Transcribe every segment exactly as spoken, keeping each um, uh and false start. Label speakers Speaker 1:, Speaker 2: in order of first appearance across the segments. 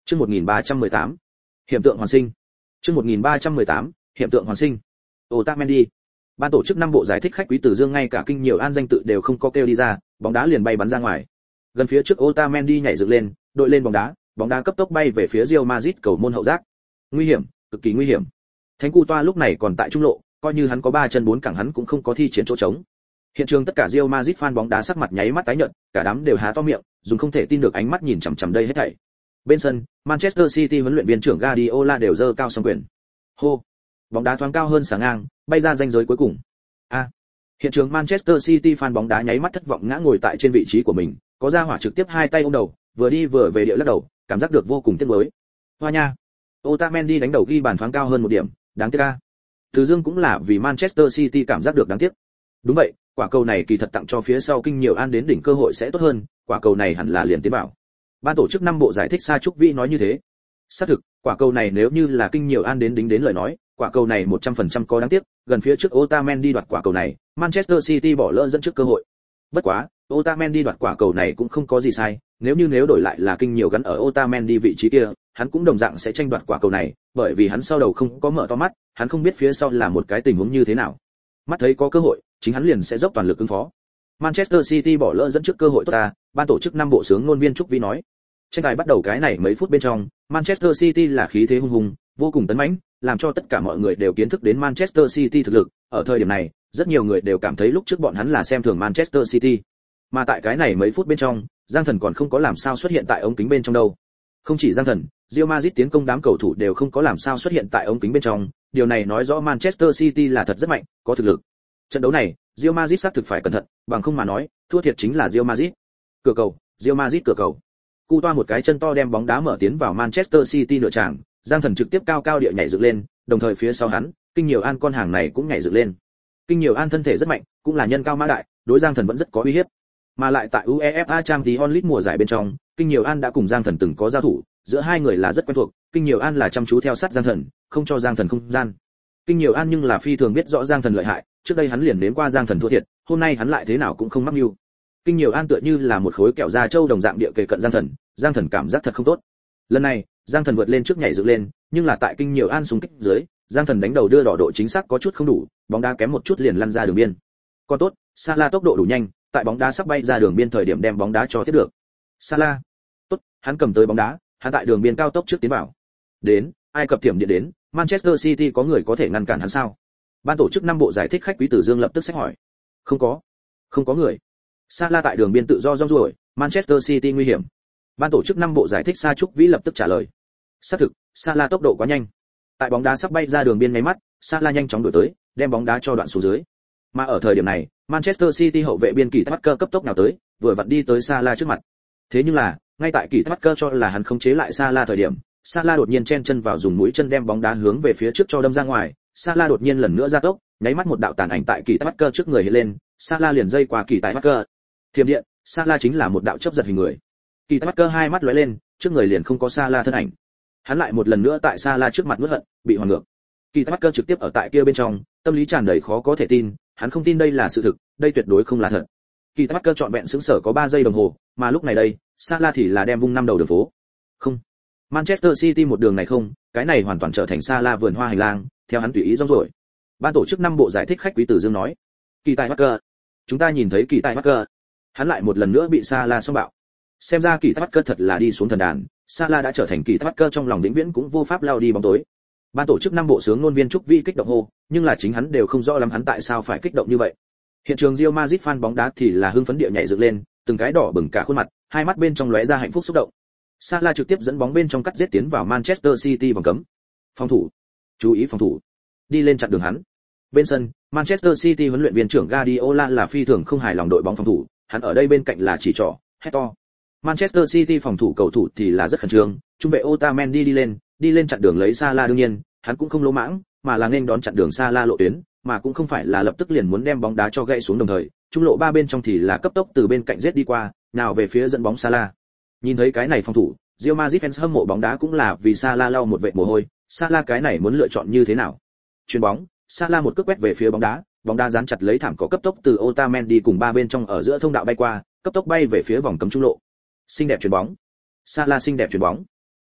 Speaker 1: Chương một nghìn ba trăm mười tám, Hiểm tượng hoàn sinh. Chương một nghìn ba trăm mười tám, Hiểm tượng hoàn sinh. Otamendi. Ban tổ chức năm bộ giải thích khách quý Từ Dương ngay cả kinh nhiều an danh tự đều không có kêu đi ra, bóng đá liền bay bắn ra ngoài. Gần phía trước Otamendi nhảy dựng lên, đội lên bóng đá, bóng đá cấp tốc bay về phía Real Madrid cầu môn hậu giác. Nguy hiểm, cực kỳ nguy hiểm. Thánh Cu Toa lúc này còn tại trung lộ, coi như hắn có ba chân bốn cẳng hắn cũng không có thi chiến chỗ trống. Hiện trường tất cả Real Madrid fan bóng đá sắc mặt nháy mắt tái nhợt, cả đám đều há to miệng, dùng không thể tin được ánh mắt nhìn chằm chằm đây hết thảy. Bên sân, Manchester City huấn luyện viên trưởng Guardiola đều giơ cao song quyền. Hô, bóng đá thoáng cao hơn sáng ngang, bay ra ranh giới cuối cùng. A. À, hiện trường Manchester City fan bóng đá nháy mắt thất vọng ngã ngồi tại trên vị trí của mình, có ra hỏa trực tiếp hai tay ôm đầu, vừa đi vừa về địa lắc đầu, cảm giác được vô cùng tiếc nuối. Hoa nha. Otamendi đánh đầu ghi bàn thoáng cao hơn một điểm, đáng tiếc a. Từ Dương cũng là vì Manchester City cảm giác được đáng tiếc. Đúng vậy, quả cầu này kỳ thật tặng cho phía sau kinh nhiều an đến đỉnh cơ hội sẽ tốt hơn, quả cầu này hẳn là liền tiến vào. Ban tổ chức năm bộ giải thích Sa Trúc Vĩ nói như thế. Xác thực, quả cầu này nếu như là kinh nhiều an đến đính đến lời nói, quả cầu này một trăm phần trăm có đáng tiếc, gần phía trước Otamendi đoạt quả cầu này, Manchester City bỏ lỡ dẫn trước cơ hội. Bất quá, Otamendi đoạt quả cầu này cũng không có gì sai, nếu như nếu đổi lại là kinh nhiều gắn ở Otamendi vị trí kia, hắn cũng đồng dạng sẽ tranh đoạt quả cầu này, bởi vì hắn sau đầu không có mở to mắt, hắn không biết phía sau là một cái tình huống như thế nào. Mắt thấy có cơ hội, chính hắn liền sẽ dốc toàn lực ứng phó. Manchester City bỏ lỡ dẫn trước cơ hội tốt ta, ban tổ chức năm bộ sướng ngôn viên Trúc Vĩ nói. Tranh tài bắt đầu cái này mấy phút bên trong, Manchester City là khí thế hung hùng, vô cùng tấn mãnh, làm cho tất cả mọi người đều kiến thức đến Manchester City thực lực. Ở thời điểm này, rất nhiều người đều cảm thấy lúc trước bọn hắn là xem thường Manchester City. Mà tại cái này mấy phút bên trong, Giang Thần còn không có làm sao xuất hiện tại ống kính bên trong đâu. Không chỉ Giang Thần, Real Madrid tiến công đám cầu thủ đều không có làm sao xuất hiện tại ống kính bên trong, điều này nói rõ Manchester City là thật rất mạnh, có thực lực. Trận đấu này, Real Madrid xác thực phải cẩn thận, bằng không mà nói, thua thiệt chính là Real Madrid. Cửa cầu, Real Madrid cửa cầu. Cu Toa một cái chân to đem bóng đá mở tiến vào Manchester City nửa tràng, Giang Thần trực tiếp cao cao địa nhảy dựng lên, đồng thời phía sau hắn, Kinh Nhiều An con hàng này cũng nhảy dựng lên. Kinh Nhiều An thân thể rất mạnh, cũng là nhân cao mã đại, đối Giang Thần vẫn rất có uy hiếp. Mà lại tại UEFA Champions League mùa giải bên trong, Kinh Nhiều An đã cùng Giang Thần từng có giao thủ, giữa hai người là rất quen thuộc, Kinh Nhiều An là chăm chú theo sát Giang Thần, không cho Giang Thần không gian. Kinh Nhiều An nhưng là phi thường biết rõ Giang Thần lợi hại, trước đây hắn liền đến qua Giang Thần thua thiệt, hôm nay hắn lại thế nào cũng không mắc mưu. Kinh Nhiều An tựa như là một khối kẹo da trâu đồng dạng địa kề cận Giang Thần, Giang Thần cảm giác thật không tốt. Lần này, Giang Thần vượt lên trước nhảy dựng lên, nhưng là tại Kinh Nhiều An xung kích dưới, Giang Thần đánh đầu đưa đỏ độ chính xác có chút không đủ, bóng đá kém một chút liền lăn ra đường biên. Còn tốt, Salah tốc độ đủ nhanh, tại bóng đá sắp bay ra đường biên thời điểm đem bóng đá cho tiếp được. Salah, tốt, hắn cầm tới bóng đá, hắn tại đường biên cao tốc trước tiến vào. Đến, Ai Cập tiệm điện đến, Manchester City có người có thể ngăn cản hắn sao? Ban tổ chức năm bộ giải thích khách quý Tử Dương lập tức xét hỏi. Không có, không có người. Salah tại đường biên tự do rong ruổi, Manchester City nguy hiểm. Ban tổ chức năm bộ giải thích Sa Trúc Vĩ lập tức trả lời. Xác thực, Salah tốc độ quá nhanh. Tại bóng đá sắp bay ra đường biên ngay mắt, Salah nhanh chóng đuổi tới, đem bóng đá cho đoạn xuống dưới. Mà ở thời điểm này, Manchester City hậu vệ biên Kỳ Tắc Cơ cấp tốc nào tới, vừa vặn đi tới Salah trước mặt. Thế nhưng là, ngay tại Kỳ Tắc Cơ cho là hắn khống chế lại Salah thời điểm, Salah đột nhiên chen chân vào dùng mũi chân đem bóng đá hướng về phía trước cho đâm ra ngoài, Salah đột nhiên lần nữa ra tốc, nháy mắt một đạo tàn ảnh tại Kỳ Tắc Cơ trước người hiện lên, Salah liền dây qua Kỳ Tắc Cơ. Thiểm điện, Salah chính là một đạo chớp giật hình người. Kỳ Tắc Cơ hai mắt lóe lên, trước người liền không có Salah thân ảnh. Hắn lại một lần nữa tại Salah trước mặt nuốt hận, bị hoàn ngược. Kỳ Tắc Cơ trực tiếp ở tại kia bên trong, tâm lý tràn đầy khó có thể tin, hắn không tin đây là sự thực, đây tuyệt đối không là thật. Kỳ Tắc Cơ trọn vẹn sững sờ có ba giây đồng hồ, mà lúc này đây, Salah thì là đem vung năm đầu đường phố. Không, Manchester City một đường này không, cái này hoàn toàn trở thành Salah vườn hoa hành lang, theo hắn tùy ý rong rồi. Ban tổ chức năm bộ giải thích khách quý Tử Dương nói, Kỳ Tài Parker, chúng ta nhìn thấy Kỳ Tài Parker, hắn lại một lần nữa bị Salah xông bạo. Xem ra Kỳ Tài Parker thật là đi xuống thần đàn, Salah đã trở thành Kỳ Tài Parker trong lòng vĩnh viễn cũng vô pháp lao đi bóng tối. Ban tổ chức năm bộ sướng ngôn viên Trúc Vĩ kích động hô, nhưng là chính hắn đều không rõ lắm hắn tại sao phải kích động như vậy. Hiện trường Real Madrid fan bóng đá thì là hưng phấn địa nhảy dựng lên, từng cái đỏ bừng cả khuôn mặt, hai mắt bên trong lóe ra hạnh phúc xúc động. Salah trực tiếp dẫn bóng bên trong cắt giết tiến vào Manchester City vòng cấm. Phòng thủ, chú ý phòng thủ, đi lên chặn đường hắn. Bên sân, Manchester City huấn luyện viên trưởng Guardiola là phi thường không hài lòng đội bóng phòng thủ, hắn ở đây bên cạnh là chỉ trỏ, hét to. Manchester City phòng thủ cầu thủ thì là rất khẩn trương, trung vệ Otamendi đi lên, đi lên chặn đường lấy Salah đương nhiên, hắn cũng không lỗ mãng, mà là nên đón chặn đường Salah lộ tuyến, mà cũng không phải là lập tức liền muốn đem bóng đá cho gãy xuống đồng thời, trung lộ ba bên trong thì là cấp tốc từ bên cạnh giết đi qua, nào về phía dẫn bóng Salah. Nhìn thấy cái này phòng thủ, Real Madrid fans hâm mộ bóng đá cũng là vì Salah lau một vệt mồ hôi, Salah cái này muốn lựa chọn như thế nào? Chuyền bóng, Salah một cước quét về phía bóng đá, bóng đá dán chặt lấy thảm cỏ cấp tốc từ Otamendi cùng ba bên trong ở giữa thông đạo bay qua, cấp tốc bay về phía vòng cấm trung lộ. Xinh đẹp chuyền bóng. Salah xinh đẹp chuyền bóng.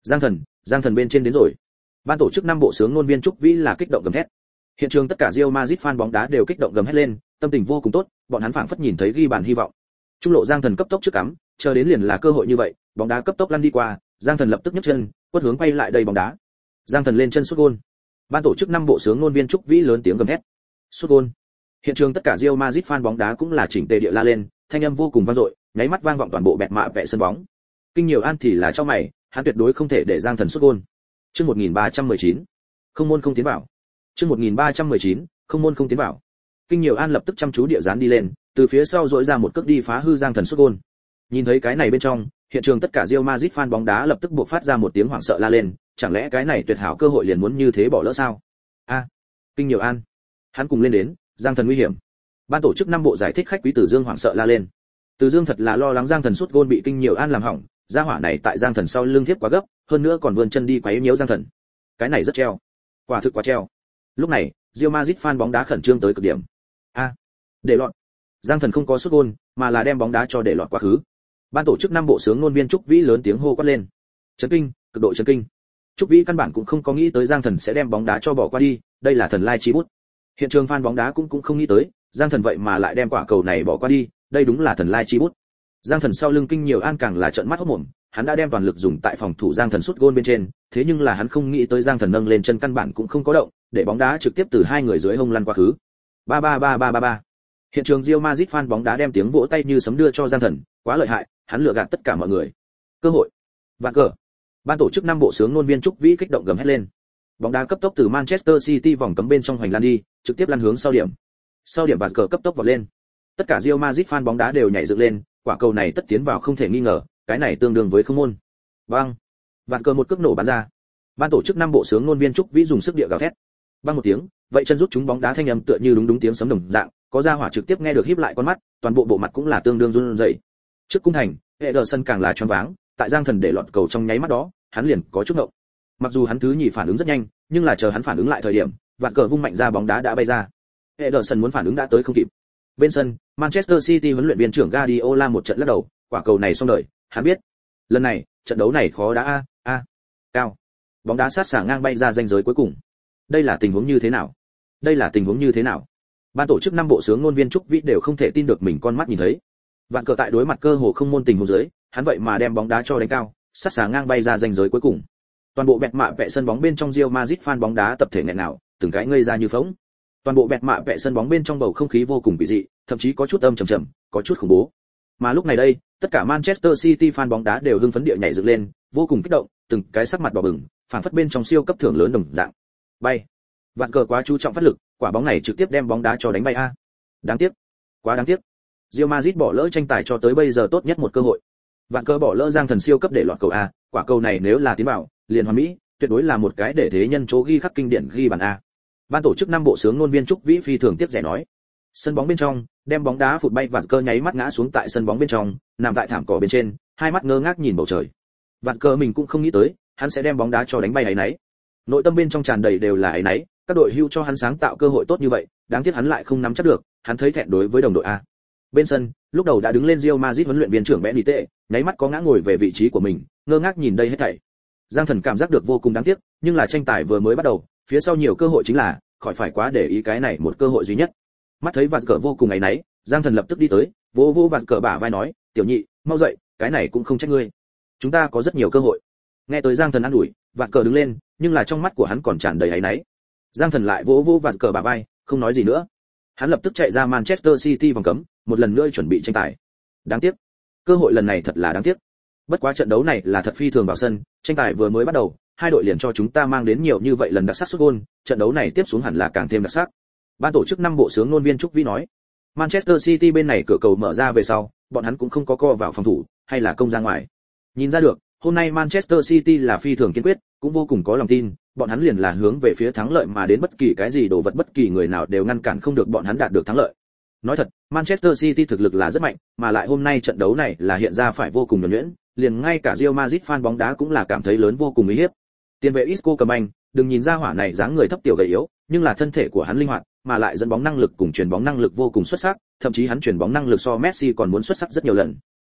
Speaker 1: Giang Thần, Giang Thần bên trên đến rồi. Ban tổ chức năm bộ sướng ngôn viên Trúc Vĩ là kích động gầm thét. Hiện trường tất cả Real Madrid fan bóng đá đều kích động gầm hét lên, tâm tình vô cùng tốt, bọn hắn phảng phất nhìn thấy ghi bàn hy vọng. Trung lộ Giang Thần cấp tốc trước cắm, chờ đến liền là cơ hội như vậy, bóng đá cấp tốc lăn đi qua, Giang Thần lập tức nhấc chân, quất hướng quay lại đầy bóng đá. Giang Thần lên chân sút gol. Ban tổ chức năm bộ sướng ngôn viên Trúc Vĩ lớn tiếng gầm thét. Sút gol. Hiện trường tất cả Real Madrid fan bóng đá cũng là chỉnh tề địa la lên, thanh âm vô cùng vang dội, nháy mắt vang vọng toàn bộ bẹt mạ vẽ sân bóng. Kinh nhiều an thì là cho mày, hắn tuyệt đối không thể để Giang Thần sút gol. Chương một nghìn ba trăm mười chín, không môn không tiến vào. Chương một nghìn ba trăm mười chín, không môn không tiến vào. Kinh nhiều an lập tức chăm chú địa dán đi lên, từ phía sau dội ra một cước đi phá hư Giang Thần sút gol. Nhìn thấy cái này bên trong, hiện trường tất cả Real Madrid fan bóng đá lập tức buộc phát ra một tiếng hoảng sợ la lên, chẳng lẽ cái này tuyệt hảo cơ hội liền muốn như thế bỏ lỡ sao? A, Kinh nhiều an, hắn cùng lên đến, Giang Thần nguy hiểm. Ban tổ chức năm bộ giải thích khách quý Từ Dương hoảng sợ la lên. Từ Dương thật là lo lắng Giang Thần sút gol bị Kinh nhiều an làm hỏng, gia hỏa này tại Giang Thần sau lưng tiếp quá gấp, hơn nữa còn vươn chân đi quấy nhiễu Giang Thần. Cái này rất treo. Quả thực quá treo. Lúc này, Real Madrid fan bóng đá khẩn trương tới cực điểm. A, để lọt. Giang Thần không có sút gol, mà là đem bóng đá cho để lọt quá khứ. Ban tổ chức năm bộ sướng ngôn viên Trúc Vĩ lớn tiếng hô quát lên. Chấn kinh, cực độ chấn kinh. Trúc Vĩ căn bản cũng không có nghĩ tới Giang Thần sẽ đem bóng đá cho bỏ qua đi, đây là thần lai chi bút. Hiện trường fan bóng đá cũng cũng không nghĩ tới, Giang Thần vậy mà lại đem quả cầu này bỏ qua đi, đây đúng là thần lai chi bút. Giang Thần sau lưng Kinh nhiều an càng là trợn mắt hốt mồm, hắn đã đem toàn lực dùng tại phòng thủ Giang Thần sút gol bên trên, thế nhưng là hắn không nghĩ tới Giang Thần nâng lên chân căn bản cũng không có động, để bóng đá trực tiếp từ hai người dưới hông lăn qua khứ. ba ba ba ba ba ba. Hiện trường Real Madrid fan bóng đá đem tiếng vỗ tay như sấm đưa cho Giang Thần, quá lợi hại, hắn lừa gạt tất cả mọi người. Cơ hội. Và cờ. Ban tổ chức năm bộ sướng ngôn viên Trúc Vĩ kích động gầm hét lên. Bóng đá cấp tốc từ Manchester City vòng cấm bên trong hoành lan đi, trực tiếp lăn hướng sau điểm. Sau điểm và cờ cấp tốc vọt lên. Tất cả Real Madrid fan bóng đá đều nhảy dựng lên, quả cầu này tất tiến vào không thể nghi ngờ, cái này tương đương với không môn. Vang. Vạt cờ một cước nổ bắn ra. Ban tổ chức năm bộ sướng ngôn viên Trúc Vĩ dùng sức địa gào thét. Vang một tiếng, vậy chân rút chúng bóng đá thanh âm tựa như đúng đúng tiếng sấm đồng dạng, có ra hỏa trực tiếp nghe được híp lại con mắt, toàn bộ bộ mặt cũng là tương đương run rẩy. Trước cung thành, Ederson càng là choáng váng, tại Giang Thần để lọt cầu trong nháy mắt đó, hắn liền có chút ngộng. Mặc dù hắn thứ nhì phản ứng rất nhanh, nhưng là chờ hắn phản ứng lại thời điểm, vạt cờ vung mạnh ra bóng đá đã bay ra. Ederson muốn phản ứng đã tới không kịp. Bên sân, Manchester City huấn luyện viên trưởng Guardiola một trận lắc đầu, quả cầu này xong đời, hắn biết. Lần này, trận đấu này khó đã a, a, cao. Bóng đá sát xả ngang bay ra ranh giới cuối cùng. Đây là tình huống như thế nào? Đây là tình huống như thế nào? Ban tổ chức năm bộ sướng ngôn viên Trúc Vĩ đều không thể tin được mình con mắt nhìn thấy. Vạn cờ tại đối mặt cơ hồ không môn tình huống dưới, hắn vậy mà đem bóng đá cho đánh cao, sát xả ngang bay ra ranh giới cuối cùng. Toàn bộ bẹt mạ vẽ sân bóng bên trong Real Madrid fan bóng đá tập thể nghẹn nào, từng cái ngây ra như phỗng. Toàn bộ bẹt mạ vẽ sân bóng bên trong bầu không khí vô cùng kỳ dị, thậm chí có chút âm trầm trầm, có chút khủng bố. Mà lúc này đây, tất cả Manchester City fan bóng đá đều hưng phấn địa nhảy dựng lên, vô cùng kích động, từng cái sắc mặt đỏ bừng, phảng phất bên trong siêu cấp thưởng lớn đồng dạng. Bay. Vạn cờ quá chú trọng phát lực, quả bóng này trực tiếp đem bóng đá cho đánh bay a. Đáng tiếc, quá đáng tiếc. Real Madrid bỏ lỡ tranh tài cho tới bây giờ tốt nhất một cơ hội. Vạn cờ bỏ lỡ Giang Thần siêu cấp để lọt cầu a, quả cầu này nếu là tiến vào, liền hoàn mỹ, tuyệt đối là một cái để thế nhân chỗ ghi khắc kinh điển ghi bàn a. Ban tổ chức năm bộ sướng ngôn viên Trúc Vĩ phi thường tiếc rẻ nói. Sân bóng bên trong, đem bóng đá phụt bay, Vạn cờ nháy mắt ngã xuống tại sân bóng bên trong, nằm tại thảm cỏ bên trên, hai mắt ngơ ngác nhìn bầu trời. Vạn cờ mình cũng không nghĩ tới, hắn sẽ đem bóng đá cho đánh bay ấy nấy. Nội tâm bên trong tràn đầy đều là ấy nấy, các đội hưu cho hắn sáng tạo cơ hội tốt như vậy, đáng tiếc hắn lại không nắm chắc được, hắn thấy thẹn đối với đồng đội a. Bên sân, lúc đầu đã đứng lên Real Madrid huấn luyện viên trưởng Benitez, nháy mắt có ngã ngồi về vị trí của mình, ngơ ngác nhìn đây hết thảy. Giang Thần cảm giác được vô cùng đáng tiếc, nhưng là tranh tài vừa mới bắt đầu, phía sau nhiều cơ hội chính là, khỏi phải quá để ý cái này một cơ hội duy nhất. Mắt thấy Vạt Cờ vô cùng áy náy, Giang Thần lập tức đi tới, vỗ vỗ Vạt Cờ bả vai nói, "Tiểu nhị, mau dậy, cái này cũng không trách ngươi. Chúng ta có rất nhiều cơ hội." Nghe tới Giang Thần an ủi, Vạt Cờ đứng lên, nhưng là trong mắt của hắn còn tràn đầy áy náy. Giang Thần lại vỗ vỗ Vạt Cờ bả vai, không nói gì nữa. Hắn lập tức chạy ra Manchester City vòng cấm, một lần nữa chuẩn bị tranh tài. Đáng tiếc, cơ hội lần này thật là đáng tiếc. Bất quá trận đấu này là thật phi thường vào sân, tranh tài vừa mới bắt đầu, hai đội liền cho chúng ta mang đến nhiều như vậy lần đặc sắc sút gol, trận đấu này tiếp xuống hẳn là càng thêm đặc sắc. Ban tổ chức năm bộ sướng ngôn viên Trúc Vĩ nói. Manchester City bên này cửa cầu mở ra về sau, bọn hắn cũng không có co vào phòng thủ, hay là công ra ngoài. Nhìn ra được, hôm nay Manchester City là phi thường kiên quyết, cũng vô cùng có lòng tin, bọn hắn liền là hướng về phía thắng lợi mà đến, bất kỳ cái gì đồ vật bất kỳ người nào đều ngăn cản không được bọn hắn đạt được thắng lợi. Nói thật, Manchester City thực lực là rất mạnh, mà lại hôm nay trận đấu này là hiện ra phải vô cùng nhuần nhuyễn, liền ngay cả Real Madrid fan bóng đá cũng là cảm thấy lớn vô cùng uy hiếp. Tiền vệ Isco cầm anh, đừng nhìn ra hỏa này dáng người thấp tiểu gầy yếu, nhưng là thân thể của hắn linh hoạt, mà lại dẫn bóng năng lực cùng chuyền bóng năng lực vô cùng xuất sắc, thậm chí hắn chuyền bóng năng lực so Messi còn muốn xuất sắc rất nhiều lần.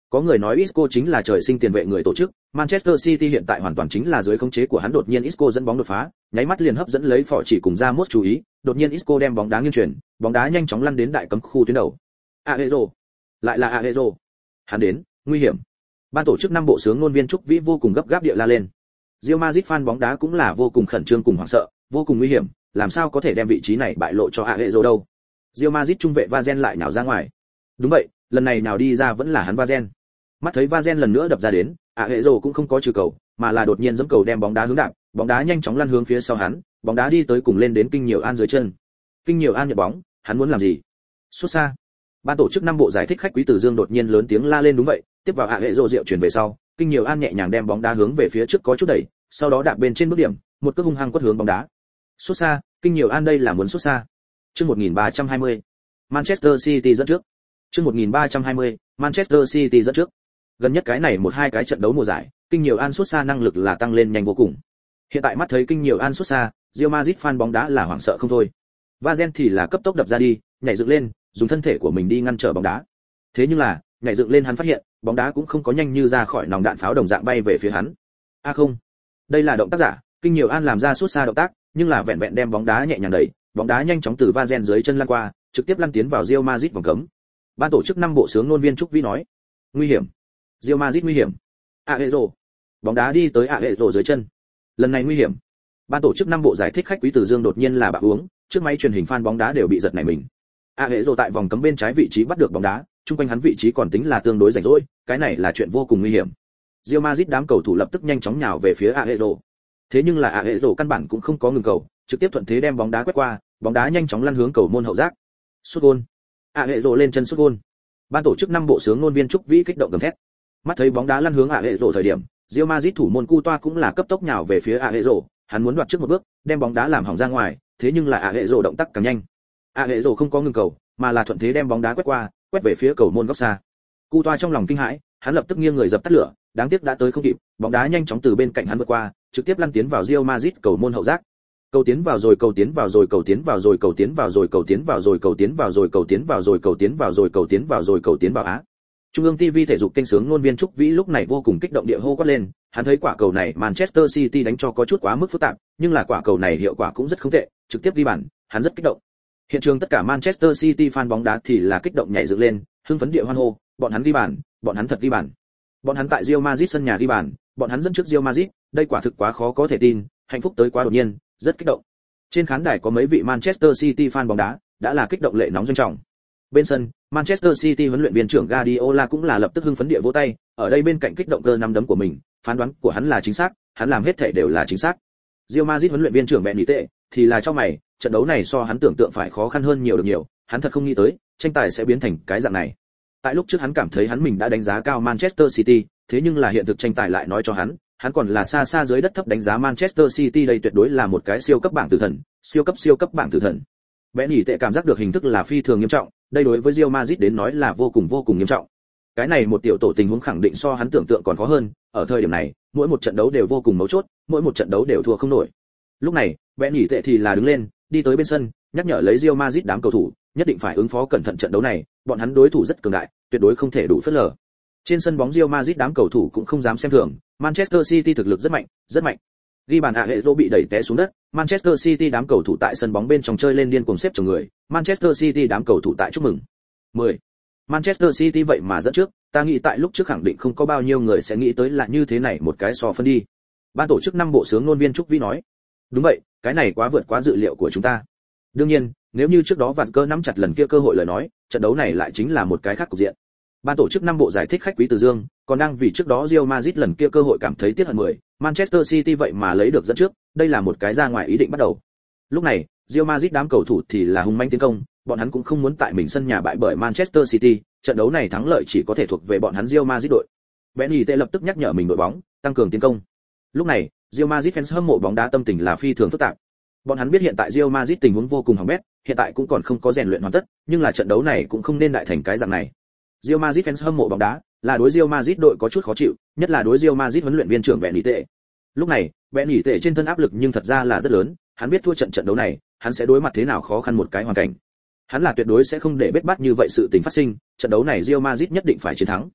Speaker 1: Có người nói Isco chính là trời sinh tiền vệ người tổ chức, Manchester City hiện tại hoàn toàn chính là dưới khống chế của hắn, đột nhiên Isco dẫn bóng đột phá, nháy mắt liền hấp dẫn lấy phỏ chỉ cùng Ramos chú ý, đột nhiên Isco đem bóng đá nghiêng chuyển, bóng đá nhanh chóng lăn đến đại cấm khu tuyến đầu. Aguero, lại là Aguero. Hắn đến, nguy hiểm. Ban tổ chức năm bộ sướng ngôn viên Trúc Vĩ vô cùng gấp gáp địa la lên. Real Madrid fan bóng đá cũng là vô cùng khẩn trương cùng hoảng sợ, vô cùng nguy hiểm, làm sao có thể đem vị trí này bại lộ cho Aguero đâu. Real Madrid trung vệ Vazen lại nhào ra ngoài. Đúng vậy, lần này nào đi ra vẫn là hắn Vazen. Mắt thấy Vazen lần nữa đập ra đến, Aguero cũng không có trừ cầu, mà là đột nhiên giẫm cầu đem bóng đá hướng đạp, bóng đá nhanh chóng lăn hướng phía sau hắn, bóng đá đi tới cùng lên đến Kinh Nhiều An dưới chân. Kinh Nhiều An nhận bóng, hắn muốn làm gì? Sút xa. Ban tổ chức năm bộ giải thích khách Quý Tử Dương đột nhiên lớn tiếng la lên. Đúng vậy, tiếp vào Aguero rượu chuyển về sau, Kinh Nhiều An nhẹ nhàng đem bóng đá hướng về phía trước có chút đẩy, sau đó đạp bên trên bước điểm, một cước hung hăng quất hướng bóng đá. Sút xa, Kinh Nhiều An đây là muốn sút xa. Chương một nghìn ba trăm hai mươi, Manchester City dẫn trước. Chương một nghìn ba trăm hai mươi, Manchester City dẫn trước. Gần nhất cái này một hai cái trận đấu mùa giải, Kinh Nhiều An sút xa năng lực là tăng lên nhanh vô cùng. Hiện tại mắt thấy Kinh Nhiều An sút xa, Real Madrid fan bóng đá là hoảng sợ không thôi. Vazen thì là cấp tốc đập ra đi, nhảy dựng lên, dùng thân thể của mình đi ngăn trở bóng đá. Thế nhưng là, nhảy dựng lên hắn phát hiện, bóng đá cũng không có nhanh như ra khỏi nòng đạn pháo đồng dạng bay về phía hắn. A à không, đây là động tác giả, Kinh Nhiều An làm ra sút xa động tác, nhưng là vẹn vẹn đem bóng đá nhẹ nhàng đẩy, bóng đá nhanh chóng từ Vazen dưới chân lăn qua, trực tiếp lăn tiến vào Real Madrid vòng cấm. Ban tổ chức năm bộ sướng ngôn viên Trúc Vĩ nói, nguy hiểm. Real Madrid nguy hiểm. Aguero, bóng đá đi tới Aguero dưới chân. Lần này nguy hiểm. Ban tổ chức năm bộ giải thích khách Quý Tử Dương đột nhiên là bạo uống, trước máy truyền hình fan bóng đá đều bị giật nảy mình. Aguero tại vòng cấm bên trái vị trí bắt được bóng đá, chung quanh hắn vị trí còn tính là tương đối rảnh rỗi, cái này là chuyện vô cùng nguy hiểm. Real Madrid đám cầu thủ lập tức nhanh chóng nhào về phía Aguero. Thế nhưng là Aguero căn bản cũng không có ngừng cầu, trực tiếp thuận thế đem bóng đá quét qua, bóng đá nhanh chóng lăn hướng cầu môn hậu giác. Sút gol. Aguero lên chân sút gol. Ban tổ chức năm bộ sướng ngôn viên Trúc Vĩ kích động gầm thét. Mắt thấy bóng đá lăn hướng Aguero thời điểm, Real Madrid thủ môn Coutoa cũng là cấp tốc nhào về phía Aguero, hắn muốn đoạt trước một bước, đem bóng đá làm hỏng ra ngoài, thế nhưng là Aguero động tác càng nhanh. Aguero không có ngừng cầu, mà là thuận thế đem bóng đá quét qua, quét về phía cầu môn góc xa. Coutoa trong lòng kinh hãi, hắn lập tức nghiêng người dập tắt lửa, đáng tiếc đã tới không kịp, bóng đá nhanh chóng từ bên cạnh hắn vượt qua, trực tiếp lăn tiến vào Real Madrid cầu môn hậu giác. Cầu tiến vào rồi, cầu tiến vào rồi, cầu tiến vào rồi, cầu tiến vào rồi, cầu tiến vào rồi, cầu tiến vào rồi, cầu tiến vào rồi, cầu tiến vào rồi, cầu tiến vào rồi, cầu tiến vào á. Trung ương ti vi thể dục kênh sướng ngôn viên Trúc Vĩ lúc này vô cùng kích động địa hô quát lên, hắn thấy quả cầu này Manchester City đánh cho có chút quá mức phức tạp, nhưng là quả cầu này hiệu quả cũng rất không tệ, trực tiếp ghi bàn, hắn rất kích động. Hiện trường tất cả Manchester City fan bóng đá thì là kích động nhảy dựng lên, hưng phấn địa hoan hô, bọn hắn ghi bàn, bọn hắn thật ghi bàn. Bọn hắn tại Real Madrid sân nhà ghi bàn, bọn hắn dẫn trước Real Madrid, đây quả thực quá khó có thể tin, hạnh phúc tới quá đột nhiên, rất kích động. Trên khán đài có mấy vị Manchester City fan bóng đá, đã là kích động lệ nóng doanh trọng. Bên sân, Manchester City huấn luyện viên trưởng Guardiola cũng là lập tức hưng phấn địa vỗ tay, ở đây bên cạnh kích động cơ nắm đấm của mình, phán đoán của hắn là chính xác, hắn làm hết thảy đều là chính xác. Real Madrid huấn luyện viên trưởng Benitez thì là cho mày, trận đấu này so hắn tưởng tượng phải khó khăn hơn nhiều được nhiều, hắn thật không nghĩ tới, tranh tài sẽ biến thành cái dạng này. Tại lúc trước hắn cảm thấy hắn mình đã đánh giá cao Manchester City, thế nhưng là hiện thực tranh tài lại nói cho hắn, hắn còn là xa xa dưới đất thấp đánh giá Manchester City, đây tuyệt đối là một cái siêu cấp bảng tử thần, siêu cấp siêu cấp bảng tử thần. Benitez cảm giác được hình thức là phi thường nghiêm trọng, đây đối với Real Madrid đến nói là vô cùng vô cùng nghiêm trọng. Cái này một tiểu tổ tình huống khẳng định so hắn tưởng tượng còn khó hơn, ở thời điểm này, mỗi một trận đấu đều vô cùng mấu chốt, mỗi một trận đấu đều thua không nổi. Lúc này, Benitez thì là đứng lên, đi tới bên sân, nhắc nhở lấy Real Madrid đám cầu thủ, nhất định phải ứng phó cẩn thận trận đấu này, bọn hắn đối thủ rất cường đại, tuyệt đối không thể đủ phớt lờ. Trên sân bóng Real Madrid đám cầu thủ cũng không dám xem thường, Manchester City thực lực rất mạnh, rất mạnh. Ghi bàn Aguero bị đẩy té xuống đất, Manchester City đám cầu thủ tại sân bóng bên trong chơi lên điên cuồng xếp chồng người, Manchester City đám cầu thủ tại chúc mừng. mười. Manchester City vậy mà dẫn trước, ta nghĩ tại lúc trước khẳng định không có bao nhiêu người sẽ nghĩ tới là như thế này một cái so phân đi. Ban tổ chức năm bộ sướng ngôn viên Trúc Vĩ nói, đúng vậy, cái này quá vượt quá dự liệu của chúng ta. Đương nhiên, nếu như trước đó Vạt Cơ nắm chặt lần kia cơ hội lời nói, trận đấu này lại chính là một cái khác cục diện. Ban tổ chức năm bộ giải thích khách Quý Từ Dương, còn đang vì trước đó Real Madrid lần kia cơ hội cảm thấy tiếc hận mười, Manchester City vậy mà lấy được dẫn trước, đây là một cái ra ngoài ý định bắt đầu. Lúc này, Real Madrid đám cầu thủ thì là hung manh tiến công, bọn hắn cũng không muốn tại mình sân nhà bại bởi Manchester City, trận đấu này thắng lợi chỉ có thể thuộc về bọn hắn Real Madrid đội. Benitez lập tức nhắc nhở mình đội bóng, tăng cường tiến công. Lúc này, Real Madrid fans hâm mộ bóng đá tâm tình là phi thường phức tạp. Bọn hắn biết hiện tại Real Madrid tình huống vô cùng hỏng bét, hiện tại cũng còn không có rèn luyện hoàn tất, nhưng là trận đấu này cũng không nên đại thành cái dạng này. Real Madrid fans hâm mộ bóng đá, là đối Real Madrid đội có chút khó chịu, nhất là đối Real Madrid huấn luyện viên trưởng Benitez. Lúc này, Benitez trên thân áp lực nhưng thật ra là rất lớn, hắn biết thua trận trận đấu này, hắn sẽ đối mặt thế nào khó khăn một cái hoàn cảnh. Hắn là tuyệt đối sẽ không để bết bát như vậy sự tình phát sinh, trận đấu này Real Madrid nhất định phải chiến thắng.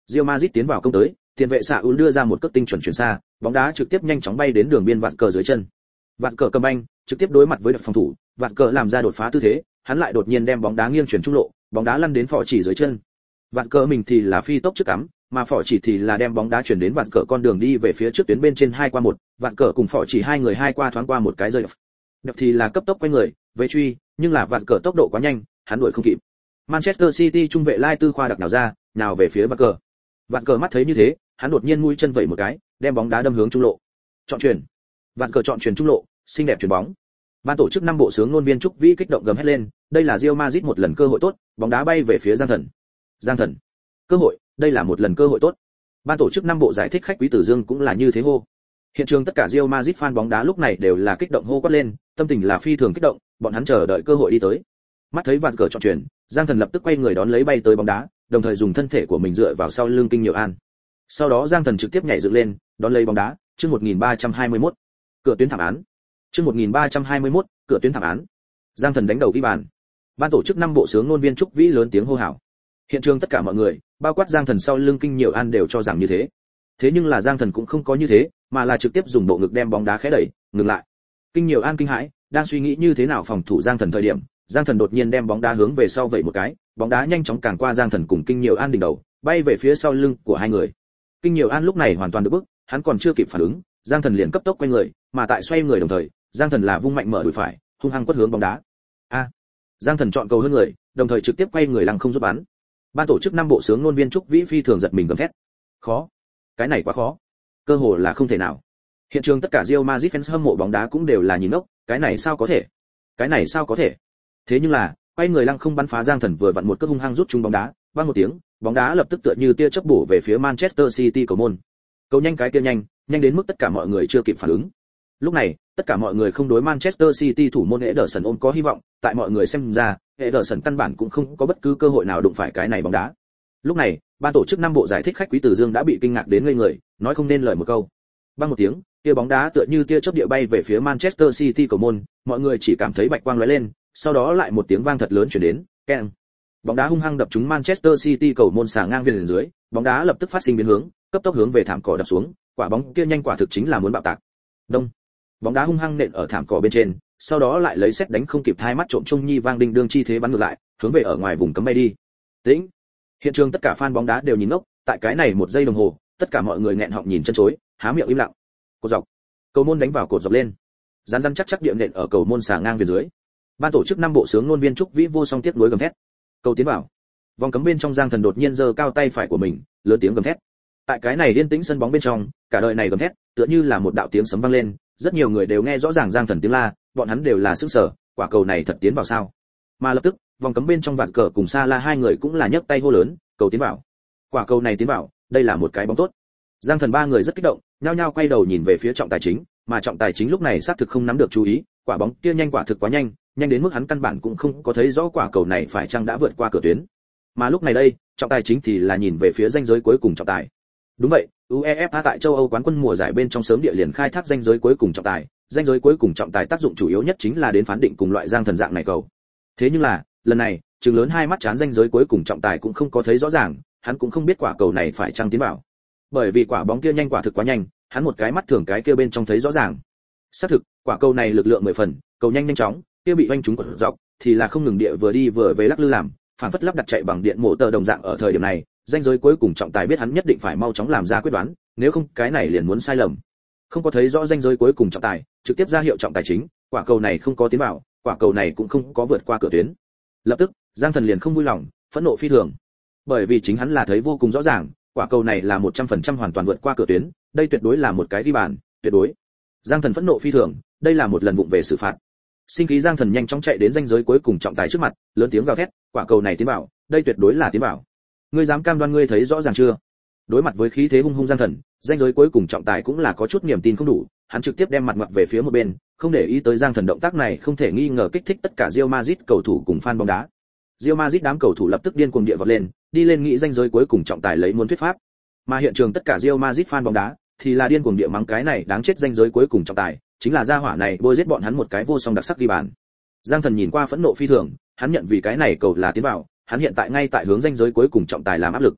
Speaker 1: Real Madrid tiến vào công tới, tiền vệ Saúl đưa ra một cước tinh chuẩn chuyển xa, bóng đá trực tiếp nhanh chóng bay đến đường biên vạt cờ dưới chân. Vạt cờ cầm banh, trực tiếp đối mặt với phòng thủ, vạt cờ làm ra đột phá tư thế, hắn lại đột nhiên đem bóng đá nghiêng chuyển trung lộ, bóng đá lăn đến phỏ chỉ dưới chân. Vạt cờ mình thì là phi tốc trước cắm, mà phỏ chỉ thì là đem bóng đá chuyển đến vạt cờ con đường đi về phía trước tuyến bên trên hai qua một, vạt cờ cùng phỏ chỉ hai người hai qua thoáng qua một cái rơi. Đẹp thì là cấp tốc quay người, về truy, nhưng là vạt cờ tốc độ quá nhanh, hắn đuổi không kịp. Manchester City trung vệ Lai Tư khoa đặc nào ra, nào về phía vạt cờ. Vạt cờ mắt thấy như thế, hắn đột nhiên mũi chân vẩy một cái, đem bóng đá đâm hướng trung lộ. Chọn chuyển. Vạt cờ chọn chuyển trung lộ, xinh đẹp chuyển bóng. Ban tổ chức năm bộ sướng ngôn viên Trúc Vĩ kích động gầm hét lên, đây là Real Madrid một lần cơ hội tốt, bóng đá bay về phía Giang Thần. Giang Thần. Cơ hội, đây là một lần cơ hội tốt. Ban tổ chức năm bộ giải thích khách quý Tử Dương cũng là như thế hô. Hiện trường tất cả Real Madrid fan bóng đá lúc này đều là kích động hô quát lên, tâm tình là phi thường kích động, bọn hắn chờ đợi cơ hội đi tới. Mắt thấy Vạt cờ chọn chuyển, Giang Thần lập tức quay người đón lấy bay tới bóng đá, đồng thời dùng thân thể của mình dựa vào sau lưng Kinh Nhiều An. Sau đó Giang Thần trực tiếp nhảy dựng lên, đón lấy bóng đá, chương một nghìn ba trăm hai mươi mốt. Cửa tuyến thảm án. Chương một nghìn ba trăm hai mươi mốt, cửa tuyến thảm án. Giang Thần đánh đầu ghi bàn. Ban tổ chức năm bộ sướng ngôn viên Trúc Vĩ lớn tiếng hô hào. Hiện trường tất cả mọi người, bao quát Giang Thần sau lưng Kinh Nhiều An đều cho rằng như thế. Thế nhưng là Giang Thần cũng không có như thế, mà là trực tiếp dùng bộ ngực đem bóng đá khẽ đẩy, ngừng lại. Kinh Nhiều An kinh hãi, đang suy nghĩ như thế nào phòng thủ Giang Thần thời điểm, Giang Thần đột nhiên đem bóng đá hướng về sau vẩy một cái, bóng đá nhanh chóng càn qua Giang Thần cùng Kinh Nhiều An đỉnh đầu, bay về phía sau lưng của hai người. Kinh Nhiều An lúc này hoàn toàn được bức, hắn còn chưa kịp phản ứng, Giang Thần liền cấp tốc quay người, mà tại xoay người đồng thời, Giang Thần là vung mạnh mở đùi phải, hung hăng quất hướng bóng đá. A! Giang Thần chọn cầu hơn người, đồng thời trực tiếp quay người lăng không giúp bắn. Ban tổ chức năm bộ sướng ngôn viên Trúc Vĩ phi thường giật mình gầm thét. Khó, cái này quá khó, cơ hồ là không thể nào. Hiện trường tất cả Real Madrid fans hâm mộ bóng đá cũng đều là nhìn ngốc, cái này sao có thể? Cái này sao có thể? Thế nhưng là, quay người lăng không bắn phá Giang Thần vừa vặn một cước hung hăng rút trúng bóng đá, vang một tiếng, bóng đá lập tức tựa như tia chớp bổ về phía Manchester City cầu môn. Cầu nhanh cái kia nhanh, nhanh đến mức tất cả mọi người chưa kịp phản ứng. Lúc này, tất cả mọi người không đối Manchester City thủ môn Ederson ôm có hy vọng, tại mọi người xem ra, Ederson căn bản cũng không có bất cứ cơ hội nào đụng phải cái này bóng đá. Lúc này, ban tổ chức năm bộ giải thích khách quý Từ Dương đã bị kinh ngạc đến ngây người, nói không nên lời một câu. Vang một tiếng, kia bóng đá tựa như tia chớp địa bay về phía Manchester City cầu môn, mọi người chỉ cảm thấy bạch quang lóe lên, sau đó lại một tiếng vang thật lớn truyền đến, keng. Bóng đá hung hăng đập trúng Manchester City cầu môn xà ngang về dưới, bóng đá lập tức phát sinh biến hướng, cấp tốc hướng về thảm cỏ đập xuống, quả bóng kia nhanh quả thực chính là muốn bạo tạc. Đông. Bóng đá hung hăng nện ở thảm cỏ bên trên, sau đó lại lấy sét đánh không kịp hai mắt trộm trung nhi vang đinh đương chi thế bắn ngược lại, hướng về ở ngoài vùng cấm bay đi. Tĩnh. Hiện trường tất cả fan bóng đá đều nhìn ngốc, tại cái này một giây đồng hồ, tất cả mọi người nghẹn họng nhìn chân chối, há miệng im lặng. Cột dọc. Cầu môn đánh vào cột dọc lên. Rắn rắn chắc chắc địa nện ở cầu môn xà ngang về dưới. Ban tổ chức năm bộ sướng ngôn viên Trúc Vĩ vô song tiếp nối gầm thét. Cầu tiến vào. Vòng cấm bên trong Giang Thần đột nhiên giơ cao tay phải của mình, lớn tiếng gầm thét. Tại cái này yên tĩnh sân bóng bên trong, cả đời này gầm thét, tựa như là một đạo tiếng sấm vang lên, rất nhiều người đều nghe rõ ràng Giang Thần tiếng la, bọn hắn đều là sững sờ, quả cầu này thật tiến vào sao? Mà lập tức, vòng cấm bên trong Vạt Cờ cùng Sa La hai người cũng là nhấc tay hô lớn, cầu tiến vào. Quả cầu này tiến vào, đây là một cái bóng tốt. Giang Thần ba người rất kích động, nhao nhao quay đầu nhìn về phía trọng tài chính, mà trọng tài chính lúc này xác thực không nắm được chú ý, quả bóng kia nhanh quả thực quá nhanh, nhanh đến mức hắn căn bản cũng không có thấy rõ quả cầu này phải chăng đã vượt qua cửa tuyến. Mà lúc này đây, trọng tài chính thì là nhìn về phía ranh giới cuối cùng trọng tài. Đúng vậy, UEFA tại châu Âu quán quân mùa giải bên trong sớm địa liền khai thác ranh giới cuối cùng trọng tài, ranh giới cuối cùng trọng tài tác dụng chủ yếu nhất chính là đến phán định cùng loại Giang Thần dạng này cầu. Thế nhưng là, lần này, trừng lớn hai mắt chán ranh giới cuối cùng trọng tài cũng không có thấy rõ ràng, hắn cũng không biết quả cầu này phải chăng tiến vào. Bởi vì quả bóng kia nhanh quả thực quá nhanh, hắn một cái mắt thường cái kia bên trong thấy rõ ràng. Xác thực, quả cầu này lực lượng mười phần, cầu nhanh nhanh chóng, kia bị vanh trúng cột dọc, thì là không ngừng địa vừa đi vừa về lắc lư làm, phản phất lắp đặt chạy bằng điện mổ tờ đồng dạng ở thời điểm này, ranh giới cuối cùng trọng tài biết hắn nhất định phải mau chóng làm ra quyết đoán, nếu không cái này liền muốn sai lầm. Không có thấy rõ ranh giới cuối cùng trọng tài, trực tiếp ra hiệu trọng tài chính, quả cầu này không có tiến vào, quả cầu này cũng không có vượt qua cửa tuyến. Lập tức, Giang Thần liền không vui lòng, phẫn nộ phi thường. Bởi vì chính hắn là thấy vô cùng rõ ràng, quả cầu này là một trăm phần trăm hoàn toàn vượt qua cửa tuyến, đây tuyệt đối là một cái ghi bàn, tuyệt đối. Giang Thần phẫn nộ phi thường, đây là một lần vụng về xử phạt. Sinh khí Giang Thần nhanh chóng chạy đến ranh giới cuối cùng trọng tài trước mặt, lớn tiếng gào thét, quả cầu này tiến vào, đây tuyệt đối là tiến vào. Ngươi dám cam đoan ngươi thấy rõ ràng chưa? Đối mặt với khí thế hung hung Giang Thần, ranh giới cuối cùng trọng tài cũng là có chút niềm tin không đủ, hắn trực tiếp đem mặt ngoặt về phía một bên, không để ý tới Giang Thần động tác này không thể nghi ngờ kích thích tất cả Real Madrid cầu thủ cùng fan bóng đá. Real Madrid đám cầu thủ lập tức điên cuồng địa vọt lên, đi lên nghĩ ranh giới cuối cùng trọng tài lấy muốn thuyết pháp. Mà hiện trường tất cả Real Madrid fan bóng đá thì là điên cuồng địa mắng cái này đáng chết ranh giới cuối cùng trọng tài, chính là gia hỏa này bôi giết bọn hắn một cái vô song đặc sắc ghi bàn. Giang Thần nhìn qua phẫn nộ phi thường, hắn nhận vì cái này cầu là tiến vào, hắn hiện tại ngay tại hướng ranh giới cuối cùng trọng tài làm áp lực.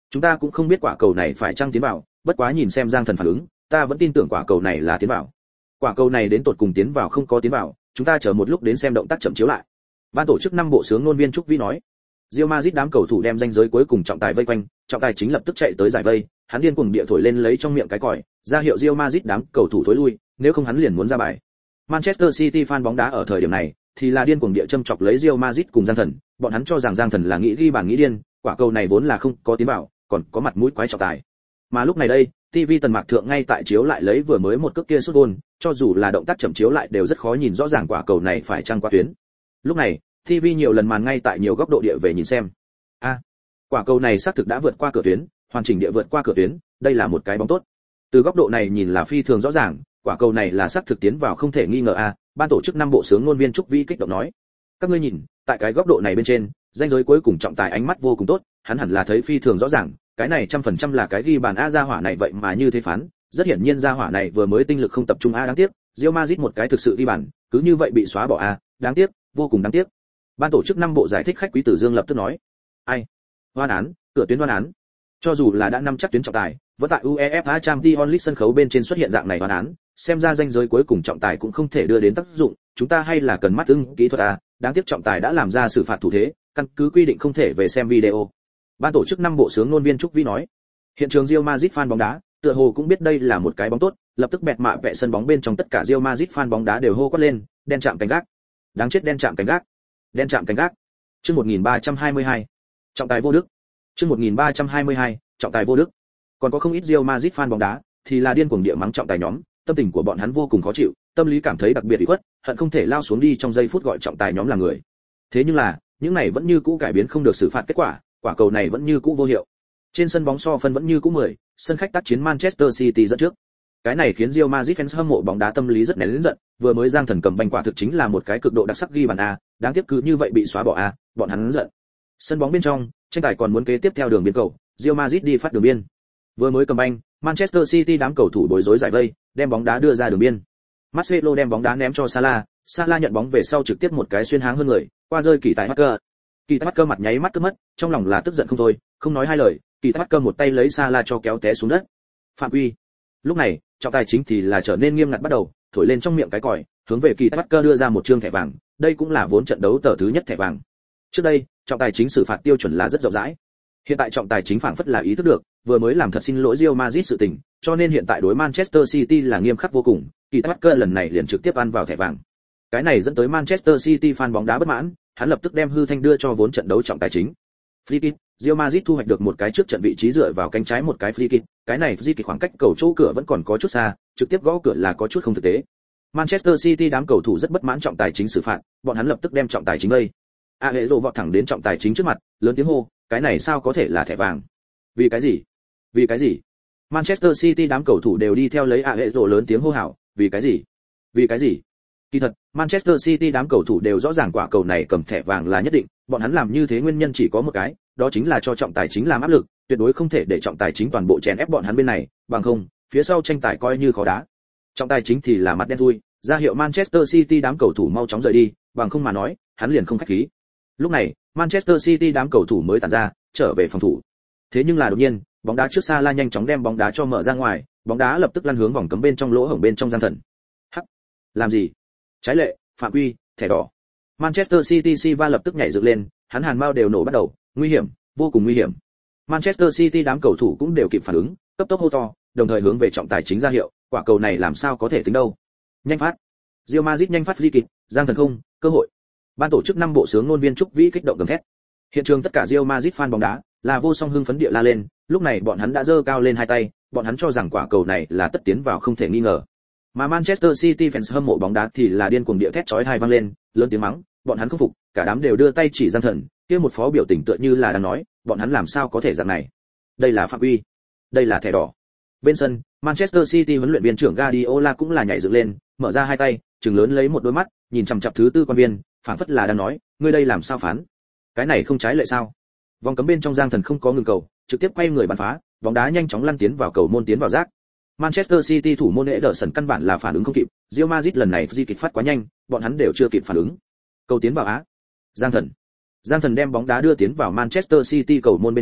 Speaker 1: Chúng ta cũng không biết quả cầu này phải chăng tiến vào, bất quá nhìn xem Giang Thần phản ứng, ta vẫn tin tưởng quả cầu này là tiến vào. Quả cầu này đến tột cùng tiến vào không có tiến vào, chúng ta chờ một lúc đến xem động tác chậm chiếu lại. Ban tổ chức năm bộ sướng ngôn viên Trúc Vĩ nói. Real Madrid đám cầu thủ đem danh giới cuối cùng trọng tài vây quanh, trọng tài chính lập tức chạy tới giải vây, hắn điên cuồng địa thổi lên lấy trong miệng cái còi, ra hiệu Real Madrid đám cầu thủ thối lui, nếu không hắn liền muốn ra bài. Manchester City fan bóng đá ở thời điểm này thì là điên cuồng địa châm chọc lấy Real Madrid cùng Giang Thần, bọn hắn cho rằng Giang Thần là nghĩ ghi bàn nghĩ điên, quả cầu này vốn là không có tiến vào, còn có mặt mũi quái trọng tài. Mà lúc này đây, ti vi tần mạc thượng ngay tại chiếu lại lấy vừa mới một cước kia sút gol, cho dù là động tác chậm chiếu lại đều rất khó nhìn rõ ràng quả cầu này phải chăng qua tuyến. Lúc này, ti vi nhiều lần màn ngay tại nhiều góc độ địa về nhìn xem. A, à, quả cầu này xác thực đã vượt qua cửa tuyến, hoàn chỉnh địa vượt qua cửa tuyến, đây là một cái bóng tốt. Từ góc độ này nhìn là phi thường rõ ràng, quả cầu này là xác thực tiến vào không thể nghi ngờ a, à, ban tổ chức năm bộ sướng ngôn viên Trúc Vĩ kích động nói. Các ngươi nhìn, tại cái góc độ này bên trên, danh giới cuối cùng trọng tài ánh mắt vô cùng tốt, hắn hẳn là thấy phi thường rõ ràng, cái này trăm phần trăm là cái ghi bàn a, gia hỏa này vậy mà như thế phán, rất hiển nhiên gia hỏa này vừa mới tinh lực không tập trung a, đáng tiếc, Real Madrid một cái thực sự ghi bàn, cứ như vậy bị xóa bỏ a, đáng tiếc, vô cùng đáng tiếc. Ban tổ chức năm bộ giải thích khách quý tử Dương lập tức nói. Ai? Hoan án, cửa tuyến hoan án. Cho dù là đã năm chắc tuyến trọng tài, vẫn tại UEFA Champions League sân khấu bên trên xuất hiện dạng này hoan án, xem ra danh giới cuối cùng trọng tài cũng không thể đưa đến tác dụng, chúng ta hay là cần mắt ưng kỹ thuật à, đáng tiếc trọng tài đã làm ra xử phạt thủ thế, căn cứ quy định không thể về xem video. Ban tổ chức năm bộ sướng ngôn viên Trúc Vĩ nói. Hiện trường Real Madrid fan bóng đá, tựa hồ cũng biết đây là một cái bóng tốt, lập tức bẹt mạ vẽ sân bóng bên trong tất cả Real Madrid fan bóng đá đều hô quát lên, đen chạm cánh gác. Đáng chết đen chạm cánh gác. Đen chạm cánh gác. Chương một nghìn ba trăm hai mươi hai. Trọng tài vô đức. Chương một nghìn ba trăm hai mươi hai, trọng tài vô đức. Còn có không ít Real Madrid fan bóng đá thì là điên cuồng địa mắng trọng tài nhóm, tâm tình của bọn hắn vô cùng khó chịu, tâm lý cảm thấy đặc biệt ủy khuất, hận không thể lao xuống đi trong giây phút gọi trọng tài nhóm là người. Thế nhưng là, những này vẫn như cũ cải biến không được xử phạt kết quả, quả cầu này vẫn như cũ vô hiệu. Trên sân bóng so phân vẫn như cũ mười, sân khách tác chiến Manchester City dẫn trước. Cái này khiến Real Madrid fans hâm mộ bóng đá tâm lý rất nén lớn giận, vừa mới Giang Thần cầm banh quả thực chính là một cái cực độ đặc sắc ghi bàn a, đáng tiếc cứ như vậy bị xóa bỏ a, bọn hắn giận. Sân bóng bên trong, tranh tài còn muốn kế tiếp theo đường biên cầu, Real Madrid đi phát đường biên. Vừa mới cầm banh, Manchester City đám cầu thủ bối rối giải vây, đem bóng đá đưa ra đường biên. Marcelo đem bóng đá ném cho Salah, Salah nhận bóng về sau trực tiếp một cái xuyên háng hơn người, qua rơi kỳ tài Marker. Kỳ tài Marker mặt nháy mắt cướp mất, trong lòng là tức giận không thôi, không nói hai lời, kỳ tài Marker một tay lấy Salah cho kéo té xuống đất. Phạm quy. Lúc này, trọng tài chính thì là trở nên nghiêm ngặt bắt đầu, thổi lên trong miệng cái còi, hướng về kỳ tài Marker đưa ra một trương thẻ vàng, đây cũng là vốn trận đấu tờ thứ nhất thẻ vàng. Trước đây, trọng tài chính xử phạt tiêu chuẩn là rất rộng rãi. Hiện tại trọng tài chính phảng phất là ý thức được, vừa mới làm thật xin lỗi Real Madrid sự tình, cho nên hiện tại đối Manchester City là nghiêm khắc vô cùng, kỳ tài Marker lần này liền trực tiếp ăn vào thẻ vàng. Cái này dẫn tới Manchester City fan bóng đá bất mãn, hắn lập tức đem hư thanh đưa cho vốn trận đấu trọng tài chính. Free kick, Real Madrid thu hoạch được một cái trước trận vị trí dựa vào cánh trái một cái free kick, cái này free kick khoảng cách cầu chỗ cửa vẫn còn có chút xa, trực tiếp gõ cửa là có chút không thực tế. Manchester City đám cầu thủ rất bất mãn trọng tài chính xử phạt, bọn hắn lập tức đem trọng tài chính lây. A hệ rồ vọt thẳng đến trọng tài chính trước mặt, lớn tiếng hô, cái này sao có thể là thẻ vàng? Vì cái gì? Vì cái gì? Manchester City đám cầu thủ đều đi theo lấy A hệ rồ lớn tiếng hô hào, vì cái gì? Vì cái gì? Kỳ thật, Manchester City đám cầu thủ đều rõ ràng quả cầu này cầm thẻ vàng là nhất định, bọn hắn làm như thế nguyên nhân chỉ có một cái, đó chính là cho trọng tài chính làm áp lực, tuyệt đối không thể để trọng tài chính toàn bộ chèn ép bọn hắn bên này, bằng không, phía sau tranh tài coi như khó đá. Trọng tài chính thì là mặt đen thui, ra hiệu Manchester City đám cầu thủ mau chóng rời đi, bằng không mà nói, hắn liền không khách khí. Lúc này, Manchester City đám cầu thủ mới tản ra, trở về phòng thủ. Thế nhưng là đột nhiên, bóng đá trước Salah nhanh chóng đem bóng đá cho mở ra ngoài, bóng đá lập tức lăn hướng vòng cấm bên trong lỗ hổng bên trong Giang Thần. Hắc, làm gì? Trái lệ, phạm quy, thẻ đỏ. Manchester City Silva lập tức nhảy dựng lên, hắn hàn mao đều nổ bắt đầu, nguy hiểm, vô cùng nguy hiểm. Manchester City đám cầu thủ cũng đều kịp phản ứng, cấp tốc hô to, đồng thời hướng về trọng tài chính ra hiệu, quả cầu này làm sao có thể tính đâu. Nhanh phát. Real Madrid nhanh phát free kick, Giang Thần không, cơ hội. Ban tổ chức năm bộ sướng ngôn viên Trúc Vĩ kích động gầm thét. Hiện trường tất cả Real Madrid fan bóng đá là vô song hưng phấn địa la lên, lúc này bọn hắn đã giơ cao lên hai tay, bọn hắn cho rằng quả cầu này là tất tiến vào không thể nghi ngờ. Mà Manchester City fans hâm mộ bóng đá thì là điên cuồng địa thét chói tai vang lên, lớn tiếng mắng, bọn hắn không phục, cả đám đều đưa tay chỉ Giang Thần, kia một phó biểu tình tựa như là đang nói, bọn hắn làm sao có thể dạng này? Đây là phạm quy, đây là thẻ đỏ. Bên sân, Manchester City huấn luyện viên trưởng Guardiola cũng là nhảy dựng lên, mở ra hai tay, trừng lớn lấy một đôi mắt, nhìn chằm chằm thứ tư quan viên, phảng phất là đang nói, ngươi đây làm sao phán? Cái này không trái lệ sao? Vòng cấm bên trong Giang Thần không có ngừng cầu, trực tiếp quay người bắn phá, bóng đá nhanh chóng lăn tiến vào cầu môn tiến vào rác. Manchester City thủ môn Ederson căn bản là phản ứng không kịp, Real Madrid lần này di kịch phát quá nhanh, bọn hắn đều chưa kịp phản ứng. Cầu tiến vào á. Giang Thần. Giang Thần đem bóng đá đưa tiến vào Manchester City cầu môn bên trong,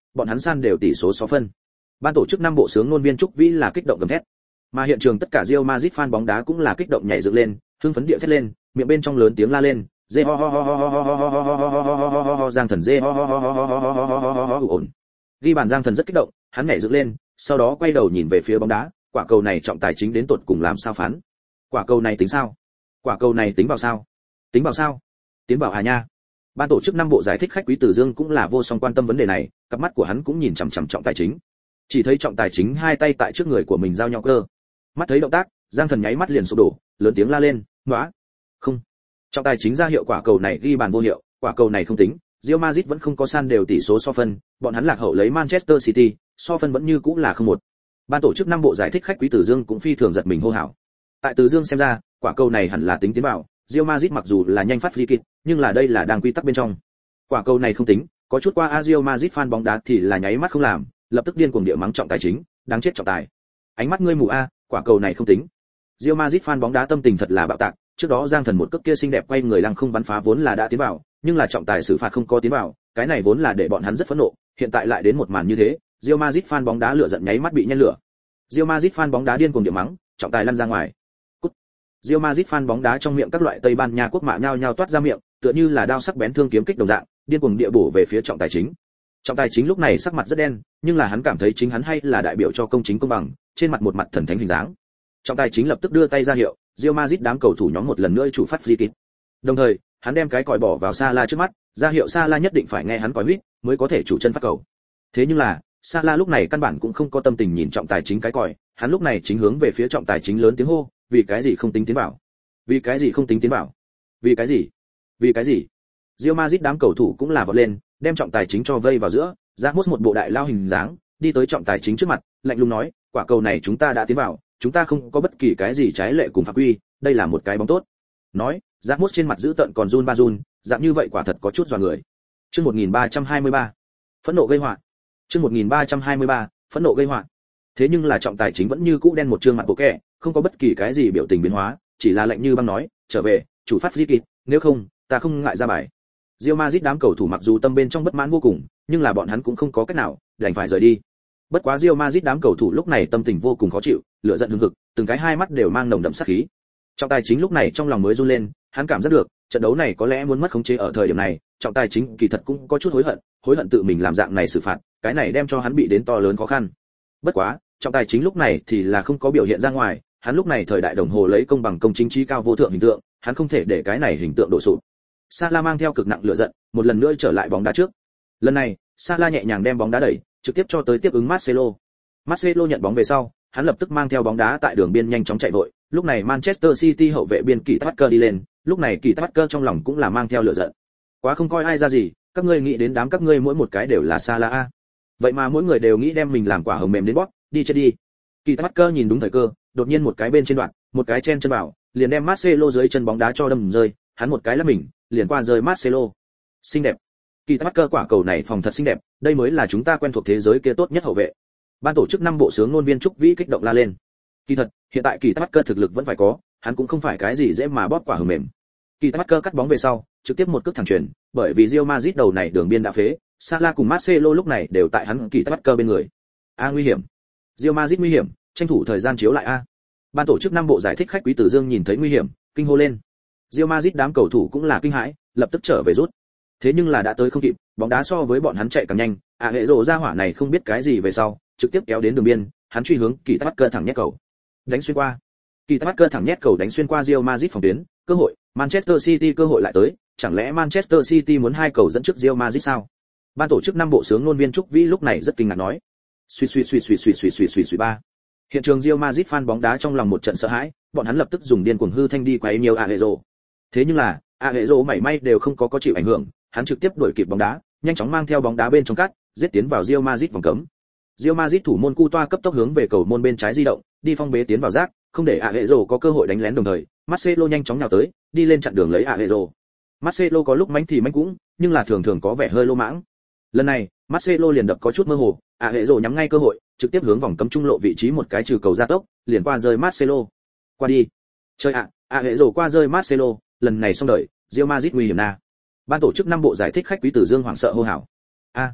Speaker 1: bọn hắn san đều tỷ số sáu phân. Ban tổ chức năm bộ sướng ngôn viên Trúc Vĩ là kích động gầm thét. Mà hiện trường tất cả Real Madrid fan bóng đá cũng là kích động nhảy dựng lên, hưng phấn địa thét lên, miệng bên trong lớn tiếng la lên, "Dê ho ho ho ho ho ho ho ho ho ho ho ho Giang Thần dê ho ho ho ho ho ho ho ho ho ho ho ổn." Ghi bàn Giang Thần rất kích động, hắn nhảy dựng lên, sau đó quay đầu nhìn về phía bóng đá, quả cầu này trọng tài chính đến tột cùng làm sao phán? Quả cầu này tính sao? Quả cầu này tính vào sao? Tính vào sao? Tiến vào à nha. Ban tổ chức năm bộ giải thích khách Quý Tử Dương cũng là vô song quan tâm vấn đề này, cặp mắt của hắn cũng nhìn chằm chằm trọng tài chính. Chỉ thấy trọng tài chính hai tay tại trước người của mình giao nhau cơ. Mắt thấy động tác, Giang Thần nháy mắt liền sụp đổ, lớn tiếng la lên, "Nóa! Không." Trọng tài chính ra hiệu quả cầu này ghi bàn vô hiệu, quả cầu này không tính, Real Madrid vẫn không có san đều tỷ số so phân, bọn hắn lạc hậu lấy Manchester City, so phân vẫn như cũ là không một. Ban tổ chức năm bộ giải thích khách Quý Tử Dương cũng phi thường giật mình hô hào. Tại Tử Dương xem ra, quả cầu này hẳn là tính tiến vào, Real Madrid mặc dù là nhanh phát free kick, nhưng là đây là đang quy tắc bên trong. Quả cầu này không tính, có chút qua Real Madrid fan bóng đá thì là nháy mắt không làm, lập tức điên cuồng địa mắng trọng tài chính, đáng chết trọng tài. Ánh mắt ngươi mù a, quả cầu này không tính. Real Madrid fan bóng đá tâm tình thật là bạo tạc, trước đó Giang Thần một cước kia xinh đẹp quay người lăng không bắn phá vốn là đã tiến vào, nhưng là trọng tài xử phạt không có tiến vào, cái này vốn là để bọn hắn rất phẫn nộ, hiện tại lại đến một màn như thế, Real Madrid fan bóng đá lửa giận nháy mắt bị nhen lửa. Real Madrid fan bóng đá điên cuồng địa mắng, trọng tài lăn ra ngoài. Cút. Real Madrid fan bóng đá trong miệng các loại Tây Ban Nha quốc mạ nhao nhao toát ra miệng, tựa như là đao sắc bén thương kiếm kích đồng dạng, điên cuồng địa bổ về phía trọng tài chính. Trọng tài chính lúc này sắc mặt rất đen, nhưng là hắn cảm thấy chính hắn hay là đại biểu cho công chính công bằng, trên mặt một mặt thần thánh hình dáng. Trọng tài chính lập tức đưa tay ra hiệu, Real Madrid đám cầu thủ nhóm một lần nữa chủ phát free kick. Đồng thời, hắn đem cái còi bỏ vào Salah trước mắt, ra hiệu Salah nhất định phải nghe hắn còi huýt mới có thể chủ chân phát cầu. Thế nhưng là, Salah lúc này căn bản cũng không có tâm tình nhìn trọng tài chính cái còi, hắn lúc này chính hướng về phía trọng tài chính lớn tiếng hô, vì cái gì không tính tiến vào? Vì cái gì không tính tiến vào? Vì cái gì? Vì cái gì? Real Madrid đám cầu thủ cũng là vọt lên, đem trọng tài chính cho vây vào giữa, Ramos một bộ đại lao hình dáng, đi tới trọng tài chính trước mặt, lạnh lùng nói, quả cầu này chúng ta đã tiến vào, chúng ta không có bất kỳ cái gì trái lệ cùng phạm quy, đây là một cái bóng tốt. Nói, Ramos trên mặt giữ tợn còn run ba run, dạng như vậy quả thật có chút dọa người. Chương một nghìn ba trăm hai mươi ba, phẫn nộ gây họa. Chương một nghìn ba trăm hai mươi ba, phẫn nộ gây họa. Thế nhưng là trọng tài chính vẫn như cũ đen một trương mặt bộ kẻ, không có bất kỳ cái gì biểu tình biến hóa, chỉ là lạnh như băng nói, trở về, chủ phát free kick, nếu không, ta không ngại ra bài. Real Madrid đám cầu thủ mặc dù tâm bên trong bất mãn vô cùng, nhưng là bọn hắn cũng không có cách nào, đành phải rời đi. Bất quá Real Madrid đám cầu thủ lúc này tâm tình vô cùng khó chịu, lửa giận hừng hực, từng cái hai mắt đều mang nồng đậm sát khí. Trọng tài chính lúc này trong lòng mới run lên, hắn cảm giác được, trận đấu này có lẽ muốn mất khống chế ở thời điểm này, trọng tài chính kỳ thật cũng có chút hối hận, hối hận tự mình làm dạng này xử phạt, cái này đem cho hắn bị đến to lớn khó khăn. Bất quá, trọng tài chính lúc này thì là không có biểu hiện ra ngoài, hắn lúc này thời đại đồng hồ lấy công bằng công chính trí cao vô thượng hình tượng, hắn không thể để cái này hình tượng đổ sụp. Salah mang theo cực nặng lửa giận, một lần nữa trở lại bóng đá trước. Lần này, Salah nhẹ nhàng đem bóng đá đẩy, trực tiếp cho tới tiếp ứng Marcelo. Marcelo nhận bóng về sau, hắn lập tức mang theo bóng đá tại đường biên nhanh chóng chạy vội, lúc này Manchester City hậu vệ biên Kỳ Tắc đi lên, lúc này Kỳ Tắc trong lòng cũng là mang theo lửa giận. Quá không coi ai ra gì, các ngươi nghĩ đến đám các ngươi mỗi một cái đều là Salah a. Vậy mà mỗi người đều nghĩ đem mình làm quả hồng mềm đến bóp, đi chết đi. Kỳ Tắc nhìn đúng thời cơ, đột nhiên một cái bên trên đoạn, một cái chen chân vào, liền đem Marcelo dưới chân bóng đá cho đâm rơi, hắn một cái là mình, liền qua rơi Marcelo. Xinh đẹp. Kỳ Tắc quả cầu này phòng thật xinh đẹp, đây mới là chúng ta quen thuộc thế giới kia tốt nhất hậu vệ. Ban tổ chức năm bộ sướng ngôn viên Trúc Vĩ kích động la lên. Kỳ thật, hiện tại Kỳ Tắc thực lực vẫn phải có, hắn cũng không phải cái gì dễ mà bóp quả hờ mềm. Kỳ Tắc cắt bóng về sau, trực tiếp một cước thẳng chuyền, bởi vì Real Madrid đầu này đường biên đã phế, Salah cùng Marcelo lúc này đều tại hắn Kỳ Tắc bên người. A nguy hiểm. Real Madrid nguy hiểm, tranh thủ thời gian chiếu lại a. Ban tổ chức năm bộ giải thích khách Quý Tử Dương nhìn thấy nguy hiểm, kinh hô lên. Real Madrid đám cầu thủ cũng là kinh hãi, lập tức trở về rút. Thế nhưng là đã tới không kịp, bóng đá so với bọn hắn chạy càng nhanh, à hệ rồ ra hỏa này không biết cái gì về sau, trực tiếp kéo đến đường biên, hắn truy hướng Kỳ Tắc thẳng nhét cầu. Đánh xuyên qua. Kỳ Tắc thẳng nhét cầu đánh xuyên qua Real Madrid phòng tuyến, cơ hội, Manchester City cơ hội lại tới, chẳng lẽ Manchester City muốn hai cầu dẫn trước Real Madrid sao? Ban tổ chức năm bộ sướng ngôn viên Trúc Vĩ lúc này rất kinh ngạc nói. Suy suy suy suy suy suy suy suy suy ba. Hiện trường Real Madrid fan bóng đá trong lòng một trận sợ hãi, bọn hắn lập tức dùng điên cuồng hư thanh đi quấy nhiều Aguero. Thế nhưng là, Aguero mảy may đều không có có chịu ảnh hưởng, hắn trực tiếp đuổi kịp bóng đá, nhanh chóng mang theo bóng đá bên trong cắt, giết tiến vào Real Madrid vòng cấm. Real Madrid thủ môn Coutinho cấp tốc hướng về cầu môn bên trái di động, đi phong bế tiến vào rác, không để Aguero có cơ hội đánh lén đồng thời, Marcelo nhanh chóng nhào tới, đi lên chặn đường lấy Aguero. Marcelo có lúc mánh thì mánh cũng, nhưng là thường thường có vẻ hơi lô mãng. Lần này, Marcelo liền đập có chút mơ hồ, Aguero nhắm ngay cơ hội, trực tiếp hướng vòng cấm trung lộ vị trí một cái trừ cầu gia tốc, liền qua rơi Marcelo. Qua đi. Chơi ạ, à, Aguero qua rơi Marcelo, lần này xong đời, Real Madrid nguy hiểm na. Ban tổ chức năm bộ giải thích khách Quý Tử Dương hoảng sợ hô hào. A,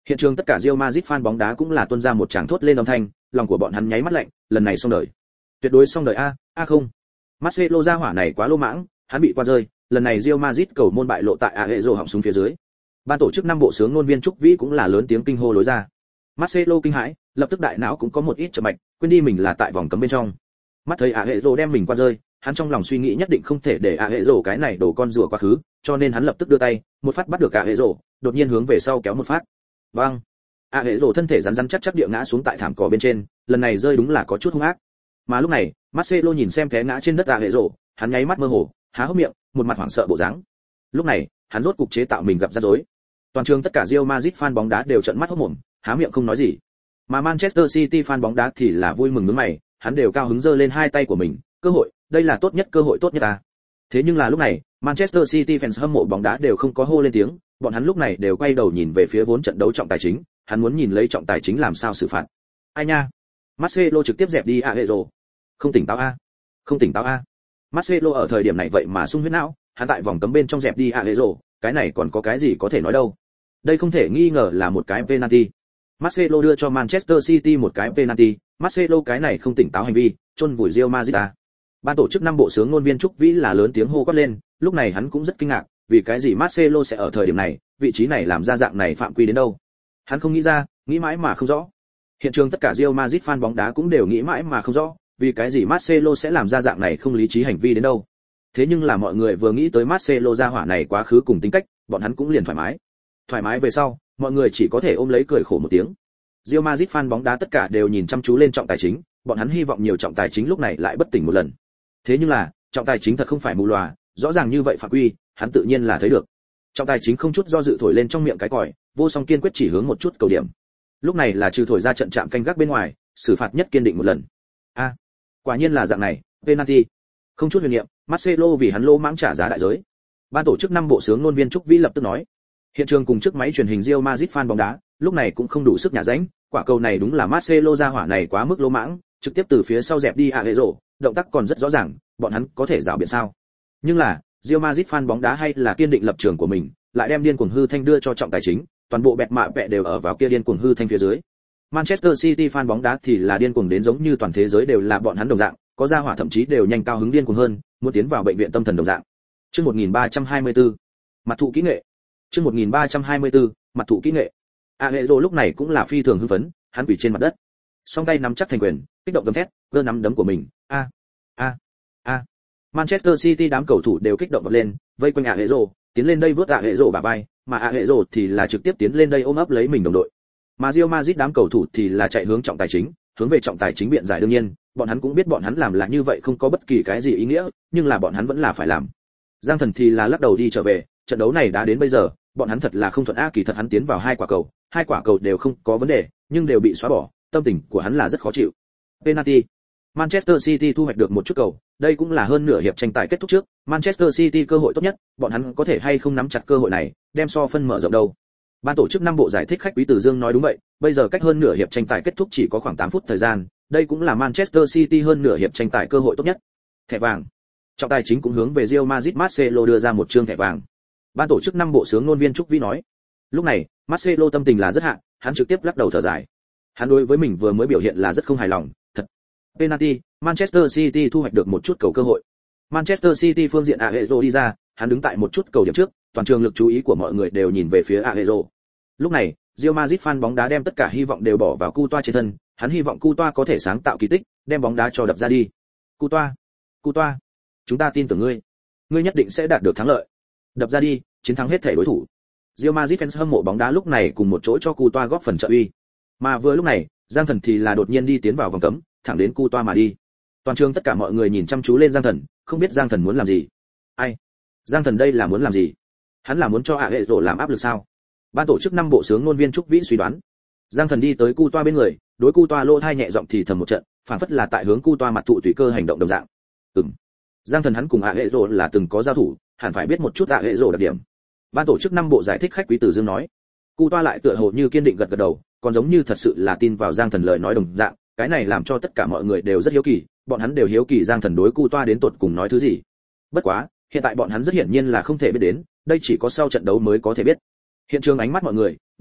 Speaker 1: Hiện trường tất cả Real Madrid fan bóng đá cũng là tuôn ra một tràng thốt lên âm thanh, lòng của bọn hắn nháy mắt lạnh, lần này xong đời. Tuyệt đối xong đời a, a không. Marcelo ra hỏa này quá lô mãng, hắn bị qua rơi, lần này Real Madrid cầu môn bại lộ tại Aguero họng súng phía dưới. Ban tổ chức năm bộ sướng ngôn viên Trúc Vĩ cũng là lớn tiếng kinh hô lối ra. Marcelo kinh hãi, lập tức đại não cũng có một ít chậm mạch, quên đi mình là tại vòng cấm bên trong. Mắt thấy Aguero đem mình qua rơi, hắn trong lòng suy nghĩ nhất định không thể để Aguero cái này đổ con rùa quá khứ, cho nên hắn lập tức đưa tay, một phát bắt được Aguero, đột nhiên hướng về sau kéo một phát. Bang! Aguero thân thể rắn rắn chắc chắc địa ngã xuống tại thảm cỏ bên trên, lần này rơi đúng là có chút hung ác. Mà lúc này, Marcelo nhìn xem té ngã trên đất Aguero, hắn nháy mắt mơ hồ, há hốc miệng, một mặt hoảng sợ bộ dáng. Lúc này, hắn rốt cục chế tạo mình gặp rắc rối. Toàn trường tất cả Real Madrid fan bóng đá đều trợn mắt hốt mồm, há miệng không nói gì. Mà Manchester City fan bóng đá thì là vui mừng nhướng mày, hắn đều cao hứng giơ lên hai tay của mình, cơ hội, đây là tốt nhất cơ hội tốt nhất ta. Thế nhưng là lúc này, Manchester City fans hâm mộ bóng đá đều không có hô lên tiếng, bọn hắn lúc này đều quay đầu nhìn về phía vốn trận đấu trọng tài chính, hắn muốn nhìn lấy trọng tài chính làm sao xử phạt. Ai nha? Marcelo trực tiếp dẹp đi Aguero. Không tỉnh táo a. Không tỉnh táo a. Marcelo ở thời điểm này vậy mà sung huyết não, hắn tại vòng cấm bên trong dẹp đi Aguero, cái này còn có cái gì có thể nói đâu. Đây không thể nghi ngờ là một cái penalty. Marcelo đưa cho Manchester City một cái penalty, Marcelo cái này không tỉnh táo hành vi, chôn vùi Real Madrid. Ban tổ chức năm bộ sướng ngôn viên Trúc Vĩ là lớn tiếng hô quát lên, lúc này hắn cũng rất kinh ngạc, vì cái gì Marcelo sẽ ở thời điểm này, vị trí này làm ra dạng này phạm quy đến đâu. Hắn không nghĩ ra, nghĩ mãi mà không rõ. Hiện trường tất cả Real Madrid fan bóng đá cũng đều nghĩ mãi mà không rõ, vì cái gì Marcelo sẽ làm ra dạng này không lý trí hành vi đến đâu. Thế nhưng là mọi người vừa nghĩ tới Marcelo ra hỏa này quá khứ cùng tính cách, bọn hắn cũng liền thoải mái. Thoải mái về sau, mọi người chỉ có thể ôm lấy cười khổ một tiếng. Real Madrid fan bóng đá tất cả đều nhìn chăm chú lên trọng tài chính, bọn hắn hy vọng nhiều trọng tài chính lúc này lại bất tỉnh một lần. Thế nhưng là, trọng tài chính thật không phải mù lòa, rõ ràng như vậy phạm quy, hắn tự nhiên là thấy được. Trọng tài chính không chút do dự thổi lên trong miệng cái còi, vô song kiên quyết chỉ hướng một chút cầu điểm. Lúc này là trừ thổi ra trận chạm canh gác bên ngoài, xử phạt nhất kiên định một lần. A, à, quả nhiên là dạng này, penalty. Không chút huyền niệm, Marcelo vì hắn lô mãng trả giá đại giới. Ban tổ chức năm bộ sướng ngôn viên Trúc Vĩ lập tức nói. Hiện trường cùng trước máy truyền hình Real Madrid fan bóng đá, lúc này cũng không đủ sức nhả rãnh, quả cầu này đúng là Marcelo ra hỏa này quá mức lô mãng, trực tiếp từ phía sau dẹp đi Aguero, động tác còn rất rõ ràng, bọn hắn có thể rảo biện sao? Nhưng là, Real Madrid fan bóng đá hay là kiên định lập trường của mình, lại đem điên cuồng hư thanh đưa cho trọng tài chính, toàn bộ bẹt mạ bẹ đều ở vào kia điên cuồng hư thanh phía dưới. Manchester City fan bóng đá thì là điên cuồng đến giống như toàn thế giới đều là bọn hắn đồng dạng, có gia hỏa thậm chí đều nhanh cao hứng điên cuồng hơn, muốn tiến vào bệnh viện tâm thần đồng dạng. Chương một nghìn ba trăm hai mươi tư, mặt thụ kỹ nghệ. Chương một nghìn ba trăm hai mươi tư, mặt thụ kỹ nghệ. Aguero lúc này cũng là phi thường hưng phấn, hắn quỳ trên mặt đất, song tay nắm chắc thành quyền, kích động gầm thét, giơ nắm đấm của mình, a, a, a. Manchester City đám cầu thủ đều kích động vọt lên, vây quanh Aguero, tiến lên đây vớt Aguero bả vai, mà Aguero thì là trực tiếp tiến lên đây ôm ấp lấy mình đồng đội. Mà Real Madrid đám cầu thủ thì là chạy hướng trọng tài chính, hướng về trọng tài chính biện giải đương nhiên, bọn hắn cũng biết bọn hắn làm là như vậy không có bất kỳ cái gì ý nghĩa, nhưng là bọn hắn vẫn là phải làm. Giang Thần thì là lắc đầu đi trở về, trận đấu này đã đến bây giờ, bọn hắn thật là không thuận a, kỳ thật hắn tiến vào hai quả cầu, hai quả cầu đều không có vấn đề, nhưng đều bị xóa bỏ, tâm tình của hắn là rất khó chịu. Penalty. Manchester City thu hoạch được một chút cầu, đây cũng là hơn nửa hiệp tranh tài kết thúc trước, Manchester City cơ hội tốt nhất, bọn hắn có thể hay không nắm chặt cơ hội này, đem so phân mở rộng đâu. Ban tổ chức năm bộ giải thích khách Quý Tử Dương nói đúng vậy, bây giờ cách hơn nửa hiệp tranh tài kết thúc chỉ có khoảng tám phút thời gian, đây cũng là Manchester City hơn nửa hiệp tranh tài cơ hội tốt nhất. Thẻ vàng. Trọng tài chính cũng hướng về Real Madrid Marcelo đưa ra một trương thẻ vàng. Ban tổ chức năm bộ sướng ngôn viên Trúc Vĩ nói. Lúc này, Marcelo tâm tình là rất hạ, hắn trực tiếp lắc đầu thở dài. Hắn đối với mình vừa mới biểu hiện là rất không hài lòng, thật. Penalty, Manchester City thu hoạch được một chút cầu cơ hội. Manchester City phương diện Aguero đi ra, hắn đứng tại một chút cầu điểm trước, toàn trường lực chú ý của mọi người đều nhìn về phía Aguero. Lúc này, Real Madrid fan bóng đá đem tất cả hy vọng đều bỏ vào Coutoa trên thân, hắn hy vọng Coutoa có thể sáng tạo kỳ tích, đem bóng đá cho đập ra đi. Coutoa, Coutoa, chúng ta tin tưởng ngươi, ngươi nhất định sẽ đạt được thắng lợi. Đập ra đi, chiến thắng hết thể đối thủ. Real Madrid fans hâm mộ bóng đá lúc này cùng một chỗ cho Coutoa góp phần trợ uy. Mà vừa lúc này, Giang Thần thì là đột nhiên đi tiến vào vòng cấm, thẳng đến Coutoa mà đi. Toàn trường tất cả mọi người nhìn chăm chú lên Giang Thần, không biết Giang Thần muốn làm gì. Ai? Giang Thần đây là muốn làm gì? Hắn là muốn cho Aguero làm áp lực sao? Ban tổ chức năm bộ sướng ngôn viên Trúc Vĩ suy đoán. Giang Thần đi tới Coutoa bên người, đối Coutoa lỗ tai nhẹ giọng thì thầm một trận, phản phất là tại hướng Coutoa mặt thụ tùy cơ hành động đồng dạng. Ừm. Giang Thần hắn cùng Aguero là từng có giao thủ, hẳn phải biết một chút Aguero đặc điểm. Ban tổ chức năm bộ giải thích khách Quý Tử Dương nói. Coutoa lại tựa hồ như kiên định gật gật đầu, còn giống như thật sự là tin vào Giang Thần lời nói đồng dạng, cái này làm cho tất cả mọi người đều rất hiếu kỳ, bọn hắn đều hiếu kỳ Giang Thần đối Coutoa đến tột cùng nói thứ gì. Bất quá, hiện tại bọn hắn rất hiển nhiên là không thể biết đến, đây chỉ có sau trận đấu mới có thể biết. Hiện trường ánh mắt mọi người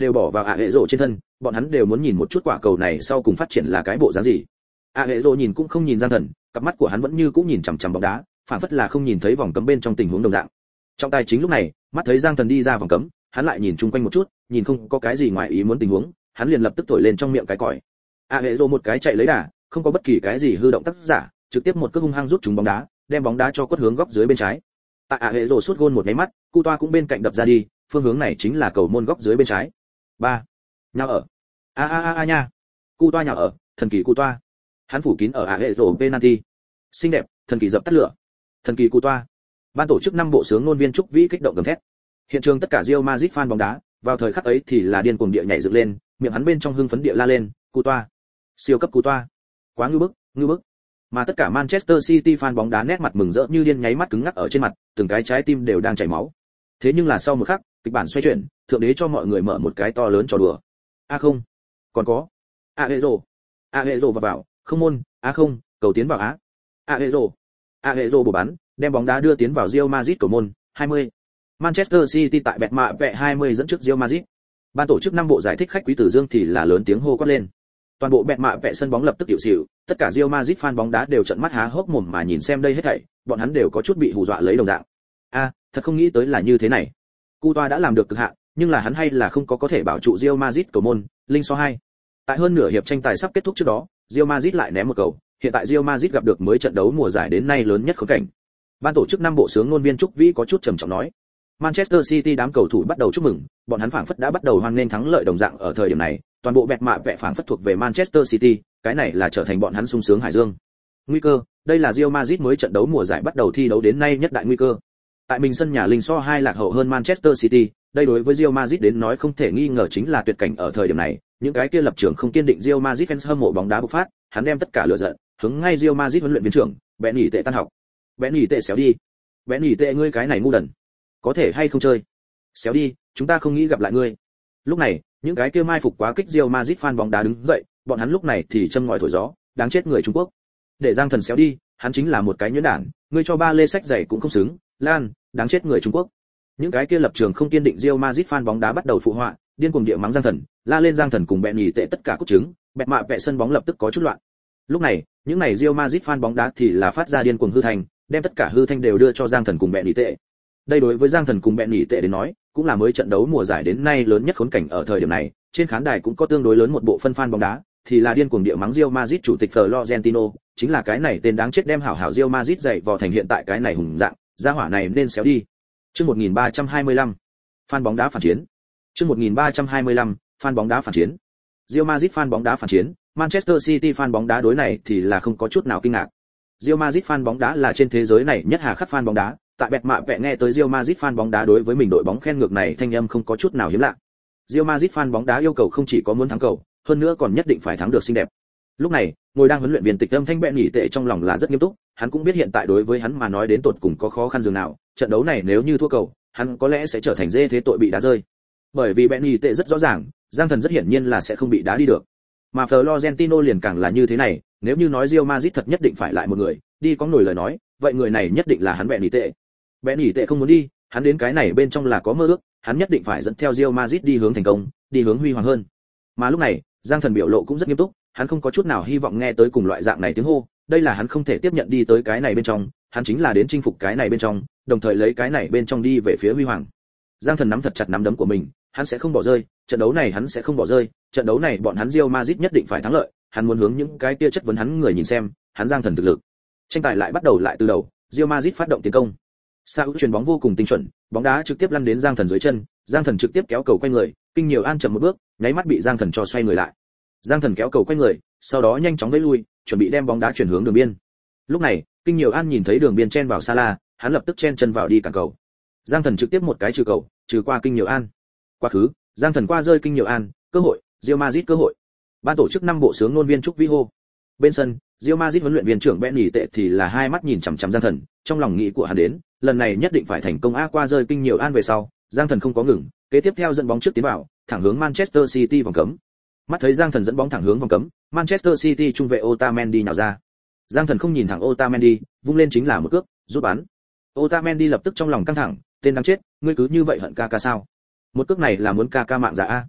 Speaker 1: đều bỏ vào ạ hệ rồ trên thân, bọn hắn đều muốn nhìn một chút quả cầu này sau cùng phát triển là cái bộ dáng gì. ạ hệ rồ nhìn cũng không nhìn Giang Thần, cặp mắt của hắn vẫn như cũng nhìn chằm chằm bóng đá, phản phất là không nhìn thấy vòng cấm bên trong tình huống đồng dạng. Trong tay chính lúc này, mắt thấy Giang Thần đi ra vòng cấm, hắn lại nhìn chung quanh một chút, nhìn không có cái gì ngoài ý muốn tình huống, hắn liền lập tức thổi lên trong miệng cái còi. ạ hệ rồ một cái chạy lấy đà, không có bất kỳ cái gì hư động tác giả, trực tiếp một cước hung hăng rút trúng bóng đá, đem bóng đá cho quất hướng góc dưới bên trái. Tại ạ hệ rồ sút gôn một cái mắt, Cu Toa cũng bên cạnh đập ra đi, phương hướng này chính là cầu môn góc dưới bên trái. ba Nhào ở. A a a a nha. Cu Toa nhào ở, thần kỳ Cu Toa. Hắn phủ kín ở ạ hệ rồ penalty. Xinh đẹp, thần kỳ dập tắt lửa. Thần kỳ Cu Toa. Ban tổ chức năm bộ sướng ngôn viên Trúc Vĩ kích động gầm thét. Hiện trường tất cả Real Madrid fan bóng đá, vào thời khắc ấy thì là điên cuồng địa nhảy dựng lên, miệng hắn bên trong hưng phấn địa la lên, Cu Toa. Siêu cấp Cu Toa. Quá ngưu bức, ngưu bức. Mà tất cả Manchester City fan bóng đá nét mặt mừng rỡ như điên, nháy mắt cứng ngắc ở trên mặt, từng cái trái tim đều đang chảy máu. Thế nhưng là sau một khắc, kịch bản xoay chuyển, thượng đế cho mọi người mở một cái to lớn trò đùa. A không, còn có. A hệ rồ. A hệ rồ vào vào, không môn, a không, cầu tiến vào á. A hệ rồ. A hệ rồ bổ bắn, đem bóng đá đưa tiến vào Real Madrid cầu môn, hai mươi. Manchester City tại bẹt mạ vẹ hai mươi dẫn trước Real Madrid. Ban tổ chức năm bộ giải thích khách quý Tử Dương thì là lớn tiếng hô quát lên. Toàn bộ bẹt mạ vẹ sân bóng lập tức tiểu xỉu, tất cả Real Madrid fan bóng đá đều trợn mắt há hốc mồm mà nhìn xem đây hết thảy, bọn hắn đều có chút bị hù dọa lấy đồng dạng. A, thật không nghĩ tới là như thế này. Cu Toa đã làm được cực hạn, nhưng là hắn hay là không có có thể bảo trụ Real Madrid cầu môn, linh số hai. Tại hơn nửa hiệp tranh tài sắp kết thúc trước đó, Real Madrid lại ném một cầu, hiện tại Real Madrid gặp được mới trận đấu mùa giải đến nay lớn nhất khốn cảnh. Ban tổ chức năm bộ sướng ngôn viên Trúc Vĩ có chút trầm trọng nói. Manchester City đám cầu thủ bắt đầu chúc mừng, bọn hắn phảng phất đã bắt đầu hoan nghênh thắng lợi đồng dạng ở thời điểm này, toàn bộ bẹt mạ vẹ phảng phất thuộc về Manchester City, cái này là trở thành bọn hắn sung sướng hải dương. Nguy cơ, đây là Real Madrid mới trận đấu mùa giải bắt đầu thi đấu đến nay nhất đại nguy cơ. Tại mình sân nhà linh so hai lạc hậu hơn Manchester City, đây đối với Real Madrid đến nói không thể nghi ngờ chính là tuyệt cảnh ở thời điểm này, những cái kia lập trường không kiên định Real Madrid fans hâm mộ bóng đá bộc phát, hắn đem tất cả lửa giận hướng ngay Real Madrid huấn luyện viên trưởng, bẽ nhỉ tệ tan học. Bẽ nhỉ tệ xéo đi. Bẽ nhỉ tệ ngươi cái này ngu đần. Có thể hay không chơi? Xéo đi, chúng ta không nghĩ gặp lại ngươi. Lúc này, những cái kia mai phục quá kích Real Madrid fan bóng đá đứng dậy, bọn hắn lúc này thì châm ngòi thổi gió, đáng chết người Trung Quốc. Để Giang Thần xéo đi, hắn chính là một cái nhuyễn đản, ngươi cho ba lê sách giày cũng không xứng, Lan, đáng chết người Trung Quốc. Những cái kia lập trường không kiên định Real Madrid fan bóng đá bắt đầu phụ họa, điên cuồng địa mắng Giang Thần, la lên Giang Thần cùng bẹ nhỉ tệ tất cả cốt trứng, bẹt mạ vẹ sân bóng lập tức có chút loạn. Lúc này, những này Real Madrid fan bóng đá thì là phát ra điên cuồng hư thành, đem tất cả hư thanh đều đưa cho Giang Thần cùng bẹ nhỉ tệ. Đây đối với Giang Thần cùng bẹ nhỉ tệ đến nói, cũng là mới trận đấu mùa giải đến nay lớn nhất khốn cảnh ở thời điểm này, trên khán đài cũng có tương đối lớn một bộ phân fan bóng đá, thì là điên cuồng địa mắng Real Madrid chủ tịch Florentino, chính là cái này tên đáng chết đem hảo hảo Real Madrid dạy vò thành hiện tại cái này hùng dạng, gia hỏa này nên xéo đi. Chương một nghìn ba trăm hai mươi lăm, fan bóng đá phản chiến. Chương một nghìn ba trăm hai mươi lăm, fan bóng đá phản chiến. Real Madrid fan bóng đá phản chiến, Manchester City fan bóng đá đối này thì là không có chút nào kinh ngạc. Real Madrid fan bóng đá là trên thế giới này nhất hà khắc fan bóng đá, tại bẹt mạ vẹ nghe tới Real Madrid fan bóng đá đối với mình đội bóng khen ngược này thanh âm không có chút nào hiếm lạ. Real Madrid fan bóng đá yêu cầu không chỉ có muốn thắng cầu, hơn nữa còn nhất định phải thắng được xinh đẹp. Lúc này, ngồi đang huấn luyện viên tịch âm thanh bẹ nhỉ tệ trong lòng là rất nghiêm túc, hắn cũng biết hiện tại đối với hắn mà nói đến tột cùng có khó khăn dường nào, trận đấu này nếu như thua cầu, hắn có lẽ sẽ trở thành dê thế tội bị đá rơi. Bởi vì bẹ nhỉ tệ rất rõ ràng, Giang Thần rất hiển nhiên là sẽ không bị đá đi được. Mà Florentino liền càng là như thế này, nếu như nói Real Madrid thật nhất định phải lại một người, đi có nổi lời nói, vậy người này nhất định là hắn bẹ nhỉ tệ. Bẹ nhỉ tệ không muốn đi, hắn đến cái này bên trong là có mơ ước, hắn nhất định phải dẫn theo Real Madrid đi hướng thành công, đi hướng huy hoàng hơn. Mà lúc này, Giang Thần biểu lộ cũng rất nghiêm túc, hắn không có chút nào hy vọng nghe tới cùng loại dạng này tiếng hô, đây là hắn không thể tiếp nhận đi tới cái này bên trong, hắn chính là đến chinh phục cái này bên trong, đồng thời lấy cái này bên trong đi về phía huy hoàng. Giang Thần nắm thật chặt nắm đấm của mình, hắn sẽ không bỏ rơi, trận đấu này hắn sẽ không bỏ rơi, trận đấu này bọn hắn Real Madrid nhất định phải thắng lợi, hắn muốn hướng những cái kia chất vấn hắn người nhìn xem, hắn Giang Thần thực lực. Tranh tài lại bắt đầu lại từ đầu, Real Madrid phát động tiến công. Saúl chuyền bóng vô cùng tinh chuẩn, bóng đá trực tiếp lăn đến Giang Thần dưới chân, Giang Thần trực tiếp kéo cầu quay người, Kinh Nhiều An chậm một bước, nháy mắt bị Giang Thần cho xoay người lại. Giang Thần kéo cầu quay người, sau đó nhanh chóng vẫy lui, chuẩn bị đem bóng đá chuyển hướng đường biên. Lúc này, Kinh Nhiều An nhìn thấy đường biên chen vào Salah, hắn lập tức chen chân vào đi cản cầu. Giang Thần trực tiếp một cái trừ cầu, trừ qua Kinh Nhiều An. Quá khứ, Giang Thần qua rơi Kinh Nhiều An, cơ hội, Real Madrid cơ hội. Ban tổ chức năm bộ sướng ngôn viên Trúc Vĩ hô. Bên sân, Real Madrid huấn luyện viên trưởng Bẹ nhỉ tệ thì là hai mắt nhìn chằm chằm Giang Thần, trong lòng nghĩ của hắn đến, lần này nhất định phải thành công a qua rơi Kinh Nhiều An về sau, Giang Thần không có ngừng, kế tiếp theo dẫn bóng trước tiến vào, thẳng hướng Manchester City vòng cấm. Mắt thấy Giang Thần dẫn bóng thẳng hướng vòng cấm, Manchester City trung vệ Otamendi nhào ra. Giang Thần không nhìn thẳng Otamendi, vung lên chính là một cước, rút bắn. Otamendi lập tức trong lòng căng thẳng, tên đáng chết, ngươi cứ như vậy hận Kaka sao? Một cước này là muốn Kaka mạng giả a.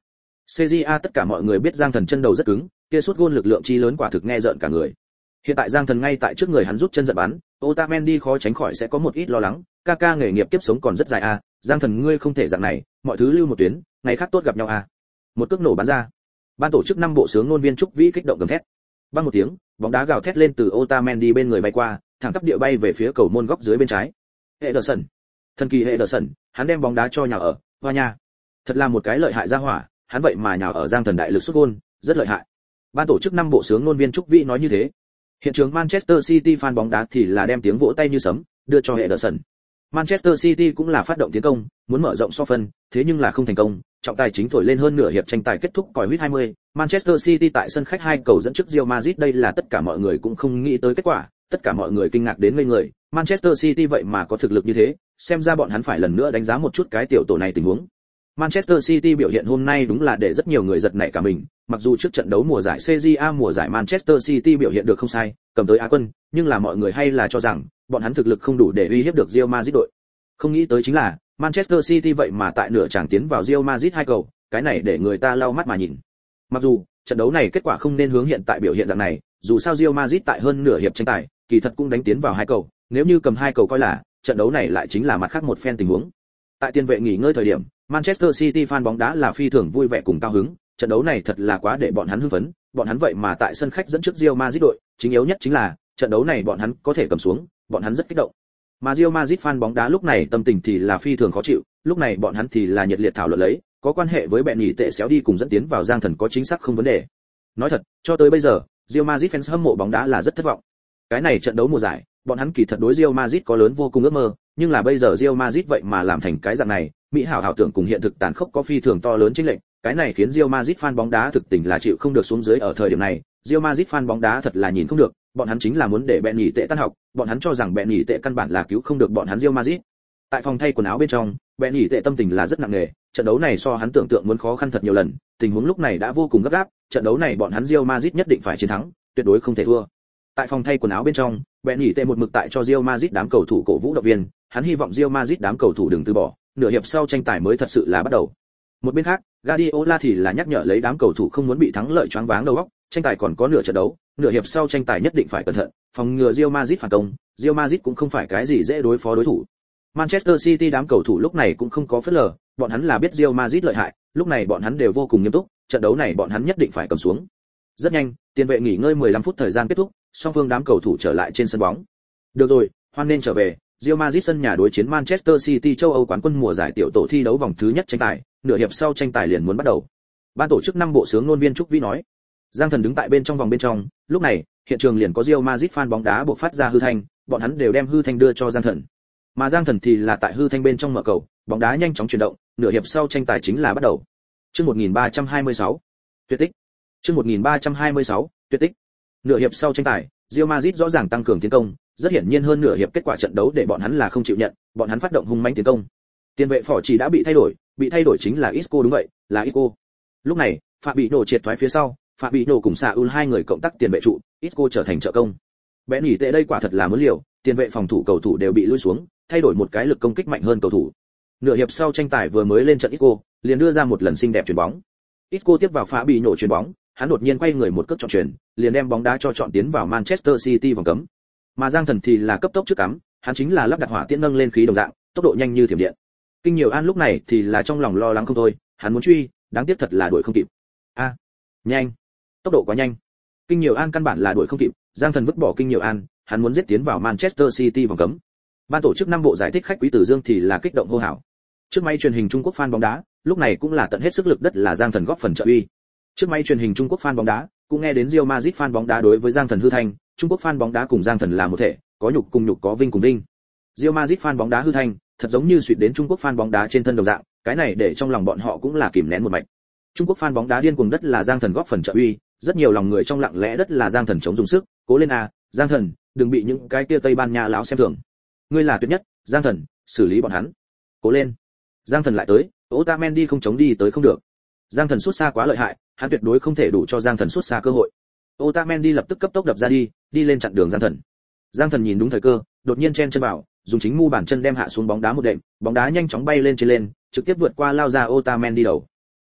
Speaker 1: xê giê a tất cả mọi người biết Giang Thần chân đầu rất cứng, kia sút gôn lực lượng chi lớn quả thực nghe rợn cả người. Hiện tại Giang Thần ngay tại trước người hắn rút chân giật bắn, Otamendi khó tránh khỏi sẽ có một ít lo lắng, ca ca nghề nghiệp kiếp sống còn rất dài a, Giang Thần ngươi không thể dạng này, mọi thứ lưu một tuyến, ngày khác tốt gặp nhau a. Một cước nổ bắn ra. Ban tổ chức năm bộ sướng ngôn viên Trúc Vĩ kích động gầm thét. Bang một tiếng, bóng đá gào thét lên từ Otamendi bên người bay qua, thẳng tắp địa bay về phía cầu môn góc dưới bên trái. Ederson, thần kỳ Ederson, hắn đem bóng đá cho nhào ở, hoa nha. Thật là một cái lợi hại ra hỏa, hắn vậy mà nhào ở Giang Thần đại lực sút gôn, rất lợi hại. Ban tổ chức năm bộ sướng ngôn viên Trúc Vĩ nói như thế. Hiện trường Manchester City fan bóng đá thì là đem tiếng vỗ tay như sấm, đưa cho Ederson. Manchester City cũng là phát động tiến công, muốn mở rộng so phân, thế nhưng là không thành công, trọng tài chính thổi lên hơn nửa hiệp tranh tài kết thúc còi huýt hai mươi, Manchester City tại sân khách hai cầu dẫn trước Real Madrid, đây là tất cả mọi người cũng không nghĩ tới kết quả, tất cả mọi người kinh ngạc đến ngây người, Manchester City vậy mà có thực lực như thế, xem ra bọn hắn phải lần nữa đánh giá một chút cái tiểu tổ này tình huống. Manchester City biểu hiện hôm nay đúng là để rất nhiều người giật nảy cả mình, mặc dù trước trận đấu mùa giải xê giê a mùa giải Manchester City biểu hiện được không sai, cầm tới Á quân, nhưng là mọi người hay là cho rằng bọn hắn thực lực không đủ để uy hiếp được Real Madrid đội. Không nghĩ tới chính là Manchester City vậy mà tại nửa chàng tiến vào Real Madrid hai cầu, cái này để người ta lau mắt mà nhìn. Mặc dù trận đấu này kết quả không nên hướng hiện tại biểu hiện dạng này, dù sao Real Madrid tại hơn nửa hiệp tranh tài, kỳ thật cũng đánh tiến vào hai cầu, nếu như cầm hai cầu coi là trận đấu này lại chính là mặt khác một phen tình huống. Tại tiền vệ nghỉ ngơi thời điểm, Manchester City fan bóng đá là phi thường vui vẻ cùng cao hứng, trận đấu này thật là quá để bọn hắn hưng phấn, bọn hắn vậy mà tại sân khách dẫn trước Real Madrid đội, chính yếu nhất chính là trận đấu này bọn hắn có thể cầm xuống, bọn hắn rất kích động. Mà Real Madrid fan bóng đá lúc này tâm tình thì là phi thường khó chịu, lúc này bọn hắn thì là nhiệt liệt thảo luận lấy, có quan hệ với bẹn nhỉ tệ xéo đi cùng dẫn tiến vào Giang Thần có chính xác không vấn đề. Nói thật, cho tới bây giờ, Real Madrid fans hâm mộ bóng đá là rất thất vọng. Cái này trận đấu mùa giải, bọn hắn kỳ thật đối Real Madrid có lớn vô cùng ước mơ, nhưng là bây giờ Real Madrid vậy mà làm thành cái dạng này, mỹ hảo ảo tưởng cùng hiện thực tàn khốc có phi thường to lớn chênh lệch, cái này khiến Real Madrid fan bóng đá thực tình là chịu không được xuống dưới ở thời điểm này, Real Madrid fan bóng đá thật là nhìn không được, bọn hắn chính là muốn để bẹn nhỉ tệ tan học, bọn hắn cho rằng bẹn nhỉ tệ căn bản là cứu không được bọn hắn Real Madrid. Tại phòng thay quần áo bên trong, bẹn nhỉ tệ tâm tình là rất nặng nề, trận đấu này so hắn tưởng tượng muốn khó khăn thật nhiều lần, tình huống lúc này đã vô cùng gấp gáp, trận đấu này bọn hắn Real Madrid nhất định phải chiến thắng, tuyệt đối không thể thua. Tại phòng thay quần áo bên trong, bẹn nhỉ tệ một mực tại cho Real Madrid đám cầu thủ cổ vũ động viên, hắn hy vọng Real Madrid đám cầu thủ đừng từ bỏ, nửa hiệp sau tranh tài mới thật sự là bắt đầu. Một bên khác, Guardiola thì là nhắc nhở lấy đám cầu thủ không muốn bị thắng lợi choáng váng đầu óc, tranh tài còn có nửa trận đấu, nửa hiệp sau tranh tài nhất định phải cẩn thận, phòng ngừa Real Madrid phản công, Real Madrid cũng không phải cái gì dễ đối phó đối thủ. Manchester City đám cầu thủ lúc này cũng không có phớt lờ, bọn hắn là biết Real Madrid lợi hại, lúc này bọn hắn đều vô cùng nghiêm túc, trận đấu này bọn hắn nhất định phải cầm xuống. Rất nhanh, tiền vệ nghỉ ngơi mười lăm phút thời gian kết thúc, song phương đám cầu thủ trở lại trên sân bóng. Được rồi, hoan nên trở về, Real Madrid sân nhà đối chiến Manchester City châu Âu quán quân mùa giải tiểu tổ thi đấu vòng thứ nhất tranh tài, nửa hiệp sau tranh tài liền muốn bắt đầu. Ban tổ chức năm bộ sướng ngôn viên Trúc Vĩ nói. Giang Thần đứng tại bên trong vòng bên trong, lúc này, hiện trường liền có Real Madrid fan bóng đá buộc phát ra hư thanh, bọn hắn đều đem hư thanh đưa cho Giang Thần. Mà Giang Thần thì là tại hư thanh bên trong mở cầu, bóng đá nhanh chóng chuyển động, nửa hiệp sau tranh tài chính là bắt đầu. Chương một nghìn ba trăm hai mươi sáu, tuyệt tích. Chương một nghìn ba trăm hai mươi sáu, tuyệt tích. Nửa hiệp sau tranh tài, Real Madrid rõ ràng tăng cường tiến công, rất hiển nhiên hơn nửa hiệp kết quả trận đấu để bọn hắn là không chịu nhận, bọn hắn phát động hung mãnh tiến công. Tiền vệ phỏ chỉ đã bị thay đổi, bị thay đổi chính là Isco, đúng vậy, là Isco. Lúc này, Fabinho triệt thoái phía sau, Fabinho cùng Saúl hai người cộng tác tiền vệ trụ, Isco trở thành trợ công. Bén nhỉ tệ đây quả thật là muốn liều, tiền vệ phòng thủ cầu thủ đều bị lui xuống, thay đổi một cái lực công kích mạnh hơn cầu thủ. Nửa hiệp sau tranh tài vừa mới lên trận Isco, liền đưa ra một lần xinh đẹp chuyền bóng. Isco tiếp vào Fabinho chuyền bóng, hắn đột nhiên quay người một cước chọn chuyền, liền đem bóng đá cho chọn tiến vào Manchester City vòng cấm. Mà Giang Thần thì là cấp tốc trước cắm, hắn chính là lắp đặt hỏa tiễn nâng lên khí đồng dạng, tốc độ nhanh như thiểm điện. Kinh Nhiều An lúc này thì là trong lòng lo lắng không thôi, hắn muốn truy, đáng tiếc thật là đuổi không kịp. A, à, nhanh, tốc độ quá nhanh. Kinh Nhiều An căn bản là đuổi không kịp, Giang Thần vứt bỏ Kinh Nhiều An, hắn muốn giết tiến vào Manchester City vòng cấm. Ban tổ chức năm bộ giải thích khách Quý Tử Dương thì là kích động hô hào. Trước máy truyền hình Trung Quốc fan bóng đá, lúc này cũng là tận hết sức lực đất là Giang Thần góp phần trợ uy. Trước máy truyền hình Trung Quốc fan bóng đá, cũng nghe đến Real Madrid fan bóng đá đối với Giang Thần hư thanh, Trung Quốc fan bóng đá cùng Giang Thần là một thể, có nhục cùng nhục có vinh cùng vinh. Real Madrid fan bóng đá hư thanh, thật giống như suýt đến Trung Quốc fan bóng đá trên thân đồng dạng, cái này để trong lòng bọn họ cũng là kìm nén một mạch. Trung Quốc fan bóng đá điên cuồng đất là Giang Thần góp phần trợ uy, rất nhiều lòng người trong lặng lẽ đất là Giang Thần chống dùng sức, cố lên a, Giang Thần, đừng bị những cái kia Tây Ban Nha lão xem thường. Ngươi là tuyệt nhất, Giang Thần, xử lý bọn hắn. Cố lên. Giang Thần lại tới, Otamendi không chống đi tới không được. Giang Thần xuất xa quá lợi hại, hắn tuyệt đối không thể đủ cho Giang Thần xuất xa cơ hội. Otamendi lập tức cấp tốc đập ra đi, đi lên chặn đường Giang Thần. Giang Thần nhìn đúng thời cơ, đột nhiên chen chân vào, dùng chính mu bàn chân đem hạ xuống bóng đá một đệm, bóng đá nhanh chóng bay lên trên lên, trực tiếp vượt qua lao ra Otamendi đầu.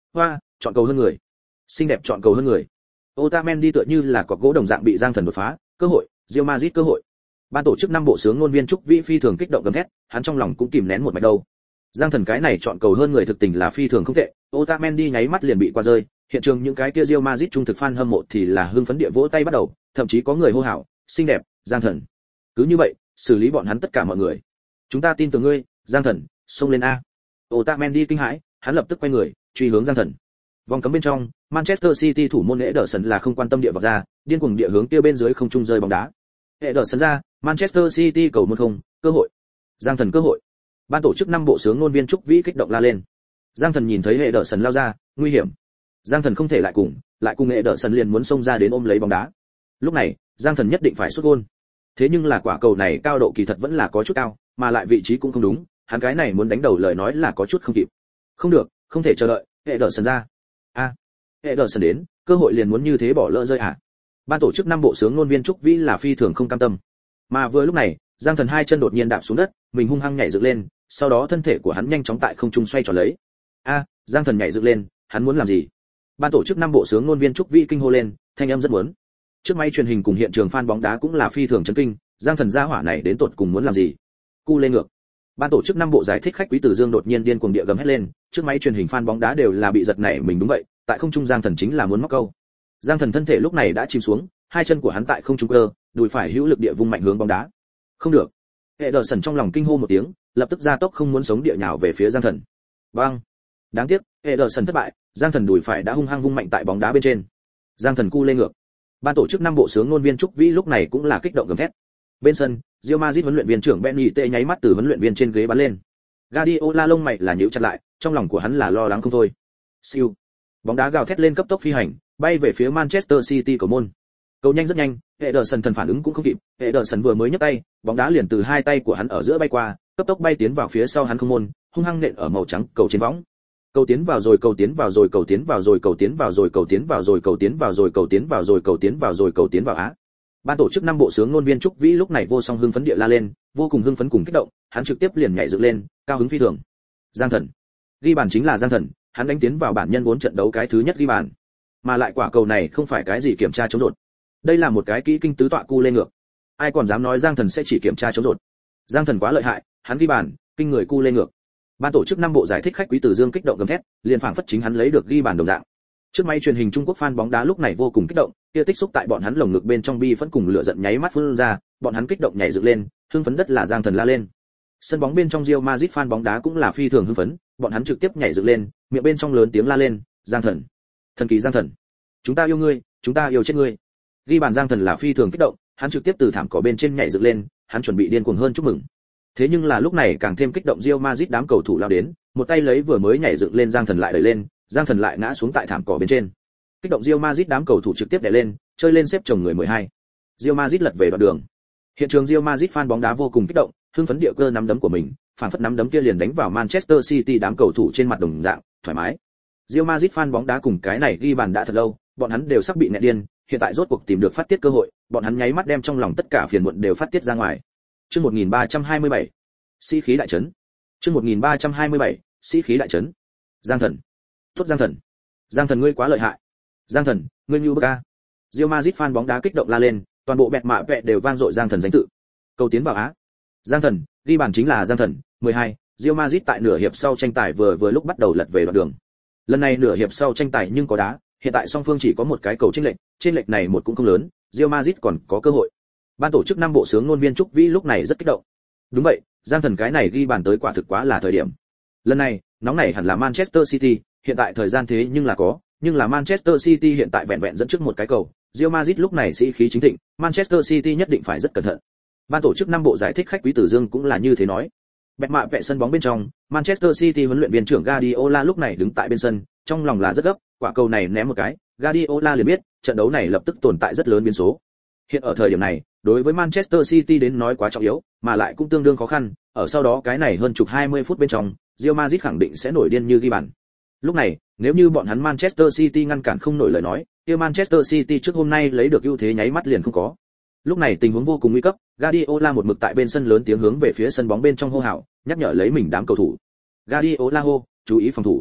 Speaker 1: Hoa, chọn cầu hơn người. Xinh đẹp chọn cầu hơn người. Otamendi tựa như là cọc gỗ đồng dạng bị Giang Thần đột phá, cơ hội, Real Madrid cơ hội. Ban tổ chức năm bộ sướng ngôn viên Trúc Vĩ phi thường kích động gầm thét, hắn trong lòng cũng kìm nén một mạch đâu. Giang Thần cái này chọn cầu hơn người thực tình là phi thường không tệ, Otamendi nháy mắt liền bị qua rơi, hiện trường những cái kia Real Madrid trung thực fan hâm mộ thì là hưng phấn địa vỗ tay bắt đầu, thậm chí có người hô hào, xinh đẹp, Giang Thần. Cứ như vậy, xử lý bọn hắn tất cả mọi người. Chúng ta tin tưởng ngươi, Giang Thần, xông lên a. Otamendi kinh hãi, hắn lập tức quay người, truy hướng Giang Thần. Vòng cấm bên trong, Manchester City thủ môn Ederson là không quan tâm địa vào ra, điên cuồng địa hướng kia bên dưới không trung rơi bóng đá. Ederson ra, Manchester City cầu một không, cơ hội. Giang Thần cơ hội. Ban tổ chức năm bộ sướng ngôn viên Trúc Vĩ kích động la lên. Giang Thần nhìn thấy Ederson lao ra, nguy hiểm. Giang Thần không thể lại cùng, lại cùng Ederson liền muốn xông ra đến ôm lấy bóng đá. Lúc này, Giang Thần nhất định phải sút gol. Thế nhưng là quả cầu này cao độ kỳ thật vẫn là có chút cao, mà lại vị trí cũng không đúng, hắn cái này muốn đánh đầu lời nói là có chút không kịp. Không được, không thể chờ đợi, Ederson ra. A, à, Ederson đến, cơ hội liền muốn như thế bỏ lỡ rơi à? Ban tổ chức năm bộ sướng ngôn viên Trúc Vĩ là phi thường không cam tâm. Mà vừa lúc này, Giang Thần hai chân đột nhiên đạp xuống đất, mình hung hăng nhảy dựng lên, sau đó thân thể của hắn nhanh chóng tại không trung xoay tròn lấy. A, à, Giang Thần nhảy dựng lên, hắn muốn làm gì? Ban tổ chức năm bộ sướng ngôn viên Trúc Vĩ kinh hô lên, thanh âm rất muốn. Trước máy truyền hình cùng hiện trường fan bóng đá cũng là phi thường chấn kinh, Giang Thần gia hỏa này đến tột cùng muốn làm gì? Cu lên ngược. Ban tổ chức năm bộ giải thích khách Quý Tử Dương đột nhiên điên cuồng địa gầm hét lên, trước máy truyền hình fan bóng đá đều là bị giật nảy mình đúng vậy, tại không trung Giang Thần chính là muốn móc câu. Giang Thần thân thể lúc này đã chìm xuống, hai chân của hắn tại không trung cơ, đùi phải hữu lực địa vung mạnh hướng bóng đá. Không được. Ederson trong lòng kinh hô một tiếng, lập tức ra tốc không muốn sống địa nhào về phía Giang Thần. Bang. Đáng tiếc, Ederson thất bại, Giang Thần đùi phải đã hung hăng vung mạnh tại bóng đá bên trên. Giang Thần cu lên ngược. Ban tổ chức năm bộ sướng ngôn viên Trúc Vĩ lúc này cũng là kích động gầm thét. Bên sân, Real Madrid huấn luyện viên trưởng Benitez nháy mắt từ huấn luyện viên trên ghế bắn lên. Guardiola lông mày là nhíu chặt lại, trong lòng của hắn là lo lắng không thôi. Siêu. Bóng đá gào thét lên cấp tốc phi hành, bay về phía Manchester City cầu môn. Cầu nhanh rất nhanh, Ederson thần phản ứng cũng không kịp, Ederson vừa mới nhấc tay, bóng đá liền từ hai tay của hắn ở giữa bay qua, cấp tốc bay tiến vào phía sau hắn không môn, hung hăng nện ở màu trắng cầu trên võng. Cầu tiến vào rồi, cầu tiến vào rồi, cầu tiến vào rồi, cầu tiến vào rồi, cầu tiến vào rồi, cầu tiến vào rồi, cầu tiến vào rồi, cầu tiến vào rồi, cầu tiến vào á. Ban tổ chức năm bộ sướng ngôn viên Trúc Vĩ lúc này vô song hưng phấn địa la lên, vô cùng hưng phấn cùng kích động, hắn trực tiếp liền nhảy dựng lên, cao hứng phi thường. Giang Thần. Ghi bàn chính là Giang Thần, hắn đánh tiến vào bản nhân vốn trận đấu cái thứ nhất ghi bàn. Mà lại quả cầu này không phải cái gì kiểm tra chống rột. Đây là một cái kỹ kinh tứ tọa cu lên ngược. Ai còn dám nói Giang Thần sẽ chỉ kiểm tra chống rột. Giang Thần quá lợi hại, hắn ghi bàn, kinh người cu lên ngược. Ban tổ chức năm bộ giải thích khách Quý Tử Dương kích động gầm thét, liền phảng phất chính hắn lấy được ghi bàn đồng dạng. Trước máy truyền hình Trung Quốc fan bóng đá lúc này vô cùng kích động, kia tích xúc tại bọn hắn lồng ngực bên trong bi phẫn cùng lửa giận nháy mắt phun ra, bọn hắn kích động nhảy dựng lên, hưng phấn đất là Giang Thần la lên. Sân bóng bên trong Real Madrid fan bóng đá cũng là phi thường hưng phấn, bọn hắn trực tiếp nhảy dựng lên, miệng bên trong lớn tiếng la lên, Giang Thần, thần kỳ Giang Thần, chúng ta yêu ngươi, chúng ta yêu chết ngươi. Ghi bàn Giang Thần là phi thường kích động, hắn trực tiếp từ thảm cỏ bên trên nhảy dựng lên, hắn chuẩn bị điên cuồng hơn chúc mừng. Thế nhưng là lúc này càng thêm kích động Real Madrid đám cầu thủ lao đến, một tay lấy vừa mới nhảy dựng lên Giang Thần lại đẩy lên, Giang Thần lại ngã xuống tại thảm cỏ bên trên. Kích động Real Madrid đám cầu thủ trực tiếp đè lên, chơi lên xếp chồng người mười hai. Real Madrid lật về đoạn đường. Hiện trường Real Madrid fan bóng đá vô cùng kích động, hưng phấn địa cơ nắm đấm của mình, phản phất nắm đấm kia liền đánh vào Manchester City đám cầu thủ trên mặt đồng dạng, thoải mái. Real Madrid fan bóng đá cùng cái này ghi bàn đã thật lâu, bọn hắn đều sắp bị nẹt điên, hiện tại rốt cuộc tìm được phát tiết cơ hội, bọn hắn nháy mắt đem trong lòng tất cả phiền muộn đều phát tiết ra ngoài. Chương một nghìn ba trăm hai mươi bảy, sĩ khí đại trấn. Chương một nghìn ba trăm hai mươi bảy, sĩ khí đại trấn. Giang Thần. Tốt Giang Thần. Giang Thần ngươi quá lợi hại. Giang Thần, ngươi như bức a. Real Madrid fan bóng đá kích động la lên, toàn bộ bẹt mạ vẹ đều vang dội Giang Thần danh tự. Cầu tiến vào á. Giang Thần, ghi bàn chính là Giang Thần, mười hai. Real Madrid tại nửa hiệp sau tranh tài vừa vừa lúc bắt đầu lật về đoạn đường. Lần này nửa hiệp sau tranh tài nhưng có đá, hiện tại song phương chỉ có một cái cầu chênh lệch, chênh lệch này một cũng không lớn, Real Madrid còn có cơ hội. Ban tổ chức năm bộ sướng ngôn viên Trúc Vĩ lúc này rất kích động. Đúng vậy, Giang Thần cái này ghi bàn tới quả thực quá là thời điểm. Lần này, nóng này hẳn là Manchester City, hiện tại thời gian thế nhưng là có, nhưng là Manchester City hiện tại vẹn vẹn dẫn trước một cái cầu, Real Madrid lúc này sĩ khí chính thịnh, Manchester City nhất định phải rất cẩn thận. Ban tổ chức năm bộ giải thích khách Quý Tử Dương cũng là như thế nói. Bẹt mạ vẹ sân bóng bên trong, Manchester City huấn luyện viên trưởng Guardiola lúc này đứng tại bên sân, trong lòng là rất gấp, quả cầu này ném một cái, Guardiola liền biết, trận đấu này lập tức tồn tại rất lớn biến số. Hiện ở thời điểm này, đối với Manchester City đến nói quá trọng yếu, mà lại cũng tương đương khó khăn, ở sau đó cái này hơn chục hai mươi phút bên trong, Real Madrid khẳng định sẽ nổi điên như ghi bàn. Lúc này, nếu như bọn hắn Manchester City ngăn cản không nổi lời nói, kia Manchester City trước hôm nay lấy được ưu thế nháy mắt liền không có. Lúc này tình huống vô cùng nguy cấp, Guardiola một mực tại bên sân lớn tiếng hướng về phía sân bóng bên trong hô hào, nhắc nhở lấy mình đám cầu thủ. Guardiola hô, chú ý phòng thủ.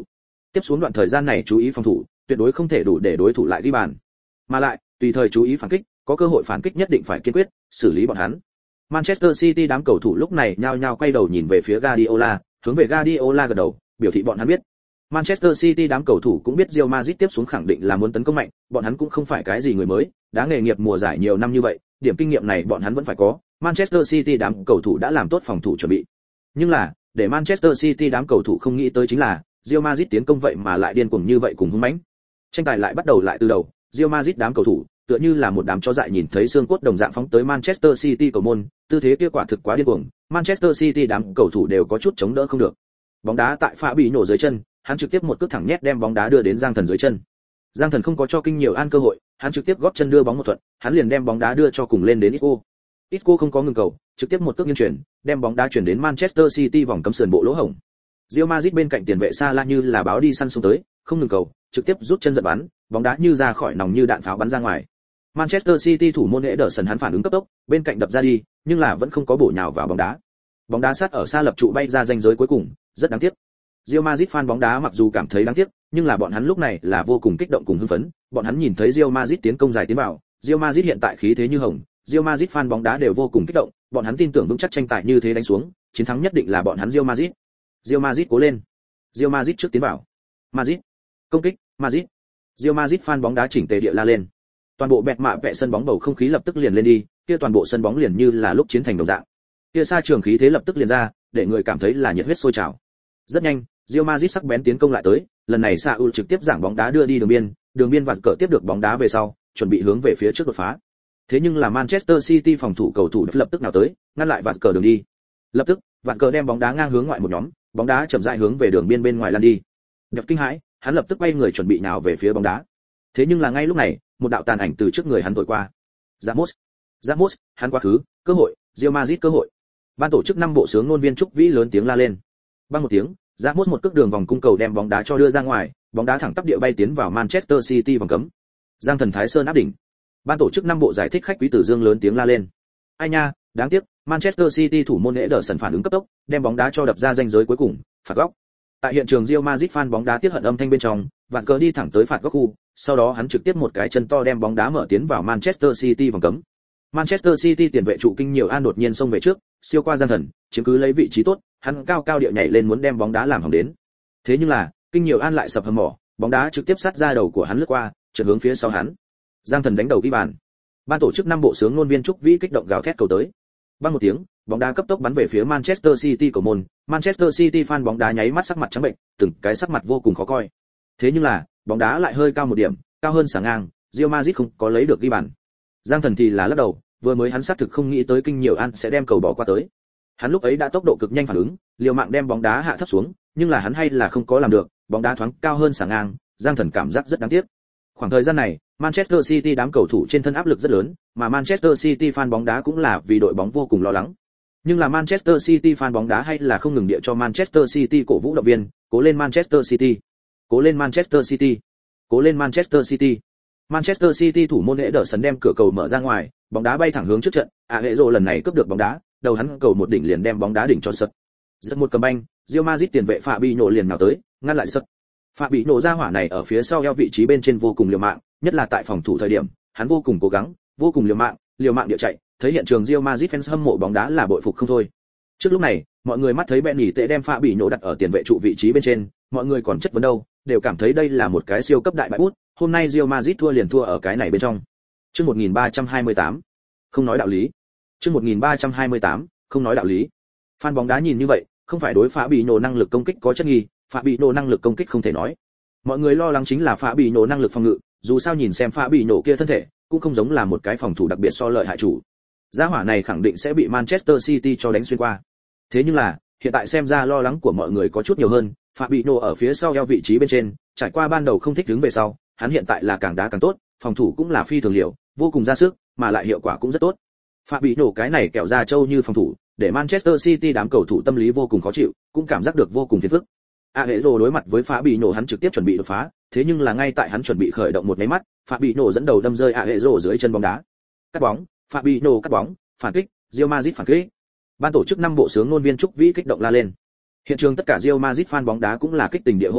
Speaker 1: Tiếp xuống đoạn thời gian này chú ý phòng thủ, tuyệt đối không thể đủ để đối thủ lại ghi bàn. Mà lại, tùy thời chú ý phản kích, có cơ hội phản kích nhất định phải kiên quyết xử lý bọn hắn. Manchester City đám cầu thủ lúc này nhao nhao quay đầu nhìn về phía Guardiola, hướng về Guardiola gật đầu, biểu thị bọn hắn biết. Manchester City đám cầu thủ cũng biết Real Madrid tiếp xuống khẳng định là muốn tấn công mạnh, bọn hắn cũng không phải cái gì người mới, đã nghề nghiệp mùa giải nhiều năm như vậy, điểm kinh nghiệm này bọn hắn vẫn phải có. Manchester City đám cầu thủ đã làm tốt phòng thủ chuẩn bị. Nhưng là, để Manchester City đám cầu thủ không nghĩ tới chính là, Real Madrid tiến công vậy mà lại điên cuồng như vậy cùng hung mãnh. Tranh tài lại bắt đầu lại từ đầu, Real Madrid đám cầu thủ tựa như là một đám chó dại nhìn thấy xương cốt đồng dạng phóng tới Manchester City cầu môn, tư thế kia quả thực quá điên cuồng, Manchester City đám cầu thủ đều có chút chống đỡ không được. Bóng đá tại Fabinho dưới chân, hắn trực tiếp một cước thẳng nhét đem bóng đá đưa đến Giang Thần dưới chân. Giang Thần không có cho kinh nhiều an cơ hội, hắn trực tiếp góp chân đưa bóng một thuận, hắn liền đem bóng đá đưa cho cùng lên đến Isco. Isco không có ngừng cầu, trực tiếp một cước nghiêng chuyển, đem bóng đá chuyển đến Manchester City vòng cấm sườn bộ lỗ hổng. Real Madrid bên cạnh tiền vệ Salah như là báo đi săn xuống tới, không ngừng cầu, trực tiếp rút chân giật bắn, bóng đá như ra khỏi nòng như đạn pháo bắn ra ngoài. Manchester City thủ môn Ederson hắn phản ứng cấp tốc, bên cạnh đập ra đi, nhưng là vẫn không có bổ nhào vào bóng đá. Bóng đá sát ở xa lập trụ bay ra ranh giới cuối cùng, rất đáng tiếc. Real Madrid fan bóng đá mặc dù cảm thấy đáng tiếc, nhưng là bọn hắn lúc này là vô cùng kích động cùng hưng phấn, bọn hắn nhìn thấy Real Madrid tiến công dài tiến vào, Real Madrid hiện tại khí thế như hồng, Real Madrid fan bóng đá đều vô cùng kích động, bọn hắn tin tưởng vững chắc tranh tài như thế đánh xuống, chiến thắng nhất định là bọn hắn Real Madrid. Real Madrid cố lên. Real Madrid trước tiến vào. Madrid. Công kích, Madrid. Real Madrid fan bóng đá chỉnh tề địa la lên. Toàn bộ bẹt mạ vẽ sân bóng bầu không khí lập tức liền lên đi, kia toàn bộ sân bóng liền như là lúc chiến thành đồng dạng. Kia xa trường khí thế lập tức liền ra, để người cảm thấy là nhiệt huyết sôi trào. Rất nhanh, Real Madrid sắc bén tiến công lại tới, lần này Saúl trực tiếp giảng bóng đá đưa đi đường biên, đường biên và cờ tiếp được bóng đá về sau, chuẩn bị hướng về phía trước đột phá. Thế nhưng là Manchester City phòng thủ cầu thủ lập tức nào tới, ngăn lại vạt cờ đường đi. Lập tức, vạt cờ đem bóng đá ngang hướng ngoại một nhóm, bóng đá chậm rãi hướng về đường biên bên ngoài lăn đi. Đẹp kinh hãi, hắn lập tức quay người chuẩn bị nào về phía bóng đá. Thế nhưng là ngay lúc này, một đạo tàn ảnh từ trước người hắn thổi qua. Ramos, Ramos, hắn quá khứ, cơ hội, Real Madrid cơ hội. Ban tổ chức năm bộ sướng ngôn viên trúc vĩ lớn tiếng la lên. Bang một tiếng, Ramos một cước đường vòng cung cầu đem bóng đá cho đưa ra ngoài, bóng đá thẳng tắp địa bay tiến vào Manchester City vòng cấm. Giang Thần Thái Sơn áp đỉnh. Ban tổ chức năm bộ giải thích khách quý tử Dương lớn tiếng la lên. Ai nha, đáng tiếc, Manchester City thủ môn Ederson phản ứng cấp tốc, đem bóng đá cho đập ra ranh giới cuối cùng, phạt góc. Tại hiện trường Real Madrid fan bóng đá tiếc hận âm thanh bên trong, vạn cờ đi thẳng tới phạt góc khu, sau đó hắn trực tiếp một cái chân to đem bóng đá mở tiến vào Manchester City vòng cấm. Manchester City tiền vệ trụ kinh nhiều an đột nhiên xông về trước, siêu qua Giang Thần, chiếm cứ lấy vị trí tốt, hắn cao cao địa nhảy lên muốn đem bóng đá làm hỏng đến. Thế nhưng là, kinh nhiều an lại sập hầm mỏ, bóng đá trực tiếp sát ra đầu của hắn lướt qua, trượt hướng phía sau hắn. Giang Thần đánh đầu ghi bàn. Ban tổ chức năm bộ sướng ngôn viên trúc vĩ kích động gào thét cầu tới. Bang một tiếng, bóng đá cấp tốc bắn về phía Manchester City cầu môn, Manchester City fan bóng đá nháy mắt sắc mặt trắng bệnh, từng cái sắc mặt vô cùng khó coi. Thế nhưng là, bóng đá lại hơi cao một điểm, cao hơn xả ngang, Real Madrid không có lấy được ghi bàn. Giang Thần thì là lắc đầu, vừa mới hắn xác thực không nghĩ tới kinh nhiều an sẽ đem cầu bỏ qua tới. Hắn lúc ấy đã tốc độ cực nhanh phản ứng, liều mạng đem bóng đá hạ thấp xuống, nhưng là hắn hay là không có làm được, bóng đá thoáng cao hơn xả ngang, Giang Thần cảm giác rất đáng tiếc. Khoảng thời gian này, Manchester City đám cầu thủ trên thân áp lực rất lớn, mà Manchester City fan bóng đá cũng là vì đội bóng vô cùng lo lắng. Nhưng là Manchester City fan bóng đá hay là không ngừng địa cho Manchester City cổ vũ động viên, cố lên Manchester City, cố lên Manchester City, cố lên Manchester City. Manchester City thủ môn Ederson đem cửa cầu mở ra ngoài, bóng đá bay thẳng hướng trước trận, Aguero lần này cướp được bóng đá, đầu hắn cầu một đỉnh liền đem bóng đá đỉnh cho sật. Rất một cầm banh, Real Madrid tiền vệ Fabinho liền nào tới, ngăn lại sật. Fabinho ra hỏa này ở phía sau eo vị trí bên trên vô cùng liều mạng, nhất là tại phòng thủ thời điểm, hắn vô cùng cố gắng, vô cùng liều mạng, liều mạng địa chạy, thấy hiện trường Real Madrid fans hâm mộ bóng đá là bội phục không thôi. Trước lúc này, mọi người mắt thấy Benny tệ đem Fabinho đặt ở tiền vệ trụ vị trí bên trên, mọi người còn chất vấn đâu, đều cảm thấy đây là một cái siêu cấp đại bại bút, hôm nay Real Madrid thua liền thua ở cái này bên trong. Chương một nghìn ba trăm hai mươi tám, không nói đạo lý. Chương một nghìn ba trăm hai mươi tám, không nói đạo lý. Fan bóng đá nhìn như vậy, không phải đối Fabinho năng lực công kích có chất nghi, Fabinho năng lực công kích không thể nói. Mọi người lo lắng chính là Fabinho năng lực phòng ngự, dù sao nhìn xem Fabinho kia thân thể, cũng không giống là một cái phòng thủ đặc biệt so lợi hại chủ. Gia hỏa này khẳng định sẽ bị Manchester City cho đánh xuyên qua. Thế nhưng là, hiện tại xem ra lo lắng của mọi người có chút nhiều hơn, Fabinho ở phía sau eo vị trí bên trên, trải qua ban đầu không thích đứng về sau, hắn hiện tại là càng đá càng tốt, phòng thủ cũng là phi thường liệu, vô cùng ra sức, mà lại hiệu quả cũng rất tốt. Fabinho cái này kẹo da trâu như phòng thủ, để Manchester City đám cầu thủ tâm lý vô cùng khó chịu, cũng cảm giác được vô cùng phiền phức. Aguero đối mặt với Fabinho hắn trực tiếp chuẩn bị đột phá, thế nhưng là ngay tại hắn chuẩn bị khởi động một cái mắt, Fabinho dẫn đầu đâm rơi Aguero dưới chân bóng đá. Cắt bóng, Fabinho cắt bóng, phản kích, Real Madrid phản kích. Ban tổ chức năm bộ sướng ngôn viên trúc vĩ kích động la lên. Hiện trường tất cả Real Madrid fan bóng đá cũng là kích tình địa hô to,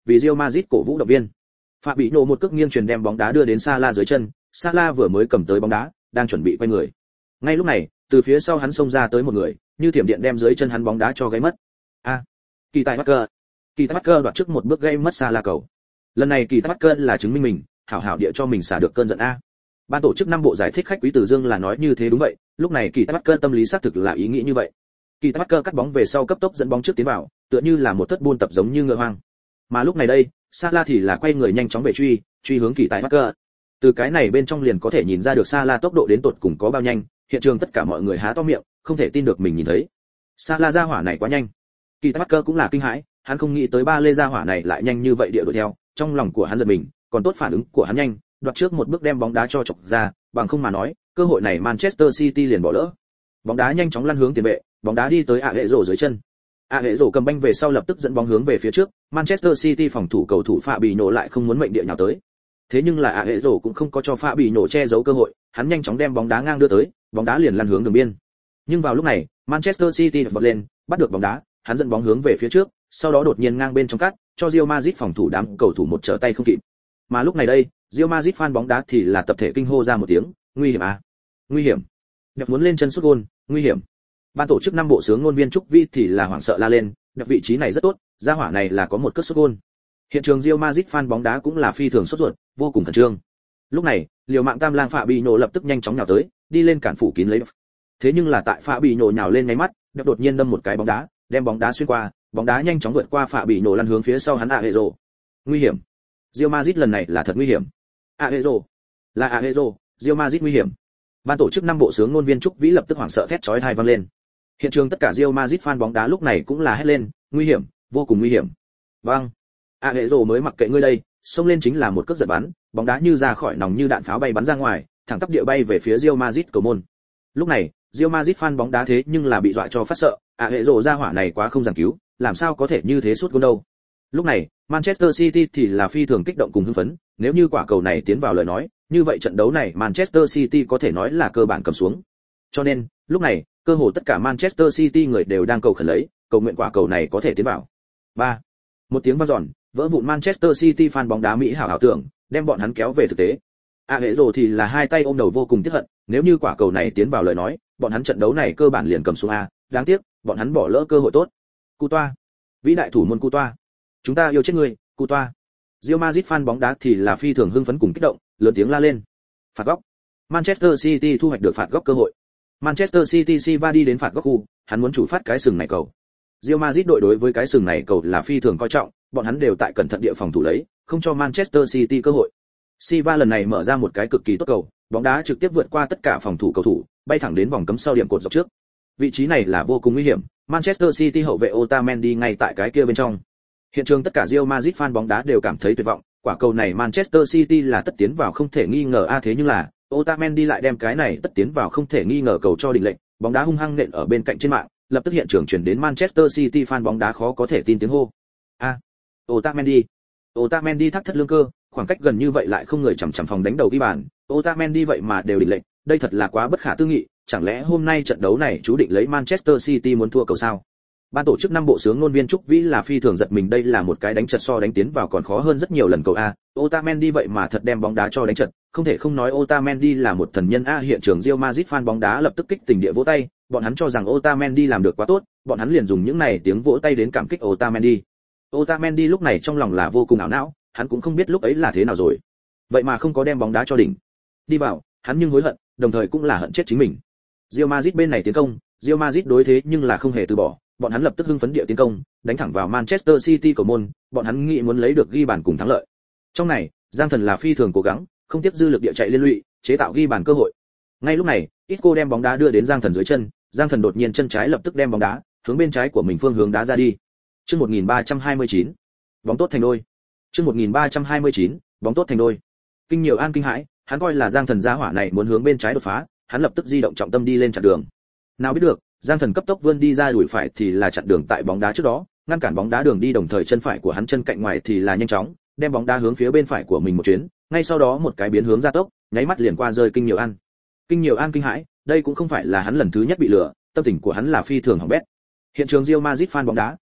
Speaker 1: vì Real Madrid cổ vũ động viên. Fabinho một cước nghiêng truyền đem bóng đá đưa đến Salah dưới chân, Salah vừa mới cầm tới bóng đá, đang chuẩn bị quay người. Ngay lúc này, từ phía sau hắn xông ra tới một người, như thiểm điện đem dưới chân hắn bóng đá cho gãy mất. A, à, kỳ tài Parker. Kỳ tài Parker đoạt trước một bước gây mất Salah cầu. Lần này kỳ tài Parker là chứng minh mình, hảo hảo địa cho mình xả được cơn giận a. Ban tổ chức năm bộ giải thích khách quý Từ Dương là nói như thế đúng vậy, lúc này kỳ tài Parker tâm lý xác thực là ý nghĩ như vậy. Kỳ tài Parker cắt bóng về sau cấp tốc dẫn bóng trước tiến vào, tựa như là một thất buôn tập giống như ngựa hoang. Mà lúc này đây, Salah thì là quay người nhanh chóng về truy, truy hướng kỳ tài Parker. Từ cái này bên trong liền có thể nhìn ra được Salah tốc độ đến tột cùng có bao nhanh, hiện trường tất cả mọi người há to miệng, không thể tin được mình nhìn thấy. Salah ra hỏa này quá nhanh. Kỳ tài Parker cũng là kinh hãi, hắn không nghĩ tới ba lê ra hỏa này lại nhanh như vậy địa đuổi theo, trong lòng của hắn giật mình, còn tốt phản ứng của hắn nhanh, đoạt trước một bước đem bóng đá cho chọc ra, bằng không mà nói, cơ hội này Manchester City liền bỏ lỡ. Bóng đá nhanh chóng lăn hướng tiền vệ, bóng đá đi tới ạ hệ rổ dưới chân. ạ hệ rổ cầm banh về sau lập tức dẫn bóng hướng về phía trước, Manchester City phòng thủ cầu thủ Fabinho lại không muốn mệnh địa nhào tới. Thế nhưng là ạ hệ rổ cũng không có cho Fabinho che giấu cơ hội, hắn nhanh chóng đem bóng đá ngang đưa tới, bóng đá liền lăn hướng đường biên. Nhưng vào lúc này, Manchester City vọt lên, bắt được bóng đá, hắn dẫn bóng hướng về phía trước, sau đó đột nhiên ngang bên trong cắt, cho Real Madrid phòng thủ đám cầu thủ một trở tay không kịp. Mà lúc này đây, Real Madrid fan bóng đá thì là tập thể kinh hô ra một tiếng, nguy hiểm à, nguy hiểm. Đẹp muốn lên chân sút gol, nguy hiểm. Ban tổ chức năm bộ sướng ngôn viên Trúc Vi thì là hoảng sợ la lên, đẹp vị trí này rất tốt, gia hỏa này là có một cước sút gol. Hiện trường Real Madrid fan bóng đá cũng là phi thường sốt ruột, vô cùng khẩn trương. Lúc này, liều mạng tam lang Fabinho lập tức nhanh chóng nhào tới, đi lên cản phủ kín lấy. Thế nhưng là tại Fabinho nhào lên ngay mắt, đẹp đột nhiên đâm một cái bóng đá, đem bóng đá xuyên qua, bóng đá nhanh chóng vượt qua Fabinho lăn hướng phía sau hắn Aguero. Nguy hiểm. Real Madrid lần này là thật nguy hiểm. Aguero, là Aguero, Real Madrid nguy hiểm. Ban tổ chức năm bộ sướng ngôn viên Trúc Vĩ lập tức hoảng sợ thét chói tai vang lên. Hiện trường tất cả Real Madrid fan bóng đá lúc này cũng là hét lên, nguy hiểm, vô cùng nguy hiểm. Vâng. Aguero mới mặc kệ ngươi đây, xông lên chính là một cước giật bắn, bóng đá như ra khỏi nòng như đạn pháo bay bắn ra ngoài, thẳng tắp địa bay về phía Real Madrid cầu môn. Lúc này, Real Madrid fan bóng đá thế nhưng là bị dọa cho phát sợ, Aguero ra hỏa này quá không giảng cứu, làm sao có thể như thế sút gol đâu. Lúc này, Manchester City thì là phi thường kích động cùng hưng phấn, nếu như quả cầu này tiến vào lời nói, như vậy trận đấu này Manchester City có thể nói là cơ bản cầm xuống. Cho nên, lúc này, cơ hồ tất cả Manchester City người đều đang cầu khẩn lấy, cầu nguyện quả cầu này có thể tiến vào. ba. Một tiếng vang dọn, vỡ vụn Manchester City fan bóng đá Mỹ hảo ảo tưởng, đem bọn hắn kéo về thực tế. Aguero thì là hai tay ôm đầu vô cùng tiếc hận, nếu như quả cầu này tiến vào lời nói, bọn hắn trận đấu này cơ bản liền cầm xuống a, đáng tiếc, bọn hắn bỏ lỡ cơ hội tốt. Cu toa, vĩ đại thủ môn Cu toa, chúng ta yêu chết người, Cu toa. Real Madrid fan bóng đá thì là phi thường hưng phấn cùng kích động, lớn tiếng la lên. Phạt góc. Manchester City thu hoạch được phạt góc cơ hội. Manchester City Silva đi đến phạt góc khu, hắn muốn chủ phát cái sừng này cầu. Real Madrid đội đối với cái sừng này cầu là phi thường coi trọng, bọn hắn đều tại cẩn thận địa phòng thủ lấy, không cho Manchester City cơ hội. Silva lần này mở ra một cái cực kỳ tốt cầu, bóng đá trực tiếp vượt qua tất cả phòng thủ cầu thủ, bay thẳng đến vòng cấm sau điểm cột dọc trước. Vị trí này là vô cùng nguy hiểm, Manchester City hậu vệ Otamendi ngay tại cái kia bên trong. Hiện trường tất cả Real Madrid fan bóng đá đều cảm thấy tuyệt vọng, quả cầu này Manchester City là tất tiến vào không thể nghi ngờ a thế nhưng là, Otamendi lại đem cái này tất tiến vào không thể nghi ngờ cầu cho định lệnh, bóng đá hung hăng nện ở bên cạnh trên mạng, lập tức hiện trường chuyển đến Manchester City fan bóng đá khó có thể tin tiếng hô. A, Otamendi. Otamendi thắt thất lương cơ, khoảng cách gần như vậy lại không người chằm chằm phòng đánh đầu ghi bàn, Otamendi vậy mà đều định lệnh, đây thật là quá bất khả tư nghị, chẳng lẽ hôm nay trận đấu này chú định lấy Manchester City muốn thua cầu sao? Ban tổ chức năm bộ sướng ngôn viên Trúc Vĩ là phi thường giật mình, đây là một cái đánh chật so đánh tiến vào còn khó hơn rất nhiều lần cầu a. Otamendi vậy mà thật đem bóng đá cho đánh chật, không thể không nói Otamendi là một thần nhân a. Hiện trường Real Madrid fan bóng đá lập tức kích tình địa vỗ tay, bọn hắn cho rằng Otamendi làm được quá tốt, bọn hắn liền dùng những này tiếng vỗ tay đến cảm kích Otamendi. Otamendi lúc này trong lòng là vô cùng ảo não, hắn cũng không biết lúc ấy là thế nào rồi. Vậy mà không có đem bóng đá cho đỉnh. Đi vào, hắn nhưng hối hận, đồng thời cũng là hận chết chính mình. Real Madrid bên này tiến công, Real Madrid đối thế nhưng là không hề từ bỏ, bọn hắn lập tức hưng phấn địa tiến công, đánh thẳng vào Manchester City cầu môn, bọn hắn nghĩ muốn lấy được ghi bàn cùng thắng lợi. Trong này, Giang Thần là phi thường cố gắng, không tiếp dư lực địa chạy liên lụy, chế tạo ghi bàn cơ hội. Ngay lúc này, Isco đem bóng đá đưa đến Giang Thần dưới chân, Giang Thần đột nhiên chân trái lập tức đem bóng đá hướng bên trái của mình phương hướng đá ra đi. Chương một nghìn ba trăm hai mươi chín, bóng tốt thành đôi. Chương một nghìn ba trăm hai mươi chín, bóng tốt thành đôi. Kinh nhiều an kinh hãi, hắn coi là Giang Thần gia hỏa này muốn hướng bên trái đột phá, hắn lập tức di động trọng tâm đi lên chặn đường. Nào biết được, Giang Thần cấp tốc vươn đi ra đuổi phải thì là chặn đường tại bóng đá trước đó, ngăn cản bóng đá đường đi, đồng thời chân phải của hắn chân cạnh ngoài thì là nhanh chóng đem bóng đá hướng phía bên phải của mình một chuyến, ngay sau đó một cái biến hướng gia tốc, nháy mắt liền qua rơi Kinh nhiều an. Kinh nhiều an kinh hãi, đây cũng không phải là hắn lần thứ nhất bị lừa, tâm tình của hắn là phi thường hỏng bét. Hiện trường Real Madrid fan bóng đá,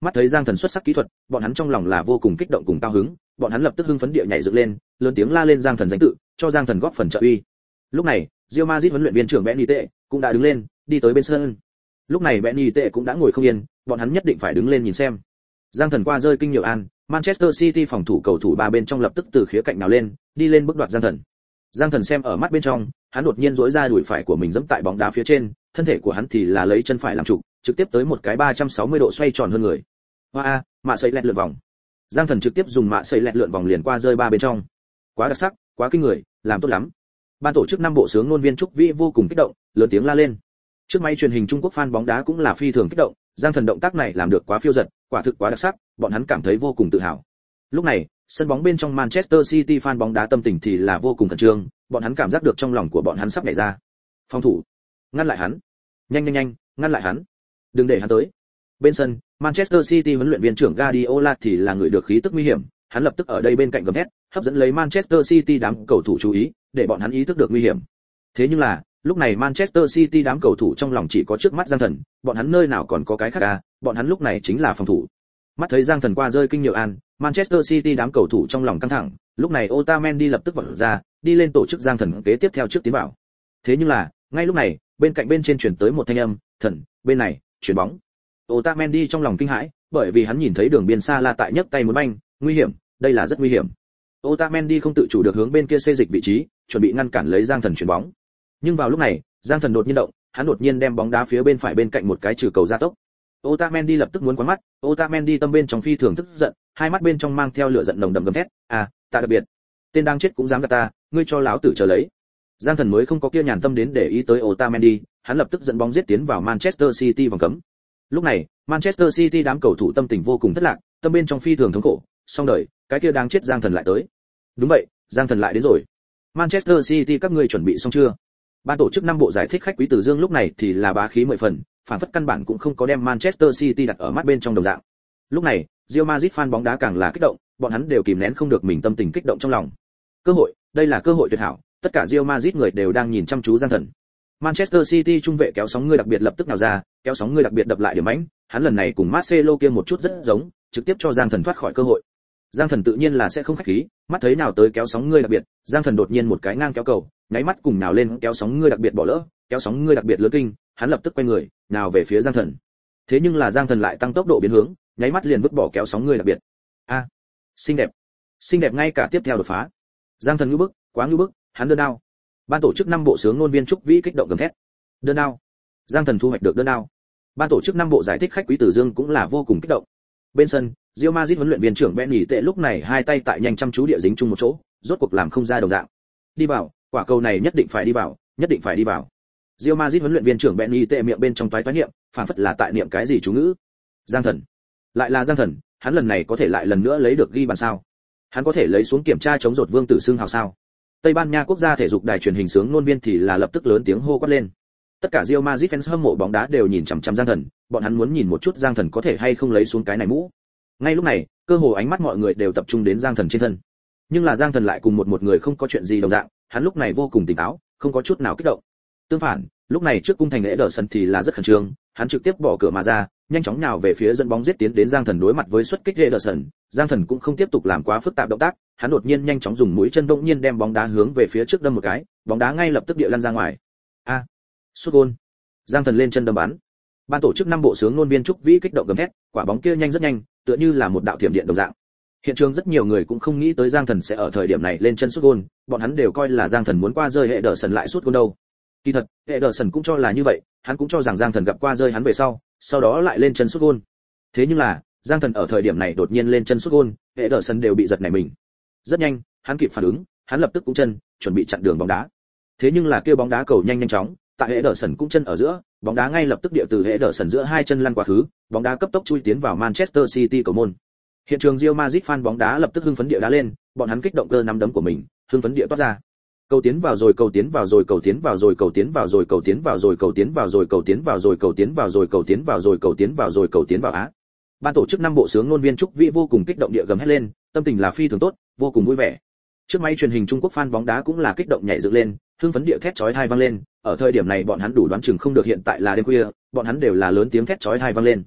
Speaker 1: Mắt thấy Giang Thần xuất sắc kỹ thuật, bọn hắn trong lòng là vô cùng kích động cùng cao hứng, bọn hắn lập tức hưng phấn địa nhảy dựng lên, lớn tiếng la lên Giang Thần danh tự, cho Giang Thần góp phần trợ uy. Lúc này, Real Madrid huấn luyện viên trưởng Benitez cũng đã đứng lên, đi tới bên sân. Lúc này Benitez cũng đã ngồi không yên, bọn hắn nhất định phải đứng lên nhìn xem. Giang Thần qua rơi kinh nhiều an, Manchester City phòng thủ cầu thủ ba bên trong lập tức từ khía cạnh nào lên, đi lên bước đoạt Giang Thần. Giang Thần xem ở mắt bên trong, hắn đột nhiên duỗi ra đùi phải của mình giẫm tại bóng đá phía trên, thân thể của hắn thì là lấy chân phải làm trụ, trực tiếp tới một cái ba trăm sáu mươi độ xoay tròn hơn người. Hoa a, mạ sấy lẹt lượn vòng. Giang Thần trực tiếp dùng mạ sấy lẹt lượn vòng liền qua rơi ba bên trong. Quá đặc sắc, quá kinh người, làm tốt lắm. Ban tổ chức năm bộ sướng ngôn viên Trúc Vĩ vô cùng kích động, lớn tiếng la lên. Trước máy truyền hình Trung Quốc fan bóng đá cũng là phi thường kích động, Giang Thần động tác này làm được quá phiêu dật, quả thực quá đặc sắc, bọn hắn cảm thấy vô cùng tự hào. Lúc này, sân bóng bên trong Manchester City fan bóng đá tâm tình thì là vô cùng khẩn trương, bọn hắn cảm giác được trong lòng của bọn hắn sắp nhảy ra. Phòng thủ, ngăn lại hắn, nhanh nhanh nhanh, ngăn lại hắn, đừng để hắn tới. Bên sân, Manchester City huấn luyện viên trưởng Guardiola thì là người được khí tức nguy hiểm, hắn lập tức ở đây bên cạnh gầm thét, hấp dẫn lấy Manchester City đám cầu thủ chú ý, để bọn hắn ý thức được nguy hiểm. Thế nhưng là, lúc này Manchester City đám cầu thủ trong lòng chỉ có trước mắt Giang Thần, bọn hắn nơi nào còn có cái khác à, bọn hắn lúc này chính là phòng thủ. Mắt thấy Giang Thần qua rơi kinh nhiều an, Manchester City đám cầu thủ trong lòng căng thẳng, lúc này Otamendi lập tức vọt ra, đi lên tổ chức Giang Thần kế tiếp theo trước tiến vào. Thế nhưng là, ngay lúc này, bên cạnh bên trên truyền tới một thanh âm, "Thần, bên này, chuyển bóng." Otamendi trong lòng kinh hãi, bởi vì hắn nhìn thấy đường biên xa la tại nhấc tay muốn banh, nguy hiểm, đây là rất nguy hiểm. Otamendi không tự chủ được hướng bên kia xê dịch vị trí, chuẩn bị ngăn cản lấy Giang Thần chuyển bóng. Nhưng vào lúc này, Giang Thần đột nhiên động, hắn đột nhiên đem bóng đá phía bên phải bên cạnh một cái trừ cầu ra tốc. Otamendi lập tức muốn quán mắt, Otamendi tâm bên trong phi thường tức giận, hai mắt bên trong mang theo lửa giận nồng đậm gầm thét, "À, ta đặc biệt, tên đang chết cũng dám gạt ta, ngươi cho lão tử chờ lấy." Giang Thần mới không có kia nhàn tâm đến để ý tới Otamendi, hắn lập tức dẫn bóng giết tiến vào Manchester City vòng cấm. Lúc này, Manchester City đám cầu thủ tâm tình vô cùng thất lạc, tâm bên trong phi thường thống khổ, xong đời, cái kia đang chết Giang Thần lại tới. Đúng vậy, Giang Thần lại đến rồi. Manchester City các ngươi chuẩn bị xong chưa? Ban tổ chức năm bộ giải thích khách quý Từ Dương lúc này thì là bá khí mười phần, phản phất căn bản cũng không có đem Manchester City đặt ở mắt bên trong đồng dạng. Lúc này, Real Madrid fan bóng đá càng là kích động, bọn hắn đều kìm nén không được mình tâm tình kích động trong lòng. Cơ hội, đây là cơ hội tuyệt hảo, tất cả Real Madrid người đều đang nhìn chăm chú Giang Thần. Manchester City trung vệ kéo sóng người đặc biệt lập tức nào ra, kéo sóng người đặc biệt đập lại điểm mãnh, hắn lần này cùng Marcelo kia một chút rất giống, trực tiếp cho Giang Thần thoát khỏi cơ hội. Giang Thần tự nhiên là sẽ không khách khí, mắt thấy nào tới kéo sóng người đặc biệt, Giang Thần đột nhiên một cái ngang kéo cầu, nháy mắt cùng nào lên kéo sóng người đặc biệt bỏ lỡ, kéo sóng người đặc biệt lớn kinh, hắn lập tức quay người, nào về phía Giang Thần. Thế nhưng là Giang Thần lại tăng tốc độ biến hướng, nháy mắt liền vứt bỏ kéo sóng người đặc biệt. A, xinh đẹp, xinh đẹp ngay cả tiếp theo đột phá. Giang Thần ngưu bức, quá ngưu bức, hắn đơn đao. Ban tổ chức năm bộ sướng ngôn viên Trúc Vĩ kích động gầm thét. Đơn đao. Giang Thần thu hoạch được đơn đao. Ban tổ chức năm bộ giải thích khách quý Từ Dương cũng là vô cùng kích động. Bên sân, Real Madrid huấn luyện viên trưởng Benitez lúc này hai tay tại nhanh chăm chú địa dính chung một chỗ, rốt cuộc làm không ra đồng dạng. Đi vào, quả cầu này nhất định phải đi vào, nhất định phải đi vào. Real Madrid huấn luyện viên trưởng Benitez miệng bên trong toái toái niệm, phản phất là tại niệm cái gì chú ngữ. Giang Thần, lại là Giang Thần, hắn lần này có thể lại lần nữa lấy được ghi bàn sao? Hắn có thể lấy xuống kiểm tra chống rột vương tử xưng hào sao? Tây Ban Nha quốc gia thể dục đài truyền hình sướng ngôn viên thì là lập tức lớn tiếng hô quát lên. Tất cả Real Madrid fans hâm mộ bóng đá đều nhìn chằm chằm Giang Thần, bọn hắn muốn nhìn một chút Giang Thần có thể hay không lấy xuống cái này mũ. Ngay lúc này, cơ hồ ánh mắt mọi người đều tập trung đến Giang Thần trên thân. Nhưng là Giang Thần lại cùng một một người không có chuyện gì đồng dạng, hắn lúc này vô cùng tỉnh táo, không có chút nào kích động. Tương phản, lúc này trước cung thành lễ đỡ sân thì là rất khẩn trương, hắn trực tiếp bỏ cửa mà ra, nhanh chóng nhào về phía dẫn bóng giết tiến đến Giang Thần đối mặt với xuất kích lễ đỡ sân. Giang Thần cũng không tiếp tục làm quá phức tạp động tác, hắn đột nhiên nhanh chóng dùng mũi chân bỗng nhiên đem bóng đá hướng về phía trước đâm một cái, bóng đá ngay lập tức địa lăn ra ngoài. A, sút gol. Giang Thần lên chân đâm bắn. Ban tổ chức năm bộ sướng ngôn viên Trúc Vĩ kích động gầm thét, quả bóng kia nhanh rất nhanh, tựa như là một đạo thiểm điện đồng dạng. Hiện trường rất nhiều người cũng không nghĩ tới Giang Thần sẽ ở thời điểm này lên chân sút gol, bọn hắn đều coi là Giang Thần muốn qua rơi hệ đỡ sân lại sút gol đâu. Kỳ thật, hệ đỡ sân cũng cho là như vậy, hắn cũng cho rằng Giang Thần gặp qua rơi hắn về sau, sau đó lại lên chân sút gol. Thế nhưng là, Giang Thần ở thời điểm này đột nhiên lên chân sút gol, hệ đỡ sân đều bị giật nảy mình. Rất nhanh, hắn kịp phản ứng, hắn lập tức cũng chân, chuẩn bị chặn đường bóng đá. Thế nhưng là kêu bóng đá cầu nhanh nhanh chóng, tại hệ đỡ sân cũng chân ở giữa, bóng đá ngay lập tức địa từ hệ đỡ sân giữa hai chân lăn qua khứ, bóng đá cấp tốc chui tiến vào Manchester City cầu môn. Hiện trường Real Madrid fan bóng đá lập tức hưng phấn địa đá lên, bọn hắn kích động cơ nắm đấm của mình, hưng phấn địa toát ra. Cầu tiến vào rồi, cầu tiến vào rồi, cầu tiến vào rồi, cầu tiến vào rồi, cầu tiến vào rồi, cầu tiến vào rồi, cầu tiến vào rồi, cầu tiến vào rồi, cầu tiến vào rồi, cầu tiến vào rồi, cầu tiến vào á. Ban tổ chức năm bộ sướng ngôn viên Trúc Vĩ vô cùng kích động địa gầm hét lên, tâm tình là phi thường tốt, vô cùng vui vẻ. Trước máy truyền hình Trung Quốc fan bóng đá cũng là kích động nhảy dựng lên, hưng phấn địa thét chói tai vang lên, ở thời điểm này bọn hắn đủ đoán chừng không được hiện tại là đêm khuya, bọn hắn đều là lớn tiếng thét chói tai vang lên.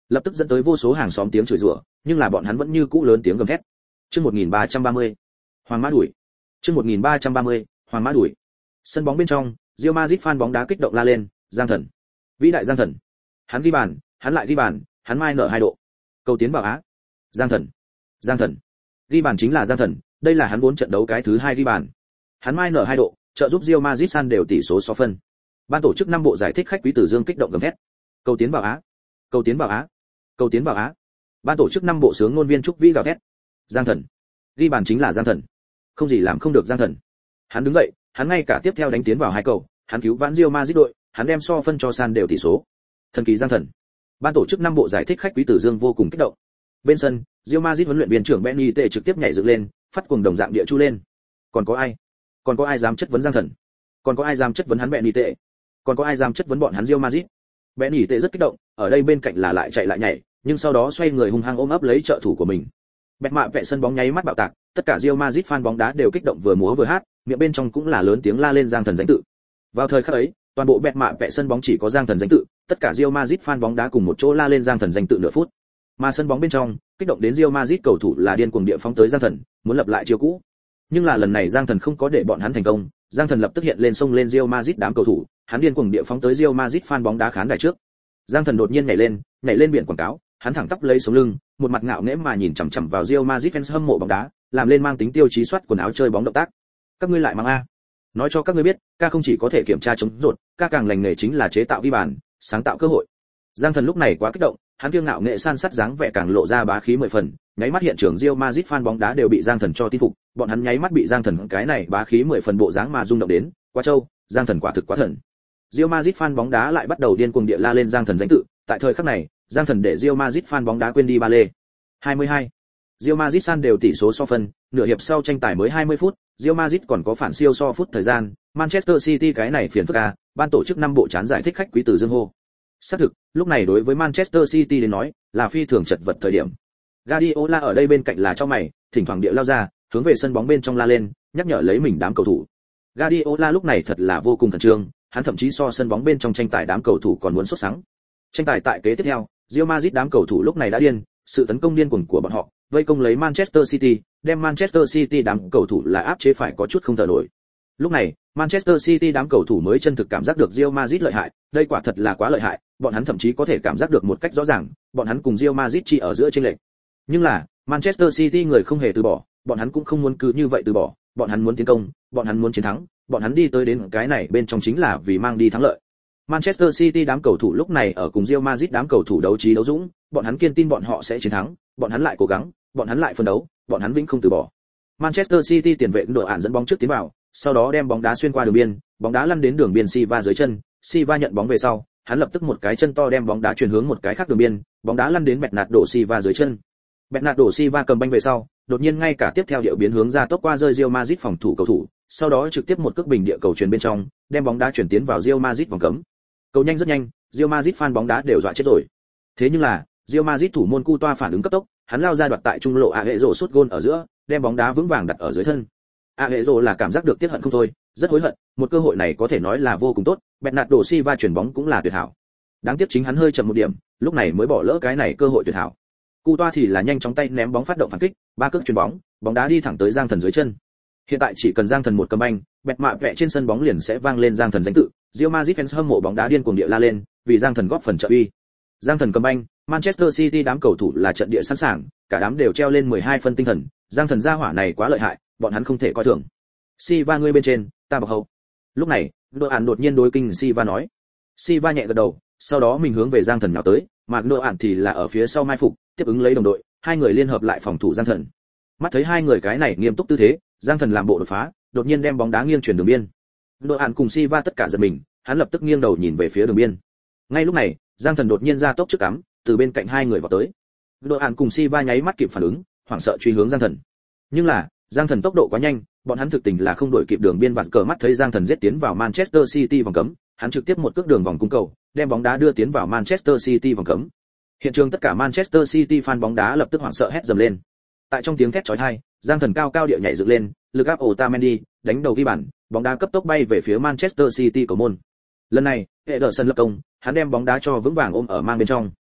Speaker 1: lập tức dẫn tới vô số hàng xóm tiếng chửi rủa, nhưng là bọn hắn vẫn như cũ lớn tiếng gầm thét. Chương một nghìn ba trăm ba mươi, Hoàng Mã đuổi. Chương một nghìn ba trăm ba mươi, Hoàng Mã đuổi. Sân bóng bên trong, Real Madrid fan bóng đá kích động la lên, Giang Thần, vĩ đại Giang Thần. Hắn ghi bàn, hắn lại ghi bàn, hắn mai nở hai độ. Cầu tiến vào Á. Giang Thần, Giang Thần. Ghi bàn chính là Giang Thần, đây là hắn vốn trận đấu cái thứ hai ghi bàn. Hắn mai nở hai độ, trợ giúp Real Madrid san đều tỷ số so phân. Ban tổ chức năm bộ giải thích khách Quý Tử Dương kích động gầm thét. Cầu tiến vào Á. Cầu tiến vào Á. Cầu tiến vào Á. Ban tổ chức năm bộ sướng ngôn viên Trúc Vĩ gào thét. Giang Thần. Ghi bàn chính là Giang Thần. Không gì làm không được Giang Thần. Hắn đứng dậy, hắn ngay cả tiếp theo đánh tiến vào hai cầu, hắn cứu vãn Real Madrid đội, hắn đem so phân cho san đều tỷ số. Thần kỳ Giang Thần. Ban tổ chức năm bộ giải thích khách Quý Tử Dương vô cùng kích động. Bên sân, Real Madrid huấn luyện viên trưởng Benitez trực tiếp nhảy dựng lên, phát cuồng đồng dạng địa chu lên. Còn có ai? Còn có ai dám chất vấn Giang Thần? Còn có ai dám chất vấn hắn Benitez? Còn có ai dám chất vấn bọn hắn Real Madrid? Benitez rất kích động, ở đây bên cạnh là lại chạy lại nhảy, nhưng sau đó xoay người hung hăng ôm ấp lấy trợ thủ của mình. Bẹt mạ vẽ sân bóng nháy mắt bạo tạc, tất cả Real Madrid fan bóng đá đều kích động vừa múa vừa hát, miệng bên trong cũng là lớn tiếng la lên Giang Thần danh tự. Vào thời khắc ấy, toàn bộ bẹt mạ vẽ sân bóng chỉ có Giang Thần danh tự, tất cả Real Madrid fan bóng đá cùng một chỗ la lên Giang Thần danh tự nửa phút. Mà sân bóng bên trong, kích động đến Real Madrid cầu thủ là điên cuồng địa phóng tới Giang Thần, muốn lập lại chiêu cũ. Nhưng là lần này Giang Thần không có để bọn hắn thành công, Giang Thần lập tức hiện lên xông lên Real Madrid đám cầu thủ, hắn điên cuồng địa phóng tới Real Madrid fan bóng đá khán đài trước. Giang Thần đột nhiên nhảy lên, nhảy lên biển quảng cáo, hắn thẳng tắp lấy sống lưng, một mặt ngạo nghễ mà nhìn chằm chằm vào Real Madrid fans hâm mộ bóng đá, làm lên mang tính tiêu chí soát quần áo chơi bóng động tác. Các ngươi lại mang a? Nói cho các ngươi biết, ca không chỉ có thể kiểm tra chống rột, ca càng lành nghề chính là chế tạo ghi bàn, sáng tạo cơ hội. Giang Thần lúc này quá kích động, hắn kiêu ngạo nghệ san sắt dáng vẻ càng lộ ra bá khí mười phần, nháy mắt hiện trường Real Madrid fan bóng đá đều bị Giang Thần cho tin phục, bọn hắn nháy mắt bị Giang Thần cái này bá khí mười phần bộ dáng mà rung động đến, quá trâu, Giang Thần quả thực quá thần. Real Madrid fan bóng đá lại bắt đầu điên cuồng địa la lên Giang Thần danh tự, tại thời khắc này, Giang Thần để Real Madrid fan bóng đá quên đi ba lê. hai mươi hai. Real Madrid san đều tỷ số so phân, nửa hiệp sau tranh tài mới hai mươi phút, Real Madrid còn có phản siêu so phút thời gian, Manchester City cái này phiền phức a, ban tổ chức năm bộ chán giải thích khách Quý Tử Dương hô. Xác thực, lúc này đối với Manchester City đến nói, là phi thường chật vật thời điểm. Guardiola ở đây bên cạnh là cho mày, thỉnh thoảng địa lao ra, hướng về sân bóng bên trong la lên, nhắc nhở lấy mình đám cầu thủ. Guardiola lúc này thật là vô cùng khẩn trương, hắn thậm chí so sân bóng bên trong tranh tài đám cầu thủ còn muốn sốt sắng. Tranh tài tại kế tiếp theo, Real Madrid đám cầu thủ lúc này đã điên, sự tấn công điên cuồng của bọn họ, vây công lấy Manchester City, đem Manchester City đám cầu thủ là áp chế phải có chút không thở nổi. Lúc này, Manchester City đám cầu thủ mới chân thực cảm giác được Real Madrid lợi hại, đây quả thật là quá lợi hại, bọn hắn thậm chí có thể cảm giác được một cách rõ ràng, bọn hắn cùng Real Madrid chỉ ở giữa chênh lệch. Nhưng là, Manchester City người không hề từ bỏ, bọn hắn cũng không muốn cứ như vậy từ bỏ, bọn hắn muốn tiến công, bọn hắn muốn chiến thắng, bọn hắn đi tới đến cái này bên trong chính là vì mang đi thắng lợi. Manchester City đám cầu thủ lúc này ở cùng Real Madrid đám cầu thủ đấu trí đấu dũng, bọn hắn kiên tin bọn họ sẽ chiến thắng, bọn hắn lại cố gắng, bọn hắn lại phấn đấu, bọn hắn vĩnh không từ bỏ. Manchester City tiền vệ đội ản dẫn bóng trước tiến vào, sau đó đem bóng đá xuyên qua đường biên, bóng đá lăn đến đường biên Silva dưới chân, Silva nhận bóng về sau, hắn lập tức một cái chân to đem bóng đá chuyển hướng một cái khác đường biên, bóng đá lăn đến Bernardo Silva dưới chân. Bernardo Silva cầm banh về sau, đột nhiên ngay cả tiếp theo điệu biến hướng ra tốc qua rơi Real Madrid phòng thủ cầu thủ, sau đó trực tiếp một cước bình địa cầu truyền bên trong, đem bóng đá chuyển tiến vào Real Madrid vòng cấm. Cầu nhanh rất nhanh, Real Madrid fan bóng đá đều dọa chết rồi. Thế nhưng là, Real Madrid thủ môn Cu Toa phản ứng cấp tốc, hắn lao ra đoạt tại trung lộ Aguero sút gôn ở giữa, đem bóng đá vững vàng đặt ở dưới thân. Aguero là cảm giác được tiếc hận không thôi, rất hối hận, một cơ hội này có thể nói là vô cùng tốt, Bernardo Silva chuyển bóng cũng là tuyệt hảo. Đáng tiếc chính hắn hơi chậm một điểm, lúc này mới bỏ lỡ cái này cơ hội tuyệt hảo. Cu Toa thì là nhanh chóng tay ném bóng phát động phản kích, ba cước chuyền bóng, bóng đá đi thẳng tới Giang Thần dưới chân. Hiện tại chỉ cần Giang Thần một cầm banh, bẹt mạ vẽ trên sân bóng liền sẽ vang lên Giang Thần danh tự, Real Madrid fans hâm mộ bóng đá điên cuồng địa la lên, vì Giang Thần góp phần trợ uy. Giang Thần cầm banh, Manchester City đám cầu thủ là trận địa sẵn sàng, cả đám đều treo lên mười hai phân tinh thần, Giang Thần gia hỏa này quá lợi hại, bọn hắn không thể coi thường. Silva ngươi bên trên, ta bọc hậu. Lúc này, đội ản đột nhiên đối kinh Silva nói. Silva nhẹ gật đầu, sau đó mình hướng về Giang Thần nhào tới, mà đội ản thì là ở phía sau mai phục, tiếp ứng lấy đồng đội, hai người liên hợp lại phòng thủ Giang Thần. Mắt thấy hai người cái này nghiêm túc tư thế, Giang Thần làm bộ đột phá, đột nhiên đem bóng đá nghiêng chuyển đường biên. Đội ản cùng Silva tất cả giật mình, hắn lập tức nghiêng đầu nhìn về phía đường biên. Ngay lúc này, Giang Thần đột nhiên ra tốc trước cắm, từ bên cạnh hai người vào tới. Đội ản cùng Silva nháy mắt kịp phản ứng, hoảng sợ truy hướng Giang Thần. Nhưng là, Giang Thần tốc độ quá nhanh, bọn hắn thực tình là không đuổi kịp đường biên, vạt cờ mắt thấy Giang Thần giết tiến vào Manchester City vòng cấm, hắn trực tiếp một cước đường vòng cung cầu, đem bóng đá đưa tiến vào Manchester City vòng cấm. Hiện trường tất cả Manchester City fan bóng đá lập tức hoảng sợ hét dầm lên. Tại trong tiếng thét chói tai, Giang Thần cao cao địa nhảy dựng lên, lực áp Otamendi, đánh đầu ghi bàn, bóng đá cấp tốc bay về phía Manchester City cầu môn. Lần này, Ederson lập công, hắn đem bóng đá cho vững vàng ôm ở mang bên trong.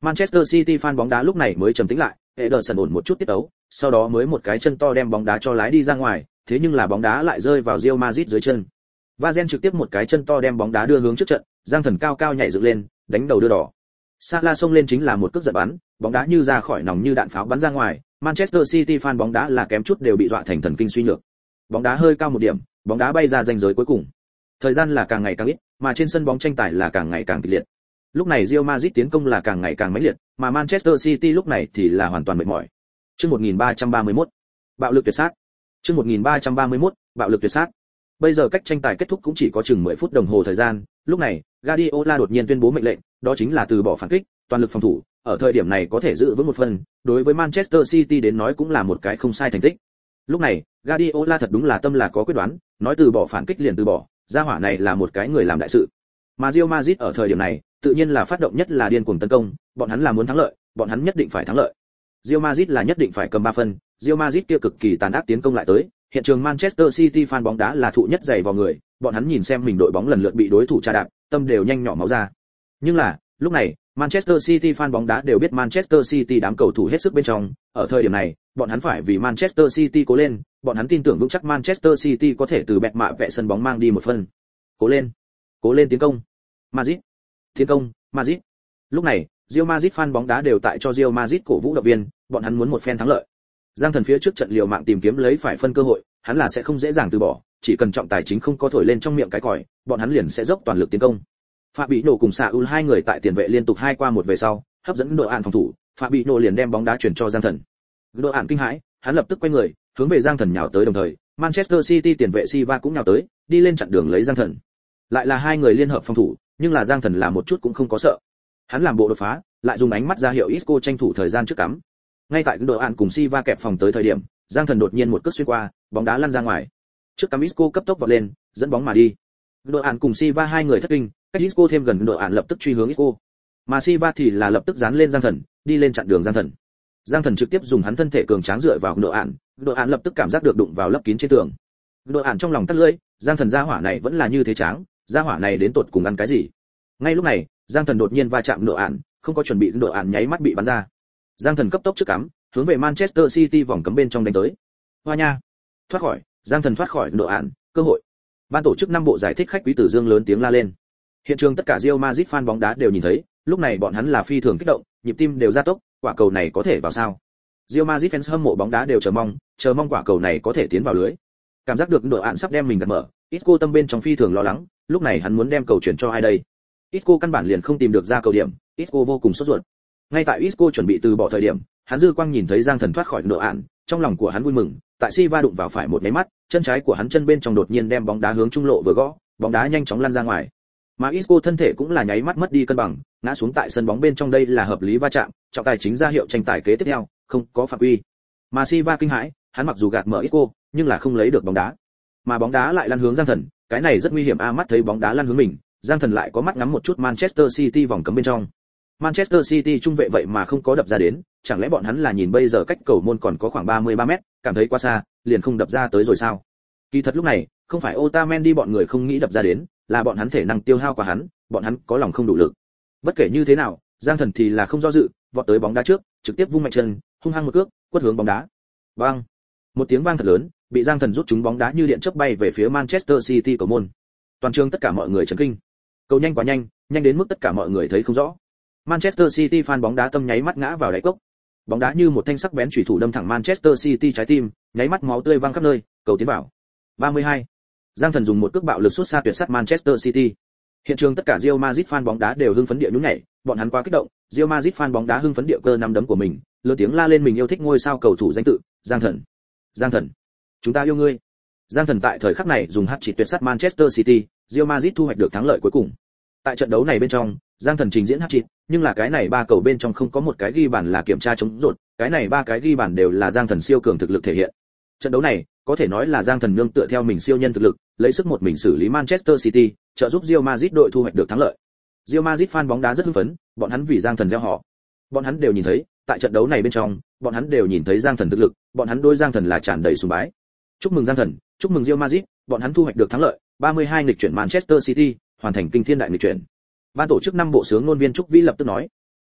Speaker 1: Manchester City fan bóng đá lúc này mới trầm tĩnh lại, Ederson ổn một chút tiết tấu, sau đó mới một cái chân to đem bóng đá cho lái đi ra ngoài, thế nhưng là bóng đá lại rơi vào Real Madrid dưới chân. Vazen trực tiếp một cái chân to đem bóng đá đưa hướng trước trận, Giang Thần cao cao nhảy dựng lên, đánh đầu đưa đỏ. Salah xông lên chính là một cước giật bắn, bóng đá như ra khỏi nòng như đạn pháo bắn ra ngoài, Manchester City fan bóng đá là kém chút đều bị dọa thành thần kinh suy nhược. Bóng đá hơi cao một điểm, bóng đá bay ra ranh giới cuối cùng. Thời gian là càng ngày càng ít, mà trên sân bóng tranh tài là càng ngày càng kịch liệt. Lúc này Real Madrid tiến công là càng ngày càng mãnh liệt, mà Manchester City lúc này thì là hoàn toàn mệt mỏi. Chương một nghìn ba trăm ba mươi mốt, bạo lực tuyệt sát. Chương một nghìn ba trăm ba mươi mốt, bạo lực tuyệt sát. Bây giờ cách tranh tài kết thúc cũng chỉ có chừng mười phút đồng hồ thời gian, lúc này, Guardiola đột nhiên tuyên bố mệnh lệnh, đó chính là từ bỏ phản kích, toàn lực phòng thủ, ở thời điểm này có thể giữ vững một phần, đối với Manchester City đến nói cũng là một cái không sai thành tích. Lúc này, Guardiola thật đúng là tâm là có quyết đoán, nói từ bỏ phản kích liền từ bỏ, gia hỏa này là một cái người làm đại sự. Mà Real Madrid ở thời điểm này, tự nhiên là phát động nhất là điên cuồng tấn công, bọn hắn là muốn thắng lợi, bọn hắn nhất định phải thắng lợi. Real Madrid là nhất định phải cầm ba phân, Real Madrid kia cực kỳ tàn ác tiến công lại tới, hiện trường Manchester City fan bóng đá là thụ nhất dày vào người, bọn hắn nhìn xem mình đội bóng lần lượt bị đối thủ tra đạp, tâm đều nhanh nhỏ máu ra. Nhưng là, lúc này, Manchester City fan bóng đá đều biết Manchester City đám cầu thủ hết sức bên trong, ở thời điểm này, bọn hắn phải vì Manchester City cố lên, bọn hắn tin tưởng vững chắc Manchester City có thể từ bẹt mạ vẽ sân bóng mang đi một phần. Cố lên, cố lên tiến công. Madrid, tiến công, Madrid. Lúc này, Real Madrid fan bóng đá đều tại cho Real Madrid cổ vũ động viên, bọn hắn muốn một phen thắng lợi. Giang Thần phía trước trận liều mạng tìm kiếm lấy phải phân cơ hội, hắn là sẽ không dễ dàng từ bỏ, chỉ cần trọng tài chính không có thổi lên trong miệng cái còi, bọn hắn liền sẽ dốc toàn lực tiến công. Fabinho cùng Saúl hai người tại tiền vệ liên tục hai qua một về sau, hấp dẫn đội án phòng thủ, Fabinho liền đem bóng đá chuyển cho Giang Thần. Đội án kinh hãi, hắn lập tức quay người, hướng về Giang Thần nhào tới, đồng thời, Manchester City tiền vệ Silva cũng nhào tới, đi lên chặn đường lấy Giang Thần. Lại là hai người liên hợp phòng thủ, nhưng là Giang Thần là một chút cũng không có sợ. Hắn làm bộ đột phá, lại dùng ánh mắt ra hiệu Isco tranh thủ thời gian trước cắm. Ngay tại đội án cùng Silva kẹp phòng tới thời điểm, Giang Thần đột nhiên một cước xuyên qua, bóng đá lăn ra ngoài. Trước cắm Isco cấp tốc vọt lên, dẫn bóng mà đi. Đội án cùng Silva hai người thất kinh, cách Isco thêm gần đội án lập tức truy hướng Isco. Mà Silva thì là lập tức dán lên Giang Thần, đi lên chặn đường Giang Thần. Giang Thần trực tiếp dùng hắn thân thể cường tráng dựa vào đội án, đội án lập tức cảm giác được đụng vào lấp kín trên tường. Đội án trong lòng tắt lưỡi, Giang Thần gia hỏa này vẫn là như thế tráng, gia hỏa này đến tột cùng ăn cái gì? Ngay lúc này, Giang Thần đột nhiên va chạm đội án, không có chuẩn bị, đội án nháy mắt bị bắn ra. Giang Thần cấp tốc trước cắm, hướng về Manchester City vòng cấm bên trong đánh tới. Hoa nha, thoát khỏi, Giang Thần thoát khỏi đội án, cơ hội. Ban tổ chức năm bộ giải thích khách quý tử Dương lớn tiếng la lên. Hiện trường tất cả Real Madrid fan bóng đá đều nhìn thấy, lúc này bọn hắn là phi thường kích động, nhịp tim đều gia tốc, quả cầu này có thể vào sao? Real Madrid fans hâm mộ bóng đá đều chờ mong, chờ mong quả cầu này có thể tiến vào lưới. Cảm giác được đội án sắp đem mình gạt mở, Isco tâm bên trong phi thường lo lắng, lúc này hắn muốn đem cầu chuyển cho ai đây? Isco căn bản liền không tìm được ra cầu điểm, Isco vô cùng sốt ruột. Ngay tại Isco chuẩn bị từ bỏ thời điểm, hắn dư quang nhìn thấy Giang Thần thoát khỏi đội án, trong lòng của hắn vui mừng, tại Silva đụng vào phải một cái mắt, chân trái của hắn chân bên trong đột nhiên đem bóng đá hướng trung lộ vừa gõ, bóng đá nhanh chóng lăn ra ngoài. Mà Isco thân thể cũng là nháy mắt mất đi cân bằng, ngã xuống tại sân bóng bên trong, đây là hợp lý va chạm, trọng tài chính ra hiệu tranh tài kế tiếp theo, không có phạm quy. Mà Silva kinh hãi, hắn mặc dù gạt mở Isco, nhưng là không lấy được bóng đá. Mà bóng đá lại lăn hướng Giang Thần, cái này rất nguy hiểm a, mắt thấy bóng đá lăn hướng mình, Giang Thần lại có mắt ngắm một chút Manchester City vòng cấm bên trong. Manchester City trung vệ vậy mà không có đập ra đến, chẳng lẽ bọn hắn là nhìn bây giờ cách cầu môn còn có khoảng ba mươi ba mét, cảm thấy quá xa, liền không đập ra tới rồi sao? Kỳ thật lúc này, không phải Otamendi bọn người không nghĩ đập ra đến, là bọn hắn thể năng tiêu hao quá hắn, bọn hắn có lòng không đủ lực. Bất kể như thế nào, Giang Thần thì là không do dự, vọt tới bóng đá trước, trực tiếp vung mạnh chân, hung hăng một cước, quất hướng bóng đá. Bang! Một tiếng vang thật lớn, bị Giang Thần rút trúng bóng đá như điện chớp bay về phía Manchester City cầu môn. Toàn trường tất cả mọi người chấn kinh. Cầu nhanh quá nhanh, nhanh đến mức tất cả mọi người thấy không rõ. Manchester City fan bóng đá tâm nháy mắt ngã vào đáy cốc. Bóng đá như một thanh sắc bén chủy thủ đâm thẳng Manchester City trái tim, nháy mắt máu tươi văng khắp nơi, cầu tiến vào. ba mươi hai. Giang Thần dùng một cước bạo lực sút xa tuyệt sát Manchester City. Hiện trường tất cả Real Madrid fan bóng đá đều hưng phấn địa nhún nhảy, bọn hắn quá kích động, Real Madrid fan bóng đá hưng phấn địa cơ nắm đấm của mình, lớn tiếng la lên mình yêu thích ngôi sao cầu thủ danh tự, Giang Thần. Giang Thần, chúng ta yêu ngươi. Giang Thần tại thời khắc này dùng hat-trick tuyệt sát Manchester City, Real Madrid thu hoạch được thắng lợi cuối cùng. Tại trận đấu này bên trong, Giang Thần trình diễn hat-trick, nhưng là cái này ba cầu bên trong không có một cái ghi bàn là kiểm tra chống rột, cái này ba cái ghi bàn đều là Giang Thần siêu cường thực lực thể hiện. Trận đấu này, có thể nói là Giang Thần nương tựa theo mình siêu nhân thực lực, lấy sức một mình xử lý Manchester City, trợ giúp Real Madrid đội thu hoạch được thắng lợi. Real Madrid fan bóng đá rất hưng phấn, bọn hắn vì Giang Thần reo hò. Bọn hắn đều nhìn thấy, tại trận đấu này bên trong, bọn hắn đều nhìn thấy Giang Thần thực lực, bọn hắn đối Giang Thần là tràn đầy sùng bái. Chúc mừng Giang Thần, chúc mừng Real Madrid, bọn hắn thu hoạch được thắng lợi, ba mươi hai nghịch chuyển Manchester City, hoàn thành kinh thiên đại nghịch chuyển. Ban tổ chức năm bộ sướng ngôn viên Trúc Vĩ lập tức nói.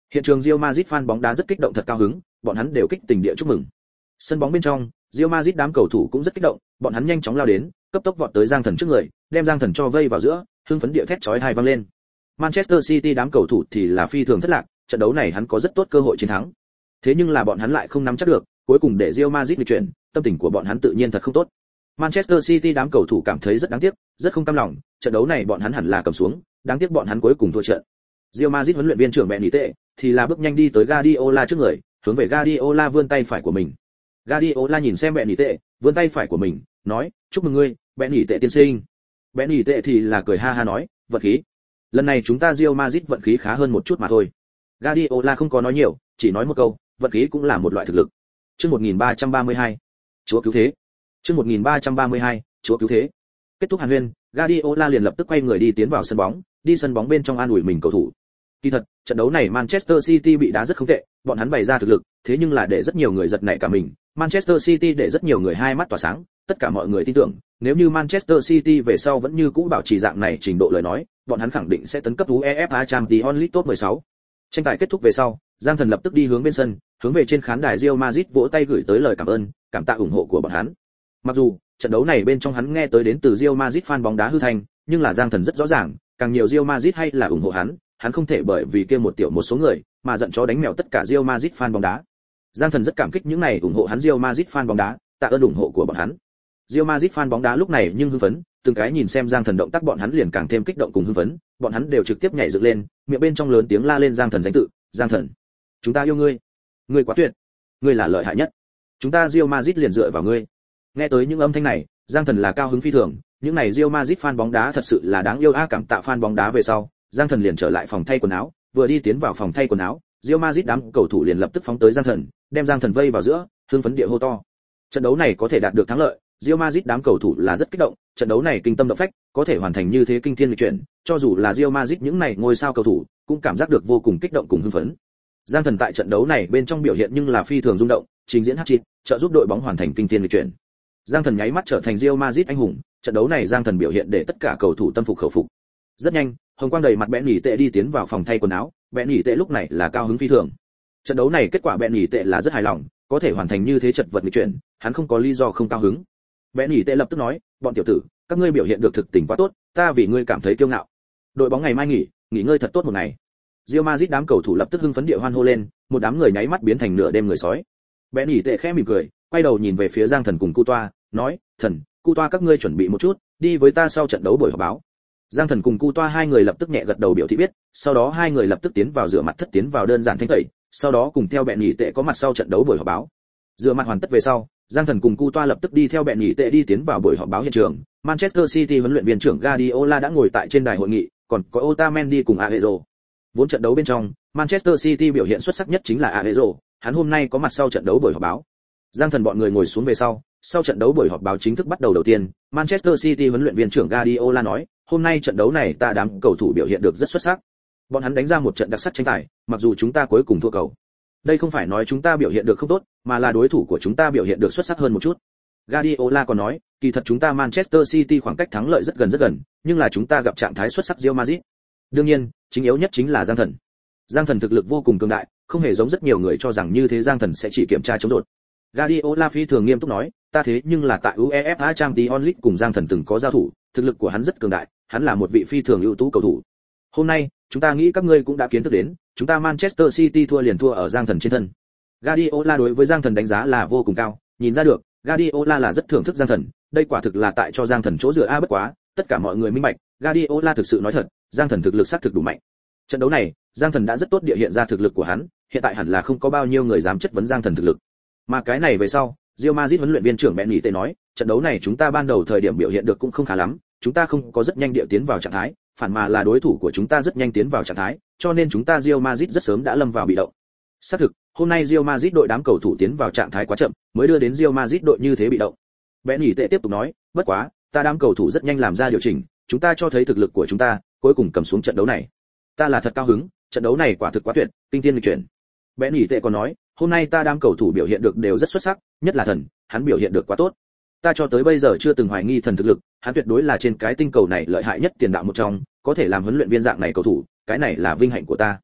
Speaker 1: Hiện trường Real Madrid fan bóng đá rất kích động thật cao hứng, bọn hắn đều kích tình địa chúc mừng. Sân bóng bên trong, Real Madrid đám cầu thủ cũng rất kích động, bọn hắn nhanh chóng lao đến, cấp tốc vọt tới Giang Thần trước người, đem Giang Thần cho vây vào giữa, hưng phấn địa thét chói tai vang lên. Manchester City đám cầu thủ thì là phi thường thất lạc, trận đấu này hắn có rất tốt cơ hội chiến thắng. Thế nhưng là bọn hắn lại không nắm chắc được, cuối cùng để Real Madrid nghịch chuyển, tâm tình của bọn hắn tự nhiên thật không tốt. Manchester City đám cầu thủ cảm thấy rất đáng tiếc, rất không cam lòng, trận đấu này bọn hắn hẳn là cầm xuống, đáng tiếc bọn hắn cuối cùng thua trận. Real Madrid huấn luyện viên trưởng Benitez thì là bước nhanh đi tới Guardiola trước người, hướng về Guardiola vươn tay phải của mình. Guardiola nhìn xem Benitez, vươn tay phải của mình, nói: "Chúc mừng ngươi, Benitez tiên sinh." Benitez thì là cười ha ha nói: "Vận khí. Lần này chúng ta Real Madrid vận khí khá hơn một chút mà thôi." Guardiola không có nói nhiều, chỉ nói một câu: "Vận khí cũng là một loại thực lực." Chương một nghìn ba trăm ba mươi hai, Chúa cứu thế. Chương một nghìn ba trăm ba mươi hai, Chúa cứu thế. Kết thúc hàn huyên, Guardiola liền lập tức quay người đi tiến vào sân bóng, đi sân bóng bên trong an ủi mình cầu thủ. Kỳ thật, trận đấu này Manchester City bị đá rất không tệ, bọn hắn bày ra thực lực, thế nhưng là để rất nhiều người giật nảy cả mình. Manchester City để rất nhiều người hai mắt tỏa sáng, tất cả mọi người tin tưởng, nếu như Manchester City về sau vẫn như cũ bảo trì dạng này trình độ lời nói, bọn hắn khẳng định sẽ tấn cấp UEFA Champions League top mười sáu. Tranh tài kết thúc về sau, Giang Thần lập tức đi hướng bên sân, hướng về trên khán đài Real Madrid vỗ tay gửi tới lời cảm ơn, cảm tạ ủng hộ của bọn hắn. Mặc dù trận đấu này bên trong hắn nghe tới đến từ Real Madrid fan bóng đá hư thành, nhưng là Giang Thần rất rõ ràng, càng nhiều Real Madrid hay là ủng hộ hắn, hắn không thể bởi vì kia một tiểu một số người mà giận chó đánh mèo tất cả Real Madrid fan bóng đá. Giang Thần rất cảm kích những này ủng hộ hắn Real Madrid fan bóng đá, tạ ơn ủng hộ của bọn hắn. Real Madrid fan bóng đá lúc này nhưng hưng phấn, từng cái nhìn xem Giang Thần động tác bọn hắn liền càng thêm kích động cùng hưng phấn, bọn hắn đều trực tiếp nhảy dựng lên, miệng bên trong lớn tiếng la lên Giang Thần danh tự, "Giang Thần, chúng ta yêu ngươi, ngươi quá tuyệt, ngươi là lợi hại nhất, chúng ta Real Madrid liền dựa vào ngươi." Nghe tới những âm thanh này, Giang Thần là cao hứng phi thường, những này Real Madrid fan bóng đá thật sự là đáng yêu a. Cảm tạ fan bóng đá về sau, Giang Thần liền trở lại phòng thay quần áo, vừa đi tiến vào phòng thay quần áo, Real Madrid đám cầu thủ liền lập tức phóng tới Giang Thần, đem Giang Thần vây vào giữa, hưng phấn địa hô to. Trận đấu này có thể đạt được thắng lợi, Real Madrid đám cầu thủ là rất kích động, trận đấu này kinh tâm động phách, có thể hoàn thành như thế kinh thiên nghịch chuyển, cho dù là Real Madrid những này ngôi sao cầu thủ, cũng cảm giác được vô cùng kích động cùng hưng phấn. Giang Thần tại trận đấu này bên trong biểu hiện nhưng là phi thường rung động, trình diễn hat-trick, trợ giúp đội bóng hoàn thành kinh thiên nghịch chuyển. Giang Thần nháy mắt trở thành Real Madrid anh hùng, trận đấu này Giang Thần biểu hiện để tất cả cầu thủ tâm phục khẩu phục. Rất nhanh, hồng quang đầy mặt Bẹn Nhỉ Tệ đi tiến vào phòng thay quần áo, Bẹn Nhỉ Tệ lúc này là cao hứng phi thường. Trận đấu này kết quả Bẹn Nhỉ Tệ là rất hài lòng, có thể hoàn thành như thế chật vật nghịch chuyển, hắn không có lý do không cao hứng. Bẹn Nhỉ Tệ lập tức nói, "Bọn tiểu tử, các ngươi biểu hiện được thực tình quá tốt, ta vì ngươi cảm thấy kiêu ngạo. Đội bóng ngày mai nghỉ, nghỉ ngơi thật tốt một ngày." Real Madrid đám cầu thủ lập tức hưng phấn địa hoan hô lên, một đám người nháy mắt biến thành nửa đêm người sói. Bẹn Nhỉ Tệ khẽ mỉm cười, quay đầu nhìn về phía Giang Thần cùng Cu Toa, nói, "Thần, Cu Toa các ngươi chuẩn bị một chút, đi với ta sau trận đấu buổi họp báo." Giang Thần cùng Cu Toa hai người lập tức nhẹ gật đầu biểu thị biết, sau đó hai người lập tức tiến vào rửa mặt thất tiến vào đơn giản thanh tẩy, sau đó cùng theo Bẹn Nhỉ Tệ có mặt sau trận đấu buổi họp báo. Rửa mặt hoàn tất về sau, Giang Thần cùng Cu Toa lập tức đi theo Bẹn Nhỉ Tệ đi tiến vào buổi họp báo hiện trường. Manchester City huấn luyện viên trưởng Guardiola đã ngồi tại trên đài hội nghị, còn có Otamendi cùng Aguero. Vốn trận đấu bên trong, Manchester City biểu hiện xuất sắc nhất chính là Aguero, hắn hôm nay có mặt sau trận đấu buổi họp báo. Giang Thần bọn người ngồi xuống về sau, sau trận đấu buổi họp báo chính thức bắt đầu đầu tiên, Manchester City huấn luyện viên trưởng Guardiola nói, "Hôm nay trận đấu này ta đám cầu thủ biểu hiện được rất xuất sắc. Bọn hắn đánh ra một trận đặc sắc tranh tài, mặc dù chúng ta cuối cùng thua cầu. Đây không phải nói chúng ta biểu hiện được không tốt, mà là đối thủ của chúng ta biểu hiện được xuất sắc hơn một chút." Guardiola còn nói, "Kỳ thật chúng ta Manchester City khoảng cách thắng lợi rất gần rất gần, nhưng là chúng ta gặp trạng thái xuất sắc Real Madrid. Đương nhiên, chính yếu nhất chính là Giang Thần. Giang Thần thực lực vô cùng cường đại, không hề giống rất nhiều người cho rằng như thế Giang Thần sẽ chỉ kiểm tra chống rột." Guardiola phi thường nghiêm túc nói, "Ta thế nhưng là tại UEFA Champions League cùng Giang Thần từng có giao thủ, thực lực của hắn rất cường đại, hắn là một vị phi thường ưu tú cầu thủ. Hôm nay, chúng ta nghĩ các ngươi cũng đã kiến thức đến, chúng ta Manchester City thua liền thua ở Giang Thần trên thân." Guardiola đối với Giang Thần đánh giá là vô cùng cao, nhìn ra được, Guardiola là rất thưởng thức Giang Thần, đây quả thực là tại cho Giang Thần chỗ dựa a bất quá, tất cả mọi người minh bạch, Guardiola thực sự nói thật, Giang Thần thực lực xác thực đủ mạnh. Trận đấu này, Giang Thần đã rất tốt địa hiện ra thực lực của hắn, hiện tại hẳn là không có bao nhiêu người dám chất vấn Giang Thần thực lực. Mà cái này về sau, Real Madrid huấn luyện viên trưởng Bẹn Nhỉ Tệ nói, "Trận đấu này chúng ta ban đầu thời điểm biểu hiện được cũng không khá lắm, chúng ta không có rất nhanh địa tiến vào trạng thái, phản mà là đối thủ của chúng ta rất nhanh tiến vào trạng thái, cho nên chúng ta Real Madrid rất sớm đã lâm vào bị động. Xác thực, hôm nay Real Madrid đội đám cầu thủ tiến vào trạng thái quá chậm, mới đưa đến Real Madrid đội như thế bị động." Bẹn Nhỉ Tệ tiếp tục nói, "Bất quá, ta đám cầu thủ rất nhanh làm ra điều chỉnh, chúng ta cho thấy thực lực của chúng ta, cuối cùng cầm xuống trận đấu này. Ta là thật cao hứng, trận đấu này quả thực quá tuyệt, kinh thiên nghịch chuyển." Bẹn Nhỉ Tệ còn nói, "Hôm nay ta đám cầu thủ biểu hiện được đều rất xuất sắc, nhất là Thần, hắn biểu hiện được quá tốt. Ta cho tới bây giờ chưa từng hoài nghi Thần thực lực, hắn tuyệt đối là trên cái tinh cầu này lợi hại nhất tiền đạo một trong, có thể làm huấn luyện viên dạng này cầu thủ, cái này là vinh hạnh của ta."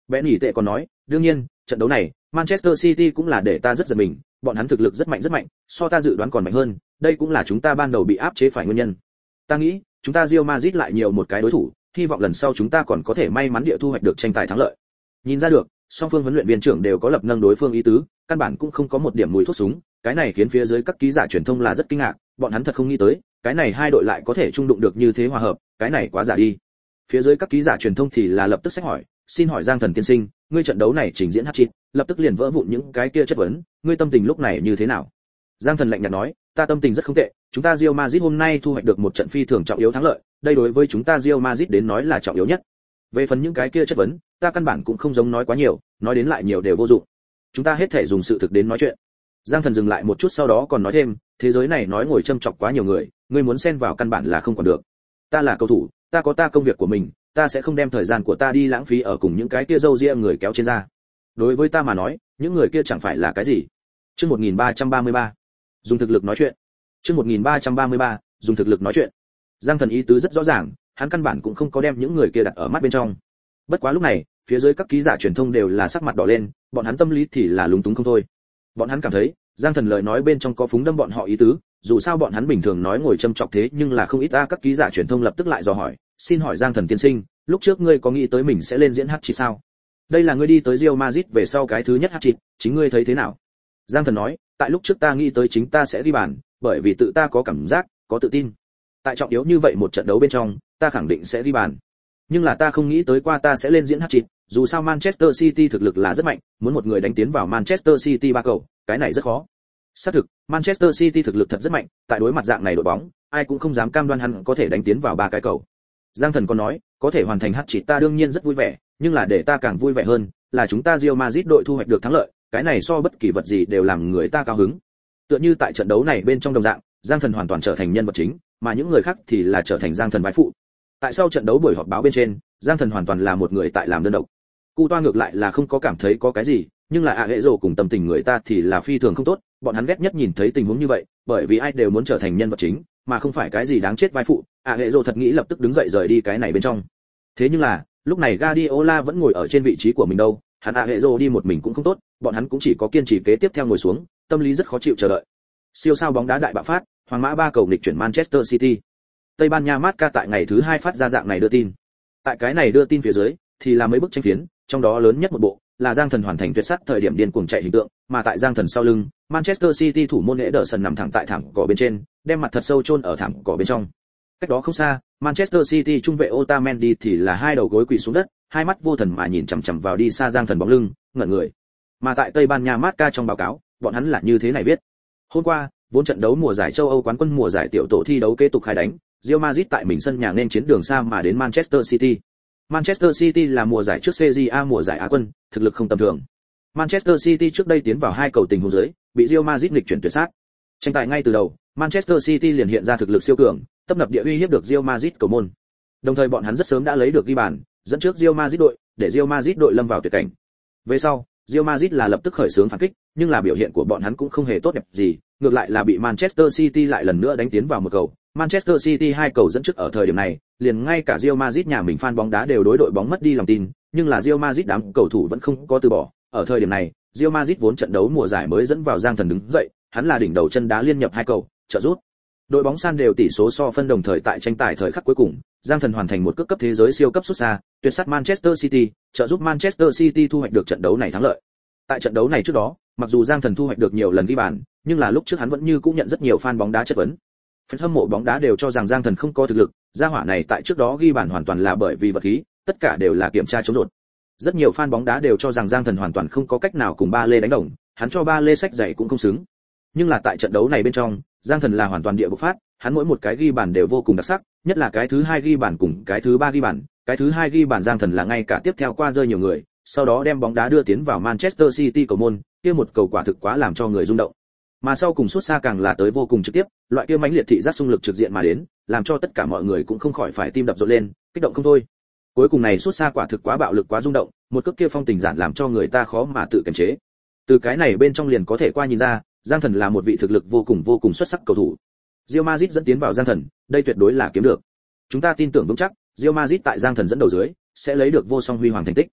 Speaker 1: Bẽn nhỉ tệ còn nói, đương nhiên, trận đấu này, Manchester City cũng là để ta rất giật mình, bọn hắn thực lực rất mạnh rất mạnh, so ta dự đoán còn mạnh hơn, đây cũng là chúng ta ban đầu bị áp chế phải nguyên nhân. Ta nghĩ, chúng ta Real Madrid lại nhiều một cái đối thủ, hy vọng lần sau chúng ta còn có thể may mắn địa thu hoạch được tranh tài thắng lợi. Nhìn ra được, song phương huấn luyện viên trưởng đều có lập nâng đối phương ý tứ, căn bản cũng không có một điểm mùi thuốc súng, cái này khiến phía dưới các ký giả truyền thông là rất kinh ngạc, bọn hắn thật không nghĩ tới, cái này hai đội lại có thể chung đụng được như thế hòa hợp, cái này quá giả đi. Phía dưới các ký giả truyền thông thì là lập tức xét hỏi, xin hỏi Giang Thần tiên sinh, ngươi trận đấu này trình diễn hat-trick, lập tức liền vỡ vụn những cái kia chất vấn, ngươi tâm tình lúc này như thế nào? Giang Thần lạnh nhạt nói, ta tâm tình rất không tệ, chúng ta Real Madrid hôm nay thu hoạch được một trận phi thường trọng yếu thắng lợi, đây đối với chúng ta Real Madrid đến nói là trọng yếu nhất. Về phần những cái kia chất vấn, ta căn bản cũng không giống nói quá nhiều, nói đến lại nhiều đều vô dụng. Chúng ta hết thể dùng sự thực đến nói chuyện. Giang Thần dừng lại một chút sau đó còn nói thêm, thế giới này nói ngồi châm chọc quá nhiều người, ngươi muốn xen vào căn bản là không còn được. Ta là cầu thủ, ta có ta công việc của mình, ta sẽ không đem thời gian của ta đi lãng phí ở cùng những cái kia râu ria người kéo trên da. Đối với ta mà nói, những người kia chẳng phải là cái gì. Chương một nghìn ba trăm ba mươi ba, dùng thực lực nói chuyện. Chương một nghìn ba trăm ba mươi ba, dùng thực lực nói chuyện. Giang Thần ý tứ rất rõ ràng, hắn căn bản cũng không có đem những người kia đặt ở mắt bên trong. Bất quá lúc này, phía dưới các ký giả truyền thông đều là sắc mặt đỏ lên, bọn hắn tâm lý thì là lúng túng không thôi. Bọn hắn cảm thấy, Giang Thần lời nói bên trong có phúng đâm bọn họ ý tứ, dù sao bọn hắn bình thường nói ngồi châm chọc thế nhưng là không ít ta. Các ký giả truyền thông lập tức lại dò hỏi, xin hỏi Giang Thần tiên sinh, lúc trước ngươi có nghĩ tới mình sẽ lên diễn hát chỉ sao? Đây là ngươi đi tới Real Madrid về sau cái thứ nhất hát chỉ, chính ngươi thấy thế nào? Giang Thần nói, tại lúc trước ta nghĩ tới chính ta sẽ ghi bàn, bởi vì tự ta có cảm giác, có tự tin. Tại trọng yếu như vậy một trận đấu bên trong, ta khẳng định sẽ ghi bàn. Nhưng là ta không nghĩ tới qua ta sẽ lên diễn hat-trick, dù sao Manchester City thực lực là rất mạnh, muốn một người đánh tiến vào Manchester City ba cầu, cái này rất khó. Xác thực, Manchester City thực lực thật rất mạnh, tại đối mặt dạng này đội bóng, ai cũng không dám cam đoan hắn có thể đánh tiến vào ba cái cầu. Giang Thần còn nói, có thể hoàn thành hat-trick ta đương nhiên rất vui vẻ, nhưng là để ta càng vui vẻ hơn, là chúng ta Real Madrid đội thu hoạch được thắng lợi, cái này so bất kỳ vật gì đều làm người ta cao hứng. Tựa như tại trận đấu này bên trong đồng dạng, Giang Thần hoàn toàn trở thành nhân vật chính, mà những người khác thì là trở thành Giang Thần vai phụ. Tại sau trận đấu buổi họp báo bên trên, Giang Thần hoàn toàn là một người tại làm đơn độc. Cu Toa ngược lại là không có cảm thấy có cái gì, nhưng là ạ hệ rồ cùng tâm tình người ta thì là phi thường không tốt, bọn hắn ghét nhất nhìn thấy tình huống như vậy, bởi vì ai đều muốn trở thành nhân vật chính, mà không phải cái gì đáng chết vai phụ. ạ hệ rồ thật nghĩ lập tức đứng dậy rời đi cái này bên trong. Thế nhưng là, lúc này Guardiola vẫn ngồi ở trên vị trí của mình đâu, hắn ạ hệ rồ đi một mình cũng không tốt, bọn hắn cũng chỉ có kiên trì kế tiếp theo ngồi xuống, tâm lý rất khó chịu chờ đợi. Siêu sao bóng đá đại bạo phát, hoàng mã ba cầu nghịch chuyển Manchester City. Tây Ban Nha Marca tại ngày thứ hai phát ra dạng này đưa tin. Tại cái này đưa tin phía dưới thì là mấy bức tranh phiến, trong đó lớn nhất một bộ là Giang Thần hoàn thành tuyệt sắc thời điểm điên cuồng chạy hình tượng, mà tại Giang Thần sau lưng, Manchester City thủ môn Ederson nằm thẳng tại thảm cỏ bên trên, đem mặt thật sâu chôn ở thảm cỏ bên trong. Cách đó không xa, Manchester City trung vệ Otamendi thì là hai đầu gối quỳ xuống đất, hai mắt vô thần mà nhìn chằm chằm vào đi xa Giang Thần bóng lưng, ngẩn người. Mà tại Tây Ban Nha Marca trong báo cáo, bọn hắn là như thế này viết: hôm qua, vốn trận đấu mùa giải châu Âu quán quân mùa giải tiểu tổ thi đấu kế tục khai đánh, Real Madrid tại mình sân nhà nên chiến đường xa mà đến Manchester City. Manchester City là mùa giải trước xê giê a mùa giải Á quân, thực lực không tầm thường. Manchester City trước đây tiến vào hai cầu tình huống dưới, bị Real Madrid nghịch chuyển tuyệt sát. Tranh tài ngay từ đầu, Manchester City liền hiện ra thực lực siêu cường, tấp nập địa uy hiếp được Real Madrid cầu môn. Đồng thời bọn hắn rất sớm đã lấy được ghi bàn, dẫn trước Real Madrid đội, để Real Madrid đội lâm vào tuyệt cảnh. Về sau, Real Madrid là lập tức khởi xướng phản kích, nhưng là biểu hiện của bọn hắn cũng không hề tốt đẹp gì, ngược lại là bị Manchester City lại lần nữa đánh tiến vào một cầu. Manchester City hai cầu dẫn trước ở thời điểm này, liền ngay cả Real Madrid nhà mình fan bóng đá đều đối đội bóng mất đi lòng tin, nhưng là Real Madrid đám cầu thủ vẫn không có từ bỏ. Ở thời điểm này, Real Madrid vốn trận đấu mùa giải mới dẫn vào Giang Thần đứng dậy, hắn là đỉnh đầu chân đá liên nhập hai cầu, trợ rút. Đội bóng san đều tỷ số so phân, đồng thời tại tranh tài thời khắc cuối cùng, Giang Thần hoàn thành một cước cấp thế giới siêu cấp xuất xa, tuyệt sát Manchester City, trợ giúp Manchester City thu hoạch được trận đấu này thắng lợi. Tại trận đấu này trước đó, mặc dù Giang Thần thu hoạch được nhiều lần ghi bàn, nhưng là lúc trước hắn vẫn như cũng nhận rất nhiều fan bóng đá chất vấn. Fan hâm mộ bóng đá đều cho rằng Giang Thần không có thực lực, gia hỏa này tại trước đó ghi bàn hoàn toàn là bởi vì vật khí, tất cả đều là kiểm tra chống rột. Rất nhiều fan bóng đá đều cho rằng Giang Thần hoàn toàn không có cách nào cùng Ba Lê đánh đồng, hắn cho Ba Lê sách giày cũng không xứng. Nhưng là tại trận đấu này bên trong, Giang Thần là hoàn toàn địa bộc phát, hắn mỗi một cái ghi bàn đều vô cùng đặc sắc, nhất là cái thứ hai ghi bàn cùng cái thứ ba ghi bàn, cái thứ hai ghi bàn Giang Thần là ngay cả tiếp theo qua rơi nhiều người, sau đó đem bóng đá đưa tiến vào Manchester City cầu môn, kia một cầu quả thực quá làm cho người rung động. Mà sau cùng sút xa càng là tới vô cùng trực tiếp, loại kia mãnh liệt thị giác xung lực trực diện mà đến, làm cho tất cả mọi người cũng không khỏi phải tim đập rộn lên, kích động không thôi. Cuối cùng này sút xa quả thực quá bạo lực quá rung động, một cước kia phong tình giản làm cho người ta khó mà tự kiềm chế. Từ cái này bên trong liền có thể qua nhìn ra, Giang Thần là một vị thực lực vô cùng vô cùng xuất sắc cầu thủ. Real Madrid dẫn tiến vào Giang Thần, đây tuyệt đối là kiếm được. Chúng ta tin tưởng vững chắc, Real Madrid tại Giang Thần dẫn đầu dưới, sẽ lấy được vô song huy hoàng thành tích.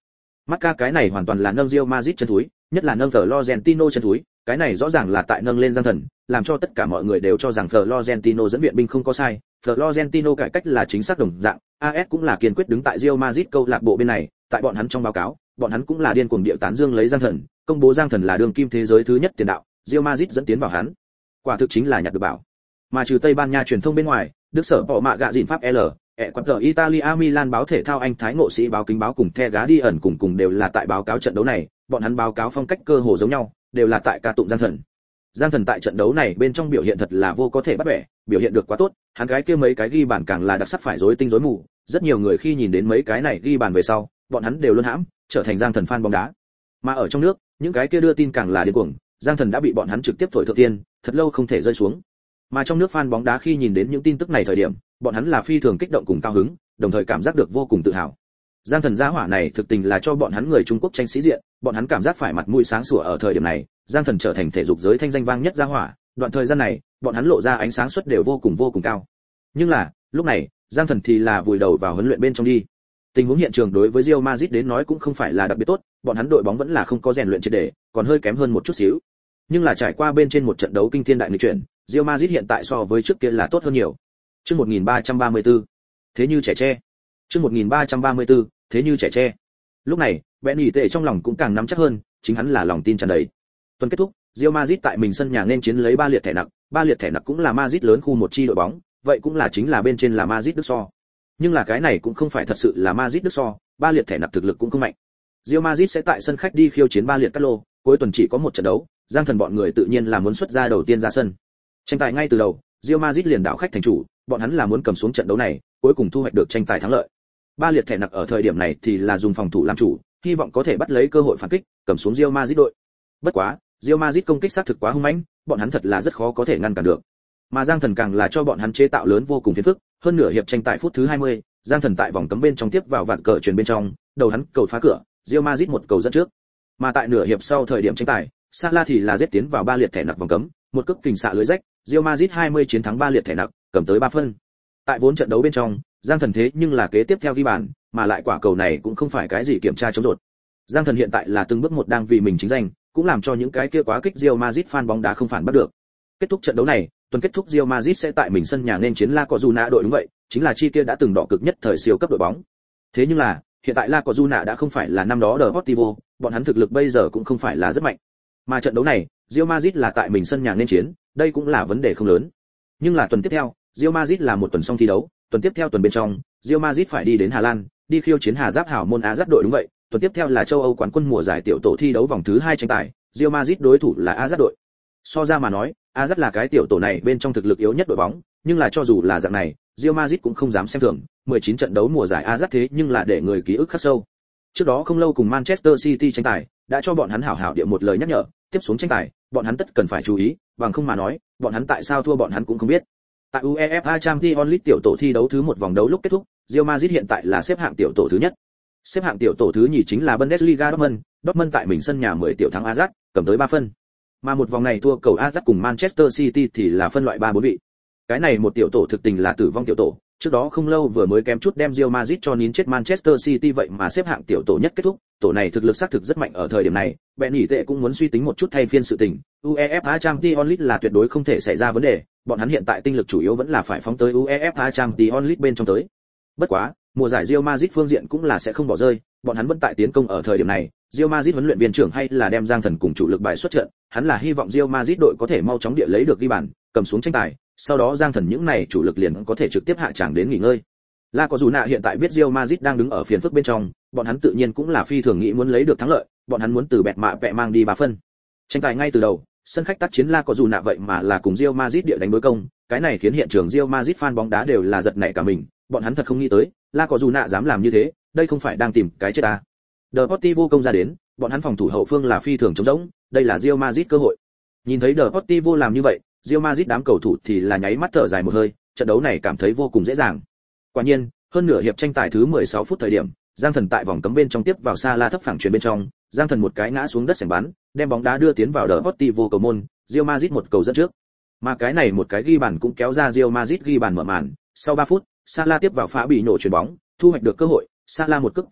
Speaker 1: Marca cái này hoàn toàn là nâng Real Madrid chân thúi, nhất là nâng Florentino chân thúi, cái này rõ ràng là tại nâng lên Giang Thần, làm cho tất cả mọi người đều cho rằng Florentino dẫn viện binh không có sai, Florentino cải cách là chính xác đồng dạng, a ét cũng là kiên quyết đứng tại Real Madrid câu lạc bộ bên này, tại bọn hắn trong báo cáo, bọn hắn cũng là điên cuồng điệu tán dương lấy Giang Thần, công bố Giang Thần là đường kim thế giới thứ nhất tiền đạo, Real Madrid dẫn tiến vào hắn. Quả thực chính là nhặt được bảo. Mà trừ Tây Ban Nha truyền thông bên ngoài, Đức sở bỏ mạ gạ dịn Pháp L, ẹ quạt tờ Italia Milan báo thể thao Anh Thái ngộ sĩ báo kính báo cùng The Guardian cùng cùng đều là tại báo cáo trận đấu này, bọn hắn báo cáo phong cách cơ hồ giống nhau, đều là tại ca tụng Giang Thần. Giang Thần tại trận đấu này bên trong biểu hiện thật là vô có thể bắt bẻ, biểu hiện được quá tốt, hắn cái kia mấy cái ghi bàn càng là đặc sắc phải rối tinh rối mù, rất nhiều người khi nhìn đến mấy cái này ghi bàn về sau, bọn hắn đều luôn hãm, trở thành Giang Thần fan bóng đá. Mà ở trong nước, những cái kia đưa tin càng là điên cuồng, Giang Thần đã bị bọn hắn trực tiếp thổi thượng tiên, thật lâu không thể rơi xuống. Mà trong nước fan bóng đá khi nhìn đến những tin tức này thời điểm, bọn hắn là phi thường kích động cùng cao hứng, đồng thời cảm giác được vô cùng tự hào. Giang Thần gia hỏa này thực tình là cho bọn hắn người Trung Quốc tranh sĩ diện, bọn hắn cảm giác phải mặt mũi sáng sủa ở thời điểm này, Giang Thần trở thành thể dục giới thanh danh vang nhất gia hỏa, đoạn thời gian này, bọn hắn lộ ra ánh sáng suất đều vô cùng vô cùng cao. Nhưng là, lúc này, Giang Thần thì là vùi đầu vào huấn luyện bên trong đi. Tình huống hiện trường đối với Real Madrid đến nói cũng không phải là đặc biệt tốt, bọn hắn đội bóng vẫn là không có rèn luyện triệt để, còn hơi kém hơn một chút xíu. Nhưng là trải qua bên trên một trận đấu kinh thiên đại nghịch chuyển, Real Madrid hiện tại so với trước kia là tốt hơn nhiều. Chương một nghìn ba trăm ba mươi tư, thế như trẻ tre. Chương một nghìn ba trăm ba mươi tư, thế như trẻ tre. Lúc này, Benitez trong lòng cũng càng nắm chắc hơn, chính hắn là lòng tin tràn đầy. Tuần kết thúc, Real Madrid tại mình sân nhà nên chiến lấy ba liệt thẻ nặng, ba liệt thẻ nặng cũng là Madrid lớn khu một chi đội bóng, vậy cũng là chính là bên trên là Madrid Đức so. Nhưng là cái này cũng không phải thật sự là Madrid Đức so, ba liệt thẻ nặng thực lực cũng không mạnh. Real Madrid sẽ tại sân khách đi khiêu chiến ba liệt Cát Lô, cuối tuần chỉ có một trận đấu, Giang Thần bọn người tự nhiên là muốn xuất ra đầu tiên ra sân. Tranh tài ngay từ đầu, Real Madrid liền đảo khách thành chủ, bọn hắn là muốn cầm xuống trận đấu này, cuối cùng thu hoạch được tranh tài thắng lợi. Ba liệt thẻ nặng ở thời điểm này thì là dùng phòng thủ làm chủ, hy vọng có thể bắt lấy cơ hội phản kích, cầm xuống Real Madrid đội. Bất quá, Real Madrid công kích xác thực quá hung mãnh, bọn hắn thật là rất khó có thể ngăn cản được. Mà Giang Thần càng là cho bọn hắn chế tạo lớn vô cùng phiền phức, hơn nửa hiệp tranh tài phút thứ hai mươi, Giang Thần tại vòng cấm bên trong tiếp vào vạt cờ truyền bên trong, đầu hắn cầu phá cửa, Real Madrid một cầu dẫn trước. Mà tại nửa hiệp sau thời điểm tranh tài, Salah thì là giết tiến vào ba liệt thẻ nặng vòng cấm, một cước kình xạ lưới rách, Real Madrid hai mươi chiến thắng ba liệt thẻ nặng, cầm tới ba phân. Tại vốn trận đấu bên trong, Giang Thần thế nhưng là kế tiếp theo ghi bàn, mà lại quả cầu này cũng không phải cái gì kiểm tra chống rột. Giang Thần hiện tại là từng bước một đang vì mình chính danh, cũng làm cho những cái kia quá kích Real Madrid fan bóng đá không phản bắt được. Kết thúc trận đấu này, tuần kết thúc Real Madrid sẽ tại mình sân nhà nên chiến La Cojuna đội đúng vậy, chính là chi kia đã từng đỏ cực nhất thời siêu cấp đội bóng. Thế nhưng là, hiện tại La Cojuna đã không phải là năm đó Deportivo, bọn hắn thực lực bây giờ cũng không phải là rất mạnh. Mà trận đấu này, Real Madrid là tại mình sân nhà nên chiến, đây cũng là vấn đề không lớn. Nhưng là tuần tiếp theo, Real Madrid là một tuần xong thi đấu, tuần tiếp theo tuần bên trong, Real Madrid phải đi đến Hà Lan, đi khiêu chiến Hà Giáp hảo môn Ajax đội đúng vậy, tuần tiếp theo là châu Âu quán quân mùa giải tiểu tổ thi đấu vòng thứ hai tranh tài, Real Madrid đối thủ là Ajax đội. So ra mà nói, Ajax là cái tiểu tổ này bên trong thực lực yếu nhất đội bóng, nhưng là cho dù là dạng này, Real Madrid cũng không dám xem thường, mười chín trận đấu mùa giải Ajax thế nhưng là để người ký ức khắc sâu. Trước đó không lâu cùng Manchester City tranh tài, đã cho bọn hắn hảo hảo địa một lời nhắc nhở, tiếp xuống tranh tài, bọn hắn tất cần phải chú ý, bằng không mà nói, bọn hắn tại sao thua bọn hắn cũng không biết. Tại UEFA Champions League tiểu tổ thi đấu thứ một vòng đấu lúc kết thúc, Real Madrid hiện tại là xếp hạng tiểu tổ thứ nhất. Xếp hạng tiểu tổ thứ nhì chính là Bundesliga Dortmund, Dortmund tại mình sân nhà mười tiểu thắng Ajax, cầm tới ba phân. Mà một vòng này thua cầu Ajax cùng Manchester City thì là phân loại ba bốn vị. Cái này một tiểu tổ thực tình là tử vong tiểu tổ, trước đó không lâu vừa mới kém chút đem Real Madrid cho nín chết Manchester City vậy mà xếp hạng tiểu tổ nhất kết thúc, tổ này thực lực xác thực rất mạnh ở thời điểm này, Benitez cũng muốn suy tính một chút thay phiên sự tình, UEFA Champions League là tuyệt đối không thể xảy ra vấn đề, bọn hắn hiện tại tinh lực chủ yếu vẫn là phải phóng tới UEFA Champions League bên trong tới. Bất quá, mùa giải Real Madrid phương diện cũng là sẽ không bỏ rơi, bọn hắn vẫn tại tiến công ở thời điểm này, Real Madrid huấn luyện viên trưởng hay là đem Giang Thần cùng chủ lực bài xuất trận, hắn là hy vọng Real Madrid đội có thể mau chóng địa lấy được ghi bàn, cầm xuống tranh tài, sau đó Giang Thần những này chủ lực liền có thể trực tiếp hạ tràng đến nghỉ ngơi. La Cojuna hiện tại biết Real Madrid đang đứng ở phiền phức bên trong, bọn hắn tự nhiên cũng là phi thường nghĩ muốn lấy được thắng lợi, bọn hắn muốn từ bẹt mạ vẹ mang đi ba phân. Tranh tài ngay từ đầu, sân khách tác chiến La Cojuna vậy mà là cùng Real Madrid địa đánh đối công, cái này khiến hiện trường Real Madrid fan bóng đá đều là giật nảy cả mình, bọn hắn thật không nghĩ tới, La Cojuna dám làm như thế, đây không phải đang tìm cái chết à? Deportivo công ra đến, bọn hắn phòng thủ hậu phương là phi thường trống rỗng, đây là Real Madrid cơ hội. Nhìn thấy Deportivo làm như vậy, Real Madrid đám cầu thủ thì là nháy mắt thở dài một hơi, trận đấu này cảm thấy vô cùng dễ dàng. Quả nhiên, hơn nửa hiệp tranh tài thứ mười sáu phút thời điểm, Giang Thần tại vòng cấm bên trong tiếp vào Salah thấp phẳng chuyền bên trong, Giang Thần một cái ngã xuống đất sảnh bắn, đem bóng đá đưa tiến vào Deportivo cầu môn, Real Madrid một cầu dẫn trước. Mà cái này một cái ghi bàn cũng kéo ra Real Madrid ghi bàn mở màn, sau ba phút, Salah tiếp vào phá bị nổ chuyền bóng, thu hoạch được cơ hội, Salah một cước kình sạn,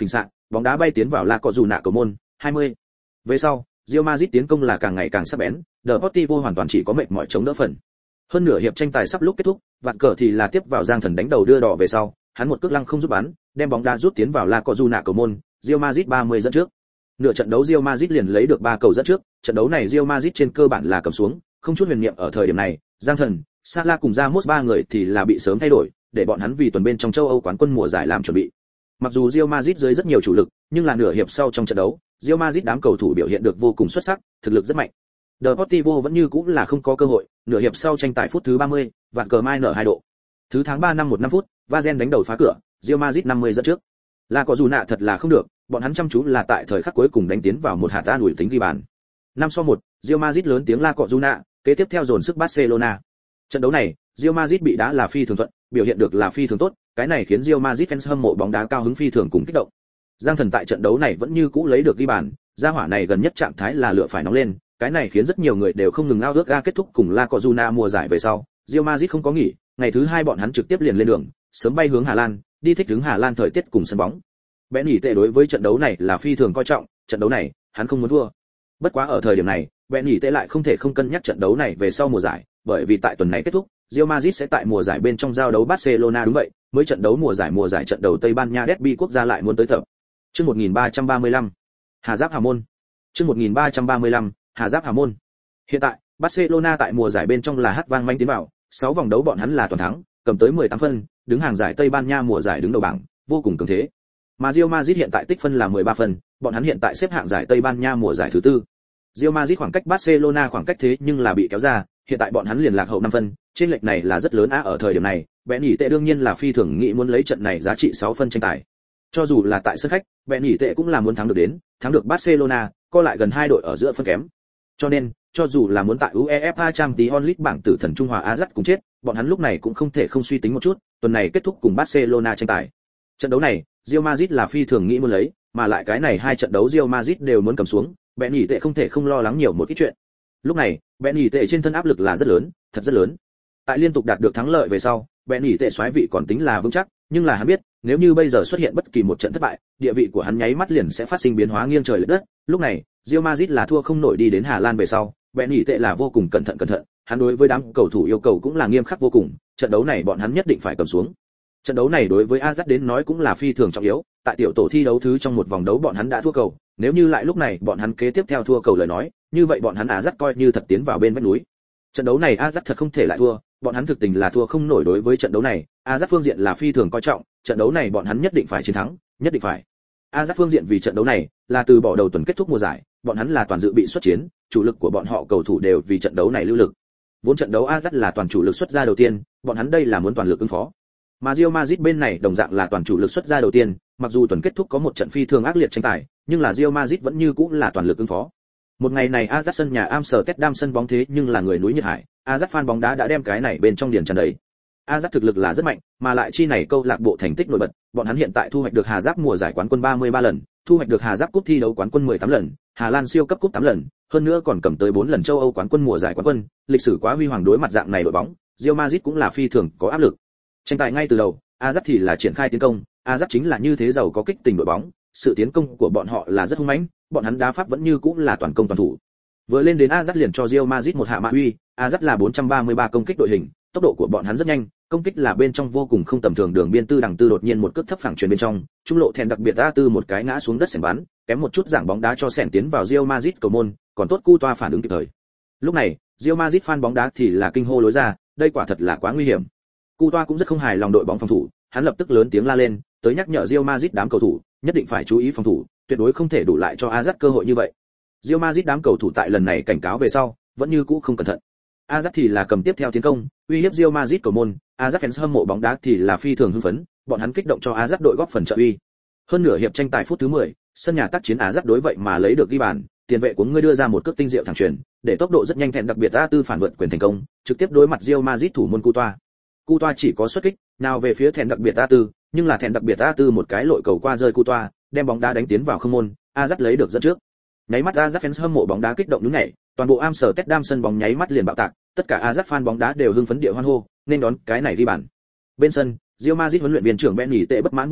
Speaker 1: bóng đá bay tiến vào La Cojuna cầu môn, hai mươi. Về sau, Real Madrid tiến công là càng ngày càng sắc bén, Deportivo hoàn toàn chỉ có mệt mỏi chống đỡ phần. Hơn nửa hiệp tranh tài sắp lúc kết thúc, vạn cờ thì là tiếp vào Giang Thần đánh đầu đưa đỏ về sau, hắn một cước lăng không giúp bắn, đem bóng đá rút tiến vào La Cojuna cầu môn, Real Madrid ba mươi dẫn trước. Nửa trận đấu Real Madrid liền lấy được ba cầu dẫn trước, trận đấu này Real Madrid trên cơ bản là cầm xuống, không chút huyền niệm ở thời điểm này, Giang Thần, Salah cùng Ramos ba người thì là bị sớm thay đổi, để bọn hắn vì tuần bên trong châu Âu quán quân mùa giải làm chuẩn bị. Mặc dù Real Madrid dưới rất nhiều chủ lực, nhưng là nửa hiệp sau trong trận đấu, Real Madrid đám cầu thủ biểu hiện được vô cùng xuất sắc, thực lực rất mạnh. Deportivo vẫn như cũng là không có cơ hội, nửa hiệp sau tranh tài phút thứ ba mươi, vạt cờ mai nở hai độ. Thứ tháng ba năm một năm phút, Vazen đánh đầu phá cửa, Real Madrid năm mươi dẫn trước. La Cojuna thật là không được, bọn hắn chăm chú là tại thời khắc cuối cùng đánh tiến vào một hạt an ủi tính ghi bàn. năm so một, Real Madrid lớn tiếng La Cojuna, kế tiếp theo dồn sức Barcelona. Trận đấu này, Real Madrid bị đá là phi thường thuận, biểu hiện được là phi thường tốt, cái này khiến Real Madrid fans hâm mộ bóng đá cao hứng phi thường cùng kích động. Giang Thần tại trận đấu này vẫn như cũ lấy được ghi bàn, gia hỏa này gần nhất trạng thái là lửa phải nóng lên, cái này khiến rất nhiều người đều không ngừng ao ước ga kết thúc cùng La Cojuna mùa giải về sau. Real Madrid không có nghỉ, ngày thứ hai bọn hắn trực tiếp liền lên đường, sớm bay hướng Hà Lan, đi thích ứng Hà Lan thời tiết cùng sân bóng. Bén nhỉ tệ đối với trận đấu này là phi thường coi trọng, trận đấu này hắn không muốn thua. Bất quá ở thời điểm này, Bén nhỉ tệ lại không thể không cân nhắc trận đấu này về sau mùa giải, bởi vì tại tuần này kết thúc, Real Madrid sẽ tại mùa giải bên trong giao đấu Barcelona đúng vậy, mới trận đấu mùa giải mùa giải trận đầu Tây Ban Nha Derby quốc gia lại muốn tới tập. Chương một nghìn ba trăm ba mươi lăm, Hà Giáp Hà Môn. Chương một nghìn ba trăm ba mươi lăm, Hà Giáp Hà Môn. Hiện tại, Barcelona tại mùa giải bên trong là hát vang manh tiến vào, sáu vòng đấu bọn hắn là toàn thắng, cầm tới mười tám phân, đứng hàng giải Tây Ban Nha mùa giải đứng đầu bảng, vô cùng cường thế. Mà Real Madrid hiện tại tích phân là mười ba phân, bọn hắn hiện tại xếp hạng giải Tây Ban Nha mùa giải thứ tư. Real Madrid khoảng cách Barcelona khoảng cách thế nhưng là bị kéo ra, hiện tại bọn hắn liền lạc hậu năm phân, trên lệch này là rất lớn á. Ở thời điểm này, Bén nhỉ tệ đương nhiên là phi thường nghĩ muốn lấy trận này giá trị sáu phân tranh tài. Cho dù là tại sân khách, Bén nhỉ tệ cũng là muốn thắng được đến, thắng được Barcelona, co lại gần hai đội ở giữa phân kém. Cho nên, cho dù là muốn tại UEFA Champions League bảng tử thần Trung Hòa Ajax cùng chết, bọn hắn lúc này cũng không thể không suy tính một chút, tuần này kết thúc cùng Barcelona tranh tài. Trận đấu này, Real Madrid là phi thường nghĩ muốn lấy, mà lại cái này hai trận đấu Real Madrid đều muốn cầm xuống, Bén nhỉ tệ không thể không lo lắng nhiều một ít chuyện. Lúc này, Bén nhỉ tệ trên thân áp lực là rất lớn, thật rất lớn. Tại liên tục đạt được thắng lợi về sau, Bén nhỉ tệ soái vị còn tính là vững chắc, nhưng là hắn biết, nếu như bây giờ xuất hiện bất kỳ một trận thất bại, địa vị của hắn nháy mắt liền sẽ phát sinh biến hóa nghiêng trời lệch đất. Lúc này, Real Madrid là thua không nổi đi đến Hà Lan về sau, Bén nhỉ tệ là vô cùng cẩn thận cẩn thận, hắn đối với đám cầu thủ yêu cầu cũng là nghiêm khắc vô cùng, trận đấu này bọn hắn nhất định phải cầm xuống. Trận đấu này đối với Ajax đến nói cũng là phi thường trọng yếu, tại tiểu tổ thi đấu thứ trong một vòng đấu bọn hắn đã thua cầu, nếu như lại lúc này bọn hắn kế tiếp theo thua cầu lời nói, như vậy bọn hắn Ajax coi như thật tiến vào bên vách núi. Trận đấu này Ajax thật không thể lại thua, bọn hắn thực tình là thua không nổi. Đối với trận đấu này, Ajax phương diện là phi thường coi trọng, trận đấu này bọn hắn nhất định phải chiến thắng, nhất định phải. Ajax phương diện vì trận đấu này là từ bỏ đầu tuần kết thúc mùa giải, bọn hắn là toàn dự bị xuất chiến, chủ lực của bọn họ cầu thủ đều vì trận đấu này lưu lực. Vốn trận đấu Ajax là toàn chủ lực xuất ra đầu tiên, bọn hắn đây là muốn toàn lực ứng phó. Mà Real Madrid bên này đồng dạng là toàn chủ lực xuất ra đầu tiên, mặc dù tuần kết thúc có một trận phi thường ác liệt tranh tài, nhưng là Real Madrid vẫn như cũng là toàn lực ứng phó. Một ngày này Ajax sân nhà Amsterdam sân bóng thế nhưng là người núi nhiệt hải, Ajax fan bóng đá đã đem cái này bên trong điền tràn đầy. Ajax thực lực là rất mạnh, mà lại chi này câu lạc bộ thành tích nổi bật, bọn hắn hiện tại thu hoạch được Hà Giáp mùa giải quán quân ba mươi ba lần, thu hoạch được Hà Giáp cúp thi đấu quán quân mười tám lần, Hà Lan siêu cấp cúp tám lần, hơn nữa còn cầm tới bốn lần châu Âu quán quân mùa giải quán quân, lịch sử quá huy hoàng. Đối mặt dạng này đội bóng, Real Madrid cũng là phi thường có áp lực. Tranh tài ngay từ đầu, Ajax thì là triển khai tiến công, Ajax chính là như thế giàu có kích tình đội bóng, sự tiến công của bọn họ là rất hung mãnh, bọn hắn đá pháp vẫn như cũng là toàn công toàn thủ. Vừa lên đến Ajax liền cho Real Madrid một hạ mạ uy, Ajax là bốn trăm ba mươi ba công kích đội hình, tốc độ của bọn hắn rất nhanh, công kích là bên trong vô cùng không tầm thường. Đường biên tư đằng tư đột nhiên một cước thấp phẳng truyền bên trong, trung lộ thèn đặc biệt A tư một cái ngã xuống đất sèn bắn, kém một chút giảng bóng đá cho sèn tiến vào Real Madrid cầu môn, còn tốt cu toa phản ứng kịp thời. Lúc này, Real Madrid fan bóng đá thì là kinh hô lối ra, đây quả thật là quá nguy hiểm. Cu toa cũng rất không hài lòng đội bóng phòng thủ, hắn lập tức lớn tiếng la lên, tới nhắc nhở Real Madrid đám cầu thủ, nhất định phải chú ý phòng thủ, tuyệt đối không thể đủ lại cho Ajax cơ hội như vậy. Real Madrid đám cầu thủ tại lần này cảnh cáo về sau, vẫn như cũ không cẩn thận. Ajax thì là cầm tiếp theo tiến công, uy hiếp Real Madrid cầu môn, Ajax fans hâm mộ bóng đá thì là phi thường hưng phấn, bọn hắn kích động cho Ajax đội góp phần trợ uy. Hơn nửa hiệp tranh tài phút thứ mười, sân nhà tác chiến Ajax đối vậy mà lấy được ghi bàn, tiền vệ của người đưa ra một cước tinh diệu thẳng chuyền, để tốc độ rất nhanh thẹn đặc biệt A tư phản vượt quyền thành công, trực tiếp đối mặt Real Madrid thủ môn Coutoa. Coutoa chỉ có xuất kích, nào về phía thẹn đặc biệt A tư, nhưng là thẹn đặc biệt A tư một cái lội cầu qua rơi Coutoa, đem bóng đá đánh tiến vào không môn, Ajax lấy được dẫn trước. Nháy mắt Ajax fans hâm mộ bóng đá kích động nhún nhảy, toàn bộ Amsterdam sân bóng nháy mắt liền bạo tạc, tất cả Ajax fan bóng đá đều hưng phấn địa hoan hô, nên đón cái này đi bàn. Bên sân, Real Madrid huấn luyện viên trưởng Ben nghỉ tệ bất mãn vô cùng,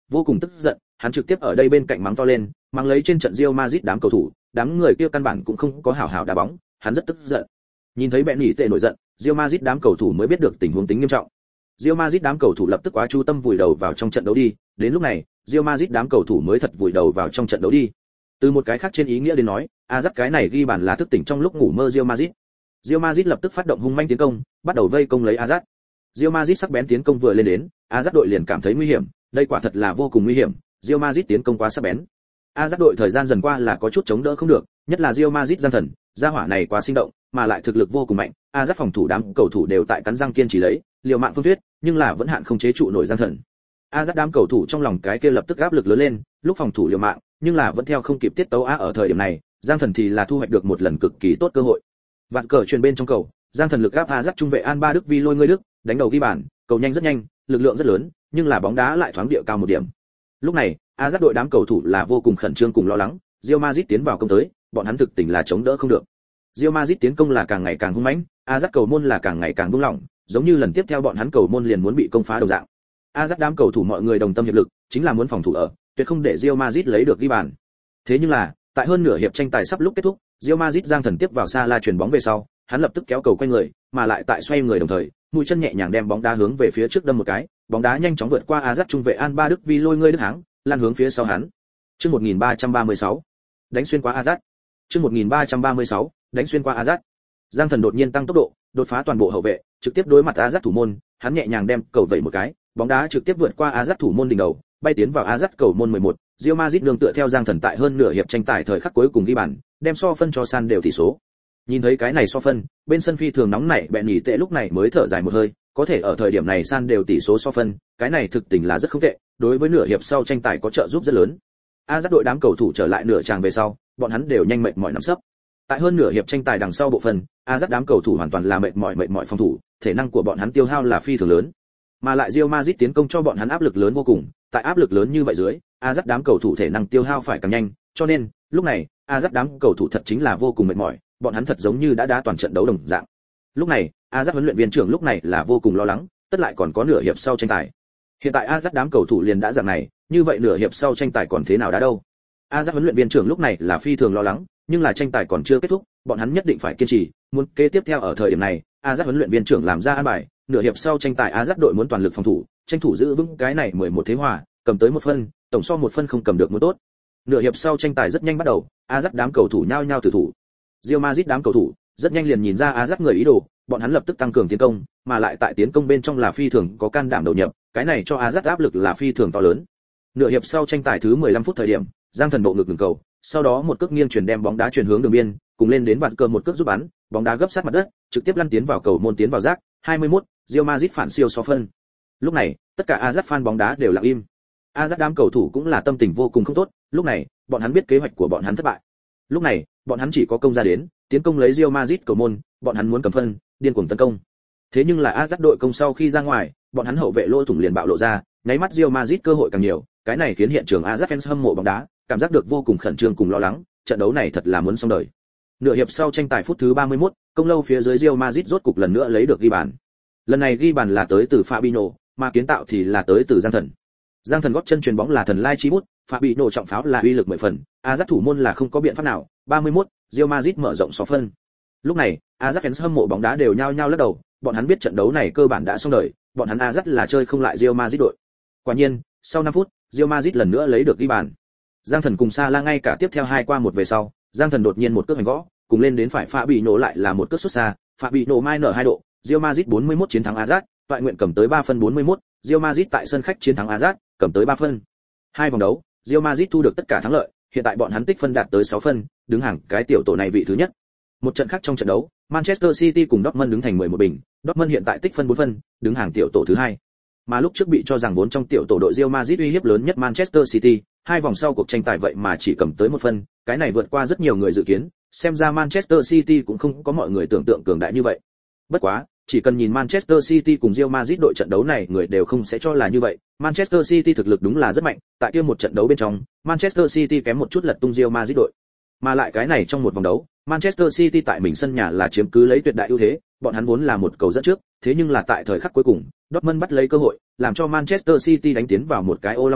Speaker 1: vô cùng tức giận, hắn trực tiếp ở đây bên cạnh mắng to lên, mắng lấy trên trận Real Madrid đám cầu thủ, đám người kia căn bản cũng không có hảo hảo đá bóng, hắn rất tức giận. Nhìn thấy bẹn nhỉ tệ nổi giận, Real Madrid đám cầu thủ mới biết được tình huống tính nghiêm trọng. Real Madrid đám cầu thủ lập tức quá chú tâm vùi đầu vào trong trận đấu đi, đến lúc này, Real Madrid đám cầu thủ mới thật vùi đầu vào trong trận đấu đi. Từ một cái khác trên ý nghĩa đến nói, Ajax cái này ghi bàn là thức tỉnh trong lúc ngủ mơ Real Madrid. Real Madrid lập tức phát động hung manh tiến công, bắt đầu vây công lấy Ajax. Real Madrid sắc bén tiến công vừa lên đến, Ajax đội liền cảm thấy nguy hiểm, đây quả thật là vô cùng nguy hiểm, Real Madrid tiến công quá sắc bén. Ajax đội thời gian dần qua là có chút chống đỡ không được, nhất là Real Madrid gian thần, gia hỏa này quá sinh động, mà lại thực lực vô cùng mạnh, Ajax phòng thủ đám cầu thủ đều tại cắn răng kiên trì lấy, liều mạng phương thuyết, nhưng là vẫn hạn không chế trụ nổi gian thần. Ajax đám cầu thủ trong lòng cái kia lập tức áp lực lớn lên, lúc phòng thủ liều mạng, nhưng là vẫn theo không kịp tiết tấu á ở thời điểm này, Giang Thần thì là thu hoạch được một lần cực kỳ tốt cơ hội. Vạt cờ truyền bên trong cầu, Giang Thần lực áp Ajax trung vệ An Ba Đức Vi lôi ngươi Đức, đánh đầu ghi bàn, cầu nhanh rất nhanh, lực lượng rất lớn, nhưng là bóng đá lại thoáng địa cao một điểm. Lúc này, Ajax đội đám cầu thủ là vô cùng khẩn trương cùng lo lắng, Real Madrid tiến vào công tới, bọn hắn thực tình là chống đỡ không được. Real Madrid tiến công là càng ngày càng hung mãnh, Ajax cầu môn là càng ngày càng buông lỏng, giống như lần tiếp theo bọn hắn cầu môn liền muốn bị công phá đồng dạng. Ajax đám cầu thủ mọi người đồng tâm hiệp lực, chính là muốn phòng thủ ở, tuyệt không để Real Madrid lấy được ghi bàn. Thế nhưng là, tại hơn nửa hiệp tranh tài sắp lúc kết thúc, Real Madrid Giang Thần tiếp vào Salah chuyền bóng về sau, hắn lập tức kéo cầu quay người, mà lại tại xoay người đồng thời, mũi chân nhẹ nhàng đem bóng đá hướng về phía trước đâm một cái, bóng đá nhanh chóng vượt qua Ajax trung vệ An Ba Đức Vi lôi ngươi Đức háng, lan hướng phía sau hắn. Chương một nghìn ba trăm ba mươi sáu, đánh xuyên qua Ajax. Chương một nghìn ba trăm ba mươi sáu, đánh xuyên qua Ajax. Giang Thần đột nhiên tăng tốc độ, đột phá toàn bộ hậu vệ, trực tiếp đối mặt Ajax thủ môn, hắn nhẹ nhàng đem cầu vẩy một cái, bóng đá trực tiếp vượt qua Ajax thủ môn đỉnh đầu, bay tiến vào Ajax cầu môn mười một. Real Madrid nương tựa theo Giang Thần tại hơn nửa hiệp tranh tài thời khắc cuối cùng ghi bàn, đem so phân cho san đều tỷ số. Nhìn thấy cái này so phân, bên sân phi thường nóng nảy bẹn nhỉ tệ lúc này mới thở dài một hơi, có thể ở thời điểm này san đều tỷ số so phân, cái này thực tình là rất không tệ, đối với nửa hiệp sau tranh tài có trợ giúp rất lớn. Ajax đội đám cầu thủ trở lại nửa tràng về sau, bọn hắn đều nhanh mệt mỏi nằm sấp. Tại hơn nửa hiệp tranh tài đằng sau bộ phần, Ajax đám cầu thủ hoàn toàn là mệt mỏi mệt mỏi phòng thủ, thể năng của bọn hắn tiêu hao là phi thường lớn. Mà lại Real Madrid tiến công cho bọn hắn áp lực lớn vô cùng, tại áp lực lớn như vậy dưới, Ajax đám cầu thủ thể năng tiêu hao phải càng nhanh, cho nên, lúc này, Ajax đám cầu thủ thật chính là vô cùng mệt mỏi, bọn hắn thật giống như đã đá toàn trận đấu đồng dạng. Lúc này, Ajax huấn luyện viên trưởng lúc này là vô cùng lo lắng, tất lại còn có nửa hiệp sau tranh tài. Hiện tại Ajax đám cầu thủ liền đã dạng này, như vậy nửa hiệp sau tranh tài còn thế nào đá đâu? Ajax huấn luyện viên trưởng lúc này là phi thường lo lắng, nhưng là tranh tài còn chưa kết thúc, bọn hắn nhất định phải kiên trì, muốn kế tiếp theo ở thời điểm này, Ajax huấn luyện viên trưởng làm ra an bài, nửa hiệp sau tranh tài Ajax đội muốn toàn lực phòng thủ, tranh thủ giữ vững cái này mười một thế hòa, cầm tới một phân, tổng so một phân không cầm được muốn tốt. Nửa hiệp sau tranh tài rất nhanh bắt đầu, Ajax đám cầu thủ nhao nhao tử thủ. Real Madrid đám cầu thủ rất nhanh liền nhìn ra Ajax người ý đồ, bọn hắn lập tức tăng cường tiến công, mà lại tại tiến công bên trong là phi thường có can đảm đầu nhập, cái này cho Ajax áp lực là phi thường to lớn. Nửa hiệp sau tranh tài thứ mười lăm phút thời điểm, Giang Thần bộ ngực ngừng cầu, sau đó một cước nghiêng chuyển đem bóng đá chuyển hướng đường biên, cùng lên đến vạt cờ một cước giúp bắn, bóng đá gấp sát mặt đất, trực tiếp lăn tiến vào cầu môn tiến vào rác, hai mươi mốt, Real Madrid phản siêu so phân. Lúc này, tất cả Ajax fan bóng đá đều lặng im. Ajax đám cầu thủ cũng là tâm tình vô cùng không tốt, lúc này, bọn hắn biết kế hoạch của bọn hắn thất bại. Lúc này, bọn hắn chỉ có công ra đến, tiến công lấy Real Madrid cầu môn, bọn hắn muốn cầm phân, điên cuồng tấn công. Thế nhưng là Ajax đội công sau khi ra ngoài, bọn hắn hậu vệ lỗ thủng liền bạo lộ ra, nháy mắt Real Madrid cơ hội càng nhiều, cái này khiến hiện trường Ajax fans hâm mộ bóng đá cảm giác được vô cùng khẩn trương cùng lo lắng, trận đấu này thật là muốn xong đời. Nửa hiệp sau tranh tài phút thứ ba mươi mốt, công lâu phía dưới Real Madrid rốt cục lần nữa lấy được ghi bàn. Lần này ghi bàn là tới từ Fabinho, mà kiến tạo thì là tới từ Giang Thần. Giang Thần góp chân chuyền bóng là thần lai chi bút, Fabinho trọng pháo là uy lực mười phần, Ajax thủ môn là không có biện pháp nào, ba mươi mốt, Real Madrid mở rộng so phân. Lúc này, Ajax fans hâm mộ bóng đá đều nhao nhao lắc đầu, bọn hắn biết trận đấu này cơ bản đã xong đời, bọn hắn Ajax là chơi không lại Real Madrid đội. Quả nhiên, sau năm phút, Real Madrid lần nữa lấy được ghi bàn. Giang Thần cùng Salah ngay cả tiếp theo hai qua một về sau, Giang Thần đột nhiên một cước hành gõ, cùng lên đến phải Fabinho lại là một cước xuất xa, Fabinho mai nở hai độ, Real Madrid bốn mươi mốt chiến thắng Ajax, toại nguyện cầm tới ba phân bốn mươi mốt, Real Madrid tại sân khách chiến thắng Ajax, cầm tới ba phân. Hai vòng đấu, Real Madrid thu được tất cả thắng lợi, hiện tại bọn hắn tích phân đạt tới sáu phân, đứng hàng cái tiểu tổ này vị thứ nhất. Một trận khác trong trận đấu, Manchester City cùng Dortmund đứng thành mười một bình, Dortmund hiện tại tích phân bốn phân, đứng hàng tiểu tổ thứ hai. Mà lúc trước bị cho rằng vốn trong tiểu tổ đội Real Madrid uy hiếp lớn nhất Manchester City, hai vòng sau cuộc tranh tài vậy mà chỉ cầm tới một phân, cái này vượt qua rất nhiều người dự kiến, xem ra Manchester City cũng không có mọi người tưởng tượng cường đại như vậy. Bất quá, chỉ cần nhìn Manchester City cùng Real Madrid đội trận đấu này, người đều không sẽ cho là như vậy. Manchester City thực lực đúng là rất mạnh, tại kia một trận đấu bên trong, Manchester City kém một chút lật tung Real Madrid đội. Mà lại cái này trong một vòng đấu, Manchester City tại mình sân nhà là chiếm cứ lấy tuyệt đại ưu thế, bọn hắn vốn là một cầu dẫn trước, thế nhưng là tại thời khắc cuối cùng, Dortmund bắt lấy cơ hội, làm cho Manchester City đánh tiến vào một cái ô long cầu,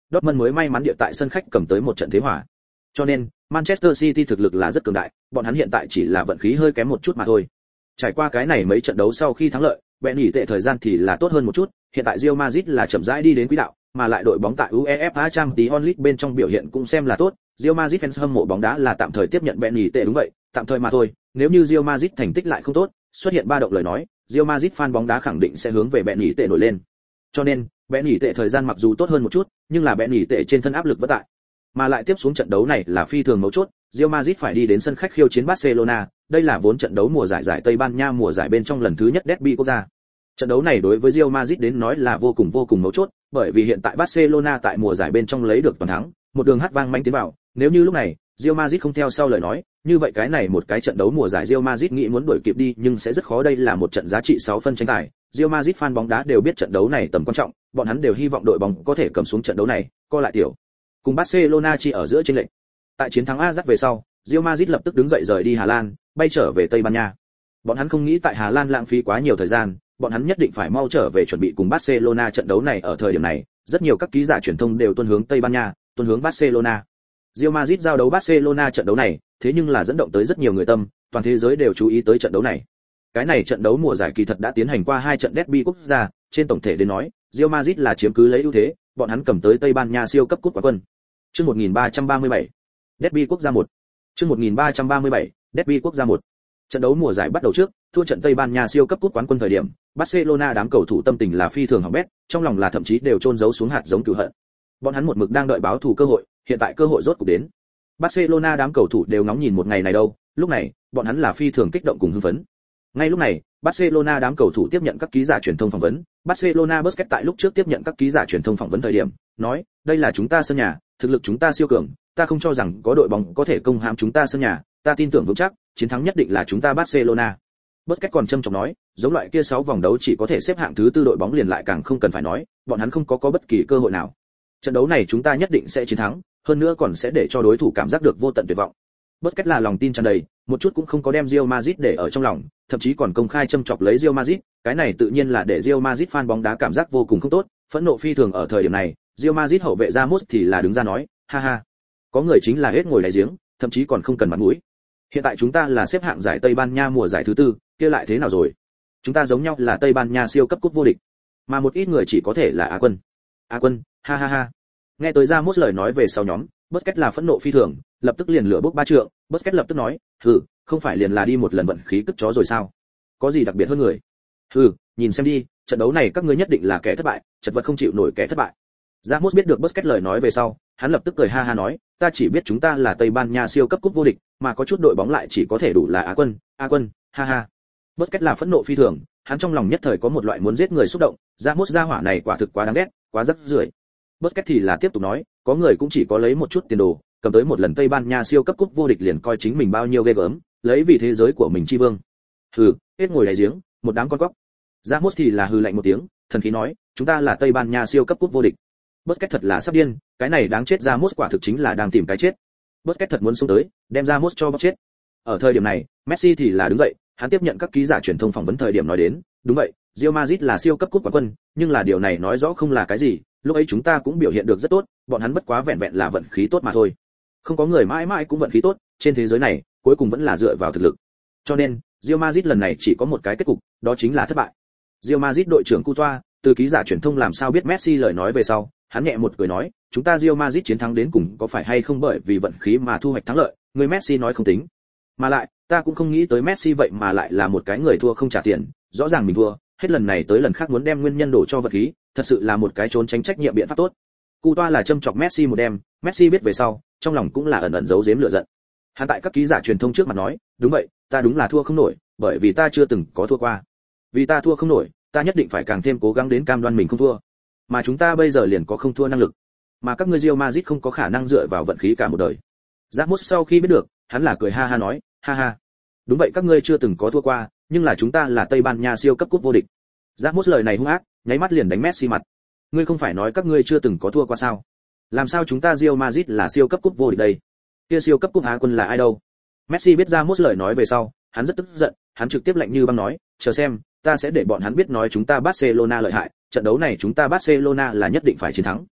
Speaker 1: Dortmund mới may mắn địa tại sân khách cầm tới một trận thế hòa. Cho nên, Manchester City thực lực là rất cường đại, bọn hắn hiện tại chỉ là vận khí hơi kém một chút mà thôi. Trải qua cái này mấy trận đấu sau khi thắng lợi, bèn nghỉ tệ thời gian thì là tốt hơn một chút, hiện tại Real Madrid là chậm rãi đi đến quỹ đạo, mà lại đội bóng tại UEFA Champions League bên trong biểu hiện cũng xem là tốt. Real Madrid fans hâm mộ bóng đá là tạm thời tiếp nhận bèn nghỉ tệ đúng vậy, tạm thời mà thôi, nếu như Real Madrid thành tích lại không tốt, xuất hiện ba động lời nói, Real Madrid fan bóng đá khẳng định sẽ hướng về bèn nghỉ tệ nổi lên. Cho nên, bèn nghỉ tệ thời gian mặc dù tốt hơn một chút, nhưng là bèn nghỉ tệ trên thân áp lực vẫn tại. Mà lại tiếp xuống trận đấu này là phi thường mấu chốt, Real Madrid phải đi đến sân khách khiêu chiến Barcelona, đây là vốn trận đấu mùa giải giải Tây Ban Nha mùa giải bên trong lần thứ nhất derby quốc gia. Trận đấu này đối với Real Madrid đến nói là vô cùng vô cùng mấu chốt, bởi vì hiện tại Barcelona tại mùa giải bên trong lấy được toàn thắng, một đường hát vang manh tiến vào, nếu như lúc này Real Madrid không theo sau lời nói, như vậy cái này một cái trận đấu mùa giải Real Madrid nghĩ muốn đuổi kịp đi nhưng sẽ rất khó, đây là một trận giá trị sáu phân tranh tài. Real Madrid fan bóng đá đều biết trận đấu này tầm quan trọng, bọn hắn đều hy vọng đội bóng có thể cầm xuống trận đấu này, co lại tiểu. Cùng Barcelona chỉ ở giữa chênh lệch. Tại chiến thắng Ajax về sau, Real Madrid lập tức đứng dậy rời đi Hà Lan, bay trở về Tây Ban Nha. Bọn hắn không nghĩ tại Hà Lan lãng phí quá nhiều thời gian, bọn hắn nhất định phải mau trở về chuẩn bị cùng Barcelona trận đấu này. Ở thời điểm này, rất nhiều các ký giả truyền thông đều tuân hướng Tây Ban Nha, tuân hướng Barcelona. Real Madrid giao đấu Barcelona trận đấu này, thế nhưng là dẫn động tới rất nhiều người tâm, toàn thế giới đều chú ý tới trận đấu này. Cái này trận đấu mùa giải kỳ thật đã tiến hành qua hai trận derby quốc gia, trên tổng thể đến nói, Real Madrid là chiếm cứ lấy ưu thế, bọn hắn cầm tới Tây Ban Nha siêu cấp cúp quán quân. Chương một nghìn ba trăm ba mươi bảy, derby quốc gia một. Chương một nghìn ba trăm ba mươi bảy, derby quốc gia một. Trận đấu mùa giải bắt đầu trước, thua trận Tây Ban Nha siêu cấp cúp quán quân thời điểm, Barcelona đám cầu thủ tâm tình là phi thường hỏng bét, trong lòng là thậm chí đều chôn giấu xuống hạt giống cừu hận. Bọn hắn một mực đang đợi báo thù cơ hội, hiện tại cơ hội rốt cục đến. Barcelona đám cầu thủ đều ngóng nhìn một ngày này đâu, lúc này, bọn hắn là phi thường kích động cùng hưng phấn. Ngay lúc này, Barcelona đám cầu thủ tiếp nhận các ký giả truyền thông phỏng vấn, Barcelona Busquets tại lúc trước tiếp nhận các ký giả truyền thông phỏng vấn thời điểm, nói, đây là chúng ta sân nhà, thực lực chúng ta siêu cường, ta không cho rằng có đội bóng có thể công hãm chúng ta sân nhà, ta tin tưởng vững chắc, chiến thắng nhất định là chúng ta Barcelona. Busquets còn trầm trọng nói, giống loại kia sáu vòng đấu chỉ có thể xếp hạng thứ tư đội bóng liền lại càng không cần phải nói, bọn hắn không có có bất kỳ cơ hội nào. Trận đấu này chúng ta nhất định sẽ chiến thắng, hơn nữa còn sẽ để cho đối thủ cảm giác được vô tận tuyệt vọng. Busquets là lòng tin tràn đầy, một chút cũng không có đem Real Madrid để ở trong lòng, thậm chí còn công khai châm chọc lấy Real Madrid, cái này tự nhiên là để Real Madrid fan bóng đá cảm giác vô cùng không tốt, phẫn nộ phi thường. Ở thời điểm này, Real Madrid hậu vệ Ramos thì là đứng ra nói, ha ha, có người chính là hết ngồi đáy giếng, thậm chí còn không cần mặt mũi. Hiện tại chúng ta là xếp hạng giải Tây Ban Nha mùa giải thứ tư, kia lại thế nào rồi? Chúng ta giống nhau là Tây Ban Nha siêu cấp cúp vô địch, mà một ít người chỉ có thể là Á quân. Á quân, ha ha ha. Nghe tới Ramos lời nói về sau nhóm, Busquets là phẫn nộ phi thường, lập tức liền lửa bốc ba trượng, Busquets lập tức nói, hừ, không phải liền là đi một lần vận khí cất chó rồi sao? Có gì đặc biệt hơn người? Hừ, nhìn xem đi, trận đấu này các ngươi nhất định là kẻ thất bại, chật vật không chịu nổi kẻ thất bại. Ramos biết được Busquets lời nói về sau, hắn lập tức cười ha ha nói, ta chỉ biết chúng ta là Tây Ban Nha siêu cấp cúp vô địch, mà có chút đội bóng lại chỉ có thể đủ là Á quân, Á quân, ha ha. Busquets là phẫn nộ phi thường, hắn trong lòng nhất thời có một loại muốn giết người xúc động, Ramos gia hỏa này quả thực quá đáng ghét, quá rắc rưởi. Busquets thì là tiếp tục nói, có người cũng chỉ có lấy một chút tiền đồ, cầm tới một lần Tây Ban Nha siêu cấp cúp vô địch liền coi chính mình bao nhiêu ghê gớm, lấy vì thế giới của mình chi vương. Hừ, hết ngồi đáy giếng, một đám con cóc. Ramos thì là hừ lạnh một tiếng, thần khí nói, chúng ta là Tây Ban Nha siêu cấp cúp vô địch. Busquets thật là sắp điên, cái này đáng chết, Ramos quả thực chính là đang tìm cái chết. Busquets thật muốn xuống tới, đem Ramos cho bóc chết. Ở thời điểm này, Messi thì là đứng dậy, hắn tiếp nhận các ký giả truyền thông phỏng vấn thời điểm nói đến, đúng vậy, Real Madrid là siêu cấp cúp quán quân, nhưng là điều này nói rõ không là cái gì, lúc ấy chúng ta cũng biểu hiện được rất tốt, bọn hắn bất quá vẹn vẹn là vận khí tốt mà thôi. Không có người mãi mãi cũng vận khí tốt, trên thế giới này, cuối cùng vẫn là dựa vào thực lực. Cho nên, Real Madrid lần này chỉ có một cái kết cục, đó chính là thất bại. Real Madrid đội trưởng Coutoa, từ ký giả truyền thông làm sao biết Messi lời nói về sau, hắn nhẹ một cười nói, chúng ta Real Madrid chiến thắng đến cùng có phải hay không bởi vì vận khí mà thu hoạch thắng lợi, người Messi nói không tính. Mà lại, ta cũng không nghĩ tới Messi vậy mà lại là một cái người thua không trả tiền, rõ ràng mình thua, hết lần này tới lần khác muốn đem nguyên nhân đổ cho vật khí, thật sự là một cái trốn tránh trách nhiệm biện pháp tốt. Coutoa là châm chọc Messi một đêm, Messi biết về sau, trong lòng cũng là ẩn ẩn giấu giếm lửa giận. Hắn tại các ký giả truyền thông trước mặt nói, đúng vậy, ta đúng là thua không nổi, bởi vì ta chưa từng có thua qua. Vì ta thua không nổi, ta nhất định phải càng thêm cố gắng đến cam đoan mình không thua. Mà chúng ta bây giờ liền có không thua năng lực, mà các ngươi Real Madrid không có khả năng dựa vào vận khí cả một đời. Ramos sau khi biết được, hắn là cười ha ha nói, ha ha. Đúng vậy, các ngươi chưa từng có thua qua, nhưng là chúng ta là Tây Ban Nha siêu cấp cúp vô địch. Ramos lời này hung ác, nháy mắt liền đánh Messi mặt. Ngươi không phải nói các ngươi chưa từng có thua qua sao? Làm sao chúng ta Real Madrid là siêu cấp cúp vô địch đây? Kia siêu cấp cúp Á quân là ai đâu? Messi biết Ramos lời nói về sau, hắn rất tức giận, hắn trực tiếp lạnh như băng nói, chờ xem, ta sẽ để bọn hắn biết nói chúng ta Barcelona lợi hại, trận đấu này chúng ta Barcelona là nhất định phải chiến thắng.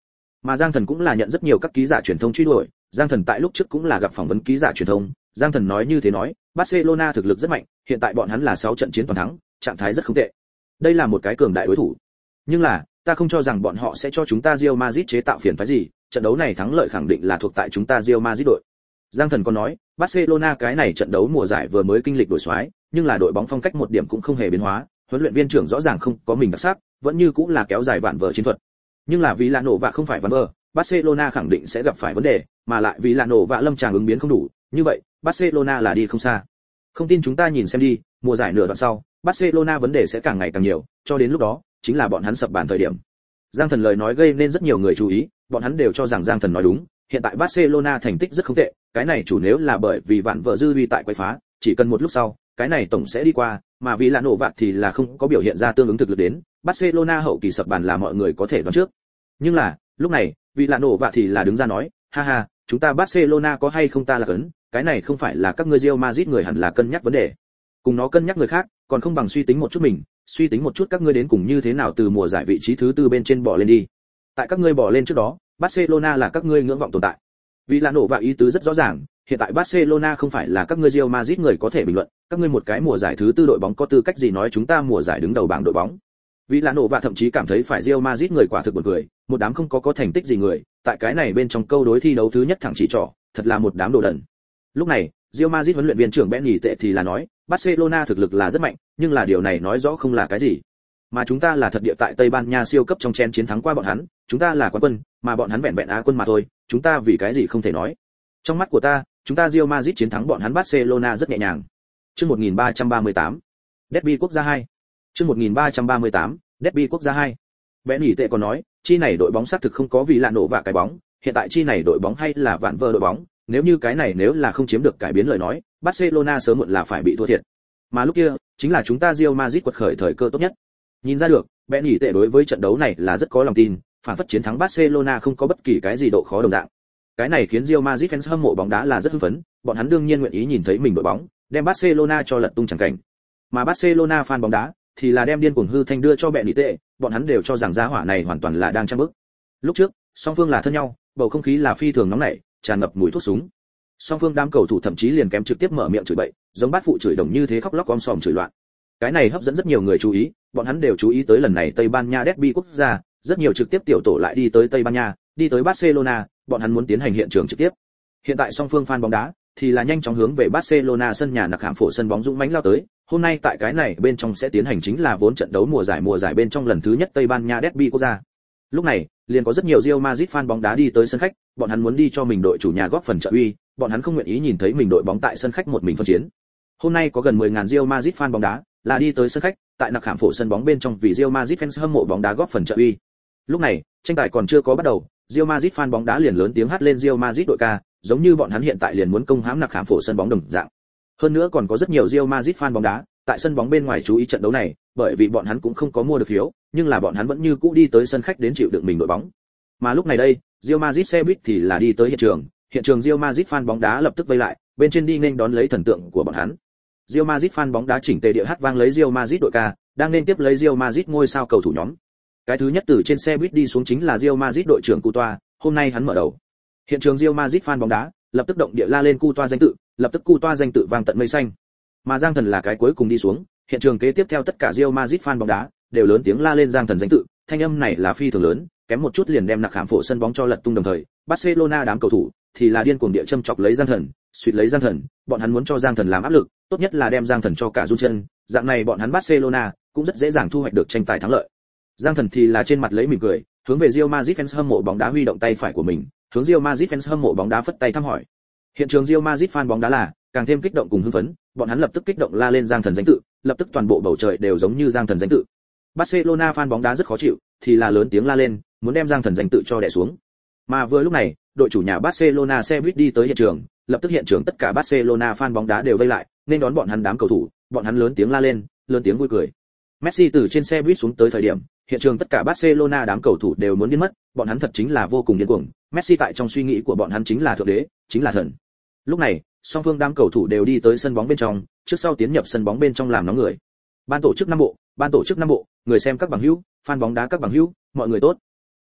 Speaker 1: Mà Giang Thần cũng là nhận rất nhiều các ký giả truyền thông truy đuổi, Giang Thần tại lúc trước cũng là gặp phỏng vấn ký giả truyền thông, Giang Thần nói như thế nói, Barcelona thực lực rất mạnh, hiện tại bọn hắn là sáu trận chiến toàn thắng, trạng thái rất không tệ. Đây là một cái cường đại đối thủ. Nhưng là, ta không cho rằng bọn họ sẽ cho chúng ta Real Madrid chế tạo phiền phức gì, trận đấu này thắng lợi khẳng định là thuộc tại chúng ta Real Madrid đội. Giang Thần còn nói, Barcelona cái này trận đấu mùa giải vừa mới kinh lịch đổi xoái, nhưng là đội bóng phong cách một điểm cũng không hề biến hóa, huấn luyện viên trưởng rõ ràng không có mình đặc sắc, vẫn như cũng là kéo dài vạn vở chiến thuật. Nhưng là vì là nổ vạ không phải ván vở, Barcelona khẳng định sẽ gặp phải vấn đề, mà lại vì là nổ vạ lâm tràng ứng biến không đủ, như vậy, Barcelona là đi không xa. Không tin chúng ta nhìn xem đi, mùa giải nửa đoạn sau, Barcelona vấn đề sẽ càng ngày càng nhiều, cho đến lúc đó, chính là bọn hắn sập bàn thời điểm. Giang Thần lời nói gây nên rất nhiều người chú ý, bọn hắn đều cho rằng Giang Thần nói đúng, hiện tại Barcelona thành tích rất không tệ, cái này chủ nếu là bởi vì vạn vợ dư uy tại quấy phá, chỉ cần một lúc sau, cái này tổng sẽ đi qua, mà vì là nổ vạ thì là không có biểu hiện ra tương ứng thực lực đến, Barcelona hậu kỳ sập bàn là mọi người có thể đoán trước. Nhưng là, lúc này, vì là nổ vạ thì là đứng ra nói, ha ha, chúng ta Barcelona có hay không ta là cấn, cái này không phải là các ngươi Real Madrid người hẳn là cân nhắc vấn đề. Cùng nó cân nhắc người khác, còn không bằng suy tính một chút mình, suy tính một chút các ngươi đến cùng như thế nào từ mùa giải vị trí thứ tư bên trên bỏ lên đi. Tại các ngươi bỏ lên trước đó, Barcelona là các ngươi ngưỡng vọng tồn tại. Vì là nổ vạ ý tứ rất rõ ràng, hiện tại Barcelona không phải là các ngươi Real Madrid người có thể bình luận, các ngươi một cái mùa giải thứ tư đội bóng có tư cách gì nói chúng ta mùa giải đứng đầu bảng đội bóng. Vì là nổ vạ thậm chí cảm thấy phải Real Madrid người quả thực buồn cười, một đám không có có thành tích gì người, tại cái này bên trong câu đối thi đấu thứ nhất thẳng chỉ trỏ, thật là một đám đồ đần. Lúc này, Real Madrid huấn luyện viên trưởng Benny tệ thì là nói, Barcelona thực lực là rất mạnh, nhưng là điều này nói rõ không là cái gì. Mà chúng ta là thật địa tại Tây Ban Nha siêu cấp trong chen chiến thắng qua bọn hắn, chúng ta là quán quân, mà bọn hắn vẹn vẹn Á quân mà thôi, chúng ta vì cái gì không thể nói. Trong mắt của ta, chúng ta Real Madrid chiến thắng bọn hắn Barcelona rất nhẹ nhàng. Chương một nghìn ba trăm ba mươi tám, Derby quốc gia hai. Chương một nghìn ba trăm ba mươi tám, Derby quốc gia hai. Benny tệ còn nói, chi này đội bóng xác thực không có vì lạ nổ vạ cái bóng, hiện tại chi này đội bóng hay là vạn vơ đội bóng, nếu như cái này nếu là không chiếm được cải biến lời nói, Barcelona sớm muộn là phải bị thua thiệt. Mà lúc kia, chính là chúng ta Real Madrid quật khởi thời cơ tốt nhất. Nhìn ra được, Benny tệ đối với trận đấu này là rất có lòng tin, phản phất chiến thắng Barcelona không có bất kỳ cái gì độ khó đồng dạng. Cái này khiến Real Madrid fans hâm mộ bóng đá là rất hưng phấn, bọn hắn đương nhiên nguyện ý nhìn thấy mình đội bóng đem Barcelona cho lật tung chẳng cảnh. Mà Barcelona fan bóng đá thì là đem điên cuồng hư thanh đưa cho Benny tệ, bọn hắn đều cho rằng giá hỏa này hoàn toàn là đang trang bức. Lúc trước, song phương là thân nhau, bầu không khí là phi thường nóng nảy, tràn ngập mùi thuốc súng. Song phương đám cầu thủ thậm chí liền kém trực tiếp mở miệng chửi bậy, giống bát phụ chửi đồng như thế khóc lóc om sòm chửi loạn. Cái này hấp dẫn rất nhiều người chú ý, bọn hắn đều chú ý tới lần này Tây Ban Nha derby quốc gia, rất nhiều trực tiếp tiểu tổ lại đi tới Tây Ban Nha, đi tới Barcelona, bọn hắn muốn tiến hành hiện trường trực tiếp. Hiện tại song phương fan bóng đá thì là nhanh chóng hướng về Barcelona sân nhà nặc hàm phổ sân bóng dũng mãnh lao tới. Hôm nay tại cái này bên trong sẽ tiến hành chính là vốn trận đấu mùa giải mùa giải bên trong lần thứ nhất Tây Ban Nha derby quốc gia. Lúc này, liền có rất nhiều Real Madrid fan bóng đá đi tới sân khách, bọn hắn muốn đi cho mình đội chủ nhà góp phần trợ uy, bọn hắn không nguyện ý nhìn thấy mình đội bóng tại sân khách một mình phân chiến. Hôm nay có gần mười nghìn Real Madrid fan bóng đá là đi tới sân khách, tại nặc hàm phổ sân bóng bên trong vì Real Madrid fans hâm mộ bóng đá góp phần trợ uy. Lúc này, tranh tài còn chưa có bắt đầu, Real Madrid fan bóng đá liền lớn tiếng hát lên Real Madrid đội ca, giống như bọn hắn hiện tại liền muốn công hãm nặc hàm phổ sân bóng đồng dạng. Hơn nữa còn có rất nhiều Real Madrid fan bóng đá tại sân bóng bên ngoài chú ý trận đấu này, bởi vì bọn hắn cũng không có mua được phiếu, nhưng là bọn hắn vẫn như cũ đi tới sân khách đến chịu đựng mình đội bóng. Mà lúc này đây, Real Madrid xe buýt thì là đi tới hiện trường, hiện trường Real Madrid fan bóng đá lập tức vây lại, bên trên đi nên đón lấy thần tượng của bọn hắn. Real Madrid fan bóng đá chỉnh tề địa hát vang lấy Real Madrid đội ca, đang nên tiếp lấy Real Madrid ngôi sao cầu thủ nhóm. Cái thứ nhất từ trên xe buýt đi xuống chính là Real Madrid đội trưởng Coutoa, hôm nay hắn mở đầu. Hiện trường Real Madrid fan bóng đá lập tức động địa la lên Coutoa danh tự, lập tức Coutoa danh tự vang tận mây xanh. Mà Giang Thần là cái cuối cùng đi xuống, hiện trường kế tiếp theo tất cả Real Madrid fan bóng đá đều lớn tiếng la lên Giang Thần danh tự, thanh âm này là phi thường lớn, kém một chút liền đem nặc hàm phổ sân bóng cho lật tung đồng thời, Barcelona đám cầu thủ thì là điên cuồng địa châm chọc lấy Giang Thần, suýt lấy Giang Thần, bọn hắn muốn cho Giang Thần làm áp lực, tốt nhất là đem Giang Thần cho cả run chân, dạng này bọn hắn Barcelona cũng rất dễ dàng thu hoạch được tranh tài thắng lợi. Giang Thần thì là trên mặt lấy mỉm cười, hướng về Real Madrid fans hâm mộ bóng đá huy động tay phải của mình, hướng Real Madrid fans hâm mộ bóng đá phất tay thăm hỏi. Hiện trường Real Madrid fan bóng đá là càng thêm kích động cùng hưng phấn, bọn hắn lập tức kích động la lên Giang Thần danh tự, lập tức toàn bộ bầu trời đều giống như Giang Thần danh tự. Barcelona fan bóng đá rất khó chịu, thì là lớn tiếng la lên, muốn đem Giang Thần danh tự cho đè xuống. Mà vừa lúc này, đội chủ nhà Barcelona xe buýt đi tới hiện trường, lập tức hiện trường tất cả Barcelona fan bóng đá đều vây lại, nên đón bọn hắn đám cầu thủ, bọn hắn lớn tiếng la lên, lớn tiếng vui cười. Messi từ trên xe buýt xuống tới thời điểm, hiện trường tất cả Barcelona đám cầu thủ đều muốn điên mất, bọn hắn thật chính là vô cùng điên cuồng. Messi tại trong suy nghĩ của bọn hắn chính là thượng đế, chính là thần. Lúc này, song phương đám cầu thủ đều đi tới sân bóng bên trong, trước sau tiến nhập sân bóng bên trong làm nóng người. Ban tổ chức năm bộ, ban tổ chức năm bộ, người xem các bằng hữu, fan bóng đá các bằng hữu, mọi người tốt.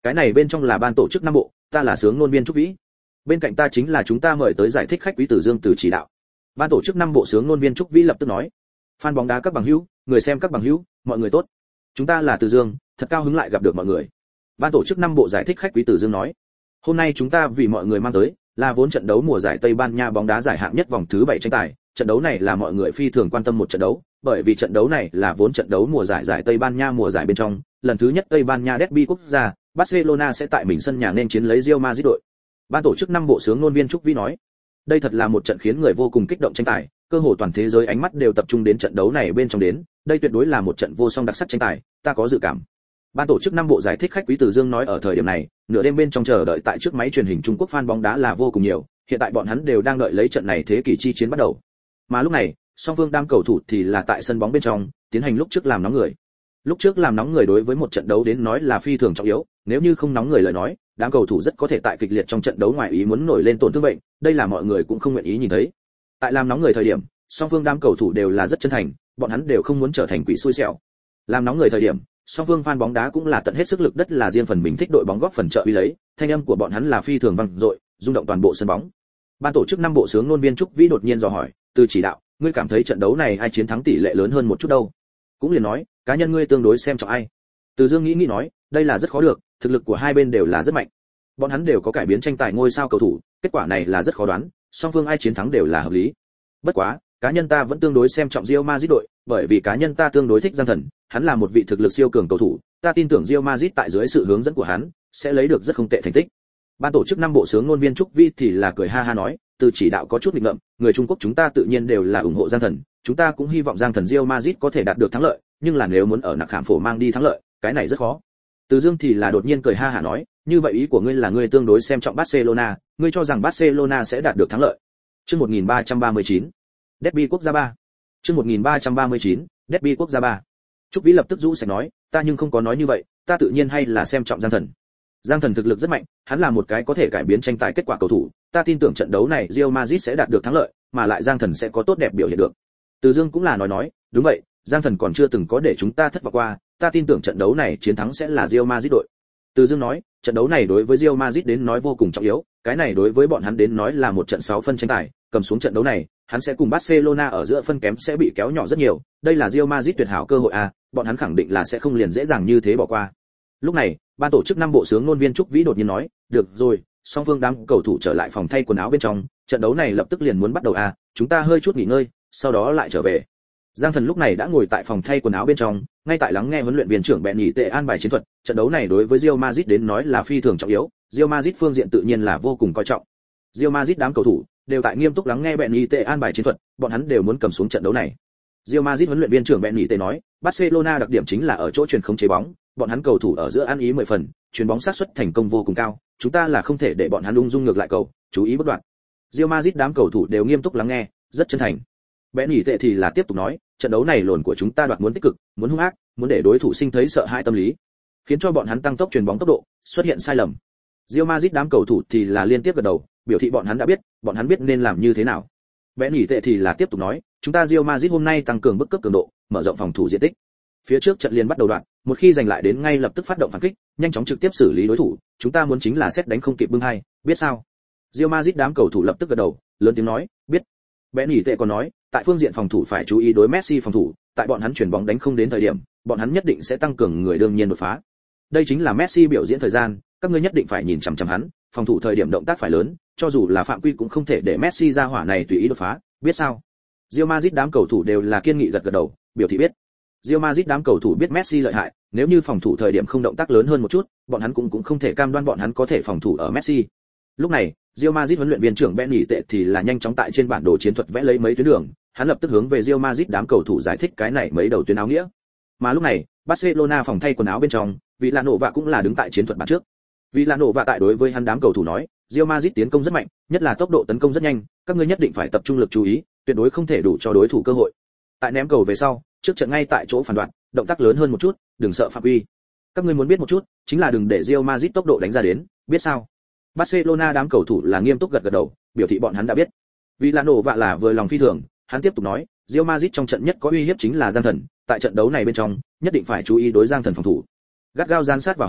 Speaker 1: Cái này bên trong là ban tổ chức năm bộ, ta là sướng ngôn viên Trúc Vĩ. Bên cạnh ta chính là chúng ta mời tới giải thích khách quý Từ Dương từ chỉ đạo. Ban tổ chức năm bộ sướng ngôn viên Trúc Vĩ lập tức nói. Fan bóng đá các bằng hữu, người xem các bằng hữu, mọi người tốt. Chúng ta là Từ Dương, thật cao hứng lại gặp được mọi người. Ban tổ chức năm bộ giải thích khách quý Từ Dương nói. Hôm nay chúng ta vì mọi người mang tới là vốn trận đấu mùa giải Tây Ban Nha bóng đá giải hạng nhất vòng thứ bảy tranh tài. Trận đấu này là mọi người phi thường quan tâm một trận đấu, bởi vì trận đấu này là vốn trận đấu mùa giải giải Tây Ban Nha mùa giải bên trong, lần thứ nhất Tây Ban Nha derby quốc gia, Barcelona sẽ tại mình sân nhà nên chiến lấy Real Madrid đội. Ban tổ chức năm bộ sướng ngôn viên Trúc Vĩ nói, đây thật là một trận khiến người vô cùng kích động tranh tài, cơ hồ toàn thế giới ánh mắt đều tập trung đến trận đấu này bên trong đến, đây tuyệt đối là một trận vô song đặc sắc tranh tài, ta có dự cảm. Ban tổ chức năm bộ giải thích khách quý Từ Dương nói ở thời điểm này, nửa đêm bên trong chờ đợi tại trước máy truyền hình Trung Quốc fan bóng đá là vô cùng nhiều, hiện tại bọn hắn đều đang đợi lấy trận này thế kỷ chi chiến bắt đầu. Mà lúc này, song phương đám cầu thủ thì là tại sân bóng bên trong, tiến hành lúc trước làm nóng người. Lúc trước làm nóng người đối với một trận đấu đến nói là phi thường trọng yếu, nếu như không nóng người lời nói, đám cầu thủ rất có thể tại kịch liệt trong trận đấu ngoài ý muốn nổi lên tổn thương bệnh, đây là mọi người cũng không nguyện ý nhìn thấy. Tại làm nóng người thời điểm, song phương đám cầu thủ đều là rất chân thành, bọn hắn đều không muốn trở thành quỷ xui xẻo. Làm nóng người thời điểm, song phương fan bóng đá cũng là tận hết sức lực đất là riêng phần mình thích đội bóng góp phần trợ uy lấy, thanh âm của bọn hắn là phi thường vang dội, rung động toàn bộ sân bóng. Ban tổ chức năm bộ sướng ngôn viên Trúc Vĩ đột nhiên dò hỏi, từ chỉ đạo, ngươi cảm thấy trận đấu này ai chiến thắng tỷ lệ lớn hơn một chút đâu? Cũng liền nói, cá nhân ngươi tương đối xem trọng ai? Từ Dương nghĩ nghĩ nói, đây là rất khó được, thực lực của hai bên đều là rất mạnh. Bọn hắn đều có cải biến tranh tài ngôi sao cầu thủ, kết quả này là rất khó đoán, song phương ai chiến thắng đều là hợp lý. Bất quá, cá nhân ta vẫn tương đối xem trọng Real Madrid đội, bởi vì cá nhân ta tương đối thích Giang Thần, hắn là một vị thực lực siêu cường cầu thủ, ta tin tưởng Real Madrid tại dưới sự hướng dẫn của hắn sẽ lấy được rất không tệ thành tích. Ban tổ chức năm bộ sướng ngôn viên Trúc Vi thì là cười ha ha nói, từ chỉ đạo có chút nghịch ngợm, người Trung Quốc chúng ta tự nhiên đều là ủng hộ Giang Thần, chúng ta cũng hy vọng Giang Thần Real Madrid có thể đạt được thắng lợi, nhưng là nếu muốn ở nặc khảm phổ mang đi thắng lợi, cái này rất khó. Từ Dương thì là đột nhiên cười ha hả nói, như vậy ý của ngươi là ngươi tương đối xem trọng Barcelona, ngươi cho rằng Barcelona sẽ đạt được thắng lợi. Chương một nghìn ba trăm ba mươi chín, Derby quốc gia ba. Chương một nghìn ba trăm ba mươi chín, Derby quốc gia ba. Trúc Vĩ lập tức rũ sạch nói, ta nhưng không có nói như vậy, ta tự nhiên hay là xem trọng Giang Thần. Giang Thần thực lực rất mạnh, hắn là một cái có thể cải biến tranh tài kết quả cầu thủ, ta tin tưởng trận đấu này Real Madrid sẽ đạt được thắng lợi, mà lại Giang Thần sẽ có tốt đẹp biểu hiện được. Từ Dương cũng là nói nói, đúng vậy, Giang Thần còn chưa từng có để chúng ta thất vọng qua, ta tin tưởng trận đấu này chiến thắng sẽ là Real Madrid đội. Từ Dương nói, trận đấu này đối với Real Madrid đến nói vô cùng trọng yếu, cái này đối với bọn hắn đến nói là một trận sáu phân tranh tài, cầm xuống trận đấu này, hắn sẽ cùng Barcelona ở giữa phân kém sẽ bị kéo nhỏ rất nhiều, đây là Real Madrid tuyệt hảo cơ hội à, bọn hắn khẳng định là sẽ không liền dễ dàng như thế bỏ qua. Lúc này, ban tổ chức năm bộ sướng ngôn viên Trúc Vĩ đột nhiên nói, được rồi, song phương đám cầu thủ trở lại phòng thay quần áo bên trong, trận đấu này lập tức liền muốn bắt đầu à, chúng ta hơi chút nghỉ ngơi, sau đó lại trở về. Giang Thần lúc này đã ngồi tại phòng thay quần áo bên trong, ngay tại lắng nghe huấn luyện viên trưởng Bẹn nhỉ tệ an bài chiến thuật, trận đấu này đối với Real Madrid đến nói là phi thường trọng yếu, Real Madrid phương diện tự nhiên là vô cùng coi trọng. Real Madrid đám cầu thủ đều tại nghiêm túc lắng nghe Bẹn nhỉ tệ an bài chiến thuật, bọn hắn đều muốn cầm xuống trận đấu này. Real Madrid huấn luyện viên trưởng Bẹn nhỉ tệ nói, Barcelona đặc điểm chính là ở chỗ truyền không chế bóng, bọn hắn cầu thủ ở giữa ăn ý mười phần, chuyền bóng xác suất thành công vô cùng cao, chúng ta là không thể để bọn hắn ung dung ngược lại cầu, chú ý bất đoạn. Real Madrid đám cầu thủ đều nghiêm túc lắng nghe, rất chân thành. Bẹn nhỉ tệ thì là tiếp tục nói, trận đấu này lồn của chúng ta đoạt muốn tích cực, muốn hung ác, muốn để đối thủ sinh thấy sợ hãi tâm lý, khiến cho bọn hắn tăng tốc chuyền bóng tốc độ, xuất hiện sai lầm. Real Madrid đám cầu thủ thì là liên tiếp gật đầu, biểu thị bọn hắn đã biết, bọn hắn biết nên làm như thế nào. Bẹn nhỉ tệ thì là tiếp tục nói, chúng ta Real Madrid hôm nay tăng cường bức cấp cường độ, mở rộng phòng thủ diện tích. Phía trước trận liền bắt đầu đoạn, một khi giành lại đến ngay lập tức phát động phản kích, nhanh chóng trực tiếp xử lý đối thủ, chúng ta muốn chính là xét đánh không kịp bưng hai, biết sao? Real Madrid đám cầu thủ lập tức gật đầu, lớn tiếng nói, biết. Bẹn nhỉ tệ còn nói, tại phương diện phòng thủ phải chú ý đối Messi phòng thủ, tại bọn hắn chuyển bóng đánh không đến thời điểm, bọn hắn nhất định sẽ tăng cường người đương nhiên đột phá. Đây chính là Messi biểu diễn thời gian, các ngươi nhất định phải nhìn chằm chằm hắn, phòng thủ thời điểm động tác phải lớn, cho dù là phạm quy cũng không thể để Messi ra hỏa này tùy ý đột phá, biết sao? Real Madrid đám cầu thủ đều là kiên nghị gật gật đầu, biểu thị biết. Real Madrid đám cầu thủ biết Messi lợi hại, nếu như phòng thủ thời điểm không động tác lớn hơn một chút, bọn hắn cũng cũng không thể cam đoan bọn hắn có thể phòng thủ ở Messi. Lúc này, Real Madrid huấn luyện viên trưởng Ben nhỉ tệ thì là nhanh chóng tại trên bản đồ chiến thuật vẽ lấy mấy tuyến đường, hắn lập tức hướng về Real Madrid đám cầu thủ giải thích cái này mấy đầu tuyến áo nghĩa. Mà lúc này, Barcelona phòng thay quần áo bên trong, Villanova cũng là đứng tại chiến thuật bản trước. Villanova tại đối với hắn đám cầu thủ nói, Real Madrid tiến công rất mạnh, nhất là tốc độ tấn công rất nhanh, các ngươi nhất định phải tập trung lực chú ý, tuyệt đối không thể đủ cho đối thủ cơ hội. Tại ném cầu về sau, trước trận ngay tại chỗ phản đoạn, động tác lớn hơn một chút, đừng sợ phạm quy. Các ngươi muốn biết một chút, chính là đừng để Real Madrid tốc độ đánh ra đến, biết sao? Barcelona đám cầu thủ là nghiêm túc gật gật đầu, biểu thị bọn hắn đã biết. Villanova là vừa lòng phi thường, hắn tiếp tục nói, Real Madrid trong trận nhất có uy hiếp chính là Giang Thần, tại trận đấu này bên trong, nhất định phải chú ý đối Giang Thần phòng thủ. Gắt gao giám sát vào hắn,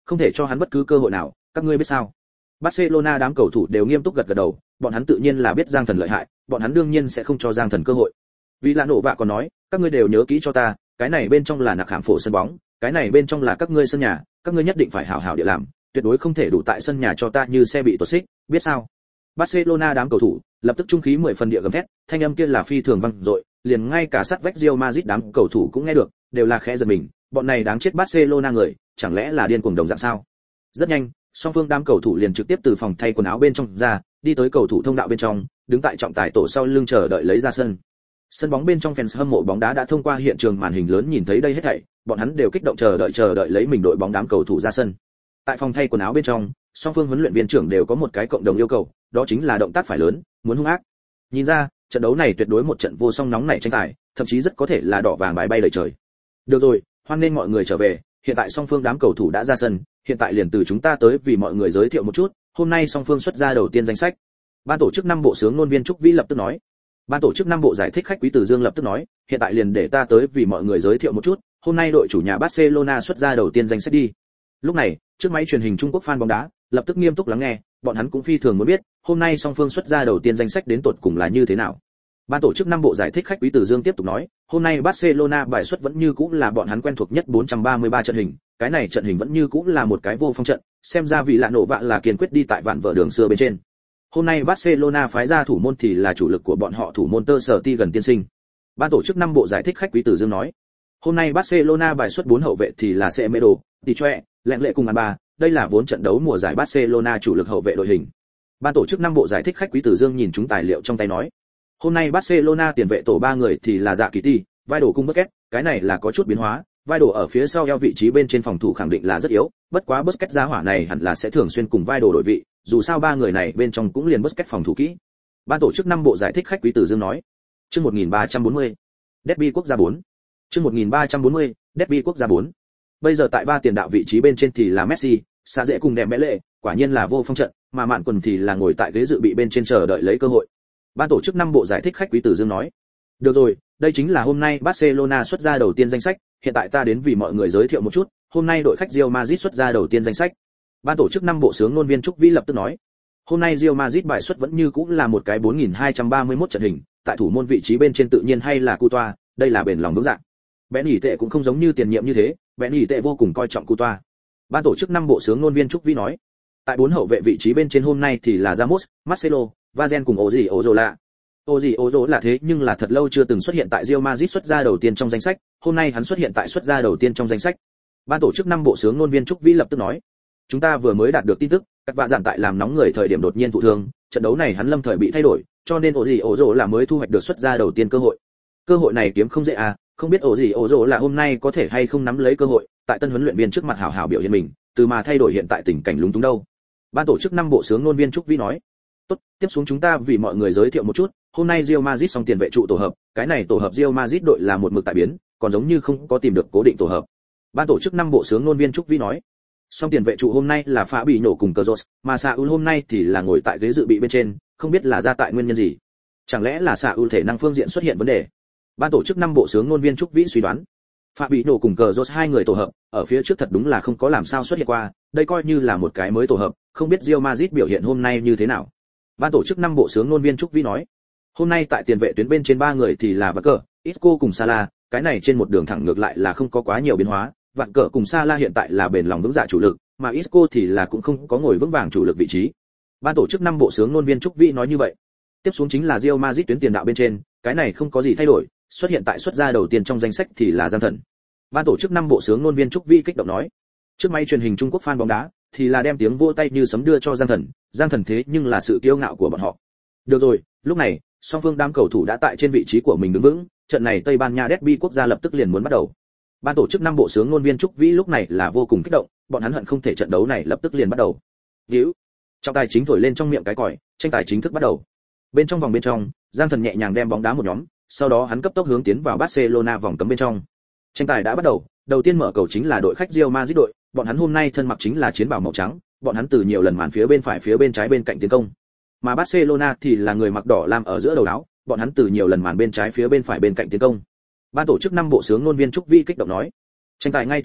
Speaker 1: không thể cho hắn bất cứ cơ hội nào, các ngươi biết sao? Barcelona đám cầu thủ đều nghiêm túc gật gật đầu, bọn hắn tự nhiên là biết Giang Thần lợi hại, bọn hắn đương nhiên sẽ không cho Giang Thần cơ hội. Vì lạ nổ vạ còn nói, các ngươi đều nhớ kỹ cho ta, cái này bên trong là nặc hàm phổ sân bóng, cái này bên trong là các ngươi sân nhà, các ngươi nhất định phải hảo hảo địa làm, tuyệt đối không thể đủ tại sân nhà cho ta như xe bị tuột xích, biết sao? Barcelona đám cầu thủ lập tức trung khí mười phần địa gầm thét, thanh âm kia là phi thường vang dội, liền ngay cả sát vách Real Madrid đám cầu thủ cũng nghe được, đều là khẽ giật mình, bọn này đáng chết Barcelona người, chẳng lẽ là điên cuồng đồng dạng sao? Rất nhanh, song phương đám cầu thủ liền trực tiếp từ phòng thay quần áo bên trong ra, đi tới cầu thủ thông đạo bên trong, đứng tại trọng tài tổ sau lưng chờ đợi lấy ra sân. Sân bóng bên trong fans hâm mộ bóng đá đã thông qua hiện trường màn hình lớn nhìn thấy đây hết thảy, bọn hắn đều kích động chờ đợi chờ đợi lấy mình đội bóng đám cầu thủ ra sân. Tại phòng thay quần áo bên trong, song phương huấn luyện viên trưởng đều có một cái cộng đồng yêu cầu, đó chính là động tác phải lớn, muốn hung ác. Nhìn ra, trận đấu này tuyệt đối một trận vô song nóng nảy tranh tài, thậm chí rất có thể là đỏ vàng bài bay đầy trời. Được rồi, hoan nên mọi người trở về, hiện tại song phương đám cầu thủ đã ra sân, hiện tại liền từ chúng ta tới vì mọi người giới thiệu một chút, hôm nay song phương xuất ra đầu tiên danh sách. Ban tổ chức năm bộ sướng ngôn viên Trúc Vĩ lập tức nói. Ban tổ chức năm bộ giải thích khách quý Từ Dương lập tức nói, hiện tại liền để ta tới vì mọi người giới thiệu một chút, hôm nay đội chủ nhà Barcelona xuất ra đầu tiên danh sách đi. Lúc này, trước máy truyền hình Trung Quốc fan bóng đá, lập tức nghiêm túc lắng nghe, bọn hắn cũng phi thường muốn biết, hôm nay song phương xuất ra đầu tiên danh sách đến tột cùng là như thế nào. Ban tổ chức năm bộ giải thích khách quý Từ Dương tiếp tục nói, hôm nay Barcelona bài xuất vẫn như cũ là bọn hắn quen thuộc nhất bốn trăm ba mươi ba trận hình, cái này trận hình vẫn như cũ là một cái vô phong trận, xem ra vì lạ nổ vạ là kiên quyết đi tại vạn vợ đường xưa bên trên. Hôm nay Barcelona phái ra thủ môn thì là chủ lực của bọn họ thủ môn Tơ Sở Ti gần tiên sinh. Ban tổ chức năm bộ giải thích khách quý Từ Dương nói, hôm nay Barcelona bài xuất bốn hậu vệ thì là Semedo, Tichoe, Lẹn Lệ cùng Alba, đây là vốn trận đấu mùa giải Barcelona chủ lực hậu vệ đội hình. Ban tổ chức năm bộ giải thích khách quý Từ Dương nhìn chúng tài liệu trong tay nói, hôm nay Barcelona tiền vệ tổ ba người thì là Dạ Kỳ Ti, vai đổ cung Busquets, cái này là có chút biến hóa, vai đổ ở phía sau eo vị trí bên trên phòng thủ khẳng định là rất yếu, bất quá Busquets giá hỏa này hẳn là sẽ thường xuyên cùng vai đổ đổi vị, dù sao ba người này bên trong cũng liền Busquets phòng thủ kỹ. Ban tổ chức năm bộ giải thích khách quý Từ Dương nói, chương một nghìn ba trăm bốn mươi, Derby quốc gia bốn. Chương một nghìn ba trăm bốn mươi, Derby quốc gia bốn. Bây giờ tại ba tiền đạo vị trí bên trên thì là Messi, Sa dễ cùng Dembele, quả nhiên là vô phong trận, mà Mạn Quần thì là ngồi tại ghế dự bị bên trên chờ đợi lấy cơ hội. Ban tổ chức năm bộ giải thích khách quý Từ Dương nói, được rồi, đây chính là hôm nay Barcelona xuất ra đầu tiên danh sách, hiện tại ta đến vì mọi người giới thiệu một chút, hôm nay đội khách Real Madrid xuất ra đầu tiên danh sách. Ban tổ chức năm bộ sướng ngôn viên Trúc Vĩ lập tức nói, hôm nay Real Madrid bài xuất vẫn như cũng là một cái bốn nghìn hai trăm ba mươi mốt trận hình, tại thủ môn vị trí bên trên tự nhiên hay là Coutoa, đây là bền lòng vững dạng. Bén ỉ tệ cũng không giống như tiền nhiệm như thế, bén ỉ tệ vô cùng coi trọng Coutoa. Ban tổ chức năm bộ sướng ngôn viên Trúc Vĩ nói, tại bốn hậu vệ vị trí bên trên hôm nay thì là Ramos, Marcelo, Vazen cùng Ozzy Ozzola. Ozzy Ozzola thế nhưng là thật lâu chưa từng xuất hiện tại Real Madrid xuất ra đầu tiên trong danh sách, hôm nay hắn xuất hiện tại xuất ra đầu tiên trong danh sách. Ban tổ chức năm bộ sướng ngôn viên Trúc Vĩ lập tức nói, chúng ta vừa mới đạt được tin tức, các bạn giản tại làm nóng người thời điểm đột nhiên thụ thương, trận đấu này hắn lâm thời bị thay đổi, cho nên Ozzy Ozzola mới thu hoạch được xuất ra đầu tiên cơ hội. Cơ hội này kiếm không dễ à, không biết Ozzy Ozzola hôm nay có thể hay không nắm lấy cơ hội, tại tân huấn luyện viên trước mặt hảo hảo biểu hiện mình, từ mà thay đổi hiện tại tình cảnh lúng túng đâu. Ban tổ chức năm bộ sướng ngôn viên Trúc Vĩ nói, tốt, tiếp xuống chúng ta vì mọi người giới thiệu một chút, hôm nay Real Madrid song tiền vệ trụ tổ hợp, cái này tổ hợp Real Madrid đội là một mực tại biến, còn giống như không có tìm được cố định tổ hợp. Ban tổ chức năm bộ sướng ngôn viên Trúc Vĩ nói, song tiền vệ trụ hôm nay là Phá Bị Nổ cùng Cazorla, mà Saúl hôm nay thì là ngồi tại ghế dự bị bên trên, không biết là ra tại nguyên nhân gì. Chẳng lẽ là Saúl thể năng phương diện xuất hiện vấn đề? Ban tổ chức năm bộ sướng ngôn viên Trúc Vĩ suy đoán. Phá Bị Nổ cùng Cazorla hai người tổ hợp, ở phía trước thật đúng là không có làm sao xuất hiện qua, đây coi như là một cái mới tổ hợp, không biết Real Madrid biểu hiện hôm nay như thế nào. Ban tổ chức năm bộ sướng ngôn viên Trúc Vĩ nói, hôm nay tại tiền vệ tuyến bên trên ba người thì là Vạt Cờ, Isco cùng Salah, cái này trên một đường thẳng ngược lại là không có quá nhiều biến hóa, Vạt Cờ cùng Salah hiện tại là bền lòng vững dạ chủ lực, mà Isco thì là cũng không có ngồi vững vàng chủ lực vị trí. Ban tổ chức năm bộ sướng ngôn viên Trúc Vĩ nói như vậy. Tiếp xuống chính là Real Madrid tuyến tiền đạo bên trên, cái này không có gì thay đổi, xuất hiện tại xuất ra đầu tiên trong danh sách thì là Giang Thần. Ban tổ chức năm bộ sướng ngôn viên Trúc Vĩ kích động nói, trước máy truyền hình Trung Quốc fan bóng đá thì là đem tiếng vỗ tay như sấm đưa cho Giang Thần, Giang Thần thế nhưng là sự kiêu ngạo của bọn họ. Được rồi, lúc này, song phương đám cầu thủ đã tại trên vị trí của mình đứng vững, trận này Tây Ban Nha Derby quốc gia lập tức liền muốn bắt đầu. Ban tổ chức năm bộ sướng ngôn viên Trúc Vĩ lúc này là vô cùng kích động, bọn hắn hận không thể trận đấu này lập tức liền bắt đầu. Điếu, trọng tài chính thổi lên trong miệng cái còi, tranh tài chính thức bắt đầu. Bên trong vòng bên trong, Giang Thần nhẹ nhàng đem bóng đá một nhóm, sau đó hắn cấp tốc hướng tiến vào Barcelona vòng cấm bên trong. Tranh tài đã bắt đầu, đầu tiên mở cầu chính là đội khách Real Madrid đội, bọn hắn hôm nay thân mặc chính là chiến bào màu trắng, bọn hắn từ nhiều lần màn phía bên phải phía bên trái bên cạnh tiến công. Mà Barcelona thì là người mặc đỏ lam ở giữa đầu áo, bọn hắn từ nhiều lần màn bên trái phía bên phải bên cạnh tiến công. Ban tổ chức năm bộ sướng ngôn viên Trúc Vĩ kích động nói, tranh tài ngay từ đầu,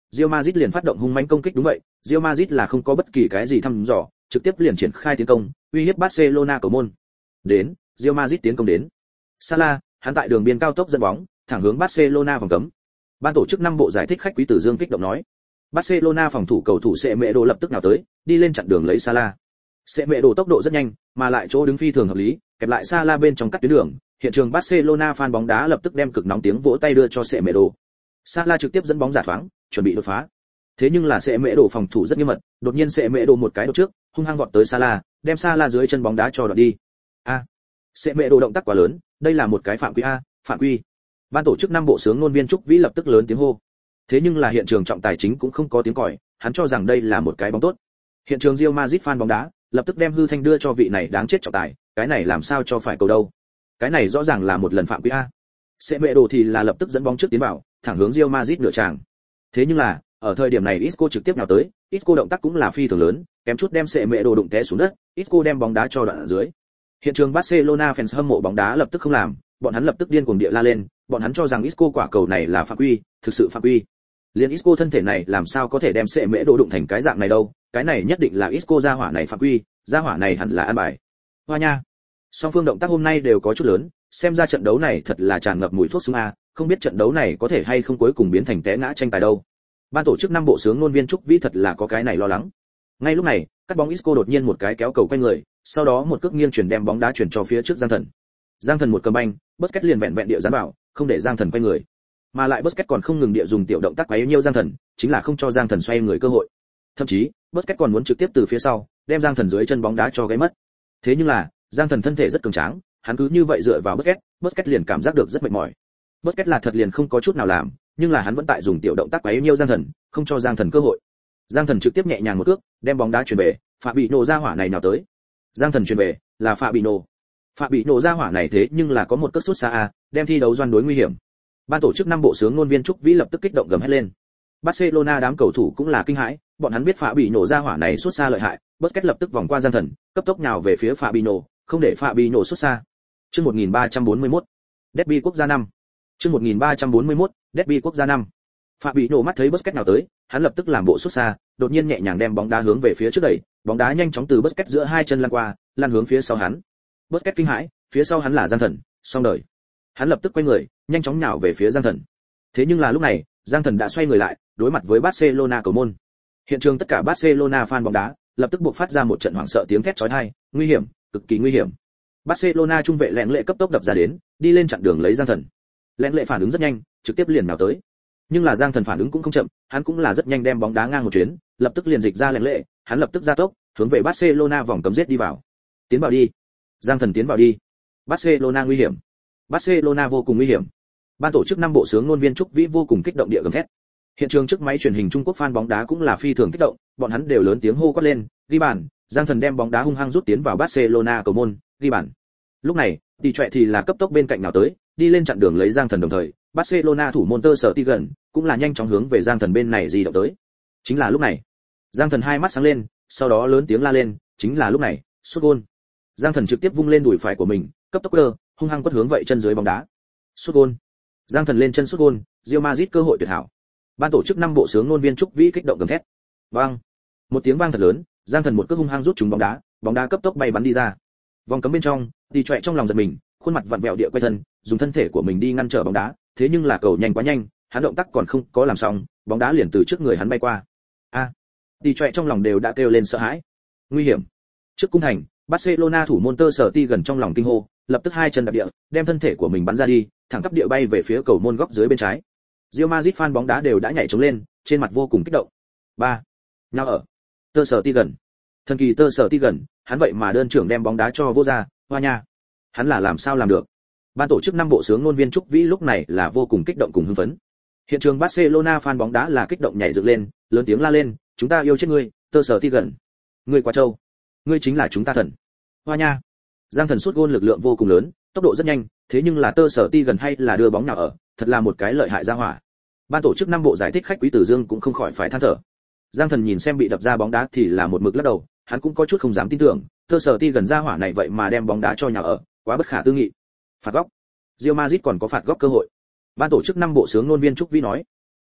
Speaker 1: Real Madrid liền phát động hung mãnh công kích. Đúng vậy, Real Madrid là không có bất kỳ cái gì thăm dò, trực tiếp liền triển khai tiến công, uy hiếp Barcelona cầu môn. Đến, Real Madrid tiến công đến. Salah, hắn tại đường biên cao tốc dẫn bóng, thẳng hướng Barcelona vòng cấm. Ban tổ chức năm bộ giải thích khách quý Tử Dương kích động nói. Barcelona phòng thủ cầu thủ Semedo lập tức nào tới, đi lên chặn đường lấy Salah. Semedo tốc độ rất nhanh, mà lại chỗ đứng phi thường hợp lý, kẹp lại Salah bên trong cắt tuyến đường. Hiện trường Barcelona fan bóng đá lập tức đem cực nóng tiếng vỗ tay đưa cho Semedo. Salah trực tiếp dẫn bóng giả thoáng, chuẩn bị đột phá. Thế nhưng là Semedo phòng thủ rất nghiêm mật, đột nhiên Semedo một cái đột trước, hung hăng vọt tới Salah, đem Salah dưới chân bóng đá cho đoạn đi. A. Semedo động tác quá lớn, đây là một cái phạm quy a, phạm quy. Ban tổ chức năm bộ sướng ngôn viên Trúc Vĩ lập tức lớn tiếng hô. Thế nhưng là hiện trường trọng tài chính cũng không có tiếng còi, hắn cho rằng đây là một cái bóng tốt. Hiện trường Real Madrid fan bóng đá lập tức đem hư thanh đưa cho vị này đáng chết trọng tài, cái này làm sao cho phải cầu đâu? Cái này rõ ràng là một lần phạm quy a. Semedo thì là lập tức dẫn bóng trước tiến vào, thẳng hướng Real Madrid nửa tràng. Thế nhưng là, ở thời điểm này Isco trực tiếp nhào tới, Isco động tác cũng là phi thường lớn, kém chút đem Semedo đụng té xuống đất, Isco đem bóng đá cho đoạn ở dưới. Hiện trường Barcelona fans hâm mộ bóng đá lập tức không làm, bọn hắn lập tức điên cuồng địa la lên, bọn hắn cho rằng Isco quả cầu này là phạm quy, thực sự phạm quy. Liên Isco thân thể này làm sao có thể đem Semedo đụng thành cái dạng này đâu, cái này nhất định là Isco gia hỏa này phạm quy, gia hỏa này hẳn là ăn bài. Hoa nha. Song phương động tác hôm nay đều có chút lớn, xem ra trận đấu này thật là tràn ngập mùi thuốc súng a, không biết trận đấu này có thể hay không cuối cùng biến thành té ngã tranh tài đâu. Ban tổ chức năm bộ sướng ngôn viên Trúc Vĩ thật là có cái này lo lắng. Ngay lúc này, cắt bóng Isco đột nhiên một cái kéo cầu quay người, sau đó một cước nghiêng chuyển đem bóng đá chuyển cho phía trước Giang Thần. Giang Thần một cầm banh, Busquets liền vẹn vẹn địa dán vào, không để Giang Thần quay người. Mà lại Busquets còn không ngừng địa dùng tiểu động tác quấy nhiễu Giang Thần, chính là không cho Giang Thần xoay người cơ hội. Thậm chí, Busquets còn muốn trực tiếp từ phía sau, đem Giang Thần dưới chân bóng đá cho gãy mất. Thế nhưng là, Giang Thần thân thể rất cường tráng, hắn cứ như vậy dựa vào Busquets, Busquets liền cảm giác được rất mệt mỏi. Busquets là thật liền không có chút nào làm, nhưng là hắn vẫn tại dùng tiểu động tác quấy nhiễu Giang Thần, không cho Giang Thần cơ hội. Giang Thần trực tiếp nhẹ nhàng một cước, đem bóng đá chuyển về, Phạm bị nổ ra hỏa này nào tới. Giang Thần chuyển về, là Phạm bị nổ. Phạm bị nổ ra hỏa này thế nhưng là có một cước sút xa a, đem thi đấu doan đối nguy hiểm. Ban tổ chức năm bộ sướng ngôn viên Trúc Vĩ lập tức kích động gầm hét lên. Barcelona đám cầu thủ cũng là kinh hãi, bọn hắn biết Phạm bị nổ ra hỏa này sút xa lợi hại, Busquets lập tức vòng qua Giang Thần, cấp tốc nhào về phía Phạm bị nổ, không để Phạm bị nổ sút xa. Chương một nghìn ba trăm bốn mươi mốt, Derby quốc gia năm. Chương một nghìn ba trăm bốn mươi mốt, Derby quốc gia năm. Phạm bị nổ mắt thấy Busquets nào tới, hắn lập tức làm bộ sút xa, đột nhiên nhẹ nhàng đem bóng đá hướng về phía trước đẩy, bóng đá nhanh chóng từ Busquets giữa hai chân lăn qua, lăn hướng phía sau hắn. Busquets kinh hãi, phía sau hắn là Giang Thần, xong đời. Hắn lập tức quay người, nhanh chóng nhào về phía Giang Thần. Thế nhưng là lúc này, Giang Thần đã xoay người lại, đối mặt với Barcelona cầu môn. Hiện trường tất cả Barcelona fan bóng đá lập tức buộc phát ra một trận hoảng sợ tiếng thét chói tai, nguy hiểm, cực kỳ nguy hiểm. Barcelona trung vệ Lẹn Lệ cấp tốc đập ra đến, đi lên chặn đường lấy Giang Thần. Lẹn Lệ phản ứng rất nhanh, trực tiếp liền nhào tới. Nhưng là Giang Thần phản ứng cũng không chậm, hắn cũng là rất nhanh đem bóng đá ngang một chuyến, lập tức liền dịch ra Lẹn Lệ, hắn lập tức ra tốc, hướng về Barcelona vòng cấm giết đi vào. Tiến vào đi. Giang Thần tiến vào đi. Barcelona nguy hiểm. Barcelona vô cùng nguy hiểm. Ban tổ chức năm bộ sướng ngôn viên Trúc Vĩ vô cùng kích động địa gầm thét. Hiện trường trước máy truyền hình Trung Quốc fan bóng đá cũng là phi thường kích động, bọn hắn đều lớn tiếng hô quát lên, ghi bàn, Giang Thần đem bóng đá hung hăng rút tiến vào Barcelona cầu môn, ghi bàn. Lúc này, tỷ trệ thì là cấp tốc bên cạnh nào tới, đi lên chặn đường lấy Giang Thần đồng thời, Barcelona thủ môn Ter Stegen cũng là nhanh chóng hướng về Giang Thần bên này di động tới. Chính là lúc này, Giang Thần hai mắt sáng lên, sau đó lớn tiếng la lên, chính là lúc này, sút gol. Giang Thần trực tiếp vung lên đùi phải của mình, cấp tốc đơ, hung hăng quất hướng vậy chân dưới bóng đá. Sút gol. Giang Thần lên chân sút gol, Real Madrid cơ hội tuyệt hảo. Ban tổ chức năm bộ sướng ngôn viên Trúc Vĩ kích động gầm thét. Vang. Một tiếng vang thật lớn, Giang Thần một cước hung hăng rút trúng bóng đá, bóng đá cấp tốc bay bắn đi ra. Vòng cấm bên trong, đi trọe trong lòng giật mình, khuôn mặt vặn vẹo địa quay thân, dùng thân thể của mình đi ngăn trở bóng đá, thế nhưng là cầu nhanh quá nhanh, hắn động tác còn không có làm xong, bóng đá liền từ trước người hắn bay qua. A. À, đi trọe trong lòng đều đã kêu lên sợ hãi. Nguy hiểm. Trước cung thành, Barcelona thủ môn Ter Stegen trong lòng kinh hô, lập tức hai chân đạp địa, đem thân thể của mình bắn ra đi, thẳng tắp địa bay về phía cầu môn góc dưới bên trái. Real Madrid fan bóng đá đều đã nhảy trống lên, trên mặt vô cùng kích động. ba. Nào ở. Ter Stegen. Thần kỳ Ter Stegen, hắn vậy mà đơn trưởng đem bóng đá cho vô ra, hoa nha. Hắn là làm sao làm được? Ban tổ chức năm bộ sướng ngôn viên Trúc Vĩ lúc này là vô cùng kích động cùng hưng phấn. Hiện trường Barcelona fan bóng đá là kích động nhảy dựng lên, lớn tiếng la lên, chúng ta yêu chết ngươi, Ter Stegen. Ngươi quá trâu. Ngươi chính là chúng ta thần. Hoa nha. Giang Thần sút gôn lực lượng vô cùng lớn, tốc độ rất nhanh, thế nhưng là Ter Stegen hay là đưa bóng nào ở, thật là một cái lợi hại ra hỏa. Ban tổ chức năm bộ giải thích khách quý Tử Dương cũng không khỏi phải than thở. Giang Thần nhìn xem bị đập ra bóng đá thì là một mực lắc đầu, hắn cũng có chút không dám tin tưởng, Ter Stegen ra hỏa này vậy mà đem bóng đá cho nhà ở, quá bất khả tư nghị. Phạt góc. Real Madrid còn có phạt góc cơ hội. Ban tổ chức năm bộ sướng ngôn viên Trúc Vĩ nói.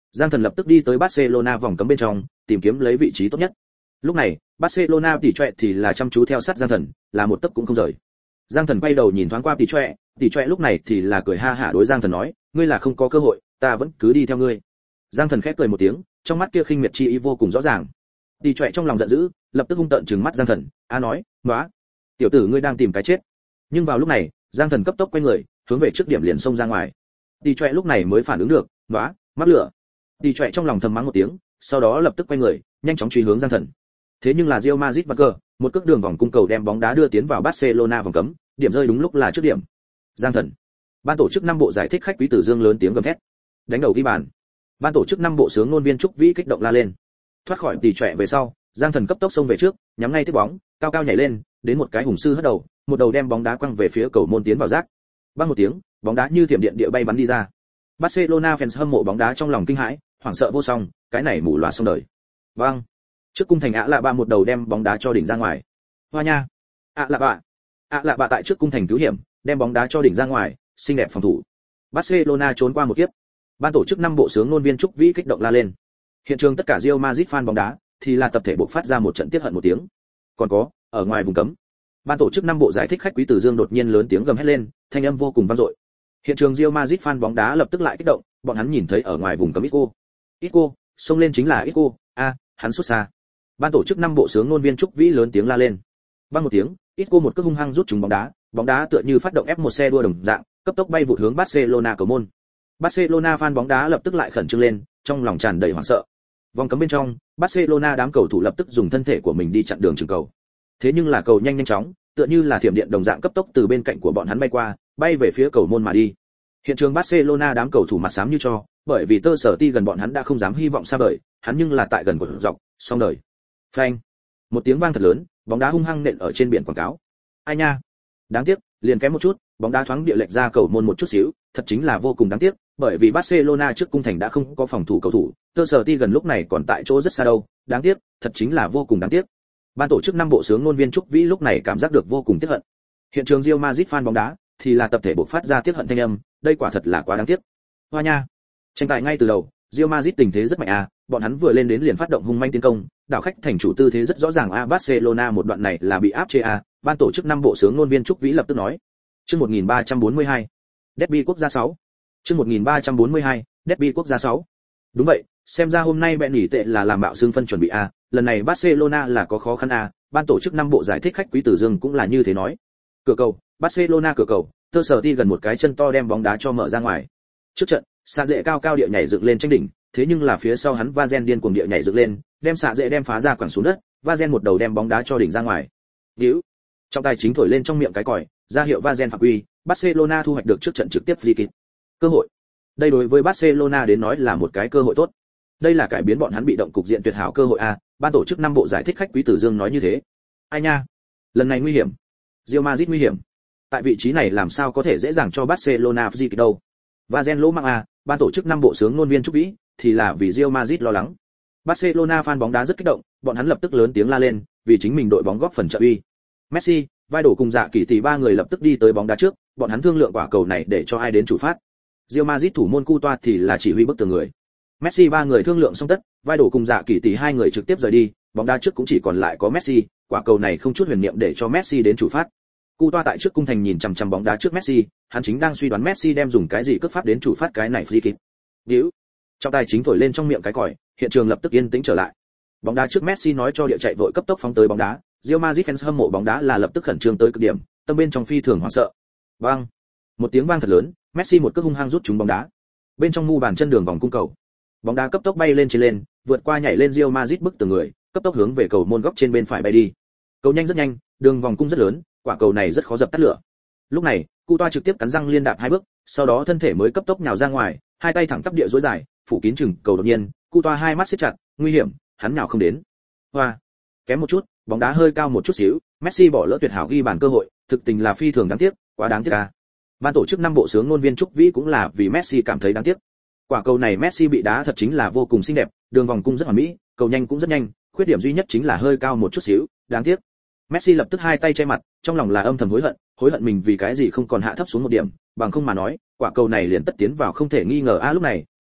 Speaker 1: Giang Thần lập tức đi tới Barcelona vòng cấm bên trong, tìm kiếm lấy vị trí tốt nhất. Lúc này, Barcelona tỉ trệ thì là chăm chú theo sát Giang Thần, là một tấc cũng không rời. Giang Thần quay đầu nhìn thoáng qua tỉ trệ, tỉ trệ lúc này thì là cười ha hả đối Giang Thần nói, ngươi là không có cơ hội, ta vẫn cứ đi theo ngươi. Giang Thần khép cười một tiếng, trong mắt kia khinh miệt chi ý vô cùng rõ ràng. Tỉ trệ trong lòng giận dữ, lập tức hung tợn trừng mắt Giang Thần, a nói, "Nóa, tiểu tử ngươi đang tìm cái chết." Nhưng vào lúc này, Giang Thần cấp tốc quay người, hướng về trước điểm liền xông ra ngoài. Tỉ trệ lúc này mới phản ứng được, "Nóa, mắc lửa." Tỉ trệ trong lòng thầm mắng một tiếng, sau đó lập tức quay người, nhanh chóng truy hướng Giang Thần. Thế nhưng là Real Madrid và cờ, một cước đường vòng cung cầu đem bóng đá đưa tiến vào Barcelona vòng cấm, điểm rơi đúng lúc là trước điểm. Giang Thần. Ban tổ chức năm bộ giải thích khách quý tử Dương lớn tiếng gầm thét. Đánh đầu ghi bàn. Ban tổ chức năm bộ sướng ngôn viên Trúc Vĩ kích động la lên. Thoát khỏi tỉ trệ về sau, Giang Thần cấp tốc xông về trước, nhắm ngay tiếp bóng, cao cao nhảy lên, đến một cái hùng sư hất đầu, một đầu đem bóng đá quăng về phía cầu môn tiến vào rác. Bang một tiếng, bóng đá như thiểm điện địa bay bắn đi ra. Barcelona fans hâm mộ bóng đá trong lòng kinh hãi, hoảng sợ vô song, cái này mù loà xong đời. Vâng. Trước cung thành ạ lạ bạ một đầu đem bóng đá cho đỉnh ra ngoài. Hoa nha. ạ lạ bạ. ạ lạ bạ tại trước cung thành cứu hiểm, đem bóng đá cho đỉnh ra ngoài, xinh đẹp phòng thủ. Barcelona trốn qua một kiếp. Ban tổ chức năm bộ sướng ngôn viên Trúc Vĩ kích động la lên. Hiện trường tất cả Real Madrid fan bóng đá thì là tập thể bộc phát ra một trận tiết hận một tiếng. Còn có, ở ngoài vùng cấm, ban tổ chức năm bộ giải thích khách quý tử Dương đột nhiên lớn tiếng gầm hét lên, thanh âm vô cùng vang dội. Hiện trường Real Madrid fan bóng đá lập tức lại kích động, bọn hắn nhìn thấy ở ngoài vùng cấm Isco. Isco, xông lên chính là Isco, a, hắn xuất xa. Ban tổ chức năm bộ sướng ngôn viên Trúc Vĩ lớn tiếng la lên. Bang một tiếng, Isco một cước hung hăng rút trúng bóng đá, bóng đá tựa như phát động ép một xe đua đồng dạng, cấp tốc bay vụt hướng Barcelona cầu môn. Barcelona fan bóng đá lập tức lại khẩn trương lên, trong lòng tràn đầy hoảng sợ. Vòng cấm bên trong, Barcelona đám cầu thủ lập tức dùng thân thể của mình đi chặn đường trường cầu. Thế nhưng là cầu nhanh nhanh chóng, tựa như là thiểm điện đồng dạng cấp tốc từ bên cạnh của bọn hắn bay qua, bay về phía cầu môn mà đi. Hiện trường Barcelona đám cầu thủ mặt xám như tro, bởi vì tơ sở ti gần bọn hắn đã không dám hy vọng xa vời, hắn nhưng là tại gần của dọc, xong đời. Phanh. Một tiếng vang thật lớn, bóng đá hung hăng nện ở trên biển quảng cáo. Ai nha. Đáng tiếc, liền kém một chút, bóng đá thoáng địa lệch ra cầu môn một chút xíu, thật chính là vô cùng đáng tiếc, bởi vì Barcelona trước cung thành đã không có phòng thủ cầu thủ, tơ sở ti gần lúc này còn tại chỗ rất xa đâu, đáng tiếc, thật chính là vô cùng đáng tiếc. Ban tổ chức năm bộ sướng ngôn viên Trúc Vĩ lúc này cảm giác được vô cùng tiếc hận. Hiện trường Real Madrid fan bóng đá thì là tập thể bộc phát ra tiếc hận thanh âm, đây quả thật là quá đáng tiếc. Hoa nha. Tranh tài ngay từ đầu, Real Madrid tình thế rất mạnh à, bọn hắn vừa lên đến liền phát động hung manh tiến công, đảo khách thành chủ tư thế rất rõ ràng a, Barcelona một đoạn này là bị áp chế a, ban tổ chức năm bộ sướng ngôn viên Trúc Vĩ lập tức nói. Chương một nghìn ba trăm bốn mươi hai, Derby quốc gia sáu. Chương một nghìn ba trăm bốn mươi hai, Derby quốc gia sáu. Đúng vậy, xem ra hôm nay bẹn nghỉ tệ là làm bạo xương phân chuẩn bị a, lần này Barcelona là có khó khăn a, ban tổ chức năm bộ giải thích khách quý tử Dương cũng là như thế nói. Cửa cầu, Barcelona cửa cầu, tơ sở ti gần một cái chân to đem bóng đá cho mở ra ngoài. Trước trận, xạ dệ cao cao địa nhảy dựng lên tranh đỉnh, thế nhưng là phía sau hắn Vazen điên cuồng địa nhảy dựng lên, đem xạ dệ đem phá ra quẳng xuống đất, Vazen một đầu đem bóng đá cho đỉnh ra ngoài. Điếu. Trọng tài chính thổi lên trong miệng cái còi, ra hiệu Vazen phạm quy, Barcelona thu hoạch được trước trận trực tiếp free kick. Cơ hội. Đây đối với Barcelona đến nói là một cái cơ hội tốt. Đây là cải biến bọn hắn bị động cục diện tuyệt hảo cơ hội a, ban tổ chức năm bộ giải thích khách quý tử Dương nói như thế. Ai nha, lần này nguy hiểm. Real Madrid nguy hiểm. Tại vị trí này làm sao có thể dễ dàng cho Barcelona free kick đâu. Vazen lỗ mạng a, ban tổ chức năm bộ sướng ngôn viên Trúc Vĩ thì là vì Real Madrid lo lắng. Barcelona fan bóng đá rất kích động, bọn hắn lập tức lớn tiếng la lên, vì chính mình đội bóng góp phần trợ uy. Messi, vai đổ cùng dạ kỳ tỷ ba người lập tức đi tới bóng đá trước, bọn hắn thương lượng quả cầu này để cho ai đến chủ phát. Real Madrid thủ môn Coutoa thì là chỉ huy bức tường người. Messi ba người thương lượng xong tất, vai đổ cùng dạ kỳ tỷ hai người trực tiếp rời đi, bóng đá trước cũng chỉ còn lại có Messi, quả cầu này không chút huyền niệm để cho Messi đến chủ phát. Coutoa tại trước cung thành nhìn chằm chằm bóng đá trước Messi, hắn chính đang suy đoán Messi đem dùng cái gì cướp pháp đến chủ phát cái này free kick. Điếu. Trọng tài chính thổi lên trong miệng cái còi, hiện trường lập tức yên tĩnh trở lại. Bóng đá trước Messi nói cho địa chạy vội cấp tốc phóng tới bóng đá, Real Madrid fans hâm mộ bóng đá là lập tức khẩn trương tới cực điểm, tâm bên trong phi thường hoảng sợ. Vang. Một tiếng vang thật lớn, Messi một cước hung hăng rút trúng bóng đá. Bên trong mu bàn chân đường vòng cung cầu. Bóng đá cấp tốc bay lên trên lên, vượt qua nhảy lên Real Madrid bức tường người, cấp tốc hướng về cầu môn góc trên bên phải bay đi. Cầu nhanh rất nhanh, đường vòng cung rất lớn, quả cầu này rất khó dập tắt lửa. Lúc này, Coutoa trực tiếp cắn răng liên đạp hai bước, sau đó thân thể mới cấp tốc nhào ra ngoài, hai tay thẳng tắp địa duỗi dài, phủ kín chừng cầu đột nhiên, Coutoa hai mắt siết chặt, nguy hiểm, hắn nhào không đến. Hoa, kém một chút, bóng đá hơi cao một chút xíu, Messi bỏ lỡ tuyệt hảo ghi bàn cơ hội, thực tình là phi thường đáng tiếc, quá đáng tiếc à. Ban tổ chức năm bộ sướng ngôn viên Trúc Vĩ cũng là vì Messi cảm thấy đáng tiếc. Quả cầu này Messi bị đá thật chính là vô cùng xinh đẹp, đường vòng cung rất hoàn mỹ, cầu nhanh cũng rất nhanh, khuyết điểm duy nhất chính là hơi cao một chút xíu, đáng tiếc. Messi lập tức hai tay che mặt, trong lòng là âm thầm hối hận, hối hận mình vì cái gì không còn hạ thấp xuống một điểm, bằng không mà nói, quả cầu này liền tất tiến vào không thể nghi ngờ a. À, lúc này,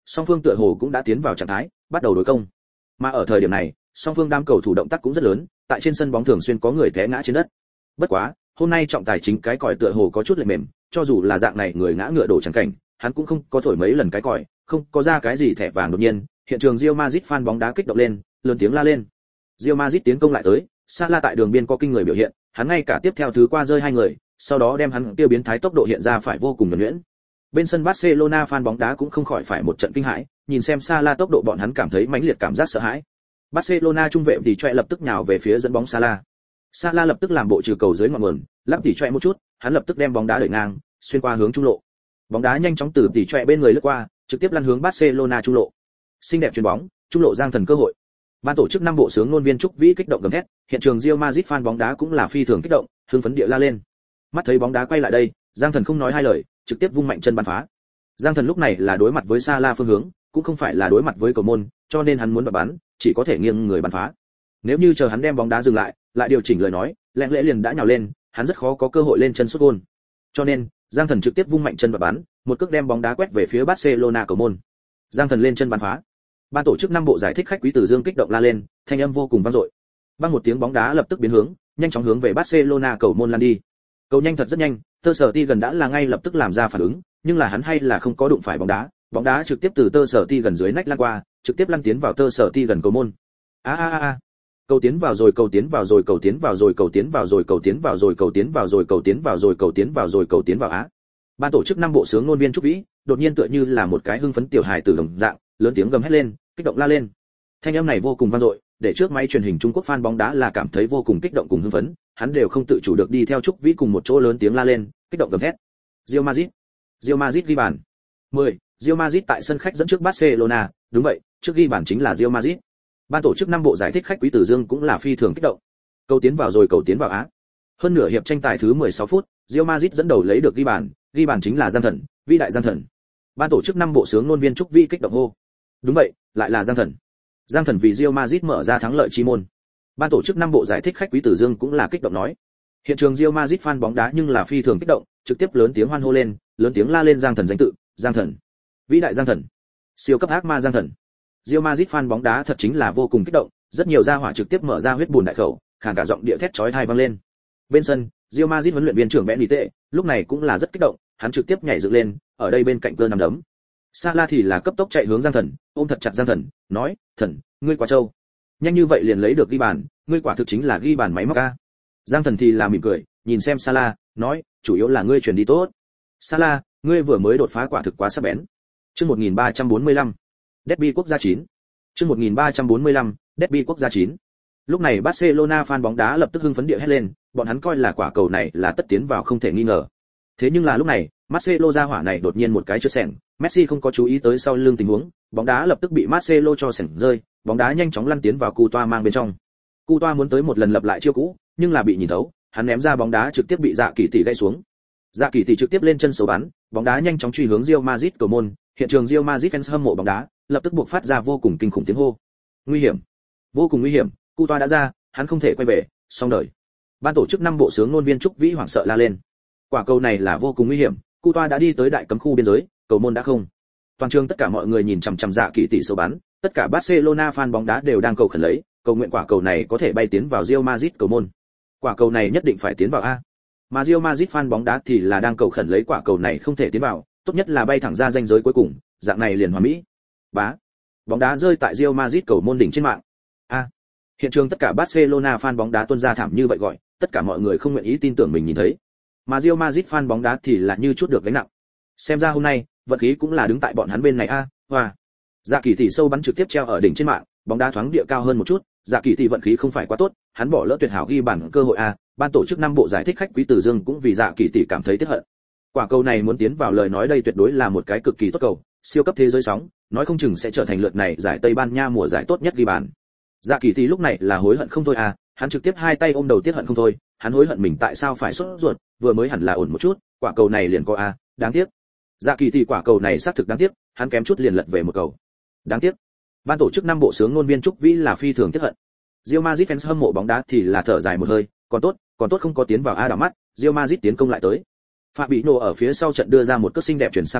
Speaker 1: song phương tựa hồ cũng đã tiến vào trạng thái, bắt đầu đối công. Mà ở thời điểm này, song phương đám cầu thủ động tác cũng rất lớn, tại trên sân bóng thường xuyên có người té ngã trên đất. Bất quá, hôm nay trọng tài chính cái còi tựa hồ có chút lệch mềm, cho dù là dạng này người ngã ngựa đổ chẳng cảnh, hắn cũng không có thổi mấy lần cái còi, không có ra cái gì thẻ vàng. Đột nhiên, hiện trường Real Madrid fan bóng đá kích động lên, lớn tiếng la lên. Real Madrid tiến công lại tới, Salah tại đường biên có kinh người biểu hiện, hắn ngay cả tiếp theo thứ qua rơi hai người, sau đó đem hắn tiêu biến thái tốc độ hiện ra phải vô cùng nhuần nhuyễn. Bên sân Barcelona fan bóng đá cũng không khỏi phải một trận kinh hãi, nhìn xem Salah tốc độ bọn hắn cảm thấy mãnh liệt cảm giác sợ hãi. Barcelona trung vệ thì choẹ lập tức nhào về phía dẫn bóng Salah. Salah lập tức làm bộ trừ cầu dưới ngọn nguồn, lắp tỉ choẹ một chút, hắn lập tức đem bóng đá đẩy ngang, xuyên qua hướng trung lộ. Bóng đá nhanh chóng từ tỉ choẹ bên người lướt qua, trực tiếp lăn hướng Barcelona trung lộ. Xinh đẹp chuyền bóng, trung lộ giang thần cơ hội. Ban tổ chức năm bộ sướng ngôn viên Trúc Vĩ kích động gầm thét, hiện trường Real Madrid fan bóng đá cũng là phi thường kích động, hưng phấn địa la lên. Mắt thấy bóng đá quay lại đây, Giang Thần không nói hai lời, trực tiếp vung mạnh chân bắn phá. Giang Thần lúc này là đối mặt với Salah phương hướng, cũng không phải là đối mặt với cầu môn, cho nên hắn muốn bật bắn, chỉ có thể nghiêng người bắn phá. Nếu như chờ hắn đem bóng đá dừng lại, lại điều chỉnh lời nói, lẽ lẽ liền đã nhào lên, hắn rất khó có cơ hội lên chân sút gol. Cho nên, Giang Thần trực tiếp vung mạnh chân bật bắn, một cước đem bóng đá quét về phía Barcelona cầu môn. Giang Thần lên chân bắn phá. Ban tổ chức năm bộ giải thích khách quý Từ Dương kích động la lên, thanh âm vô cùng vang dội. Bang một tiếng bóng đá lập tức biến hướng, nhanh chóng hướng về Barcelona cầu môn lan đi. Cầu nhanh thật rất nhanh, Tơ Sở Ti gần đã là ngay lập tức làm ra phản ứng, nhưng là hắn hay là không có đụng phải bóng đá, bóng đá trực tiếp từ Tơ Sở Ti gần dưới nách lăn qua, trực tiếp lăn tiến vào Tơ Sở Ti gần cầu môn. A a a a. Cầu tiến vào rồi, cầu tiến vào rồi, cầu tiến vào rồi, cầu tiến vào rồi, cầu tiến vào rồi, cầu tiến vào rồi, cầu tiến vào rồi, cầu tiến vào rồi, cầu tiến vào á. Ban tổ chức năm bộ sướng ngôn viên Trúc Vĩ, đột nhiên tựa như là một cái hưng phấn tiểu hài tử đồng dạng, lớn tiếng gầm hét lên, kích động la lên. Thanh âm này vô cùng vang dội, để trước máy truyền hình Trung Quốc fan bóng đá là cảm thấy vô cùng kích động cùng hưng phấn, hắn đều không tự chủ được đi theo Trúc Vĩ cùng một chỗ lớn tiếng la lên, kích động gầm thét. Real Madrid, Real Madrid ghi bàn. mười, Real Madrid tại sân khách dẫn trước Barcelona, đúng vậy, trước ghi bàn chính là Real Madrid. Ban tổ chức năm bộ giải thích khách quý Từ Dương cũng là phi thường kích động. Cầu tiến vào rồi, cầu tiến vào á. Hơn nửa hiệp tranh tài thứ mười sáu phút, Real Madrid dẫn đầu lấy được ghi bàn, ghi bàn chính là Giang Thần, vĩ đại Giang Thần. Ban tổ chức năm bộ sướng ngôn viên Trúc Vĩ kích động hô. Đúng vậy, lại là Giang Thần. Giang Thần vì Real Madrid mở ra thắng lợi chi môn. Ban tổ chức năm bộ giải thích khách quý Từ Dương cũng là kích động nói. Hiện trường Real Madrid fan bóng đá nhưng là phi thường kích động, trực tiếp lớn tiếng hoan hô lên, lớn tiếng la lên Giang Thần danh tự, Giang Thần, vĩ đại Giang Thần, siêu cấp ác ma Giang Thần. Real Madrid fan bóng đá thật chính là vô cùng kích động, rất nhiều gia hỏa trực tiếp mở ra huyết bùn đại khẩu, khàn cả giọng địa thét chói tai vang lên. Bên sân, Real Madrid huấn luyện viên trưởng Benitez lúc này cũng là rất kích động, hắn trực tiếp nhảy dựng lên, ở đây bên cạnh cơ nằm đấm. Salah thì là cấp tốc chạy hướng Giang Thần, ôm thật chặt Giang Thần, nói, "Thần, ngươi quá trâu. Nhanh như vậy liền lấy được ghi bàn, ngươi quả thực chính là ghi bàn máy móc a." Giang Thần thì là mỉm cười, nhìn xem Salah, nói, "Chủ yếu là ngươi chuyển đi tốt. Salah, ngươi vừa mới đột phá quả thực quá sắc bén." Chương một nghìn ba trăm bốn mươi lăm, Derby quốc gia chín. Chương một nghìn ba trăm bốn mươi lăm, Derby quốc gia chín. Lúc này Barcelona fan bóng đá lập tức hưng phấn địa hét lên, bọn hắn coi là quả cầu này là tất tiến vào không thể nghi ngờ. Thế nhưng là lúc này, Marcelo ra hỏa này đột nhiên một cái chớp sẻng, Messi không có chú ý tới sau lưng tình huống, bóng đá lập tức bị Marcelo cho sẻng rơi, bóng đá nhanh chóng lăn tiến vào Cu Toa mang bên trong. Cu Toa muốn tới một lần lập lại chiêu cũ, nhưng là bị nhìn thấu, hắn ném ra bóng đá trực tiếp bị Dạ Kỳ Tỷ gãy xuống. Dạ Kỳ Tỷ trực tiếp lên chân xấu bắn, bóng đá nhanh chóng truy hướng Real Madrid cầu môn, hiện trường Real Madrid fans hâm mộ bóng đá, lập tức buộc phát ra vô cùng kinh khủng tiếng hô. Nguy hiểm, vô cùng nguy hiểm, Cu Toa đã ra, hắn không thể quay về, xong đời. Ban tổ chức năm bộ sướng ngôn viên Trúc Vĩ hoảng sợ la lên. Quả cầu này là vô cùng nguy hiểm, Cu Toa đã đi tới đại cấm khu biên giới, cầu môn đã không. Toàn trường tất cả mọi người nhìn chằm chằm Dạ Kỳ Tỷ sâu bắn, tất cả Barcelona fan bóng đá đều đang cầu khẩn lấy, cầu nguyện quả cầu này có thể bay tiến vào Real Madrid cầu môn. Quả cầu này nhất định phải tiến vào a. Mà Real Madrid fan bóng đá thì là đang cầu khẩn lấy quả cầu này không thể tiến vào, tốt nhất là bay thẳng ra ranh giới cuối cùng, dạng này liền hoàn mỹ. Bá. Bóng đá rơi tại Real Madrid cầu môn đỉnh trên mạng. A. Hiện trường tất cả Barcelona fan bóng đá tuôn ra thảm như vậy gọi, tất cả mọi người không nguyện ý tin tưởng mình nhìn thấy. Mà Real Madrid fan bóng đá thì là như chút được gánh nặng. Xem ra hôm nay, vận khí cũng là đứng tại bọn hắn bên này a. À, hoa. Dạ Kỳ Tỷ sâu bắn trực tiếp treo ở đỉnh trên mạng, bóng đá thoáng địa cao hơn một chút, Dạ Kỳ Tỷ vận khí không phải quá tốt, hắn bỏ lỡ tuyệt hảo ghi bàn cơ hội a. Ban tổ chức năm bộ giải thích khách quý Từ Dương cũng vì Dạ Kỳ Tỷ cảm thấy tiếc hận. Quả cầu này muốn tiến vào lời nói đây tuyệt đối là một cái cực kỳ tốt cầu, siêu cấp thế giới sóng, nói không chừng sẽ trở thành lượt này giải Tây Ban Nha mùa giải tốt nhất ghi bàn. Dạ Kỳ Tỷ lúc này là hối hận không thôi à, hắn trực tiếp hai tay ôm đầu tiếc hận không thôi, hắn hối hận mình tại sao phải sốt ruột, vừa mới hẳn là ổn một chút, quả cầu này liền có a, đáng tiếc. Dạ Kỳ Tỷ quả cầu này xác thực đáng tiếc, hắn kém chút liền lật về một cầu. Đáng tiếc. Ban tổ chức năm bộ sướng ngôn viên Trúc Vĩ là phi thường tiếc hận. Real Madrid fans hâm mộ bóng đá thì là thở dài một hơi, còn tốt, còn tốt không có tiến vào a đảo mắt, Real Madrid tiến công lại tới. Fabinho ở phía sau trận đưa ra một cước xinh đẹp chuyển xa cầu,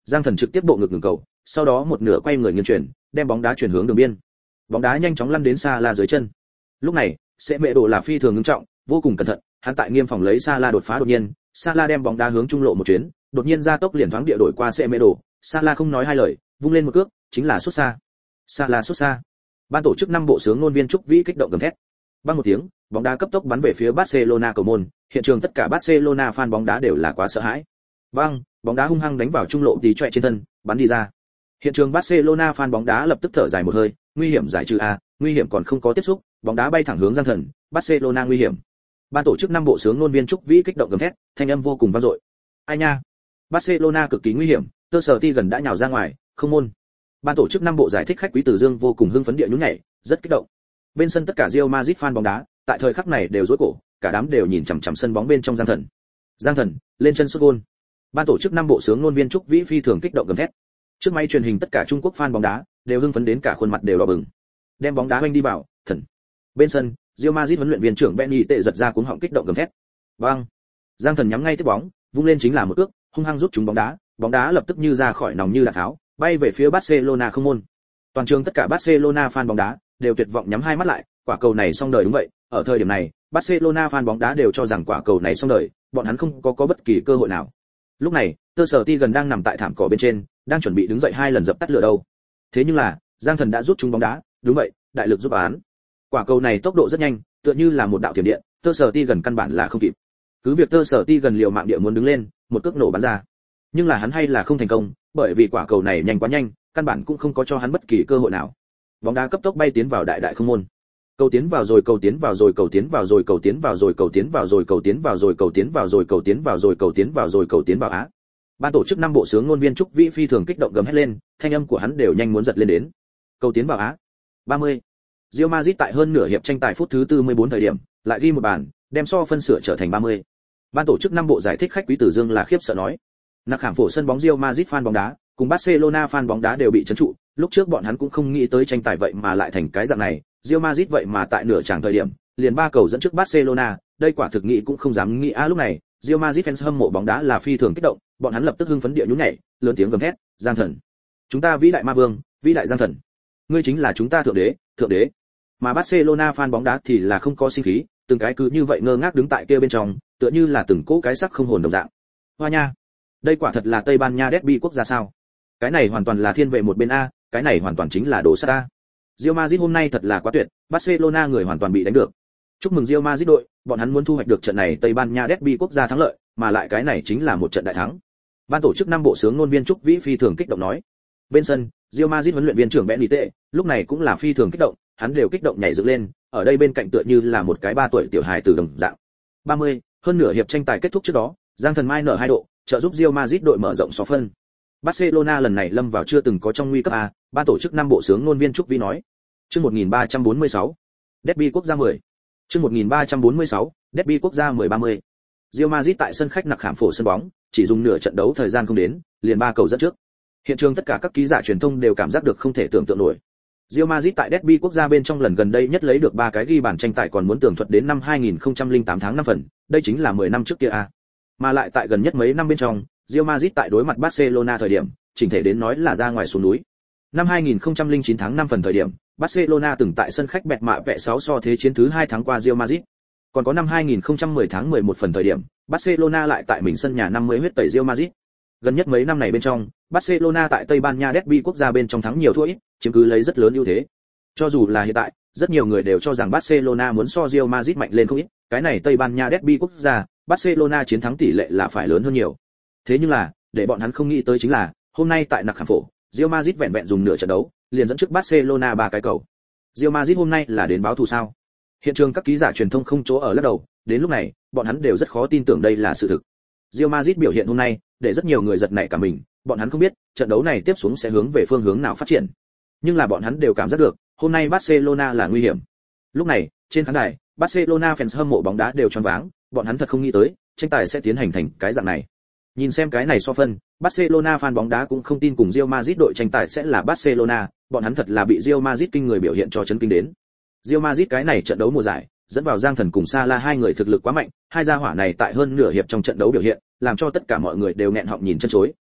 Speaker 1: Giang Thần trực tiếp bộ ngực ngừng cầu, sau đó một nửa quay người nghiêng chuyển, đem bóng đá chuyển hướng đường biên. Bóng đá nhanh chóng lăn đến Salah dưới chân. Lúc này, sẽ mẹ đổ là phi thường nghiêm trọng, vô cùng cẩn thận, hắn tại nghiêm phòng lấy Salah đột phá đột nhiên, Salah đem bóng đá hướng trung lộ một chuyến, đột nhiên ra tốc liền thoáng địa đổi qua sẽ mẹ đổ, Salah không nói hai lời, vung lên một cước, chính là sút xa. Salah sút xa. Ban tổ chức năm bộ sướng ngôn viên Trúc Vĩ kích động gầm thét. Bang một tiếng, bóng đá cấp tốc bắn về phía Barcelona cầu môn, hiện trường tất cả Barcelona fan bóng đá đều là quá sợ hãi. Bang, bóng đá hung hăng đánh vào trung lộ tí choẹ trên thân, bắn đi ra. Hiện trường Barcelona fan bóng đá lập tức thở dài một hơi, nguy hiểm giải trừ a, nguy hiểm còn không có tiếp xúc, bóng đá bay thẳng hướng Giang Thần, Barcelona nguy hiểm. Ban tổ chức năm bộ sướng ngôn viên Trúc Vĩ kích động gầm thét, thanh âm vô cùng vang dội. Ai nha, Barcelona cực kỳ nguy hiểm, Tơ Sở Ti gần đã nhào ra ngoài, không môn. Ban tổ chức năm bộ giải thích khách quý Từ Dương vô cùng hưng phấn địa nhún nhảy, rất kích động. Bên sân tất cả Real Madrid fan bóng đá, tại thời khắc này đều rối cổ, cả đám đều nhìn chằm chằm sân bóng bên trong Giang Thần. Giang Thần, lên chân sút gol. Ban tổ chức năm bộ sướng ngôn viên Trúc Vĩ phi thường kích động gầm thét. Trước máy truyền hình tất cả Trung Quốc fan bóng đá đều hưng phấn đến cả khuôn mặt đều đỏ bừng. Đem bóng đá hoành đi vào, thần. Bên sân, Real Madrid huấn luyện viên trưởng Benny tệ giật ra cuống họng kích động gầm thét. Bang! Giang Thần nhắm ngay tiếp bóng, vung lên chính là một cước, hung hăng rút trúng bóng đá, bóng đá lập tức như ra khỏi nòng như đạn tháo, bay về phía Barcelona không môn. Toàn trường tất cả Barcelona fan bóng đá đều tuyệt vọng nhắm hai mắt lại, quả cầu này xong đời đúng vậy, ở thời điểm này, Barcelona fan bóng đá đều cho rằng quả cầu này xong đời, bọn hắn không có có bất kỳ cơ hội nào. Lúc này, Tơ Sở Ti gần đang nằm tại thảm cỏ bên trên, đang chuẩn bị đứng dậy hai lần dập tắt lửa đâu. Thế nhưng là, Giang Thần đã rút trúng bóng đá, đúng vậy, đại lực giúp án. Quả cầu này tốc độ rất nhanh, tựa như là một đạo thiểm điện, Tơ Sở Ti gần căn bản là không kịp. Cứ việc Tơ Sở Ti gần liều mạng địa muốn đứng lên, một cước nổ bắn ra. Nhưng là hắn hay là không thành công, bởi vì quả cầu này nhanh quá nhanh, căn bản cũng không có cho hắn bất kỳ cơ hội nào. Bóng đá cấp tốc bay tiến vào đại đại không môn. Cầu tiến vào rồi, cầu tiến vào rồi, cầu tiến vào rồi, cầu tiến vào rồi, cầu tiến vào rồi, cầu tiến vào rồi, cầu tiến vào rồi, cầu tiến vào rồi, cầu tiến vào rồi, cầu tiến vào á. Ban tổ chức năm bộ sướng ngôn viên Trúc Vĩ phi thường kích động gầm hét lên, thanh âm của hắn đều nhanh muốn giật lên đến. Cầu tiến vào á. ba mươi. Real Madrid tại hơn nửa hiệp tranh tài phút thứ tư mươi bốn thời điểm, lại ghi một bàn, đem so phân sửa trở thành ba mươi. Ban tổ chức năm bộ giải thích khách quý Từ Dương là khiếp sợ nói. Nặc khảm phổ sân bóng Real Madrid fan bóng đá, cùng Barcelona fan bóng đá đều bị chấn trụ, lúc trước bọn hắn cũng không nghĩ tới tranh tài vậy mà lại thành cái dạng này, Real Madrid vậy mà tại nửa chàng thời điểm, liền ba cầu dẫn trước Barcelona, đây quả thực nghĩ cũng không dám nghĩ a lúc này, Real Madrid fans hâm mộ bóng đá là phi thường kích động, bọn hắn lập tức hưng phấn địa nhún nhảy, lớn tiếng gầm thét, Giang Thần, chúng ta vĩ đại ma vương, vĩ đại Giang Thần, ngươi chính là chúng ta thượng đế, thượng đế. Mà Barcelona fan bóng đá thì là không có sinh khí, từng cái cứ như vậy ngơ ngác đứng tại kia bên trong, tựa như là từng cỗ cái sắc không hồn đồng dạng. Hoa nha, đây quả thật là Tây Ban Nha derby quốc gia sao? Cái này hoàn toàn là thiên vệ một bên a, cái này hoàn toàn chính là đồ sát a. Real Madrid hôm nay thật là quá tuyệt, Barcelona người hoàn toàn bị đánh được. Chúc mừng Real Madrid đội, bọn hắn muốn thu hoạch được trận này Tây Ban Nha derby quốc gia thắng lợi, mà lại cái này chính là một trận đại thắng. Ban tổ chức năm bộ sướng ngôn viên Trúc Vĩ phi thường kích động nói. Bên sân, Real Madrid huấn luyện viên trưởng Benitez lúc này cũng là phi thường kích động, hắn đều kích động nhảy dựng lên, ở đây bên cạnh tựa như là một cái ba tuổi tiểu hài tử đồng dạng. ba mươi, hơn nửa hiệp tranh tài kết thúc trước đó, Giang Thần Mai nở hai độ, trợ giúp Real Madrid đội mở rộng số phân. Barcelona lần này lâm vào chưa từng có trong nguy cấp a, ban tổ chức năm bộ sướng ngôn viên Trúc Vĩ nói. Chương một nghìn ba trăm bốn mươi sáu, Derby quốc gia mười. Chương một nghìn ba trăm bốn mươi sáu, Derby quốc gia mười ba mươi. Real Madrid tại sân khách nặc khảm phổ sân bóng, chỉ dùng nửa trận đấu thời gian không đến, liền ba cầu dẫn trước. Hiện trường tất cả các ký giả truyền thông đều cảm giác được không thể tưởng tượng nổi. Real Madrid tại Derby quốc gia bên trong lần gần đây nhất lấy được ba cái ghi bàn tranh tài còn muốn tường thuật đến năm hai nghìn không trăm lẻ tám tháng năm phần, đây chính là mười năm trước kia a. Mà lại tại gần nhất mấy năm bên trong, Real Madrid tại đối mặt Barcelona thời điểm, chỉnh thể đến nói là ra ngoài xuống núi. Năm hai nghìn không trăm lẻ chín tháng năm phần thời điểm, Barcelona từng tại sân khách bẹt mạ vẹ sáu so thế chiến thứ hai thắng qua Real Madrid. Còn có năm hai nghìn không trăm mười tháng mười một phần thời điểm, Barcelona lại tại mình sân nhà năm mươi huyết tẩy Real Madrid. Gần nhất mấy năm này bên trong, Barcelona tại Tây Ban Nha derby quốc gia bên trong thắng nhiều thua ít, chiếm cứ lấy rất lớn ưu thế. Cho dù là hiện tại, rất nhiều người đều cho rằng Barcelona muốn so Real Madrid mạnh lên không ít, cái này Tây Ban Nha derby quốc gia, Barcelona chiến thắng tỷ lệ là phải lớn hơn nhiều. Thế nhưng là, để bọn hắn không nghĩ tới chính là, hôm nay tại nặc khảm phổ, Real Madrid vẹn vẹn dùng nửa trận đấu, liền dẫn trước Barcelona ba cái cầu. Real Madrid hôm nay là đến báo thù sao? Hiện trường các ký giả truyền thông không chỗ ở lắc đầu, đến lúc này, bọn hắn đều rất khó tin tưởng đây là sự thực. Real Madrid biểu hiện hôm nay, để rất nhiều người giật nảy cả mình, bọn hắn không biết, trận đấu này tiếp xuống sẽ hướng về phương hướng nào phát triển. Nhưng là bọn hắn đều cảm giác được, hôm nay Barcelona là nguy hiểm. Lúc này, trên khán đài, Barcelona fans hâm mộ bóng đá đều choáng váng, bọn hắn thật không nghĩ tới, tranh tài sẽ tiến hành thành cái dạng này. Nhìn xem cái này so phân, Barcelona fan bóng đá cũng không tin cùng Real Madrid đội tranh tài sẽ là Barcelona, bọn hắn thật là bị Real Madrid kinh người biểu hiện cho chấn kinh đến. Real Madrid cái này trận đấu mùa giải, dẫn vào Giang Thần cùng Salah hai người thực lực quá mạnh, hai gia hỏa này tại hơn nửa hiệp trong trận đấu biểu hiện, làm cho tất cả mọi người đều nghẹn họng nhìn chân chối.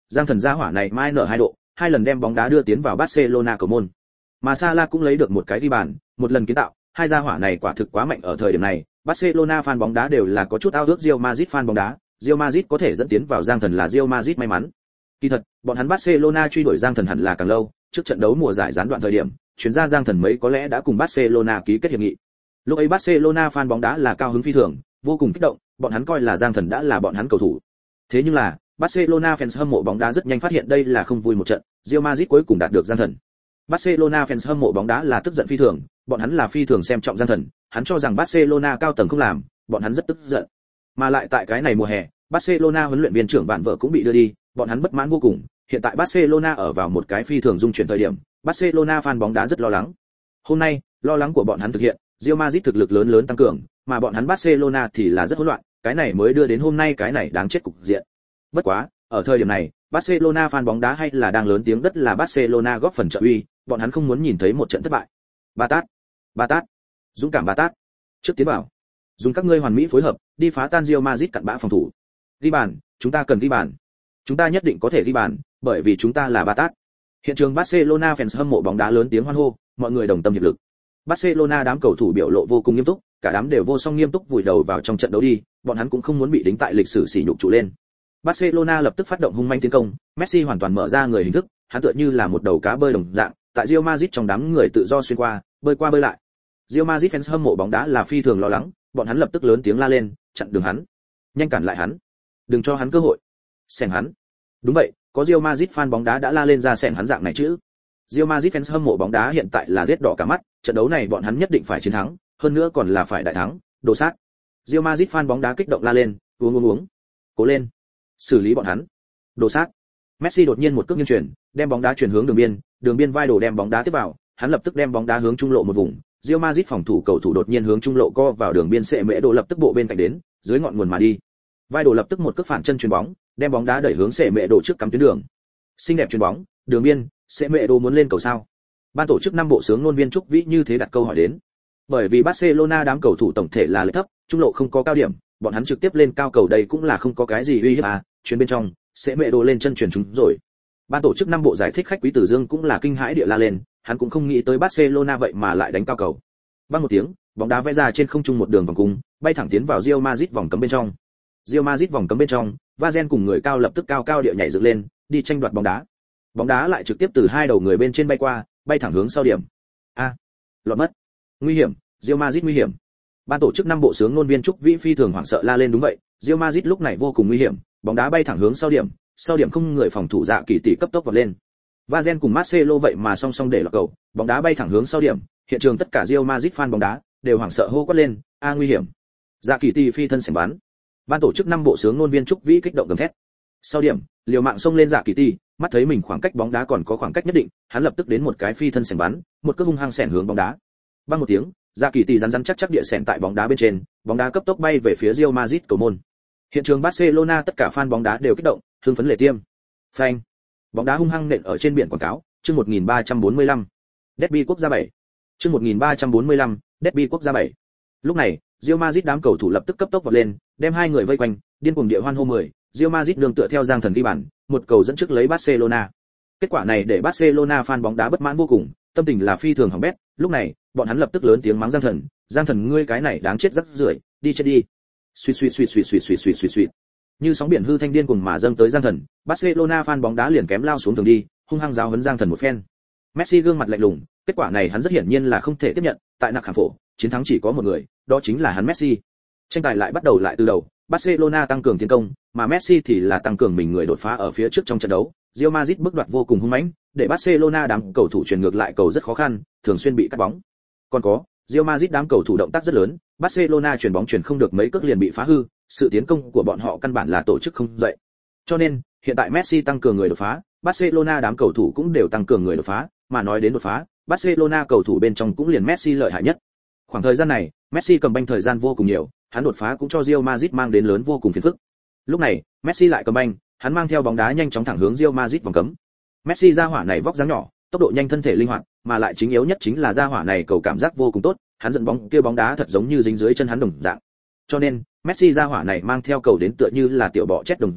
Speaker 1: Giang thần gia hỏa này mai nở hai độ, hai lần đem bóng đá đưa tiến vào Barcelona cầu môn. Mà Salah cũng lấy được một cái ghi bàn, một lần kiến tạo, hai gia hỏa này quả thực quá mạnh ở thời điểm này. Barcelona fan bóng đá đều là có chút ao ước Real Madrid fan bóng đá, Real Madrid có thể dẫn tiến vào Giang thần là Real Madrid may mắn. Kỳ thật, bọn hắn Barcelona truy đuổi Giang thần hẳn là càng lâu, trước trận đấu mùa giải gián đoạn thời điểm, chuyên gia Giang thần mấy có lẽ đã cùng Barcelona ký kết hiệp nghị. Lúc ấy Barcelona fan bóng đá là cao hứng phi thường, vô cùng kích động, bọn hắn coi là Giang thần đã là bọn hắn cầu thủ. Thế nhưng là, Barcelona fans hâm mộ bóng đá rất nhanh phát hiện đây là không vui một trận, Real Madrid cuối cùng đạt được Giang thần. Barcelona fans hâm mộ bóng đá là tức giận phi thường, bọn hắn là phi thường xem trọng Giang thần, hắn cho rằng Barcelona cao tầng không làm, bọn hắn rất tức giận. Mà lại tại cái này mùa hè, Barcelona huấn luyện viên trưởng bạn vợ cũng bị đưa đi, bọn hắn bất mãn vô cùng, hiện tại Barcelona ở vào một cái phi thường dung chuyển thời điểm, Barcelona fan bóng đá rất lo lắng. Hôm nay, lo lắng của bọn hắn thực hiện, Real Madrid thực lực lớn lớn tăng cường, mà bọn hắn Barcelona thì là rất hỗn loạn, cái này mới đưa đến hôm nay cái này đáng chết cục diện. Bất quá, ở thời điểm này, Barcelona fan bóng đá hay là đang lớn tiếng đất là Barcelona góp phần trợ uy, bọn hắn không muốn nhìn thấy một trận thất bại. Ba tát, ba tát, dũng cảm ba tát. Trước tiến vào, dùng các ngươi hoàn mỹ phối hợp, đi phá tan Real Madrid cặn bã phòng thủ. Ghi bàn, chúng ta cần ghi bàn. Chúng ta nhất định có thể ghi bàn, bởi vì chúng ta là ba tát. Hiện trường Barcelona fans hâm mộ bóng đá lớn tiếng hoan hô, mọi người đồng tâm hiệp lực. Barcelona đám cầu thủ biểu lộ vô cùng nghiêm túc, cả đám đều vô song nghiêm túc vùi đầu vào trong trận đấu đi, bọn hắn cũng không muốn bị đính tại lịch sử sỉ nhục trụ lên. Barcelona lập tức phát động hung manh tiến công, Messi hoàn toàn mở ra người hình thức, hắn tựa như là một đầu cá bơi đồng dạng, tại Real Madrid trong đám người tự do xuyên qua, bơi qua bơi lại. Real Madrid fans hâm mộ bóng đá là phi thường lo lắng, bọn hắn lập tức lớn tiếng la lên, chặn đường hắn, nhanh cản lại hắn, đừng cho hắn cơ hội, xẻng hắn. Đúng vậy, có Real Madrid fan bóng đá đã la lên ra xẻng hắn dạng này chứ. Real Madrid fans hâm mộ bóng đá hiện tại là rết đỏ cả mắt, trận đấu này bọn hắn nhất định phải chiến thắng, hơn nữa còn là phải đại thắng, đồ sát. Real Madrid fan bóng đá kích động la lên, uống uống uống, cố lên, xử lý bọn hắn, đồ sát. Messi đột nhiên một cước nghiêng chuyển, đem bóng đá chuyển hướng đường biên, đường biên vai đồ đem bóng đá tiếp vào, hắn lập tức đem bóng đá hướng trung lộ một vùng. Real Madrid phòng thủ cầu thủ đột nhiên hướng trung lộ co vào đường biên sệ mễ đồ lập tức bộ bên cạnh đến, dưới ngọn nguồn mà đi. Vai đồ lập tức một cước phản chân chuyền bóng, đem bóng đá đẩy hướng sệ mễ đồ trước cắm tuyến đường. Xinh đẹp chuyền bóng, đường biên, sệ mễ đồ muốn lên cầu sao? Ban tổ chức năm bộ sướng ngôn viên Trúc Vĩ như thế đặt câu hỏi đến. Bởi vì Barcelona đám cầu thủ tổng thể là lệch thấp, trung lộ không có cao điểm, bọn hắn trực tiếp lên cao cầu đây cũng là không có cái gì uy hiếp à, chuyến bên trong, sẽ mẹ đồ lên chân chuyển chúng rồi. Ban tổ chức năm bộ giải thích khách Quý Tử Dương cũng là kinh hãi địa la lên, hắn cũng không nghĩ tới Barcelona vậy mà lại đánh cao cầu. Bang một tiếng, bóng đá vẽ ra trên không trung một đường vòng cung, bay thẳng tiến vào Real Madrid vòng cấm bên trong. Real Madrid vòng cấm bên trong, Vazen cùng người cao lập tức cao cao địa nhảy dựng lên, đi tranh đoạt bóng đá. Bóng đá lại trực tiếp từ hai đầu người bên trên bay qua, bay thẳng hướng sau điểm. A, à, lọt mất. Nguy hiểm, Real Madrid nguy hiểm. Ban tổ chức năm bộ sướng ngôn viên Trúc Vĩ phi thường hoảng sợ la lên đúng vậy, Real Madrid lúc này vô cùng nguy hiểm, bóng đá bay thẳng hướng sau điểm, sau điểm không người phòng thủ dạ kỳ tỷ cấp tốc vọt lên. Vazen cùng Marcelo vậy mà song song để lọt cầu, bóng đá bay thẳng hướng sau điểm, hiện trường tất cả Real Madrid fan bóng đá đều hoảng sợ hô quát lên, a nguy hiểm. Dạ kỳ tỷ phi thân sảnh bắn. Ban tổ chức năm bộ sướng ngôn viên Trúc Vĩ kích động gầm thét. Sau điểm, liều mạng xông lên dạ kỳ tỷ, mắt thấy mình khoảng cách bóng đá còn có khoảng cách nhất định, hắn lập tức đến một cái phi thân sảnh bắn, một cước hung hăng xẻng hướng bóng đá. Bang một tiếng, dạ kỳ tỷ rắn rắn chắc chắc địa xẻng tại bóng đá bên trên, bóng đá cấp tốc bay về phía Real Madrid cầu môn. Hiện trường Barcelona tất cả fan bóng đá đều kích động, hưng phấn lệ tiêm. Phanh. Bóng đá hung hăng nện ở trên biển quảng cáo, chương một nghìn ba trăm bốn mươi lăm. Derby quốc gia bảy. Chương một nghìn ba trăm bốn mươi lăm, Derby quốc gia bảy. Lúc này, Real Madrid đám cầu thủ lập tức cấp tốc vọt lên, đem hai người vây quanh, điên cuồng địa hoan hô mười. Real Madrid nương tựa theo Giang thần ghi bàn, một cầu dẫn trước lấy Barcelona. Kết quả này để Barcelona fan bóng đá bất mãn vô cùng, tâm tình là phi thường hỏng bét, lúc này, bọn hắn lập tức lớn tiếng mắng Giang thần, Giang thần ngươi cái này đáng chết rắc rưởi, đi chết đi. Suýt suýt suýt suýt suýt suýt suýt suýt suýt. Như sóng biển hư thanh điên cuồng mà dâng tới Giang thần, Barcelona fan bóng đá liền kém lao xuống tường đi, hung hăng giáo huấn Giang thần một phen. Messi gương mặt lạnh lùng, kết quả này hắn rất hiển nhiên là không thể tiếp nhận, tại nặc khảm phổ, chiến thắng chỉ có một người, đó chính là hắn Messi. Tranh tài lại bắt đầu lại từ đầu, Barcelona tăng cường tiến công, mà Messi thì là tăng cường mình người đột phá ở phía trước trong trận đấu. Real Madrid bước đoạt vô cùng hung mãnh, để Barcelona đám cầu thủ chuyển ngược lại cầu rất khó khăn, thường xuyên bị cắt bóng. Còn có, Real Madrid đám cầu thủ động tác rất lớn, Barcelona chuyển bóng chuyển không được mấy cước liền bị phá hư, sự tiến công của bọn họ căn bản là tổ chức không dậy. Cho nên, hiện tại Messi tăng cường người đột phá, Barcelona đám cầu thủ cũng đều tăng cường người đột phá, mà nói đến đột phá, Barcelona cầu thủ bên trong cũng liền Messi lợi hại nhất. Khoảng thời gian này, Messi cầm banh thời gian vô cùng nhiều, hắn đột phá cũng cho Real Madrid mang đến lớn vô cùng phiền phức. Lúc này, Messi lại cầm banh, hắn mang theo bóng đá nhanh chóng thẳng hướng Real Madrid vòng cấm. Messi ra hỏa này vóc dáng nhỏ, tốc độ nhanh thân thể linh hoạt, mà lại chính yếu nhất chính là ra hỏa này cầu cảm giác vô cùng tốt, hắn dẫn bóng kia bóng đá thật giống như dính dưới chân hắn đồng dạng. Cho nên, Messi ra hỏa này mang theo cầu đến tựa như là tiểu bọ chết đồng dạng,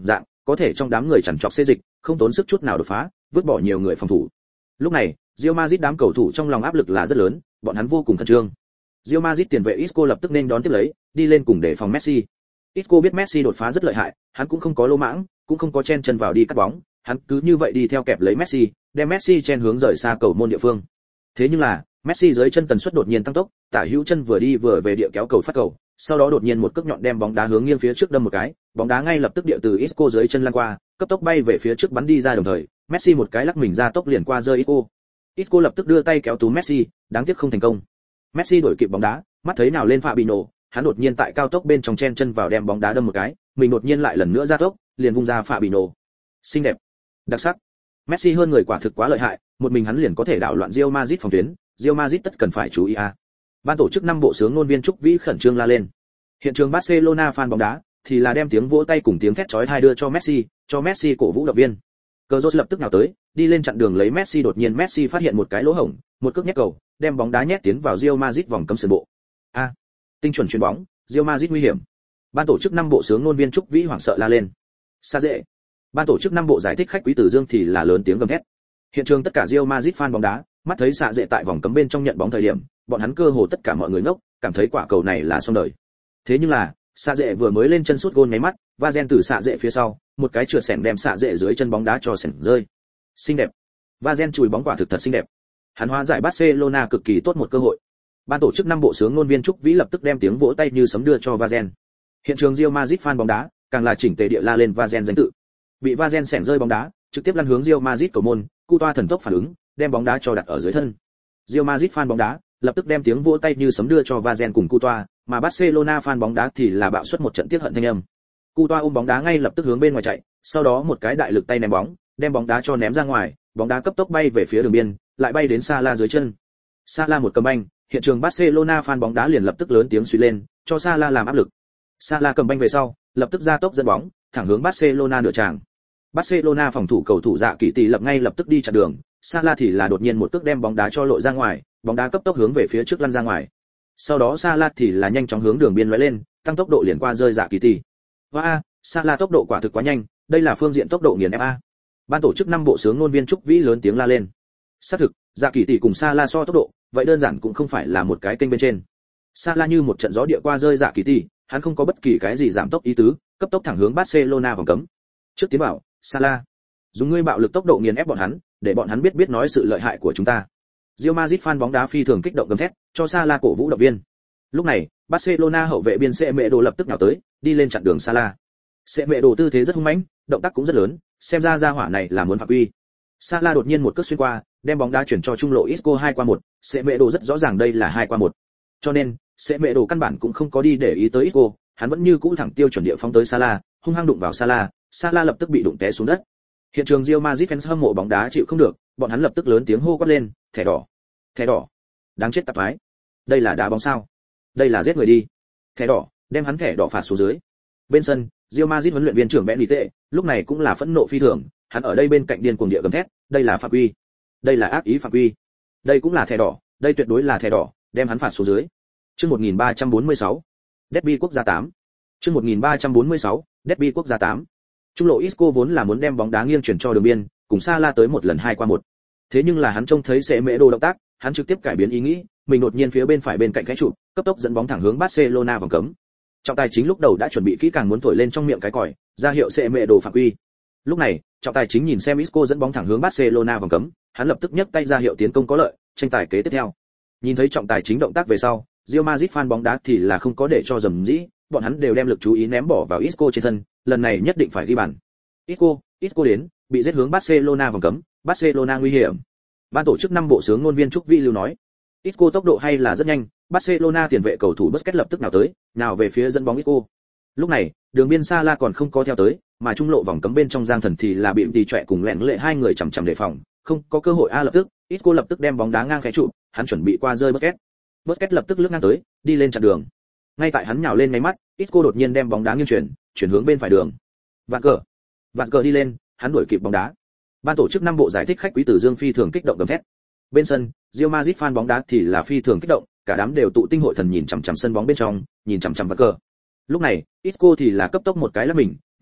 Speaker 1: có thể trong đám người chằn trọc xê dịch, không tốn sức chút nào đột phá, vứt bỏ nhiều người phòng thủ. Lúc này, Real Madrid đám cầu thủ trong lòng áp lực là rất lớn, bọn hắn vô cùng khẩn trương. Real Madrid tiền vệ Isco lập tức nên đón tiếp lấy, đi lên cùng để phòng Messi. Isco biết Messi đột phá rất lợi hại, hắn cũng không có lô mãng, cũng không có chen chân vào đi cắt bóng, hắn cứ như vậy đi theo kẹp lấy Messi, đem Messi chen hướng rời xa cầu môn địa phương. Thế nhưng là, Messi dưới chân tần suất đột nhiên tăng tốc, tả hữu chân vừa đi vừa về địa kéo cầu phát cầu, sau đó đột nhiên một cước nhọn đem bóng đá hướng nghiêng phía trước đâm một cái, bóng đá ngay lập tức địa từ Isco dưới chân lăn qua, cấp tốc bay về phía trước bắn đi ra đồng thời, Messi một cái lắc mình ra tốc liền qua rơi Isco. Isco lập tức đưa tay kéo túm Messi, đáng tiếc không thành công. Messi đuổi kịp bóng đá, mắt thấy nào lên Fabinho, hắn đột nhiên tại cao tốc bên trong chen chân vào đem bóng đá đâm một cái, mình đột nhiên lại lần nữa ra tốc, liền vung ra Fabinho. Xinh đẹp, đặc sắc. Messi hơn người quả thực quá lợi hại, một mình hắn liền có thể đảo loạn Real Madrid phòng tuyến, Real Madrid tất cần phải chú ý a. À. Ban tổ chức năm bộ sướng ngôn viên Trúc Vĩ khẩn trương la lên. Hiện trường Barcelona fan bóng đá thì là đem tiếng vỗ tay cùng tiếng thét chói tai đưa cho Messi, cho Messi cổ vũ động viên. Cazorla lập tức nhào tới, đi lên chặn đường lấy Messi, đột nhiên Messi phát hiện một cái lỗ hổng, một cước nhét cầu, đem bóng đá nhét tiến vào Real Madrid vòng cấm sân bộ. A, à, tinh chuẩn chuyền bóng, Real Madrid nguy hiểm. Ban tổ chức năm bộ sướng ngôn viên Trúc Vĩ hoảng sợ la lên. Xa dễ. Ban tổ chức năm bộ giải thích khách quý Tử Dương thì là lớn tiếng gầm thét. Hiện trường tất cả Real Madrid fan bóng đá, mắt thấy xạ dễ tại vòng cấm bên trong nhận bóng thời điểm, bọn hắn cơ hồ tất cả mọi người ngốc, cảm thấy quả cầu này là xong đời. Thế nhưng là, xạ dễ vừa mới lên chân sút gôn nháy mắt, Vazen từ xạ dễ phía sau, một cái trượt sẻng đem xạ dễ dưới chân bóng đá cho sẻng rơi. Xinh đẹp. Vazen chùi bóng quả thực thật xinh đẹp. Hắn hóa giải Barcelona cực kỳ tốt một cơ hội. Ban tổ chức năm bộ sướng ngôn viên Trúc Vĩ lập tức đem tiếng vỗ tay như sấm đưa cho Vazen. Hiện trường Real Madrid fan bóng đá, càng là chỉnh tề địa la lên Vazen danh tự. Bị Vazen sẻng rơi bóng đá, trực tiếp lăn hướng Real Madrid cầu môn, Cu toa thần tốc phản ứng, đem bóng đá cho đặt ở dưới thân. Real Madrid fan bóng đá lập tức đem tiếng vỗ tay như sấm đưa cho Vazen cùng Cu toa, mà Barcelona fan bóng đá thì là bạo suất một trận tiếc hận thanh âm. Cu toa ôm bóng đá ngay lập tức hướng bên ngoài chạy, sau đó một cái đại lực tay ném bóng, đem bóng đá cho ném ra ngoài, bóng đá cấp tốc bay về phía đường biên, lại bay đến Salah dưới chân. Salah một cầm banh, hiện trường Barcelona fan bóng đá liền lập tức lớn tiếng suy lên, cho Salah làm áp lực. Salah cầm banh về sau, lập tức ra tốc dẫn bóng, thẳng hướng Barcelona nửa tràng. Barcelona phòng thủ cầu thủ Dạ Kỳ Tỷ lập ngay lập tức đi chặn đường, Salah thì là đột nhiên một cước đem bóng đá cho lội ra ngoài, bóng đá cấp tốc hướng về phía trước lăn ra ngoài. Sau đó Salah thì là nhanh chóng hướng đường biên lóe lên, tăng tốc độ liền qua rơi Dạ Kỳ Tỷ. Wow, Salah tốc độ quả thực quá nhanh, đây là phương diện tốc độ nghiền ép a. Ban tổ chức năm bộ sướng ngôn viên Trúc Vĩ lớn tiếng la lên. Xác thực, Dạ Kỳ Tỷ cùng Salah so tốc độ, vậy đơn giản cũng không phải là một cái kênh bên trên. Salah như một trận gió địa qua rơi Dạ Kỳ Tỷ, hắn không có bất kỳ cái gì giảm tốc ý tứ, cấp tốc thẳng hướng Barcelona vòng cấm. Trước tiến bảo, Salah, dùng ngươi bạo lực tốc độ nghiền ép bọn hắn, để bọn hắn biết biết nói sự lợi hại của chúng ta. Real Madrid fan bóng đá phi thường kích động gầm thét, cho Salah cổ vũ động viên. Lúc này, Barcelona hậu vệ biên Semedo lập tức nhào tới, đi lên chặn đường Salah. Semedo tư thế rất hung mãnh, động tác cũng rất lớn, xem ra gia hỏa này là muốn phạm quy. Salah đột nhiên một cước xuyên qua, đem bóng đá chuyển cho trung lộ Isco hai qua một, Semedo rất rõ ràng đây là hai qua một. Cho nên, Semedo căn bản cũng không có đi để ý tới Isco, hắn vẫn như cũ thẳng tiêu chuẩn địa phóng tới Salah, hung hăng đụng vào Salah, Salah lập tức bị đụng té xuống đất. Hiện trường Real Madrid fans hâm mộ bóng đá chịu không được, bọn hắn lập tức lớn tiếng hô quát lên, thẻ đỏ, thẻ đỏ, đáng chết tạp ái, đây là đá bóng sao? Đây là giết người đi, thẻ đỏ, đem hắn thẻ đỏ phạt xuống dưới. Bên sân, Real Madrid huấn luyện viên trưởng Benitez lúc này cũng là phẫn nộ phi thường, hắn ở đây bên cạnh điên cuồng địa gầm thét, đây là phạm quy, đây là ác ý phạm quy, đây cũng là thẻ đỏ, đây tuyệt đối là thẻ đỏ, đem hắn phạt xuống dưới. Chương một nghìn ba trăm bốn mươi sáu, Derby quốc gia tám. Chương một nghìn ba trăm bốn mươi sáu, Derby quốc gia tám. Trung lộ Isco vốn là muốn đem bóng đá nghiêng chuyển cho đường biên, cùng Salah tới một lần hai qua một. Thế nhưng là hắn trông thấy Semedo động tác, hắn trực tiếp cải biến ý nghĩ, mình đột nhiên phía bên phải bên cạnh cái trụ, cấp tốc dẫn bóng thẳng hướng Barcelona vòng cấm. Trọng tài chính lúc đầu đã chuẩn bị kỹ càng muốn thổi lên trong miệng cái còi, ra hiệu Semedo phạm quy. Lúc này, trọng tài chính nhìn xem Isco dẫn bóng thẳng hướng Barcelona vòng cấm, hắn lập tức nhấc tay ra hiệu tiến công có lợi, tranh tài kế tiếp theo. Nhìn thấy trọng tài chính động tác về sau, Real Madrid fan bóng đá thì là không có để cho dầm dĩ, bọn hắn đều đem lực chú ý ném bỏ vào Isco trên thân, lần này nhất định phải ghi bàn. Isco, Isco đến, bị giết hướng Barcelona vòng cấm, Barcelona nguy hiểm. Ban tổ chức năm bộ sướng ngôn viên Trúc Vĩ lưu nói. Isco tốc độ hay là rất nhanh, Barcelona tiền vệ cầu thủ Busquets lập tức nào tới, nào về phía dẫn bóng Isco. Lúc này, đường biên Salah còn không có theo tới, mà trung lộ vòng cấm bên trong Giang Thần thì là bị đi trọe cùng lẹn lệ hai người chằm chằm đề phòng, không có cơ hội a lập tức, Isco lập tức đem bóng đá ngang khé trụ, hắn chuẩn bị qua rơi Busquets. Busquets lập tức lướt ngang tới, đi lên chặn đường. Ngay tại hắn nhào lên ngay mắt, Isco đột nhiên đem bóng đá nghiêng chuyển, chuyển hướng bên phải đường. Vạn cờ, vạn cờ đi lên, hắn đuổi kịp bóng đá. Ban tổ chức năm bộ giải thích khách quý Tử Dương phi thường kích động gầm thét. Bên sân, Real Madrid fan bóng đá thì là phi thường kích động, cả đám đều tụ tinh hội thần nhìn chằm chằm sân bóng bên trong, nhìn chằm chằm vạn cờ. Lúc này, Isco thì là cấp tốc một cái lắc mình,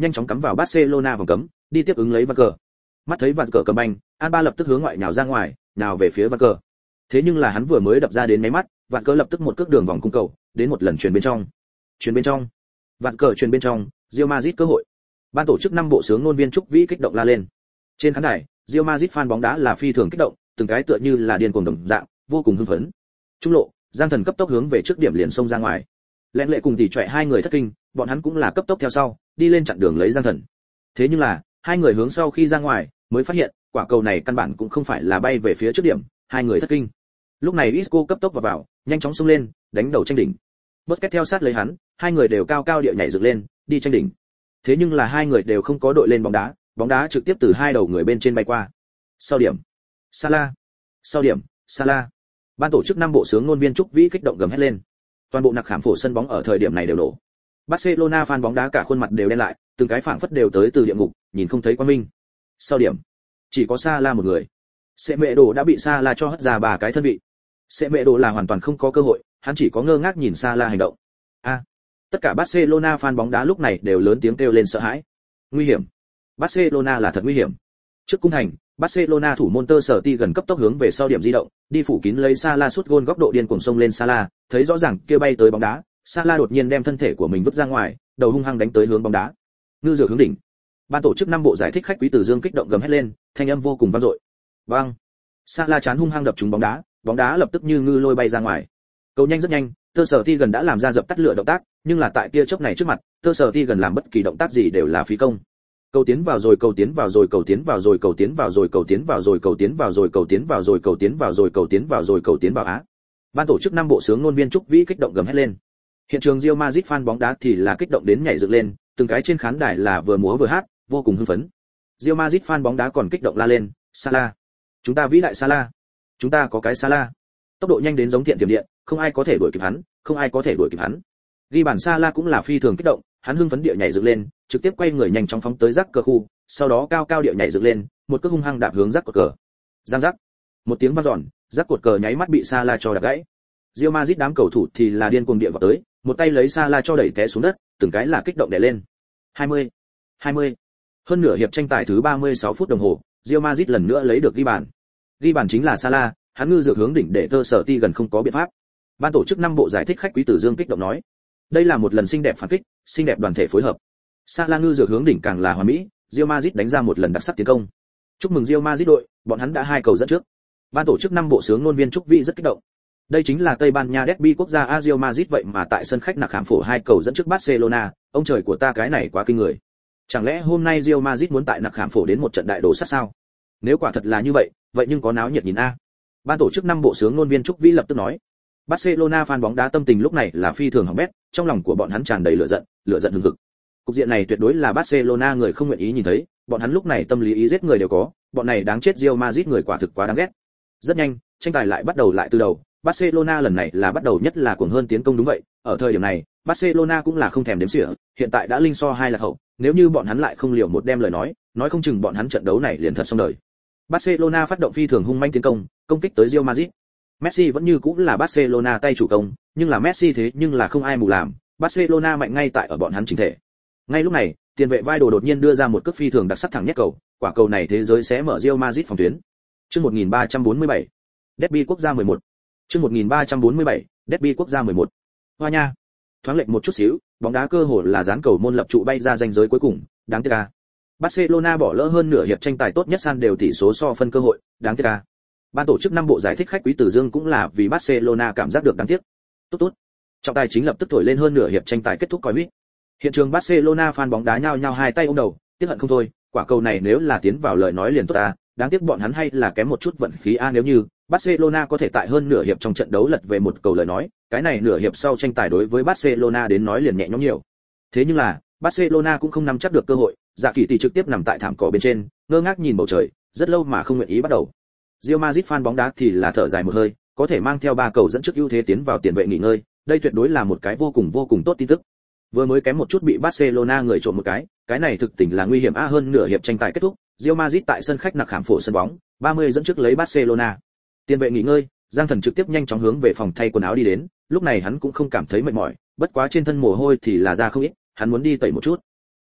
Speaker 1: nhanh chóng cắm vào Barcelona vòng cấm, đi tiếp ứng lấy Van cờ. Mắt thấy Van cờ cầm banh, Alba lập tức hướng ngoại nhào ra ngoài, nhào về phía Van cờ. Thế nhưng là hắn vừa mới đập ra đến mấy mắt, Van cờ lập tức một cước đường vòng cung cầu, đến một lần chuyền bên trong. Chuyền bên trong. Van cờ chuyền bên trong, Real Madrid cơ hội. Ban tổ chức năm bộ sướng ngôn viên Trúc Vĩ kích động la lên. Trên khán đài, Real Madrid fan bóng đá là phi thường kích động, từng cái tựa như là điên cuồng đồng dạng, vô cùng hưng phấn. Trung lộ, Giang Thần cấp tốc hướng về trước điểm liền xông ra ngoài. Lẹn Lệ cùng tỷ trọe hai người thất kinh, bọn hắn cũng là cấp tốc theo sau, đi lên chặn đường lấy Giang Thần. Thế nhưng là, hai người hướng sau khi ra ngoài, mới phát hiện, quả cầu này căn bản cũng không phải là bay về phía trước điểm, hai người thất kinh. Lúc này Isco cấp tốc vào vào, nhanh chóng xông lên, đánh đầu tranh đỉnh. Busquets theo sát lấy hắn, hai người đều cao cao địa nhảy dựng lên, đi tranh đỉnh. Thế nhưng là hai người đều không có đội lên bóng đá, bóng đá trực tiếp từ hai đầu người bên trên bay qua. Sau điểm, Salah. Sau điểm, Salah. Ban tổ chức năm bộ sướng ngôn viên Trúc Vĩ kích động gầm hét lên. Toàn bộ nặc khảm phổ sân bóng ở thời điểm này đều nổ. Barcelona fan bóng đá cả khuôn mặt đều đen lại, từng cái phảng phất đều tới từ địa ngục, nhìn không thấy quang minh. Sau điểm, chỉ có Salah một người. Sệ mẹ đồ đã bị Salah cho hất ra ba cái thân vị. Sệ mẹ đồ là hoàn toàn không có cơ hội, hắn chỉ có ngơ ngác nhìn Salah hành động. A, tất cả Barcelona fan bóng đá lúc này đều lớn tiếng kêu lên sợ hãi. Nguy hiểm. Barcelona là thật nguy hiểm. Trước cung thành, Barcelona thủ môn Ter Stegen cấp tốc hướng về sau điểm di động, đi phủ kín lấy Salah sút gôn góc độ điên cuồng xông lên Salah, thấy rõ ràng kia bay tới bóng đá, Salah đột nhiên đem thân thể của mình vứt ra ngoài, đầu hung hăng đánh tới hướng bóng đá. Ngư dược hướng đỉnh. Ban tổ chức năm bộ giải thích khách quý Từ Dương kích động gầm hét lên, thanh âm vô cùng vang dội. Bang! Salah chán hung hăng đập trúng bóng đá, bóng đá lập tức như ngư lôi bay ra ngoài. Cầu nhanh rất nhanh, Ter Stegen đã làm ra dập tắt lửa động tác, nhưng là tại tia chớp này trước mặt, Ter Stegen làm bất kỳ động tác gì đều là phí công. Cầu tiến vào rồi, cầu tiến vào rồi, cầu tiến vào rồi, cầu tiến vào rồi, cầu tiến vào rồi, cầu tiến vào rồi, cầu tiến vào rồi, cầu tiến vào rồi, cầu tiến vào rồi, cầu tiến vào á. Ban tổ chức năm bộ sướng ngôn viên Trúc Vĩ kích động gầm hét lên. Hiện trường Real Madrid fan bóng đá thì là kích động đến nhảy dựng lên, từng cái trên khán đài là vừa múa vừa hát, vô cùng hưng phấn. Real Madrid fan bóng đá còn kích động la lên, Salah, chúng ta vĩ đại Salah, chúng ta có cái Salah. Tốc độ nhanh đến giống thiện tiềm điện, không ai có thể đuổi kịp hắn, không ai có thể đuổi kịp hắn. Ghi bàn Salah cũng là phi thường kích động, hắn hưng phấn địa nhảy dựng lên, trực tiếp quay người nhanh chóng phóng tới rắc cờ khu, sau đó cao cao địa nhảy dựng lên, một cước hung hăng đạp hướng rắc cột cờ. Giang rắc. Một tiếng vang dọn, rắc cột cờ nháy mắt bị Salah cho đạp gãy. Real Madrid đám cầu thủ thì là điên cuồng địa vào tới, một tay lấy Salah cho đẩy té xuống đất, từng cái là kích động đè lên. hai mươi, hai mươi. Hơn nửa hiệp tranh tài thứ ba mươi sáu phút đồng hồ, Real Madrid lần nữa lấy được ghi bàn. Ghi bàn chính là Salah, hắn ngư dược hướng đỉnh để Ter Stegen không có biện pháp. Ban tổ chức năm bộ giải thích khách quý Từ Dương kích động nói, đây là một lần xinh đẹp phản kích, xinh đẹp đoàn thể phối hợp. Salah ngư dược hướng đỉnh càng là hoàn mỹ, Real Madrid đánh ra một lần đặc sắc tiến công. Chúc mừng Real Madrid đội, bọn hắn đã hai cầu dẫn trước. Ban tổ chức năm bộ sướng ngôn viên Trúc Vĩ rất kích động. Đây chính là Tây Ban Nha derby quốc gia a, Real Madrid vậy mà tại sân khách nặc khảm phổ hai cầu dẫn trước Barcelona, ông trời của ta cái này quá kinh người. Chẳng lẽ hôm nay Real Madrid muốn tại nặc khảm phổ đến một trận đại đồ sát sao? Nếu quả thật là như vậy, vậy nhưng có náo nhiệt nhìn a. Ban tổ chức năm bộ sướng ngôn viên Trúc Vĩ lập tức nói. Barcelona fan bóng đá tâm tình lúc này là phi thường hỏng bét, trong lòng của bọn hắn tràn đầy lửa giận, lửa giận hừng hực. Cục diện này tuyệt đối là Barcelona người không nguyện ý nhìn thấy, bọn hắn lúc này tâm lý ý giết người đều có, bọn này đáng chết Real Madrid người quả thực quá đáng ghét. Rất nhanh, tranh tài lại bắt đầu lại từ đầu, Barcelona lần này là bắt đầu nhất là cuồng hơn tiến công đúng vậy, ở thời điểm này, Barcelona cũng là không thèm đếm xỉa, hiện tại đã linh so hai là hậu, nếu như bọn hắn lại không liều một đem lời nói, nói không chừng bọn hắn trận đấu này liền thật xong đời. Barcelona phát động phi thường hung manh tiến công, công kích tới Real Madrid. Messi vẫn như cũng là Barcelona tay chủ công, nhưng là Messi thế nhưng là không ai mù làm, Barcelona mạnh ngay tại ở bọn hắn chính thể. Ngay lúc này, tiền vệ vai đồ đột nhiên đưa ra một cước phi thường đặc sắc thẳng nhất cầu, quả cầu này thế giới sẽ mở Real Madrid phòng tuyến. Chương một nghìn ba trăm bốn mươi bảy, Derby quốc gia mười một. Chương một nghìn ba trăm bốn mươi bảy, Derby quốc gia mười một. Hoa nha. Thoáng lệch một chút xíu, bóng đá cơ hồ là dán cầu môn lập trụ bay ra ranh giới cuối cùng, đáng tiếc à. Barcelona bỏ lỡ hơn nửa hiệp tranh tài tốt nhất san đều tỷ số so phân cơ hội, đáng tiếc à. Ban tổ chức năm bộ giải thích khách quý Từ Dương cũng là vì Barcelona cảm giác được đáng tiếc. Tốt tốt. Trọng tài chính lập tức thổi lên hơn nửa hiệp tranh tài kết thúc còi huýt. Hiện trường Barcelona fan bóng đá nhao nhao hai tay ôm đầu, tiếc hận không thôi, quả cầu này nếu là tiến vào lời nói liền tốt à, đáng tiếc bọn hắn hay là kém một chút vận khí a, nếu như Barcelona có thể tại hơn nửa hiệp trong trận đấu lật về một cầu lời nói, cái này nửa hiệp sau tranh tài đối với Barcelona đến nói liền nhẹ nhõm nhiều. Thế nhưng là, Barcelona cũng không nắm chắc được cơ hội, Dạ Kỳ tỷ trực tiếp nằm tại thảm cỏ bên trên, ngơ ngác nhìn bầu trời, rất lâu mà không nguyện ý bắt đầu. Real Madrid fan bóng đá thì là thở dài một hơi, có thể mang theo ba cầu dẫn trước ưu thế tiến vào tiền vệ nghỉ ngơi, đây tuyệt đối là một cái vô cùng vô cùng tốt tin tức. Vừa mới kém một chút bị Barcelona người trộm một cái, cái này thực tình là nguy hiểm a, hơn nửa hiệp tranh tài kết thúc, Real Madrid tại sân khách nặc khảm phổ sân bóng, ba mươi dẫn trước lấy Barcelona. Tiền vệ nghỉ ngơi, Giang Thần trực tiếp nhanh chóng hướng về phòng thay quần áo đi đến, lúc này hắn cũng không cảm thấy mệt mỏi, bất quá trên thân mồ hôi thì là ra không ít, hắn muốn đi tẩy một chút.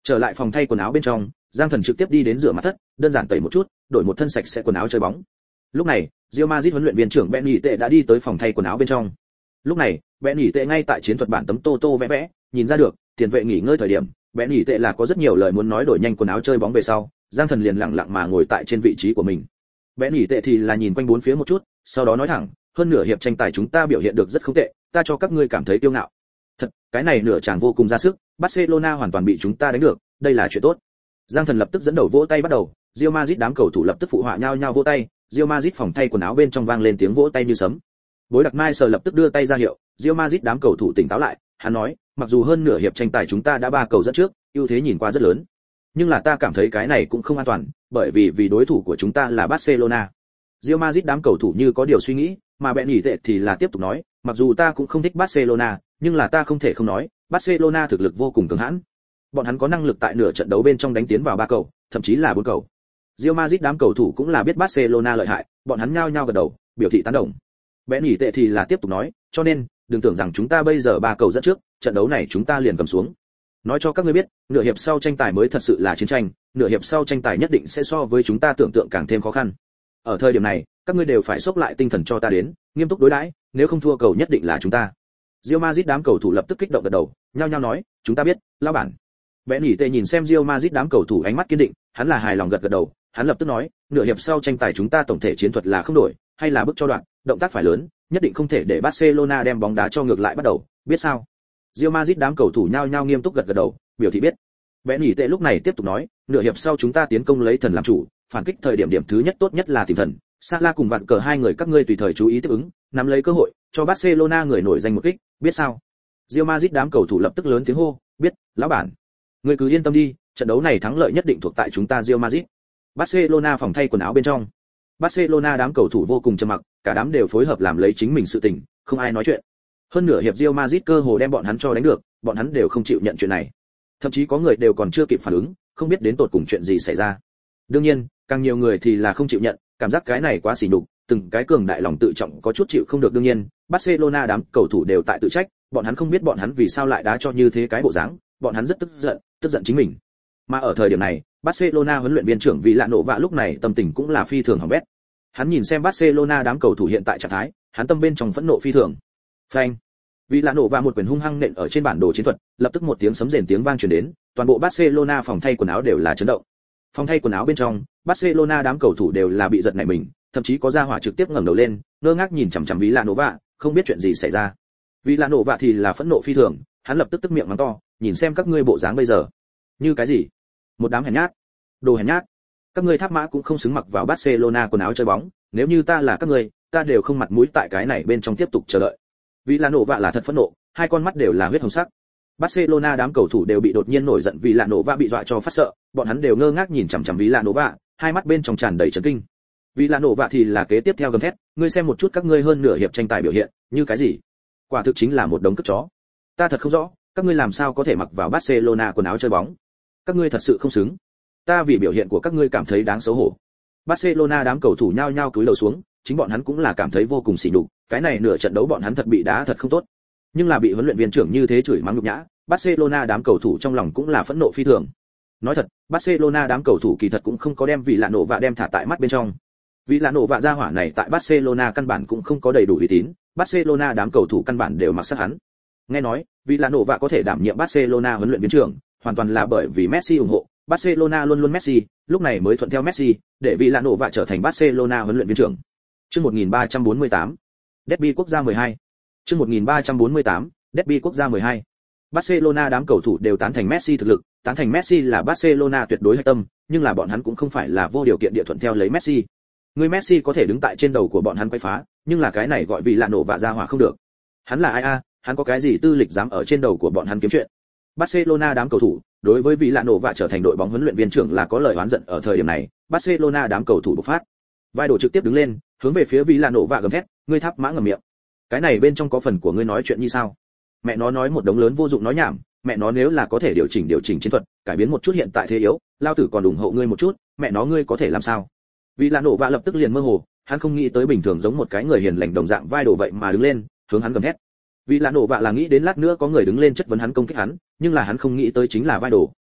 Speaker 1: Trở lại phòng thay quần áo bên trong, Giang Thần trực tiếp đi đến rửa mặt thất, đơn giản tẩy một chút, đổi một thân sạch sẽ quần áo chơi bóng. Lúc này, Real Madrid huấn luyện viên trưởng Ben Nhỉ Tệ đã đi tới phòng thay quần áo bên trong. Lúc này, Ben Nhỉ Tệ ngay tại chiến thuật bản tấm tô tô vẽ vẽ, nhìn ra được, tiền vệ nghỉ ngơi thời điểm, Ben Nhỉ Tệ là có rất nhiều lời muốn nói, đổi nhanh quần áo chơi bóng về sau, Giang Thần liền lặng lặng mà ngồi tại trên vị trí của mình. Ben Nhỉ Tệ thì là nhìn quanh bốn phía một chút, sau đó nói thẳng, hơn nửa hiệp tranh tài chúng ta biểu hiện được rất không tệ, ta cho các ngươi cảm thấy kiêu ngạo. Thật, cái này nửa chàng vô cùng ra sức, Barcelona hoàn toàn bị chúng ta đánh được, đây là chuyện tốt. Giang Thần lập tức dẫn đầu vỗ tay bắt đầu, Real Madrid đám cầu thủ lập tức phụ họa nhau nhau vỗ tay, Real Madrid phòng thay quần áo bên trong vang lên tiếng vỗ tay như sấm. Bối Đặc Mai sờ lập tức đưa tay ra hiệu, Real Madrid đám cầu thủ tỉnh táo lại, hắn nói, mặc dù hơn nửa hiệp tranh tài chúng ta đã ba cầu dẫn trước, ưu thế nhìn qua rất lớn. Nhưng là ta cảm thấy cái này cũng không an toàn, bởi vì vì đối thủ của chúng ta là Barcelona. Real Madrid đám cầu thủ như có điều suy nghĩ, mà Ben Nhỉ Tệ thì là tiếp tục nói, mặc dù ta cũng không thích Barcelona, nhưng là ta không thể không nói, Barcelona thực lực vô cùng cường hãn. Bọn hắn có năng lực tại nửa trận đấu bên trong đánh tiến vào ba cầu, thậm chí là bốn cầu. Real Madrid đám cầu thủ cũng là biết Barcelona lợi hại, bọn hắn nhao nhao gật đầu, biểu thị tán đồng. Ben Nhỉ Tệ thì là tiếp tục nói, cho nên, đừng tưởng rằng chúng ta bây giờ ba cầu dẫn trước, trận đấu này chúng ta liền cầm xuống. Nói cho các ngươi biết, nửa hiệp sau tranh tài mới thật sự là chiến tranh, nửa hiệp sau tranh tài nhất định sẽ so với chúng ta tưởng tượng càng thêm khó khăn. Ở thời điểm này, các ngươi đều phải xốc lại tinh thần cho ta đến, nghiêm túc đối đãi, nếu không thua cầu nhất định là chúng ta. Real Madrid đám cầu thủ lập tức kích động gật đầu, nhao nhao nói, chúng ta biết, lão bản. Ben Nhỉ Tệ nhìn xem Real Madrid đám cầu thủ ánh mắt kiên định, hắn là hài lòng gật gật đầu, hắn lập tức nói, nửa hiệp sau tranh tài chúng ta tổng thể chiến thuật là không đổi, hay là bước cho đoạn, động tác phải lớn, nhất định không thể để Barcelona đem bóng đá cho ngược lại bắt đầu, biết sao? Real Madrid đám cầu thủ nhao nhao nghiêm túc gật gật đầu, biểu thị biết. Ben Nhỉ Tệ lúc này tiếp tục nói, nửa hiệp sau chúng ta tiến công lấy thần làm chủ, phản kích thời điểm điểm thứ nhất tốt nhất là tìm thần. Salah cùng vạt cờ hai người các ngươi tùy thời chú ý tiếp ứng, nắm lấy cơ hội, cho Barcelona người nổi danh một kích, biết sao? Real Madrid đám cầu thủ lập tức lớn tiếng hô, biết, lão bản. Ngươi cứ yên tâm đi, trận đấu này thắng lợi nhất định thuộc tại chúng ta Real Madrid. Barcelona phòng thay quần áo bên trong. Barcelona đám cầu thủ vô cùng trầm mặc, cả đám đều phối hợp làm lấy chính mình sự tình, không ai nói chuyện. Hơn nửa hiệp Real Madrid cơ hồ đem bọn hắn cho đánh được, bọn hắn đều không chịu nhận chuyện này. Thậm chí có người đều còn chưa kịp phản ứng, không biết đến tột cùng chuyện gì xảy ra. Đương nhiên, càng nhiều người thì là không chịu nhận, cảm giác cái này quá xỉ nhục, từng cái cường đại lòng tự trọng có chút chịu không được. Đương nhiên, Barcelona đám cầu thủ đều tại tự trách, bọn hắn không biết bọn hắn vì sao lại đá cho như thế cái bộ dáng, bọn hắn rất tức giận, tức giận chính mình. Mà ở thời điểm này, Barcelona huấn luyện viên trưởng Villanueva lúc này tâm tình cũng là phi thường hỏng bét. Hắn nhìn xem Barcelona đám cầu thủ hiện tại trạng thái, hắn tâm bên trong phẫn nộ phi thường. Phanh. Villanueva một quyền hung hăng nện ở trên bản đồ chiến thuật, lập tức một tiếng sấm rền tiếng vang truyền đến, toàn bộ Barcelona phòng thay quần áo đều là chấn động. Phòng thay quần áo bên trong, Barcelona đám cầu thủ đều là bị giật nảy mình, thậm chí có ra hỏa trực tiếp ngẩng đầu lên, ngơ ngác nhìn chằm chằm Villanueva, không biết chuyện gì xảy ra. Villanueva thì là phẫn nộ phi thường, hắn lập tức tức miệng mắng to, nhìn xem các ngươi bộ dáng bây giờ, như cái gì? Một đám hèn nhát, đồ hèn nhát. Các ngươi tháp mã cũng không xứng mặc vào Barcelona quần áo chơi bóng, nếu như ta là các ngươi, ta đều không mặt mũi tại cái này bên trong tiếp tục chờ đợi. Villanueva là thật phẫn nộ, hai con mắt đều là huyết hồng sắc. Barcelona đám cầu thủ đều bị đột nhiên nổi giận vì Villanueva bị dọa cho phát sợ, bọn hắn đều ngơ ngác nhìn chằm chằm Villanueva, hai mắt bên trong tràn đầy chấn kinh. Villanueva thì là kế tiếp theo gầm thét, ngươi xem một chút các ngươi hơn nửa hiệp tranh tài biểu hiện, như cái gì? Quả thực chính là một đống cất chó. Ta thật không rõ, các ngươi làm sao có thể mặc vào Barcelona quần áo chơi bóng? Các ngươi thật sự không xứng. Ta vì biểu hiện của các ngươi cảm thấy đáng xấu hổ. Barcelona đám cầu thủ nhao nhao cúi đầu xuống, chính bọn hắn cũng là cảm thấy vô cùng sỉ nhục, cái này nửa trận đấu bọn hắn thật bị đá thật không tốt. Nhưng là bị huấn luyện viên trưởng như thế chửi mắng nhục nhã, Barcelona đám cầu thủ trong lòng cũng là phẫn nộ phi thường. Nói thật, Barcelona đám cầu thủ kỳ thật cũng không có đem vị lạ nổ và đem thả tại mắt bên trong. Vị lạ nổ và ra hỏa này tại Barcelona căn bản cũng không có đầy đủ uy tín, Barcelona đám cầu thủ căn bản đều mặc sát hắn. Nghe nói, vị lạ nổ và có thể đảm nhiệm Barcelona huấn luyện viên trưởng, hoàn toàn là bởi vì Messi ủng hộ, Barcelona luôn luôn Messi, lúc này mới thuận theo Messi, để vị lạ nổ và trở thành Barcelona huấn luyện viên trưởng. Chương một nghìn ba trăm bốn mươi tám, Derby quốc gia mười hai. Chương một nghìn ba trăm bốn mươi tám, Derby quốc gia mười hai. Barcelona đám cầu thủ đều tán thành Messi thực lực, tán thành Messi là Barcelona tuyệt đối hạch tâm, nhưng là bọn hắn cũng không phải là vô điều kiện địa thuận theo lấy Messi. Người Messi có thể đứng tại trên đầu của bọn hắn quay phá, nhưng là cái này gọi vì lạ nổ và ra hỏa không được. Hắn là ai a, hắn có cái gì tư lịch dám ở trên đầu của bọn hắn kiếm chuyện. Barcelona đám cầu thủ, đối với vị lạ nổ và trở thành đội bóng huấn luyện viên trưởng là có lời oán giận ở thời điểm này, Barcelona đám cầu thủ bộc phát. Vai đổ trực tiếp đứng lên, hướng về phía vị lạ nổ và gầm thét, ngươi tháp mã ngậm miệng. Cái này bên trong có phần của ngươi nói chuyện như sao? Mẹ nó nói một đống lớn vô dụng nói nhảm, mẹ nó nếu là có thể điều chỉnh điều chỉnh chiến thuật, cải biến một chút hiện tại thế yếu, lao tử còn ủng hộ ngươi một chút, mẹ nó ngươi có thể làm sao? Vị lạ nổ và lập tức liền mơ hồ, hắn không nghĩ tới bình thường giống một cái người hiền lành đồng dạng vai đổ vậy mà đứng lên, hướng hắn gầm thét. Vị lạ nổ vạ là nghĩ đến lát nữa có người đứng lên chất vấn hắn công kích hắn, nhưng là hắn không nghĩ tới chính là vai đổ.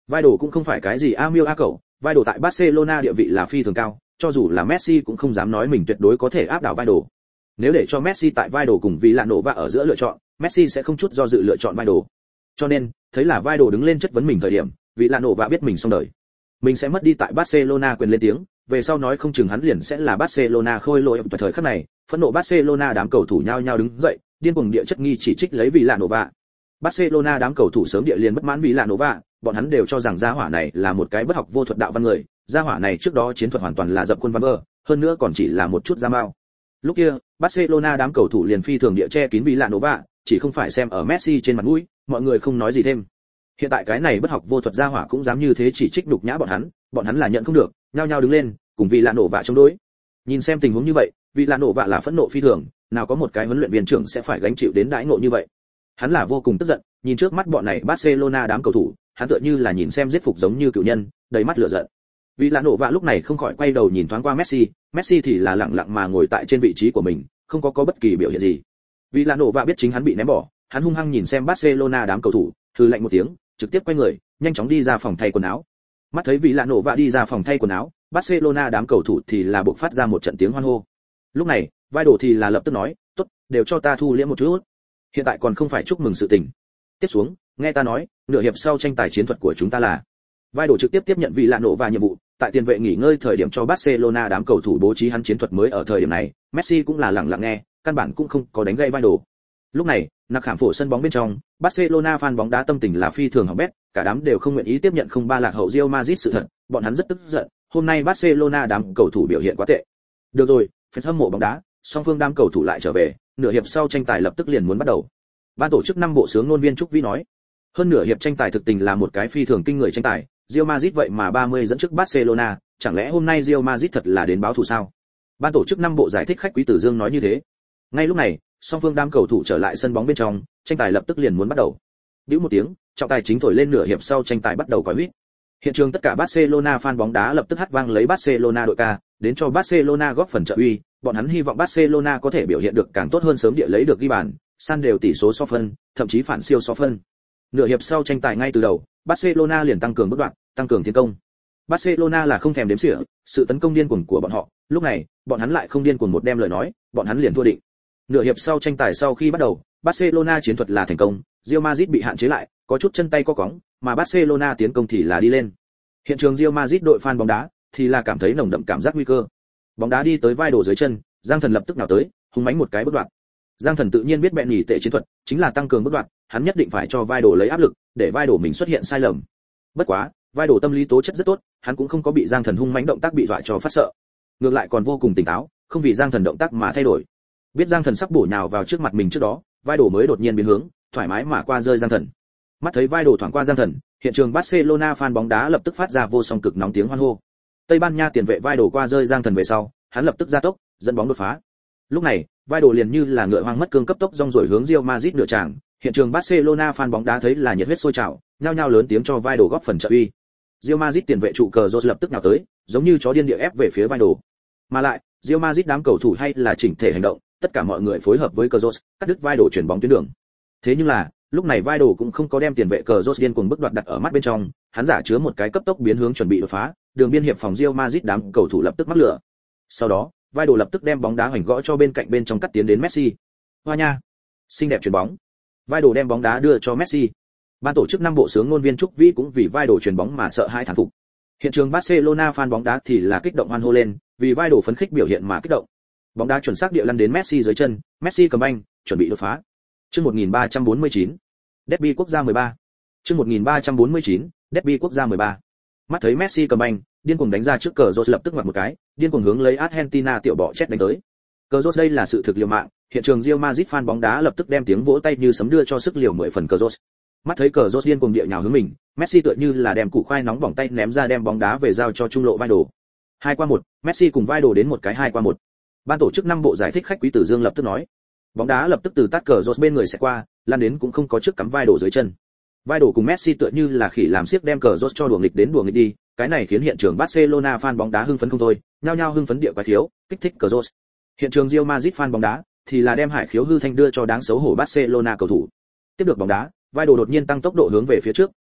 Speaker 1: Vai đồ cũng không phải cái gì a miêu a cẩu, vai đồ tại Barcelona địa vị là phi thường cao, cho dù là Messi cũng không dám nói mình tuyệt đối có thể áp đảo vai đồ. Nếu để cho Messi tại vai đồ cùng Villanova ở giữa lựa chọn, Messi sẽ không chút do dự lựa chọn vai đồ. Cho nên, thấy là vai đồ đứng lên chất vấn mình thời điểm, Villanova biết mình xong đời. Mình sẽ mất đi tại Barcelona quyền lên tiếng, về sau nói không chừng hắn liền sẽ là Barcelona khôi lỗi vào thời khắc này, phẫn nộ Barcelona đám cầu thủ nhao nhao đứng dậy, điên cuồng địa chất nghi chỉ trích lấy Villanova. Barcelona đám cầu thủ sớm địa liền bất mãn Villanova, bọn hắn đều cho rằng gia hỏa này là một cái bất học vô thuật đạo văn người, gia hỏa này trước đó chiến thuật hoàn toàn là dập khuôn văn vơ, hơn nữa còn chỉ là một chút da mao. Lúc kia, Barcelona đám cầu thủ liền phi thường địa che kín Villanova, chỉ không phải xem ở Messi trên mặt mũi, mọi người không nói gì thêm. Hiện tại cái này bất học vô thuật gia hỏa cũng dám như thế chỉ trích đục nhã bọn hắn, bọn hắn là nhận không được, nhao nhao đứng lên, cùng Villanova chống đối. Nhìn xem tình huống như vậy, Villanova là phẫn nộ phi thường, nào có một cái huấn luyện viên trưởng sẽ phải gánh chịu đến đãi ngộ như vậy. Hắn là vô cùng tức giận, nhìn trước mắt bọn này Barcelona đám cầu thủ, hắn tựa như là nhìn xem giết phục giống như cựu nhân, đầy mắt lửa giận. Villanova lúc này không khỏi quay đầu nhìn thoáng qua Messi, Messi thì là lặng lặng mà ngồi tại trên vị trí của mình, không có có bất kỳ biểu hiện gì. Villanova biết chính hắn bị ném bỏ, hắn hung hăng nhìn xem Barcelona đám cầu thủ, hừ lạnh một tiếng, trực tiếp quay người, nhanh chóng đi ra phòng thay quần áo. Mắt thấy Villanova đi ra phòng thay quần áo, Barcelona đám cầu thủ thì là buộc phát ra một trận tiếng hoan hô. Lúc này, vai đồ thì là lập tức nói, "Tốt, đều cho ta thu liễm một chút. Hiện tại còn không phải chúc mừng sự tình. Tiếp xuống, nghe ta nói, nửa hiệp sau tranh tài chiến thuật của chúng ta là." Vai đồ trực tiếp tiếp nhận Villanova nhiệm vụ, tại tiền vệ nghỉ ngơi thời điểm cho Barcelona đám cầu thủ bố trí hắn chiến thuật mới ở thời điểm này, Messi cũng là lặng lặng nghe, căn bản cũng không có đánh gây vai đồ. Lúc này, nặc khảm phổ sân bóng bên trong, Barcelona fan bóng đá tâm tình là phi thường hỏng bét, cả đám đều không nguyện ý tiếp nhận không ba lạc hậu Real Madrid sự thật, bọn hắn rất tức giận, hôm nay Barcelona đám cầu thủ biểu hiện quá tệ. Được rồi, fan hâm mộ bóng đá, song phương đám cầu thủ lại trở về, nửa hiệp sau tranh tài lập tức liền muốn bắt đầu. Ban tổ chức năm bộ sướng ngôn viên Trúc Vĩ nói, hơn nửa hiệp tranh tài thực tình là một cái phi thường kinh người tranh tài, Real Madrid vậy mà ba mươi dẫn trước Barcelona, chẳng lẽ hôm nay Real Madrid thật là đến báo thù sao? Ban tổ chức năm bộ giải thích khách quý Tử Dương nói như thế. Ngay lúc này, song phương đám cầu thủ trở lại sân bóng bên trong, tranh tài lập tức liền muốn bắt đầu. Bĩu một tiếng, trọng tài chính thổi lên nửa hiệp sau tranh tài bắt đầu còi huýt. Hiện trường tất cả Barcelona fan bóng đá lập tức hát vang lấy Barcelona đội ca, đến cho Barcelona góp phần trợ uy, bọn hắn hy vọng Barcelona có thể biểu hiện được càng tốt hơn sớm địa lấy được ghi bàn, san đều tỷ số so phân, thậm chí phản siêu so phân. Nửa hiệp sau tranh tài ngay từ đầu, Barcelona liền tăng cường bước đoạn, tăng cường tiến công. Barcelona là không thèm đếm xỉa, sự tấn công điên cuồng của bọn họ, lúc này, bọn hắn lại không điên cuồng một đem lời nói, bọn hắn liền thua định. Nửa hiệp sau tranh tài sau khi bắt đầu, Barcelona chiến thuật là thành công, Real Madrid bị hạn chế lại, có chút chân tay co cóng, mà Barcelona tiến công thì là đi lên. Hiện trường Real Madrid đội fan bóng đá thì là cảm thấy nồng đậm cảm giác nguy cơ. Bóng đá đi tới vai đồ dưới chân, Giang Thần lập tức nào tới, hung mãnh một cái bước đoạn. Giang Thần tự nhiên biết bẹn nhỉ tệ chiến thuật, chính là tăng cường bước đoạn, hắn nhất định phải cho vai đồ lấy áp lực, để vai đồ mình xuất hiện sai lầm. Bất quá, vai đồ tâm lý tố chất rất tốt, hắn cũng không có bị Giang Thần hung mãnh động tác bị dọa cho phát sợ. Ngược lại còn vô cùng tỉnh táo, không vì Giang Thần động tác mà thay đổi. Biết Giang Thần sắp bổ nhào vào trước mặt mình trước đó, vai đồ mới đột nhiên biến hướng, thoải mái mà qua rơi Giang Thần. Mắt thấy vai đồ thoảng qua Giang Thần, hiện trường Barcelona fan bóng đá lập tức phát ra vô song cực nóng tiếng hoan hô. Tây Ban Nha tiền vệ vai đồ qua rơi Giang Thần về sau, hắn lập tức gia tốc, dẫn bóng đột phá. Lúc này, vai đồ liền như là ngựa hoang mất cương cấp tốc rong ruổi hướng Real Madrid nửa tràng, hiện trường Barcelona fan bóng đá thấy là nhiệt huyết sôi trào, nhao nhao lớn tiếng cho vai đồ góp phần trợ uy. Real Madrid tiền vệ trụ cờ Rose lập tức nhào tới, giống như chó điên địa ép về phía vai đồ. Mà lại, Real Madrid đám cầu thủ hay là chỉnh thể hành động, tất cả mọi người phối hợp với cờ Rose, cắt đứt vai đồ chuyển bóng tuyến đường. Thế nhưng là, lúc này vai đồ cũng không có đem tiền vệ cờ Rose điên cuồng bức đoạt đặt ở mắt bên trong, hắn giả chứa một cái cấp tốc biến hướng chuẩn bị đột phá, đường biên hiệp phòng Real Madrid đám cầu thủ lập tức mắc lửa. Sau đó, vai đồ lập tức đem bóng đá hoành gõ cho bên cạnh bên trong cắt tiến đến Messi. Hoa nha, xinh đẹp chuyền bóng. Vai đồ đem bóng đá đưa cho Messi. Ban tổ chức năm bộ sướng ngôn viên Trúc Vĩ cũng vì vai đồ chuyền bóng mà sợ hãi thán phục. Hiện trường Barcelona fan bóng đá thì là kích động hoan hô lên, vì vai đồ phấn khích biểu hiện mà kích động. Bóng đá chuẩn xác địa lăn đến Messi dưới chân, Messi cầm banh, chuẩn bị đột phá. Chương một nghìn ba trăm bốn mươi chín, Derby quốc gia mười ba. Chương một nghìn ba trăm bốn mươi chín, Derby quốc gia mười ba. Mắt thấy Messi cầm banh, điên cuồng đánh ra trước cờ Rose lập tức ngoặt một cái, điên cuồng hướng lấy Argentina tiểu bọ chết đánh tới. Cờ Rose đây là sự thực liều mạng, hiện trường Real Madrid fan bóng đá lập tức đem tiếng vỗ tay như sấm đưa cho sức liều mười phần cờ Rose. Mắt thấy cờ Rose điên cuồng địa nhào hướng mình, Messi tựa như là đem củ khoai nóng bỏng tay ném ra đem bóng đá về giao cho trung lộ vai đồ. Hai qua một, Messi cùng vai đồ đến một cái hai qua một. Ban tổ chức năm bộ giải thích khách quý Tử Dương lập tức nói, bóng đá lập tức từ tát cờ Rose bên người sẽ qua, lan đến cũng không có trước cắm vai đồ dưới chân. Vai đồ cùng Messi tựa như là khỉ làm xiếc đem cờ Rose cho đùa nghịch đến đùa nghịch đi, cái này khiến hiện trường Barcelona fan bóng đá hưng phấn không thôi, nhao nhao hưng phấn địa quái khiếu, kích thích cờ Rose. Hiện trường Real Madrid fan bóng đá thì là đem hải khiếu hư thanh đưa cho đáng xấu hổ Barcelona cầu thủ. Tiếp được bóng đá, vai đồ đột nhiên tăng tốc độ hướng về phía trước,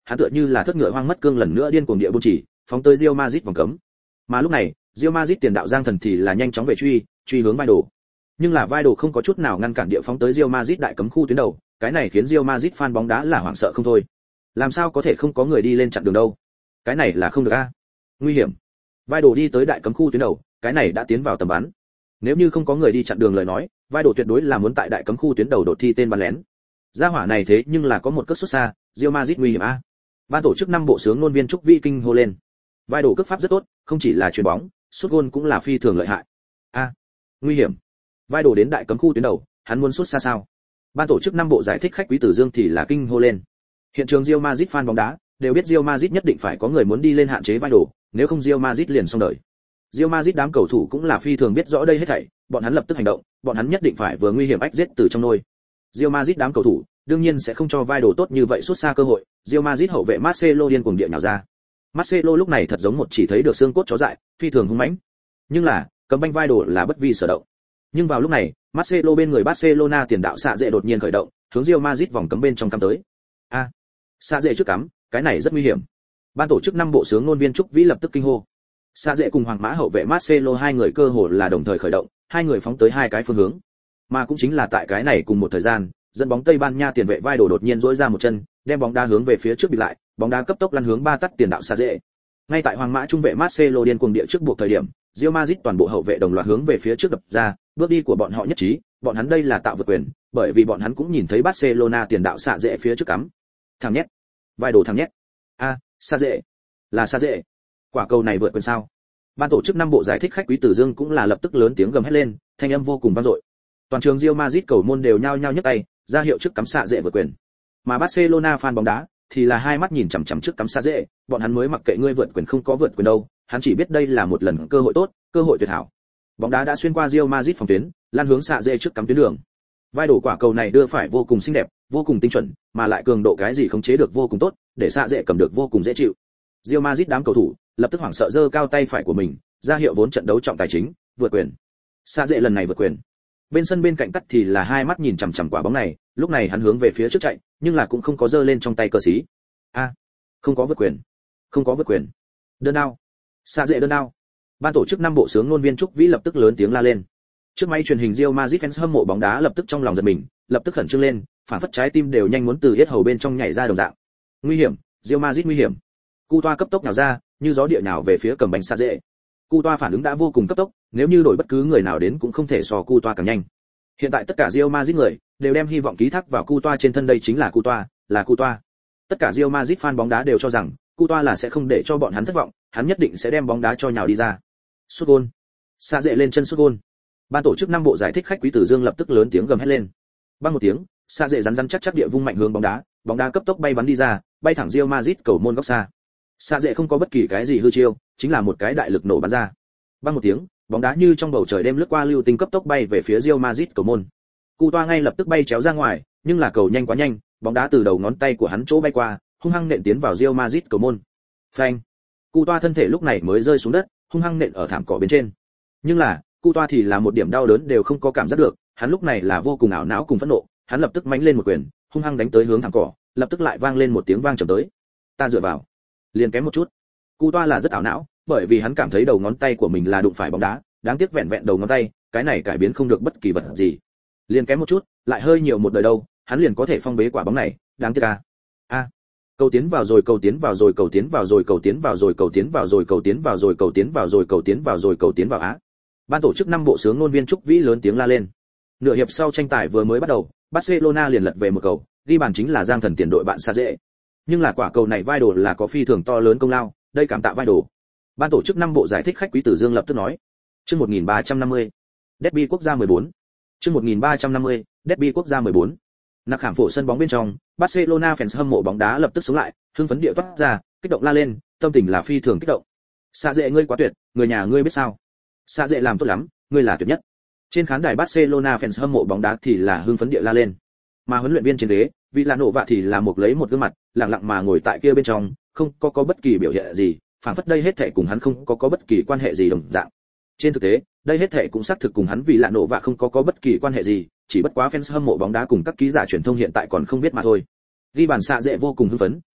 Speaker 1: hắn tựa như là thất ngựa hoang mất cương lần nữa điên cuồng địa buôn chỉ, phóng tới Real Madrid vòng cấm. Mà lúc này, Real Madrid tiền đạo Giang Thần thì là nhanh chóng về truy, truy hướng vai đồ. Nhưng là vai đồ không có chút nào ngăn cản địa phóng tới Real Madrid đại cấm khu tuyến đầu, cái này khiến Real Madrid fan bóng đá là hoảng sợ không thôi. Làm sao có thể không có người đi lên chặn đường đâu? Cái này là không được a. Nguy hiểm. Vai đồ đi tới đại cấm khu tuyến đầu, cái này đã tiến vào tầm bắn. Nếu như không có người đi chặn đường lời nói, vai đồ tuyệt đối là muốn tại đại cấm khu tuyến đầu đột thi tên bắn lén. Gia hỏa này thế nhưng là có một cước xuất xa, Real Madrid nguy hiểm a. Ban tổ chức năm bộ sướng ngôn viên trúc vi kinh hô lên. Vai đồ cước pháp rất tốt, không chỉ là chuyền bóng, sút gôn cũng là phi thường lợi hại. A, nguy hiểm. Vai đồ đến đại cấm khu tuyến đầu, hắn muốn sút xa sao? Ban tổ chức năm bộ giải thích khách quý Tử Dương thì là kinh hô lên. Hiện trường Real Madrid fan bóng đá đều biết Real Madrid nhất định phải có người muốn đi lên hạn chế vai đồ, nếu không Real Madrid liền xong đời. Real Madrid đám cầu thủ cũng là phi thường biết rõ đây hết thảy, bọn hắn lập tức hành động, bọn hắn nhất định phải vừa nguy hiểm ách giết từ trong nôi. Real Madrid đám cầu thủ đương nhiên sẽ không cho vai đồ tốt như vậy sút xa cơ hội, Real Madrid hậu vệ Marcelo điên cuồng địa nhào ra. Marcelo lúc này thật giống một chỉ thấy được xương cốt chó dại, phi thường hung mãnh. Nhưng là, cầm banh vai đồ là bất vi sở động. Nhưng vào lúc này, Marcelo bên người Barcelona tiền đạo xạ dệ đột nhiên khởi động, hướng Real Madrid vòng cấm bên trong cắm tới. A, xạ dệ trước cắm, cái này rất nguy hiểm. Ban tổ chức năm bộ sướng ngôn viên trúc vĩ lập tức kinh hô. Xạ dệ cùng hoàng mã hậu vệ Marcelo hai người cơ hồ là đồng thời khởi động, hai người phóng tới hai cái phương hướng. Mà cũng chính là tại cái này cùng một thời gian, dẫn bóng Tây Ban Nha tiền vệ vai đồ đột nhiên duỗi ra một chân, đem bóng đá hướng về phía trước bị lại, bóng đá cấp tốc lăn hướng ba tắt tiền đạo xạ dệ. Ngay tại hoàng mã trung vệ Marcelo điên cuồng địa trước buộc thời điểm, Real Madrid toàn bộ hậu vệ đồng loạt hướng về phía trước đập ra, bước đi của bọn họ nhất trí, bọn hắn đây là tạo vượt quyền, bởi vì bọn hắn cũng nhìn thấy Barcelona tiền đạo xạ dệ phía trước cắm. Thằng nhét, vai đồ thằng nhét. A, xạ dệ, là xạ dệ. Quả cầu này vượt quyền sao? Ban tổ chức năm bộ giải thích khách quý Tử Dương cũng là lập tức lớn tiếng gầm hét lên, thanh âm vô cùng vang dội. Toàn trường Real Madrid cầu môn đều nhao nhao nhấc tay, ra hiệu trước cắm xạ dệ vượt quyền. Mà Barcelona fan bóng đá thì là hai mắt nhìn chằm chằm trước cắm xạ dệ, bọn hắn mới mặc kệ ngươi vượt quyền không có vượt quyền đâu, hắn chỉ biết đây là một lần cơ hội tốt, cơ hội tuyệt hảo. Bóng đá đã xuyên qua Real Madrid phòng tuyến, lan hướng xạ dệ trước cắm tuyến đường. Vai đổ quả cầu này đưa phải vô cùng xinh đẹp, vô cùng tinh chuẩn, mà lại cường độ cái gì khống chế được vô cùng tốt, để xạ dệ cầm được vô cùng dễ chịu. Real Madrid đám cầu thủ lập tức hoảng sợ giơ cao tay phải của mình, ra hiệu vốn trận đấu trọng tài chính, vượt quyền. Xạ dệ lần này vượt quyền. Bên sân bên cạnh cắt thì là hai mắt nhìn chằm chằm quả bóng này, lúc này hắn hướng về phía trước chạy, nhưng là cũng không có giơ lên trong tay cờ xí. A, không có vượt quyền, không có vượt quyền. Đơn đao, xạ dệ đơn đao. Ban tổ chức năm bộ sướng ngôn viên trúc vĩ lập tức lớn tiếng la lên. Trước máy truyền hình Real Madrid fans hâm mộ bóng đá lập tức trong lòng giật mình, lập tức khẩn trương lên, phản phất trái tim đều nhanh muốn từ yết hầu bên trong nhảy ra đồng dạng. Nguy hiểm, Real Madrid nguy hiểm. Cu toa cấp tốc nhào ra, như gió địa nhào về phía cầm bánh xạ dệ. Cu toa phản ứng đã vô cùng cấp tốc, nếu như đổi bất cứ người nào đến cũng không thể so Cu toa càng nhanh. Hiện tại tất cả Real Madrid người đều đem hy vọng ký thác vào Cu toa trên thân, đây chính là Cu toa, là Cu toa. Tất cả Real Madrid fan bóng đá đều cho rằng Cu toa là sẽ không để cho bọn hắn thất vọng, hắn nhất định sẽ đem bóng đá cho nhào đi ra. Sút gol. Xạ dệ lên chân sút gol. Ban tổ chức năm bộ giải thích khách quý Tử Dương lập tức lớn tiếng gầm hét lên. Bang một tiếng, xạ dệ rắn rắn chắc chắc địa vung mạnh hướng bóng đá, bóng đá cấp tốc bay bắn đi ra, bay thẳng Real Madrid cầu môn góc xa. Xạ dệ không có bất kỳ cái gì hư chiêu, chính là một cái đại lực nổ bắn ra. Bang một tiếng, bóng đá như trong bầu trời đêm lướt qua lưu tinh cấp tốc bay về phía Real Madrid cầu môn. Cu toa ngay lập tức bay chéo ra ngoài, nhưng là cầu nhanh quá nhanh, bóng đá từ đầu ngón tay của hắn chỗ bay qua, hung hăng nện tiến vào Real Madrid cầu môn. Phanh. Cu toa thân thể lúc này mới rơi xuống đất, hung hăng nện ở thảm cỏ bên trên. Nhưng là, Cu toa thì là một điểm đau đớn đều không có cảm giác được, hắn lúc này là vô cùng ảo não cùng phẫn nộ, hắn lập tức mánh lên một quyền, hung hăng đánh tới hướng thảm cỏ, lập tức lại vang lên một tiếng vang trầm tới. Ta dựa vào, liền kém một chút. Cu toa là rất ảo não, bởi vì hắn cảm thấy đầu ngón tay của mình là đụng phải bóng đá, đáng tiếc vẹn vẹn đầu ngón tay, cái này cải biến không được bất kỳ vật gì. Liền kém một chút, lại hơi nhiều một đời đâu, hắn liền có thể phong bế quả bóng này, đáng tiếc a. A. Cầu tiến vào rồi, cầu tiến vào rồi, cầu tiến vào rồi, cầu tiến vào rồi, cầu tiến vào rồi, cầu tiến vào rồi, cầu tiến vào rồi, cầu tiến vào rồi, cầu tiến vào á. Ban tổ chức năm bộ sướng ngôn viên trúc vĩ lớn tiếng la lên. Nửa hiệp sau tranh tài vừa mới bắt đầu, Barcelona liền lật về một cầu, ghi bàn chính là Giang Thần tiền đội bạn xa dễ. Nhưng là quả cầu này vai đồ là có phi thường to lớn công lao, đây cảm tạ vai đồ. Ban tổ chức năm bộ giải thích khách quý Tử Dương lập tức nói. Chương một nghìn ba trăm năm mươi. Derby quốc gia mười bốn. Chương một nghìn ba trăm năm mươi. Derby quốc gia mười bốn. Nặc khảm phổ sân bóng bên trong, Barcelona fans hâm mộ bóng đá lập tức sống lại, hưng phấn địa toát ra, kích động la lên, tâm tình là phi thường kích động. Xa dễ ngươi quá tuyệt, người nhà ngươi biết sao? Xa dễ làm tốt lắm, ngươi là tuyệt nhất. Trên khán đài Barcelona fans hâm mộ bóng đá thì là hưng phấn địa la lên. Mà huấn luyện viên trên ghế, vị là nổ vạ thì là một lấy một gương mặt, lặng lặng mà ngồi tại kia bên trong, không có có bất kỳ biểu hiện gì, phản phất đây hết thảy cùng hắn không có có bất kỳ quan hệ gì đồng dạng. Trên thực tế, đây hết thảy cũng xác thực cùng hắn vì lạ nổ vạ không có có bất kỳ quan hệ gì, chỉ bất quá fans hâm mộ bóng đá cùng các ký giả truyền thông hiện tại còn không biết mà thôi. Ghi bàn xạ dễ vô cùng hưng phấn,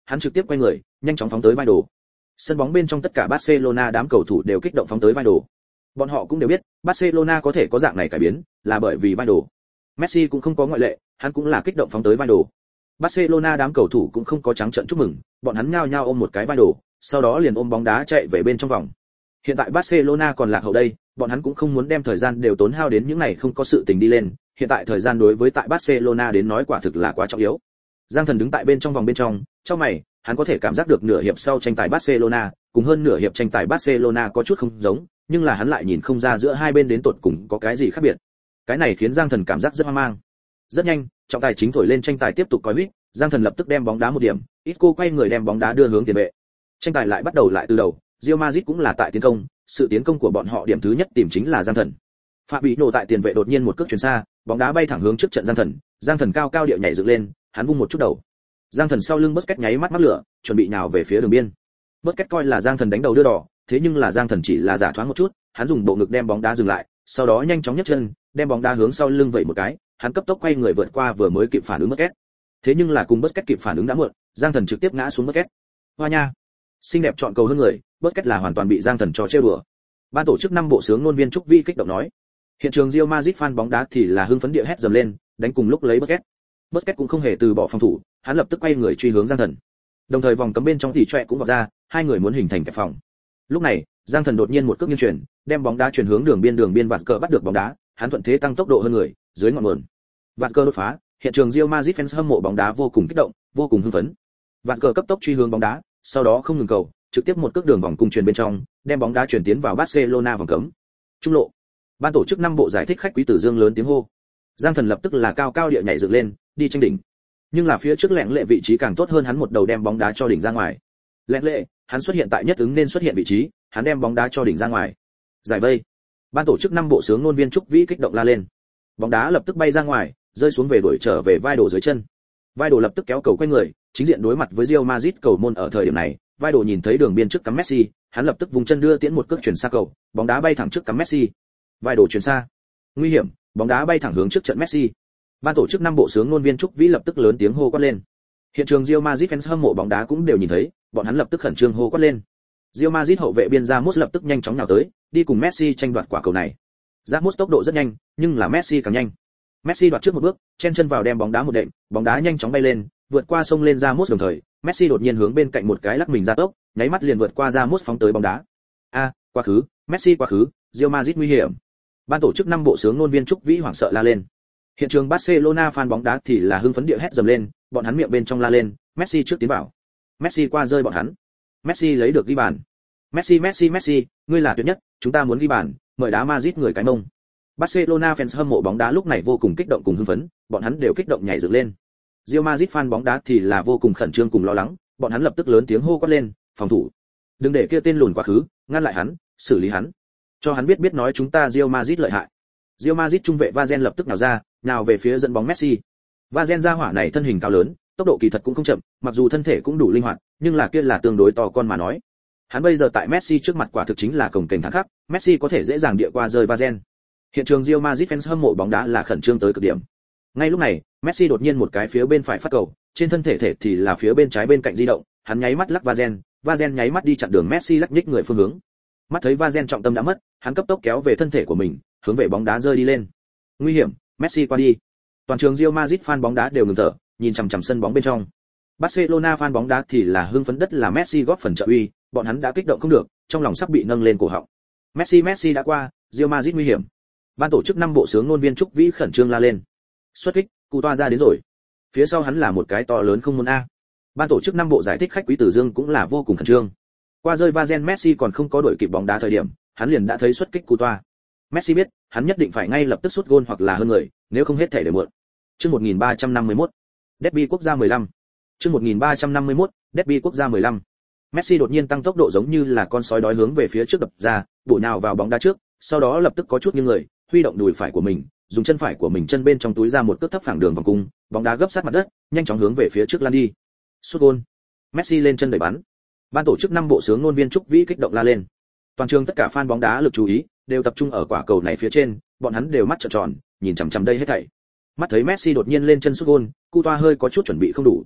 Speaker 1: hắn trực tiếp quay người, nhanh chóng phóng tới vai đồ. Sân bóng bên trong tất cả Barcelona đám cầu thủ đều kích động phóng tới vai đồ. Bọn họ cũng đều biết, Barcelona có thể có dạng này cải biến, là bởi vì vai đồ. Messi cũng không có ngoại lệ, hắn cũng là kích động phóng tới vai đồ. Barcelona đám cầu thủ cũng không có trắng trợn chúc mừng, bọn hắn nhao nhao ôm một cái vai đồ, sau đó liền ôm bóng đá chạy về bên trong vòng. Hiện tại Barcelona còn lạc hậu đây, bọn hắn cũng không muốn đem thời gian đều tốn hao đến những này không có sự tình đi lên, hiện tại thời gian đối với tại Barcelona đến nói quả thực là quá trọng yếu. Giang Thần đứng tại bên trong vòng bên trong, trong mày, hắn có thể cảm giác được nửa hiệp sau tranh tài Barcelona, cùng hơn nửa hiệp tranh tài Barcelona có chút không giống, nhưng là hắn lại nhìn không ra giữa hai bên đến tột cùng có cái gì khác biệt. Cái này khiến Giang Thần cảm giác rất hoang mang. Rất nhanh, trọng tài chính thổi lên tranh tài tiếp tục còi huýt, Giang Thần lập tức đem bóng đá một điểm, Isco quay người đem bóng đá đưa hướng tiền vệ. Tranh tài lại bắt đầu lại từ đầu, Real Madrid cũng là tại tiến công, sự tiến công của bọn họ điểm thứ nhất tìm chính là Giang Thần. Fabinho tại tiền vệ đột nhiên một cước chuyền xa, bóng đá bay thẳng hướng trước trận Giang Thần, Giang Thần cao cao điệu nhảy dựng lên, hắn vung một chút đầu. Giang Thần sau lưng Busquets nháy mắt mắc lửa, chuẩn bị nhào về phía đường biên. Busquets coi là Giang Thần đánh đầu đưa đỏ, thế nhưng là Giang Thần chỉ là giả thoáng một chút, hắn dùng bộ ngực đem bóng đá dừng lại, sau đó nhanh chóng nhấc chân, đem bóng đá hướng sau lưng vẩy một cái, hắn cấp tốc quay người vượt qua vừa mới kịp phản ứng Busquets. Thế nhưng là cùng Busquets kịp phản ứng đã muộn, Giang Thần trực tiếp ngã xuống Busquets. Hoa nha, xinh đẹp chọn cầu hơn người, Busquets là hoàn toàn bị Giang Thần trò trêu đùa. Ban tổ chức năm bộ sướng ngôn viên Trúc Vi kích động nói. Hiện trường Real Madrid fan bóng đá thì là hưng phấn địa hét dầm lên, đánh cùng lúc lấy Busquets. Busquets cũng không hề từ bỏ phòng thủ, hắn lập tức quay người truy hướng Giang Thần. Đồng thời vòng cấm bên trong thì choẹ cũng vọt ra, hai người muốn hình thành kẹp phòng. Lúc này, Giang Thần đột nhiên một cước nghiêng chuyển, đem bóng đá chuyển hướng đường biên đường biên vạt cờ bắt được bóng đá, hắn thuận thế tăng tốc độ hơn người, dưới ngọn nguồn. Vạt cờ đột phá, hiện trường Real Madrid fans hâm mộ bóng đá vô cùng kích động, vô cùng hưng phấn. Vạt cờ cấp tốc truy hướng bóng đá, sau đó không ngừng cầu, trực tiếp một cước đường vòng cung truyền bên trong, đem bóng đá chuyển tiến vào Barcelona vòng cấm. Trung lộ. Ban tổ chức năm bộ giải thích khách quý tử Dương lớn tiếng hô. Giang Thần lập tức là cao cao địa nhảy dựng lên, đi tranh đỉnh. Nhưng là phía trước Lẹn Lệ vị trí càng tốt hơn, hắn một đầu đem bóng đá cho đỉnh ra ngoài. Lẹn Lệ, hắn xuất hiện tại nhất ứng nên xuất hiện vị trí, hắn đem bóng đá cho đỉnh ra ngoài. Giải vây. Ban tổ chức năm bộ sướng ngôn viên Trúc Vĩ kích động la lên. Bóng đá lập tức bay ra ngoài, rơi xuống về đuổi trở về vai đồ dưới chân. Vai đồ lập tức kéo cầu quay người, chính diện đối mặt với Real Madrid cầu môn ở thời điểm này, vai đồ nhìn thấy đường biên trước cắm Messi, hắn lập tức vùng chân đưa tiễn một cước chuyển xa cầu, bóng đá bay thẳng trước cắm Messi. Vai đồ chuyển xa. Nguy hiểm, bóng đá bay thẳng hướng trước trận Messi. Ban tổ chức năm bộ sướng ngôn viên Trúc Vĩ lập tức lớn tiếng hô quát lên. Hiện trường Real Madrid fans hâm mộ bóng đá cũng đều nhìn thấy, bọn hắn lập tức khẩn trương hô quát lên. Real Madrid hậu vệ biên Ramos lập tức nhanh chóng nhào tới, đi cùng Messi tranh đoạt quả cầu này. Ramos tốc độ rất nhanh, nhưng là Messi càng nhanh. Messi đoạt trước một bước, chen chân vào đem bóng đá một đệm, bóng đá nhanh chóng bay lên, vượt qua sông lên Ramos, đồng thời, Messi đột nhiên hướng bên cạnh một cái lắc mình ra tốc, nháy mắt liền vượt qua Ramos phóng tới bóng đá. A, quá khứ, Messi quá khứ, Real Madrid nguy hiểm. Ban tổ chức năm bộ sướng ngôn viên Trúc Vĩ hoảng sợ la lên. Hiện trường Barcelona fan bóng đá thì là hưng phấn địa hét dầm lên, bọn hắn miệng bên trong la lên, Messi trước tiến vào. Messi qua rơi bọn hắn. Messi lấy được ghi bàn. Messi Messi Messi, ngươi là tuyệt nhất, chúng ta muốn ghi bàn, mời đá Madrid người cái mông. Barcelona fans hâm mộ bóng đá lúc này vô cùng kích động cùng hưng phấn, bọn hắn đều kích động nhảy dựng lên. Real Madrid fan bóng đá thì là vô cùng khẩn trương cùng lo lắng, bọn hắn lập tức lớn tiếng hô quát lên, phòng thủ. Đừng để kia tên lùn quá khứ, ngăn lại hắn, xử lý hắn. Cho hắn biết biết nói chúng ta Real Madrid lợi hại. Real Madrid trung vệ Vazen lập tức nhào ra, nhào về phía dẫn bóng Messi. Vazen ra hỏa này thân hình cao lớn, tốc độ kỳ thật cũng không chậm, mặc dù thân thể cũng đủ linh hoạt, nhưng là kia là tương đối to con mà nói. Hắn bây giờ tại Messi trước mặt quả thực chính là cồng kềnh thẳng khắc, Messi có thể dễ dàng địa qua rơi Vazen. Hiện trường Real Madrid fans hâm mộ bóng đá là khẩn trương tới cực điểm. Ngay lúc này, Messi đột nhiên một cái phía bên phải phát cầu, trên thân thể thể thì là phía bên trái bên cạnh di động, hắn nháy mắt lắc Vazen, Vazen nháy mắt đi chặn đường Messi lắc nhích người phương hướng. Mắt thấy Vazen trọng tâm đã mất, hắn cấp tốc kéo về thân thể của mình, hướng về bóng đá rơi đi lên. Nguy hiểm, Messi qua đi. Toàn trường Real Madrid fan bóng đá đều ngừng thở, nhìn chằm chằm sân bóng bên trong. Barcelona fan bóng đá thì là hưng phấn đất là Messi góp phần trợ uy, bọn hắn đã kích động không được, trong lòng sắp bị nâng lên cổ họng. Messi Messi đã qua, Real Madrid nguy hiểm. Ban tổ chức năm bộ sướng ngôn viên Trúc Vĩ khẩn trương la lên. Xuất kích, cụ toa ra đến rồi. Phía sau hắn là một cái to lớn không muốn a. Ban tổ chức năm bộ giải thích khách quý tử Dương cũng là vô cùng khẩn trương. Qua rơi Vazen, Messi còn không có đuổi kịp bóng đá thời điểm, hắn liền đã thấy xuất kích cụ toa. Messi biết, hắn nhất định phải ngay lập tức sút gôn hoặc là hơn người, nếu không hết thể để muộn. Chương một nghìn ba trăm năm mươi mốt, Derby quốc gia mười lăm. Chương một nghìn ba trăm năm mươi mốt, Derby quốc gia mười lăm. Messi đột nhiên tăng tốc độ giống như là con sói đói hướng về phía trước đập ra, bổ nhào vào bóng đá trước, sau đó lập tức có chút nghiêng người, huy động đùi phải của mình, dùng chân phải của mình chân bên trong túi ra một cước thấp phẳng đường vòng cung, bóng đá gấp sát mặt đất, nhanh chóng hướng về phía trước lăn đi. Sút gôn. Messi lên chân đẩy bắn. Ban tổ chức năm bộ sướng ngôn viên Trúc Vĩ kích động la lên. Toàn trường tất cả fan bóng đá lực chú ý đều tập trung ở quả cầu này phía trên, bọn hắn đều mắt trợn tròn, nhìn chằm chằm đây hết thảy. Mắt thấy Messi đột nhiên lên chân sút gôn, Coutinho hơi có chút chuẩn bị không đủ.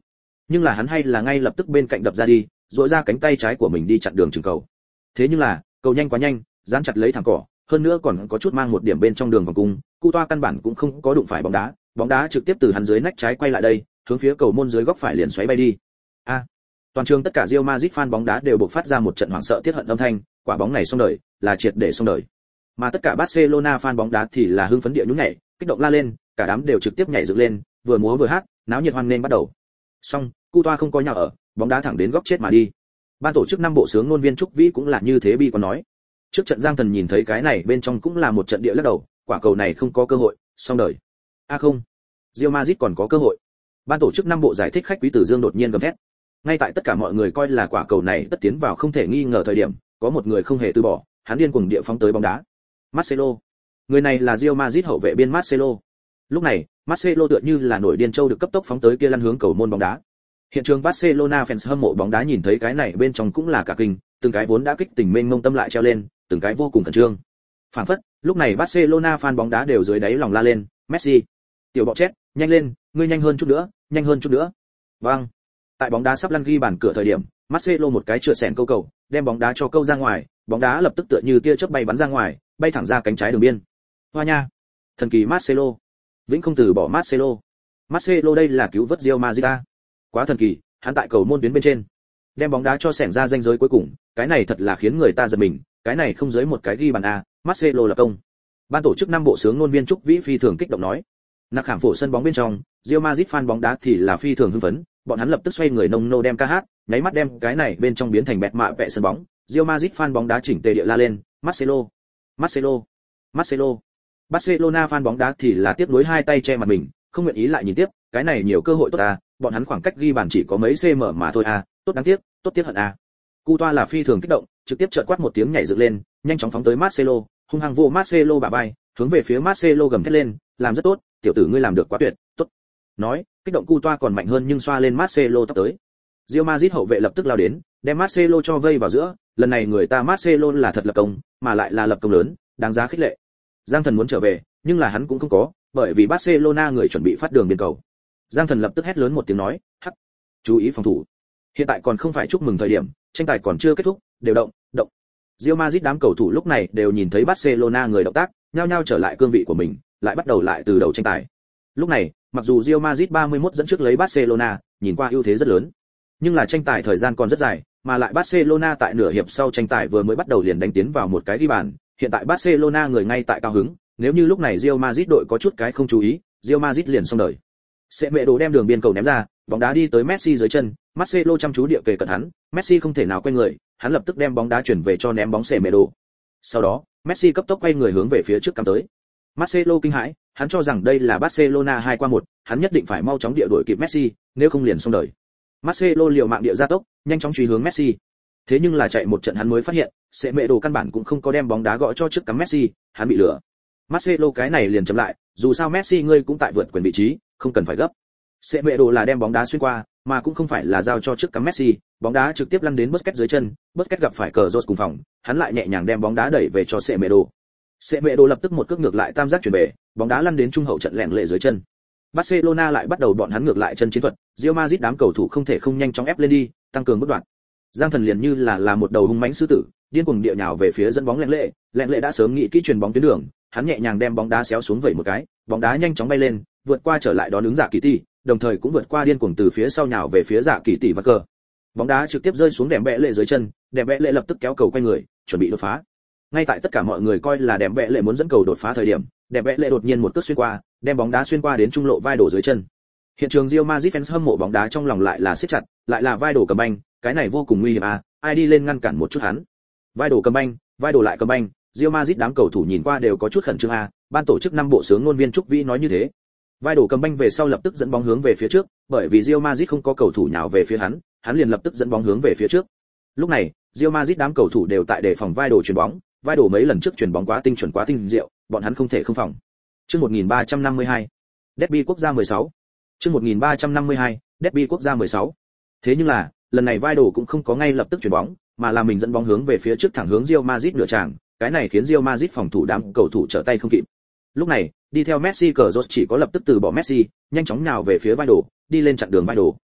Speaker 1: nhưng là hắn hay là ngay lập tức bên cạnh đập ra đi, duỗi ra cánh tay trái của mình đi chặn đường chừng cầu. Thế nhưng là, cầu nhanh quá nhanh, dán chặt lấy thẳng cỏ, hơn nữa còn có chút mang một điểm bên trong đường vòng cung, Cu Toa căn bản cũng không có đụng phải bóng đá, bóng đá trực tiếp từ hắn dưới nách trái quay lại đây, hướng phía cầu môn dưới góc phải liền xoáy bay đi. A! Toàn trường tất cả Real Madrid fan bóng đá đều bộc phát ra một trận hoảng sợ tiết hận âm thanh, quả bóng này xong đời, là triệt để xong đời. Mà tất cả Barcelona fan bóng đá thì là hưng phấn địa nhún nhảy, kích động la lên, cả đám đều trực tiếp nhảy dựng lên, vừa múa vừa hát, náo nhiệt hoan nghênh bắt đầu. Xong, Cu Toa không có nhà ở, bóng đá thẳng đến góc chết mà đi. Ban tổ chức năm bộ sướng ngôn viên Trúc Vĩ cũng là như thế bi còn nói. Trước trận Giang Thần nhìn thấy cái này bên trong cũng là một trận địa lắc đầu, quả cầu này không có cơ hội, xong đời. A à không, Real Madrid còn có cơ hội. Ban tổ chức năm bộ giải thích khách Quý Tử Dương đột nhiên gầm thét. Ngay tại tất cả mọi người coi là quả cầu này tất tiến vào không thể nghi ngờ thời điểm, có một người không hề từ bỏ, hắn điên cuồng địa phóng tới bóng đá. Marcelo. Người này là Real Madrid hậu vệ biên Marcelo. Lúc này, Marcelo tựa như là nổi điên châu được cấp tốc phóng tới kia lăn hướng cầu môn bóng đá. Hiện trường Barcelona fans hâm mộ bóng đá nhìn thấy cái này bên trong cũng là cả kinh, từng cái vốn đã kích tình mênh mông tâm lại treo lên, từng cái vô cùng khẩn trương. Phản phất, lúc này Barcelona fan bóng đá đều dưới đáy lòng la lên, Messi, tiểu bọ chết, nhanh lên, ngươi nhanh hơn chút nữa, nhanh hơn chút nữa. Vâng. Tại bóng đá sắp lăn ghi bàn cửa thời điểm, Marcelo một cái chữa sèn câu cầu, đem bóng đá cho câu ra ngoài, bóng đá lập tức tựa như tia chớp bay bắn ra ngoài, bay thẳng ra cánh trái đường biên. Hoa nha, thần kỳ Marcelo, vĩnh không từ bỏ Marcelo. Marcelo đây là cứu vớt Real Madrid. Quá thần kỳ, hắn tại cầu môn tuyến bên trên, đem bóng đá cho xẻng ra ranh giới cuối cùng, cái này thật là khiến người ta giật mình, cái này không dưới một cái ghi bàn a, Marcelo là công. Ban tổ chức năm bộ sướng ngôn viên Trúc Vĩ phi thường kích động nói. Nặc khảm phổ sân bóng bên trong, Real Madrid fan bóng đá thì là phi thường hưng phấn, bọn hắn lập tức xoay người nông nô đem ca hát, nháy mắt đem cái này bên trong biến thành bẹt mạ vẹ sân bóng. Real Madrid fan bóng đá chỉnh tề địa la lên, Marcelo, Marcelo, Marcelo. Barcelona fan bóng đá thì là tiếp nối hai tay che mặt mình, không nguyện ý lại nhìn tiếp, cái này nhiều cơ hội tốt à, bọn hắn khoảng cách ghi bàn chỉ có mấy cm mà thôi à, tốt đáng tiếc, tốt tiếc hận à. Cu Toa là phi thường kích động, trực tiếp chợt quát một tiếng nhảy dựng lên, nhanh chóng phóng tới Marcelo, hung hăng vô Marcelo bả vai, hướng về phía Marcelo gầm thét lên, làm rất tốt, tiểu tử ngươi làm được quá tuyệt, tốt. Nói, kích động Cu Toa còn mạnh hơn nhưng xoa lên Marcelo tóc tới. Real Madrid hậu vệ lập tức lao đến, đem Marcelo cho vây vào giữa, lần này người ta Marcelo là thật lập công, mà lại là lập công lớn, đáng giá khích lệ. Giang Thần muốn trở về, nhưng là hắn cũng không có, bởi vì Barcelona người chuẩn bị phát đường biên cầu. Giang Thần lập tức hét lớn một tiếng nói, hắc, chú ý phòng thủ. Hiện tại còn không phải chúc mừng thời điểm, tranh tài còn chưa kết thúc, đều động, động. Real Madrid đám cầu thủ lúc này đều nhìn thấy Barcelona người động tác, nhao nhao trở lại cương vị của mình, lại bắt đầu lại từ đầu tranh tài. Lúc này, mặc dù Real Madrid ba mươi mốt dẫn trước lấy Barcelona, nhìn qua ưu thế rất lớn, nhưng là tranh tài thời gian còn rất dài, mà lại Barcelona tại nửa hiệp sau tranh tài vừa mới bắt đầu liền đánh tiến vào một cái ghi bàn, hiện tại Barcelona người ngay tại cao hứng, nếu như lúc này Real Madrid đội có chút cái không chú ý, Real Madrid liền xong đời. Sẽ mẹ đồ đem đường biên cầu ném ra, bóng đá đi tới Messi dưới chân, Marcelo chăm chú địa kề cận hắn, Messi không thể nào quay người, hắn lập tức đem bóng đá chuyển về cho ném bóng Sẽ mẹ đồ. Sau đó, Messi cấp tốc quay người hướng về phía trước cắm tới. Marcelo kinh hãi, hắn cho rằng đây là Barcelona hai qua một, hắn nhất định phải mau chóng địa đuổi kịp Messi, nếu không liền xong đời. Marcelo liều mạng địa ra tốc, nhanh chóng truy hướng Messi. Thế nhưng là chạy một trận hắn mới phát hiện, Sẽ mẹ đồ căn bản cũng không có đem bóng đá gõ cho trước cắm Messi, hắn bị lừa. Marcelo cái này liền chậm lại, dù sao Messi ngươi cũng tại vượt quyền vị trí, không cần phải gấp. Sẽ mẹ đồ là đem bóng đá xuyên qua, mà cũng không phải là giao cho trước cắm Messi, bóng đá trực tiếp lăn đến Busquets dưới chân, Busquets gặp phải cờ Rốt cùng phòng, hắn lại nhẹ nhàng đem bóng đá đẩy về cho Sẽ mẹ đồ. Sẽ mẹ đồ lập tức một cước ngược lại tam giác chuyển về, bóng đá lăn đến trung hậu trận lẹn lệ dưới chân. Barcelona lại bắt đầu bọn hắn ngược lại chân chiến thuật, Real Madrid đám cầu thủ không thể không nhanh chóng ép lên đi, tăng cường bước đoạn. Giang Thần liền như là là một đầu hung mãnh sư tử, điên cuồng địa nhào về phía dẫn bóng lẹn lệ, lẹn lệ đã sớm nghĩ kỹ truyền bóng tuyến đường, hắn nhẹ nhàng đem bóng đá xéo xuống vẩy một cái, bóng đá nhanh chóng bay lên, vượt qua trở lại đón ứng Dạ Kỳ Tỷ, đồng thời cũng vượt qua điên cuồng từ phía sau nhào về phía Dạ Kỳ Tỷ và cờ. Bóng đá trực tiếp rơi xuống Đệm Bẽ Lệ dưới chân, Đệm Bẽ Lệ lập tức kéo cầu quay người, chuẩn bị đột phá. Ngay tại tất cả mọi người coi là Đệm Bẽ Lệ muốn dẫn cầu đột phá thời điểm, Đệm Bẽ Lệ đột nhiên một cước xuyên qua, đem bóng đá xuyên qua đến trung lộ vai đổ dưới chân. Hiện trường Real Madrid fans hâm mộ bóng đá trong lòng lại là siết chặt, lại là vai đổ cầm banh, cái này vô cùng nguy hiểm à, ai đi lên ngăn cản một chút hắn. Vai đổ cầm banh, vai đổ lại cầm banh, Real Madrid đám cầu thủ nhìn qua đều có chút khẩn trương à, ban tổ chức năm bộ sướng ngôn viên Trúc Vĩ nói như thế. Vai đổ cầm banh về sau lập tức dẫn bóng hướng về phía trước, bởi vì Real Madrid không có cầu thủ nhào về phía hắn, hắn liền lập tức dẫn bóng hướng về phía trước. Lúc này, Real Madrid đám cầu thủ đều tại đề phòng vai đổ chuyền bóng, vai đổ mấy lần trước chuyền bóng quá tinh chuẩn quá tinh diệu, bọn hắn không thể không phòng. Chương một nghìn ba trăm năm mươi hai, Derby quốc gia mười sáu. Chương một nghìn ba trăm năm mươi hai, Derby quốc gia mười sáu. Thế nhưng là, lần này vai đổ cũng không có ngay lập tức chuyền bóng, mà là mình dẫn bóng hướng về phía trước thẳng hướng Real Madrid nửa tràng, cái này khiến Real Madrid phòng thủ đám cầu thủ trở tay không kịp. Lúc này, đi theo Messi cờ Rốt chỉ có lập tức từ bỏ Messi, nhanh chóng nhào về phía vai đổ, đi lên chặn đường vai đổ.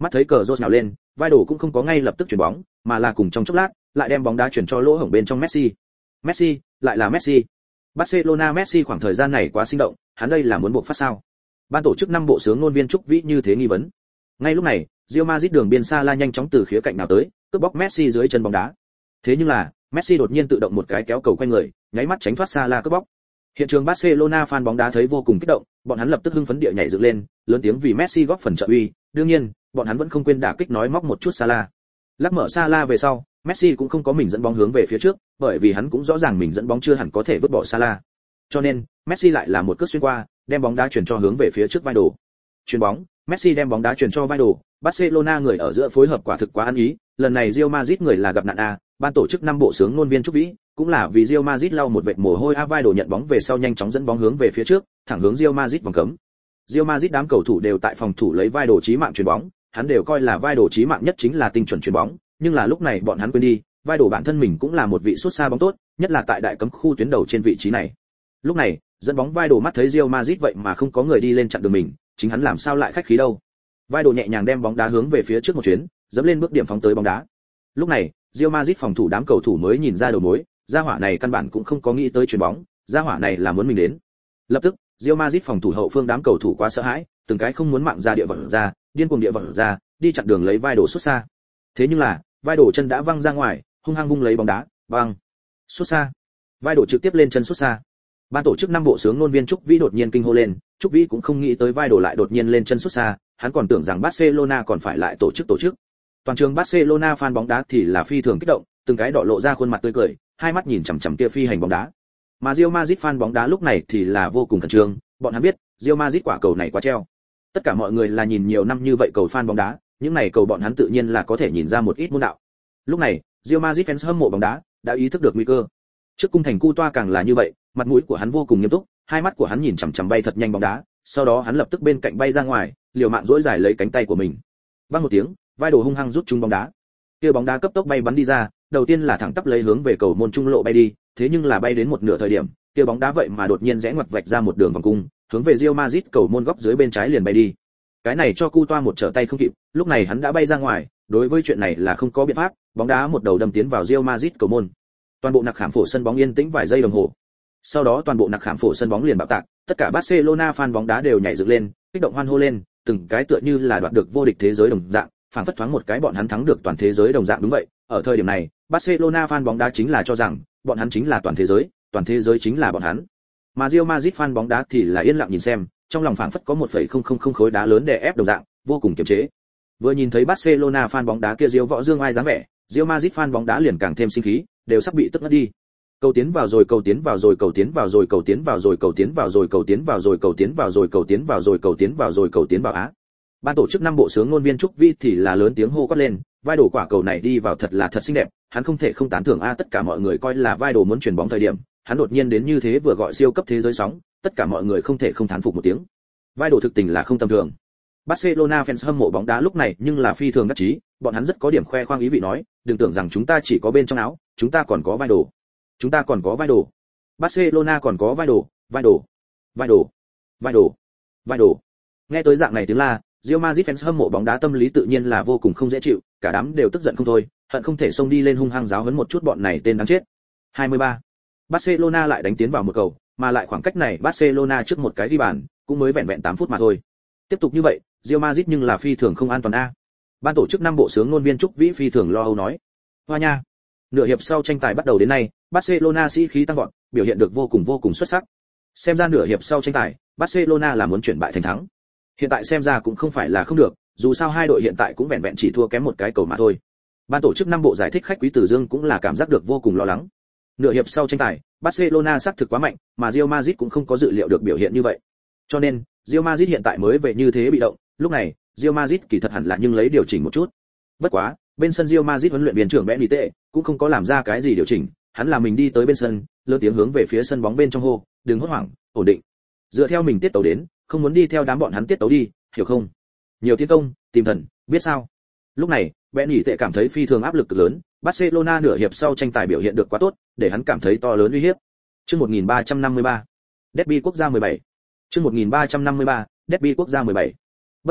Speaker 1: Mắt thấy cờ rốt nhào lên, Vidal cũng không có ngay lập tức chuyển bóng, mà là cùng trong chốc lát, lại đem bóng đá chuyển cho lỗ hổng bên trong Messi. Messi, lại là Messi. Barcelona Messi khoảng thời gian này quá sinh động, hắn đây là muốn buộc phát sao? Ban tổ chức năm bộ sướng ngôn viên Trúc Vĩ như thế nghi vấn. Ngay lúc này, Real Madrid đường biên Salah nhanh chóng từ khía cạnh nào tới, cướp bóc Messi dưới chân bóng đá. Thế nhưng là, Messi đột nhiên tự động một cái kéo cầu quanh người, nháy mắt tránh thoát Salah cướp bóc. Hiện trường Barcelona fan bóng đá thấy vô cùng kích động, bọn hắn lập tức hưng phấn địa nhảy dựng lên, lớn tiếng vì Messi góp phần trợ uy, đương nhiên, bọn hắn vẫn không quên đả kích nói móc một chút Salah. Lắc mở Salah về sau, Messi cũng không có mình dẫn bóng hướng về phía trước, bởi vì hắn cũng rõ ràng mình dẫn bóng chưa hẳn có thể vứt bỏ Salah. Cho nên, Messi lại là một cước xuyên qua, đem bóng đá chuyển cho hướng về phía trước Vidal. Chuyền bóng, Messi đem bóng đá chuyển cho Vidal, Barcelona người ở giữa phối hợp quả thực quá ăn ý, lần này Real Madrid người là gặp nạn a, ban tổ chức năm bộ sướng ngôn viên Trúc Vĩ, cũng là vì Real Madrid lau một vệt mồ hôi a. Vidal nhận bóng về sau nhanh chóng dẫn bóng hướng về phía trước, thẳng hướng Real Madrid vòng cấm. Real Madrid đám cầu thủ đều tại phòng thủ lấy Vidal chí mạng chuyền bóng, hắn đều coi là Vidal chí mạng nhất chính là tinh chuẩn chuyền bóng, nhưng là lúc này bọn hắn quên đi, Vidal bản thân mình cũng là một vị sút xa bóng tốt, nhất là tại đại cấm khu tuyến đầu trên vị trí này. Lúc này, dẫn bóng Vidal mắt thấy Real Madrid vậy mà không có người đi lên chặn đường mình, chính hắn làm sao lại khách khí đâu. Vidal nhẹ nhàng đem bóng đá hướng về phía trước một chuyến, dẫm lên bước điểm phóng tới bóng đá. Lúc này, Real Madrid phòng thủ đám cầu thủ mới nhìn ra đầu mối, gia hỏa này căn bản cũng không có nghĩ tới chuyền bóng, gia hỏa này là muốn mình đến. Lập tức, Real Madrid phòng thủ hậu phương đám cầu thủ quá sợ hãi, từng cái không muốn mạng ra địa vật ra, điên cuồng địa vật ra, đi chặn đường lấy Vidal xuất xa. Thế nhưng là, Vidal chân đã văng ra ngoài, hung hăng vung lấy bóng đá, băng. Xuất xa. Vidal trực tiếp lên chân xuất xa. Ban tổ chức năm bộ sướng ngôn viên Trúc Vĩ đột nhiên kinh hô lên, Trúc Vĩ cũng không nghĩ tới Vidal lại đột nhiên lên chân xuất xa, hắn còn tưởng rằng Barcelona còn phải lại tổ chức tổ chức. Toàn trường Barcelona fan bóng đá thì là phi thường kích động, từng cái đỏ lộ ra khuôn mặt tươi cười, hai mắt nhìn chằm chằm kia phi hành bóng đá. Mà Real Madrid fan bóng đá lúc này thì là vô cùng khẩn trương, bọn hắn biết, Real Madrid quả cầu này quá treo. Tất cả mọi người là nhìn nhiều năm như vậy cầu fan bóng đá, những này cầu bọn hắn tự nhiên là có thể nhìn ra một ít môn đạo. Lúc này, Real Madrid fans hâm mộ bóng đá đã ý thức được nguy cơ. Trước cung thành cu toa càng là như vậy, mặt mũi của hắn vô cùng nghiêm túc, hai mắt của hắn nhìn chằm chằm bay thật nhanh bóng đá, sau đó hắn lập tức bên cạnh bay ra ngoài, liều mạng duỗi dài lấy cánh tay của mình. Vang một tiếng, Vidal hung hăng rút trúng bóng đá. Kia bóng đá cấp tốc bay bắn đi ra, đầu tiên là thẳng tắp lấy hướng về cầu môn trung lộ bay đi, thế nhưng là bay đến một nửa thời điểm, kia bóng đá vậy mà đột nhiên rẽ ngoặt vạch ra một đường vòng cung, hướng về Real Madrid cầu môn góc dưới bên trái liền bay đi. Cái này cho cu toa một trở tay không kịp, lúc này hắn đã bay ra ngoài, đối với chuyện này là không có biện pháp, bóng đá một đầu đâm tiến vào Real Madrid cầu môn. Toàn bộ nặc khảm phổ sân bóng yên tĩnh vài giây đồng hồ. Sau đó toàn bộ nặc khảm phổ sân bóng liền bạo tạc, tất cả Barcelona fan bóng đá đều nhảy dựng lên, kích động hoan hô lên, từng cái tựa như là đoạt được vô địch thế giới đồng dạng, phảng phất thoáng một cái bọn hắn thắng được toàn thế giới đồng dạng. Đúng vậy, ở thời điểm này, Barcelona fan bóng đá chính là cho rằng bọn hắn chính là toàn thế giới, toàn thế giới chính là bọn hắn. Mà Real Madrid fan bóng đá thì là yên lặng nhìn xem, trong lòng phảng phất có một phẩy không không không khối đá lớn đè ép đồng dạng, vô cùng kiềm chế. Vừa nhìn thấy Barcelona fan bóng đá kia diếu võ dương ai dáng vẻ, Real Madrid fan bóng đá liền càng thêm sinh khí, đều sắp bị tức ngất đi. Cầu tiến vào rồi, cầu tiến vào rồi, cầu tiến vào rồi, cầu tiến vào rồi, cầu tiến vào rồi, cầu tiến vào rồi, cầu tiến vào rồi, cầu tiến vào rồi, cầu tiến vào rồi, cầu tiến vào á. Ban tổ chức năm bộ sướng ngôn viên Trúc Vĩ thì là lớn tiếng hô quát lên, Vidal quả cầu này đi vào thật là thật xinh đẹp, hắn không thể không tán thưởng a. Tất cả mọi người coi là Vidal muốn chuyển bóng thời điểm, hắn đột nhiên đến như thế vừa gọi siêu cấp thế giới sóng, tất cả mọi người không thể không thán phục một tiếng. Vidal thực tình là không tầm thường. Barcelona fans hâm mộ bóng đá lúc này nhưng là phi thường đắc chí, bọn hắn rất có điểm khoe khoang ý vị nói, đừng tưởng rằng chúng ta chỉ có bên trong áo, chúng ta còn có Vidal. Chúng ta còn có Vidal. Barcelona còn có Vidal, Vidal, Vidal, Vidal, Vidal. Nghe tới dạng này tiếng la, Real Madrid fans hâm mộ bóng đá tâm lý tự nhiên là vô cùng không dễ chịu, cả đám đều tức giận không thôi, hận không thể xông đi lên hung hăng giáo huấn một chút bọn này tên đáng chết. hai mươi ba. Barcelona lại đánh tiến vào một cầu, mà lại khoảng cách này Barcelona trước một cái ghi bàn, cũng mới vẹn vẹn tám phút mà thôi. Tiếp tục như vậy, Real Madrid nhưng là phi thường không an toàn a. Ban tổ chức năm bộ sướng ngôn viên Trúc Vĩ phi thường lo âu nói. Hoa nha. Nửa hiệp sau tranh tài bắt đầu đến nay, Barcelona sĩ khí tăng vọt, biểu hiện được vô cùng vô cùng xuất sắc. Xem ra nửa hiệp sau tranh tài, Barcelona là muốn chuyển bại thành thắng. Hiện tại xem ra cũng không phải là không được, dù sao hai đội hiện tại cũng vẹn vẹn chỉ thua kém một cái cầu mà thôi. Ban tổ chức năm bộ giải thích khách Quý Tử Dương cũng là cảm giác được vô cùng lo lắng. Nửa hiệp sau tranh tài, Barcelona xác thực quá mạnh, mà Real Madrid cũng không có dự liệu được biểu hiện như vậy. Cho nên, Real Madrid hiện tại mới về như thế bị động, lúc này, Real Madrid kỳ thật hẳn là nhưng lấy điều chỉnh một chút. Bất quá, bên sân Real Madrid huấn luyện viên trưởng Benitez cũng không có làm ra cái gì điều chỉnh, hắn là mình đi tới bên sân, lớn tiếng hướng về phía sân bóng bên trong hô, đừng hốt hoảng, ổn định. Dựa theo mình tiết tấu đến, không muốn đi theo đám bọn hắn tiết tấu đi, hiểu không? Nhiều tiến công, tìm thần, biết sao? Lúc này, Benitez cảm thấy phi thường áp lực cực lớn, Barcelona nửa hiệp sau tranh tài biểu hiện được quá tốt, để hắn cảm thấy to lớn uy hiếp. Chương một nghìn ba trăm năm mươi ba, Derby quốc gia mười bảy. Chương một nghìn ba trăm năm mươi ba, Derby quốc gia mười bảy. Bất quá,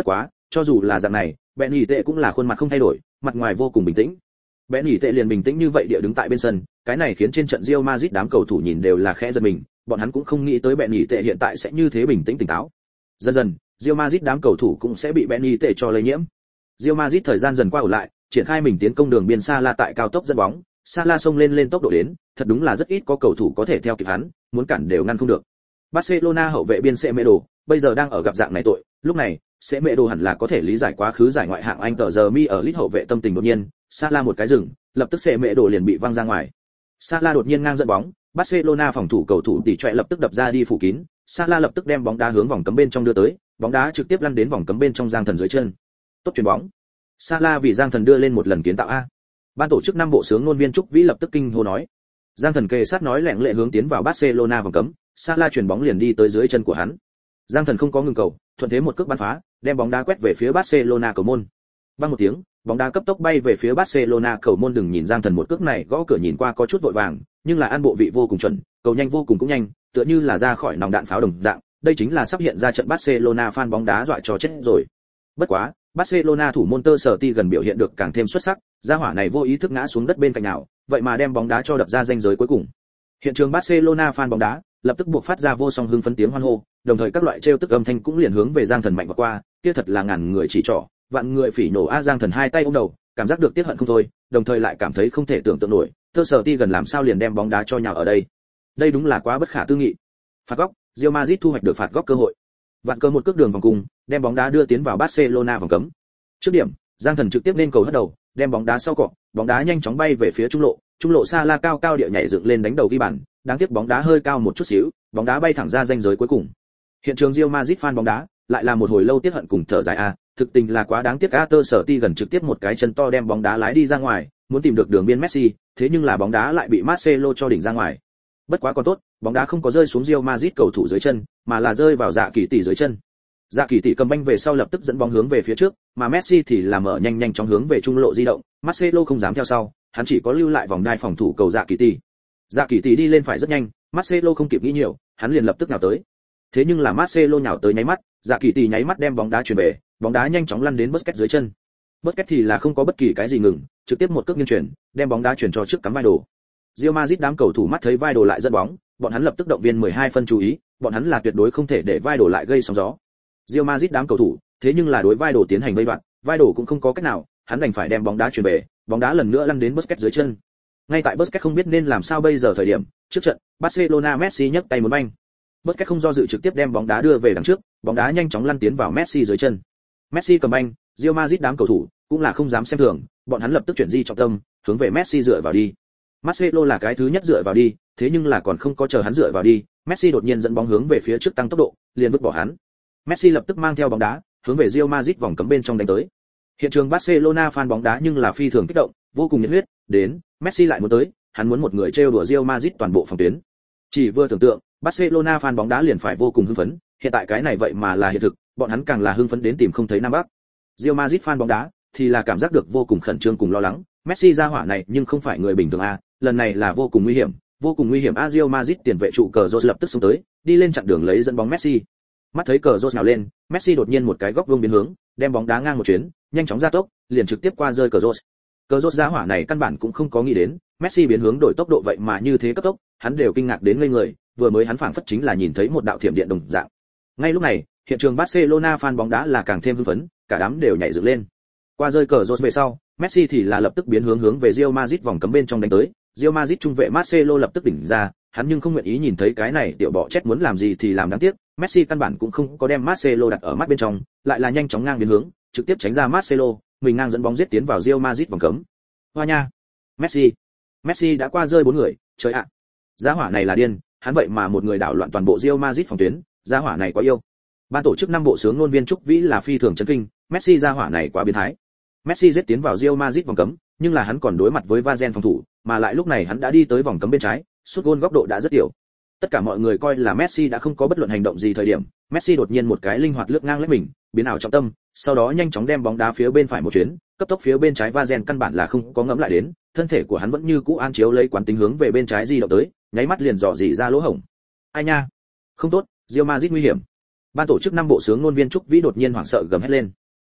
Speaker 1: Cho dù là dạng này, bèn nhỉ tệ cũng là khuôn mặt không thay đổi, mặt ngoài vô cùng bình tĩnh. Bèn nhỉ tệ liền bình tĩnh như vậy địa đứng tại bên sân, cái này khiến trên trận Real Madrid đám cầu thủ nhìn đều là khẽ giật mình, bọn hắn cũng không nghĩ tới bèn nhỉ tệ hiện tại sẽ như thế bình tĩnh tỉnh táo. Dần dần, Real Madrid đám cầu thủ cũng sẽ bị bèn nhỉ tệ cho lây nhiễm. Real Madrid thời gian dần qua ổn lại, triển khai mình tiến công đường biên Salah tại cao tốc dẫn bóng, Salah xông lên lên tốc độ đến, thật đúng là rất ít có cầu thủ có thể theo kịp hắn, muốn cản đều ngăn không được. Barcelona hậu vệ biên Semedo, bây giờ đang ở gặp dạng này tội, lúc này, Semedo hẳn là có thể lý giải quá khứ giải ngoại hạng Anh tờ giờ mi ở lít hậu vệ tâm tình đột nhiên, Salah một cái dừng, lập tức Semedo liền bị văng ra ngoài. Salah đột nhiên ngang dẫn bóng, Barcelona phòng thủ cầu thủ tỉ choẹ lập tức đập ra đi phủ kín, Salah lập tức đem bóng đá hướng vòng cấm bên trong đưa tới, bóng đá trực tiếp lăn đến vòng cấm bên trong Giang Thần dưới chân. Tốt chuyền bóng. Salah vì Giang Thần đưa lên một lần kiến tạo a. Ban tổ chức năm bộ sướng ngôn viên Trúc Vĩ lập tức kinh hô nói. Giang Thần kề sát nói lẹng lệ hướng tiến vào Barcelona vòng cấm, Salah chuyền bóng liền đi tới dưới chân của hắn. Giang Thần không có ngừng cầu, thuận thế một cước bắn phá, đem bóng đá quét về phía Barcelona cầu môn. Bang một tiếng, bóng đá cấp tốc bay về phía Barcelona cầu môn, đừng nhìn Giang Thần một cước này gõ cửa nhìn qua có chút vội vàng, nhưng là an bộ vị vô cùng chuẩn, cầu nhanh vô cùng cũng nhanh, tựa như là ra khỏi nòng đạn pháo đồng dạng, đây chính là sắp hiện ra trận Barcelona fan bóng đá dọa cho chết rồi. Bất quá, Barcelona thủ môn Tơ Sở Ti gần biểu hiện được càng thêm xuất sắc, gia hỏa này vô ý thức ngã xuống đất bên cạnh nào, vậy mà đem bóng đá cho đập ra ranh giới cuối cùng. Hiện trường Barcelona fan bóng đá lập tức buộc phát ra vô song hưng phấn tiếng hoan hô, đồng thời các loại trêu tức âm thanh cũng liền hướng về Giang Thần mạnh vào qua, kia thật là ngàn người chỉ trỏ, vạn người phỉ nổ a. Giang Thần hai tay ôm đầu, cảm giác được tiếc hận không thôi, đồng thời lại cảm thấy không thể tưởng tượng nổi, Tơ Sở Ti gần làm sao liền đem bóng đá cho nhào ở đây. Đây đúng là quá bất khả tư nghị. Phạt góc, Real Madrid thu hoạch được phạt góc cơ hội. Vạn cơ một cước đường vòng cung, đem bóng đá đưa tiến vào Barcelona vòng cấm. Trước điểm, Giang Thần trực tiếp lên cầu hất đầu, đem bóng đá sau cọ, bóng đá nhanh chóng bay về phía trung lộ, trung lộ Salah cao cao địa nhảy dựng lên đánh đầu ghi bàn, đáng tiếc bóng đá hơi cao một chút xíu, bóng đá bay thẳng ra ranh giới cuối cùng. Hiện trường Real Madrid fan bóng đá lại là một hồi lâu tiếc hận cùng thở dài a, thực tình là quá đáng tiếc a. Tơ Sở Ti gần trực tiếp một cái chân to đem bóng đá lái đi ra ngoài, muốn tìm được đường biên Messi, thế nhưng là bóng đá lại bị Marcelo cho đỉnh ra ngoài. Bất quá còn tốt, bóng đá không có rơi xuống Real Madrid cầu thủ dưới chân, mà là rơi vào Dạ Kỳ Tỷ dưới chân. Dạ Kỳ Tỷ cầm banh về sau lập tức dẫn bóng hướng về phía trước, mà Messi thì là mở nhanh nhanh chóng hướng về trung lộ di động, Marcelo không dám theo sau, hắn chỉ có lưu lại vòng đai phòng thủ cầu Dạ Kỳ Tỷ. Dạ Kỳ Tỷ đi lên phải rất nhanh, Marcelo không kịp nghĩ nhiều, hắn liền lập tức nhào tới. Thế nhưng là Marcelo nhào tới nháy mắt, Dạ Kỳ Tỷ nháy mắt đem bóng đá chuyển về, bóng đá nhanh chóng lăn đến Busquets dưới chân. Busquets thì là không có bất kỳ cái gì ngừng, trực tiếp một cước nghiêng chuyển, đem bóng đá chuyển cho trước cắm vai đồ. Real Madrid đám cầu thủ mắt thấy vai đồ lại dẫn bóng, bọn hắn lập tức động viên mười hai phân chú ý, bọn hắn là tuyệt đối không thể để vai đồ lại gây sóng gió. Real Madrid đám cầu thủ, thế nhưng là đối vai đồ tiến hành vây đoạn, vai đồ cũng không có cách nào, hắn đành phải đem bóng đá chuyển về, bóng đá lần nữa lăn đến Busquets dưới chân. Ngay tại Busquets không biết nên làm sao bây giờ thời điểm, trước trận, Barcelona Messi nhấc tay muốn banh. Busquets không do dự trực tiếp đem bóng đá đưa về đằng trước, bóng đá nhanh chóng lăn tiến vào Messi dưới chân. Messi cầm banh, Real Madrid đám cầu thủ cũng là không dám xem thường, bọn hắn lập tức chuyển di trọng tâm, hướng về Messi dựa vào đi. Marcelo là cái thứ nhất dựa vào đi, thế nhưng là còn không có chờ hắn dựa vào đi, Messi đột nhiên dẫn bóng hướng về phía trước tăng tốc độ, liền vứt bỏ hắn. Messi lập tức mang theo bóng đá, hướng về Real Madrid vòng cấm bên trong đánh tới. Hiện trường Barcelona fan bóng đá nhưng là phi thường kích động, vô cùng nhiệt huyết, đến, Messi lại muốn tới, hắn muốn một người trêu đùa Real Madrid toàn bộ phòng tuyến. Chỉ vừa tưởng tượng, Barcelona fan bóng đá liền phải vô cùng hưng phấn, hiện tại cái này vậy mà là hiện thực, bọn hắn càng là hưng phấn đến tìm không thấy Nam Bắc. Real Madrid fan bóng đá thì là cảm giác được vô cùng khẩn trương cùng lo lắng, Messi ra hỏa này nhưng không phải người bình thường a, lần này là vô cùng nguy hiểm, vô cùng nguy hiểm a. Real Madrid tiền vệ trụ cờ Rose lập tức xuống tới, đi lên chặn đường lấy dẫn bóng Messi. Mắt thấy cờ Rose nào lên, Messi đột nhiên một cái góc vuông biến hướng, đem bóng đá ngang một chuyến, nhanh chóng ra tốc, liền trực tiếp qua rơi cờ Rose. Cờ Rose ra hỏa này căn bản cũng không có nghĩ đến, Messi biến hướng đổi tốc độ vậy mà như thế cấp tốc, hắn đều kinh ngạc đến ngây người, vừa mới hắn phảng phất chính là nhìn thấy một đạo thiểm điện đồng dạng. Ngay lúc này, hiện trường Barcelona fan bóng đá là càng thêm hưng phấn, cả đám đều nhảy dựng lên. Qua rơi cờ Rose về sau, Messi thì là lập tức biến hướng hướng về Real Madrid vòng cấm bên trong đánh tới, Real Madrid trung vệ Marcelo lập tức đỉnh ra, hắn nhưng không nguyện ý nhìn thấy cái này tiểu bọ chết muốn làm gì thì làm, đáng tiếc, Messi căn bản cũng không có đem Marcelo đặt ở mắt bên trong, lại là nhanh chóng ngang biến hướng, trực tiếp tránh ra Marcelo, mình ngang dẫn bóng giết tiến vào Real Madrid vòng cấm. Hoa nha, Messi, Messi đã qua rơi bốn người, trời ạ, giá hỏa này là điên, hắn vậy mà một người đảo loạn toàn bộ Real Madrid phòng tuyến, giá hỏa này quá yêu. Ban tổ chức năm bộ sướng ngôn viên Trúc Vĩ là phi thường chấn kinh, Messi giá hỏa này quá biến thái. Messi giết tiến vào Real Madrid vòng cấm, nhưng là hắn còn đối mặt với Vazen phòng thủ, mà lại lúc này hắn đã đi tới vòng cấm bên trái, sút gôn góc độ đã rất tiểu. Tất cả mọi người coi là Messi đã không có bất luận hành động gì thời điểm, Messi đột nhiên một cái linh hoạt lướt ngang lấy mình, biến ảo trọng tâm, sau đó nhanh chóng đem bóng đá phía bên phải một chuyến, cấp tốc phía bên trái Vazen căn bản là không có ngẫm lại đến, thân thể của hắn vẫn như cũ an chiếu lấy quán tính hướng về bên trái di động tới, nháy mắt liền dò dỉ ra lỗ hổng. Ai nha, không tốt, Real Madrid nguy hiểm. Ban tổ chức năm bộ sướng ngôn viên Trúc Vĩ đột nhiên hoảng sợ gầm hét lên.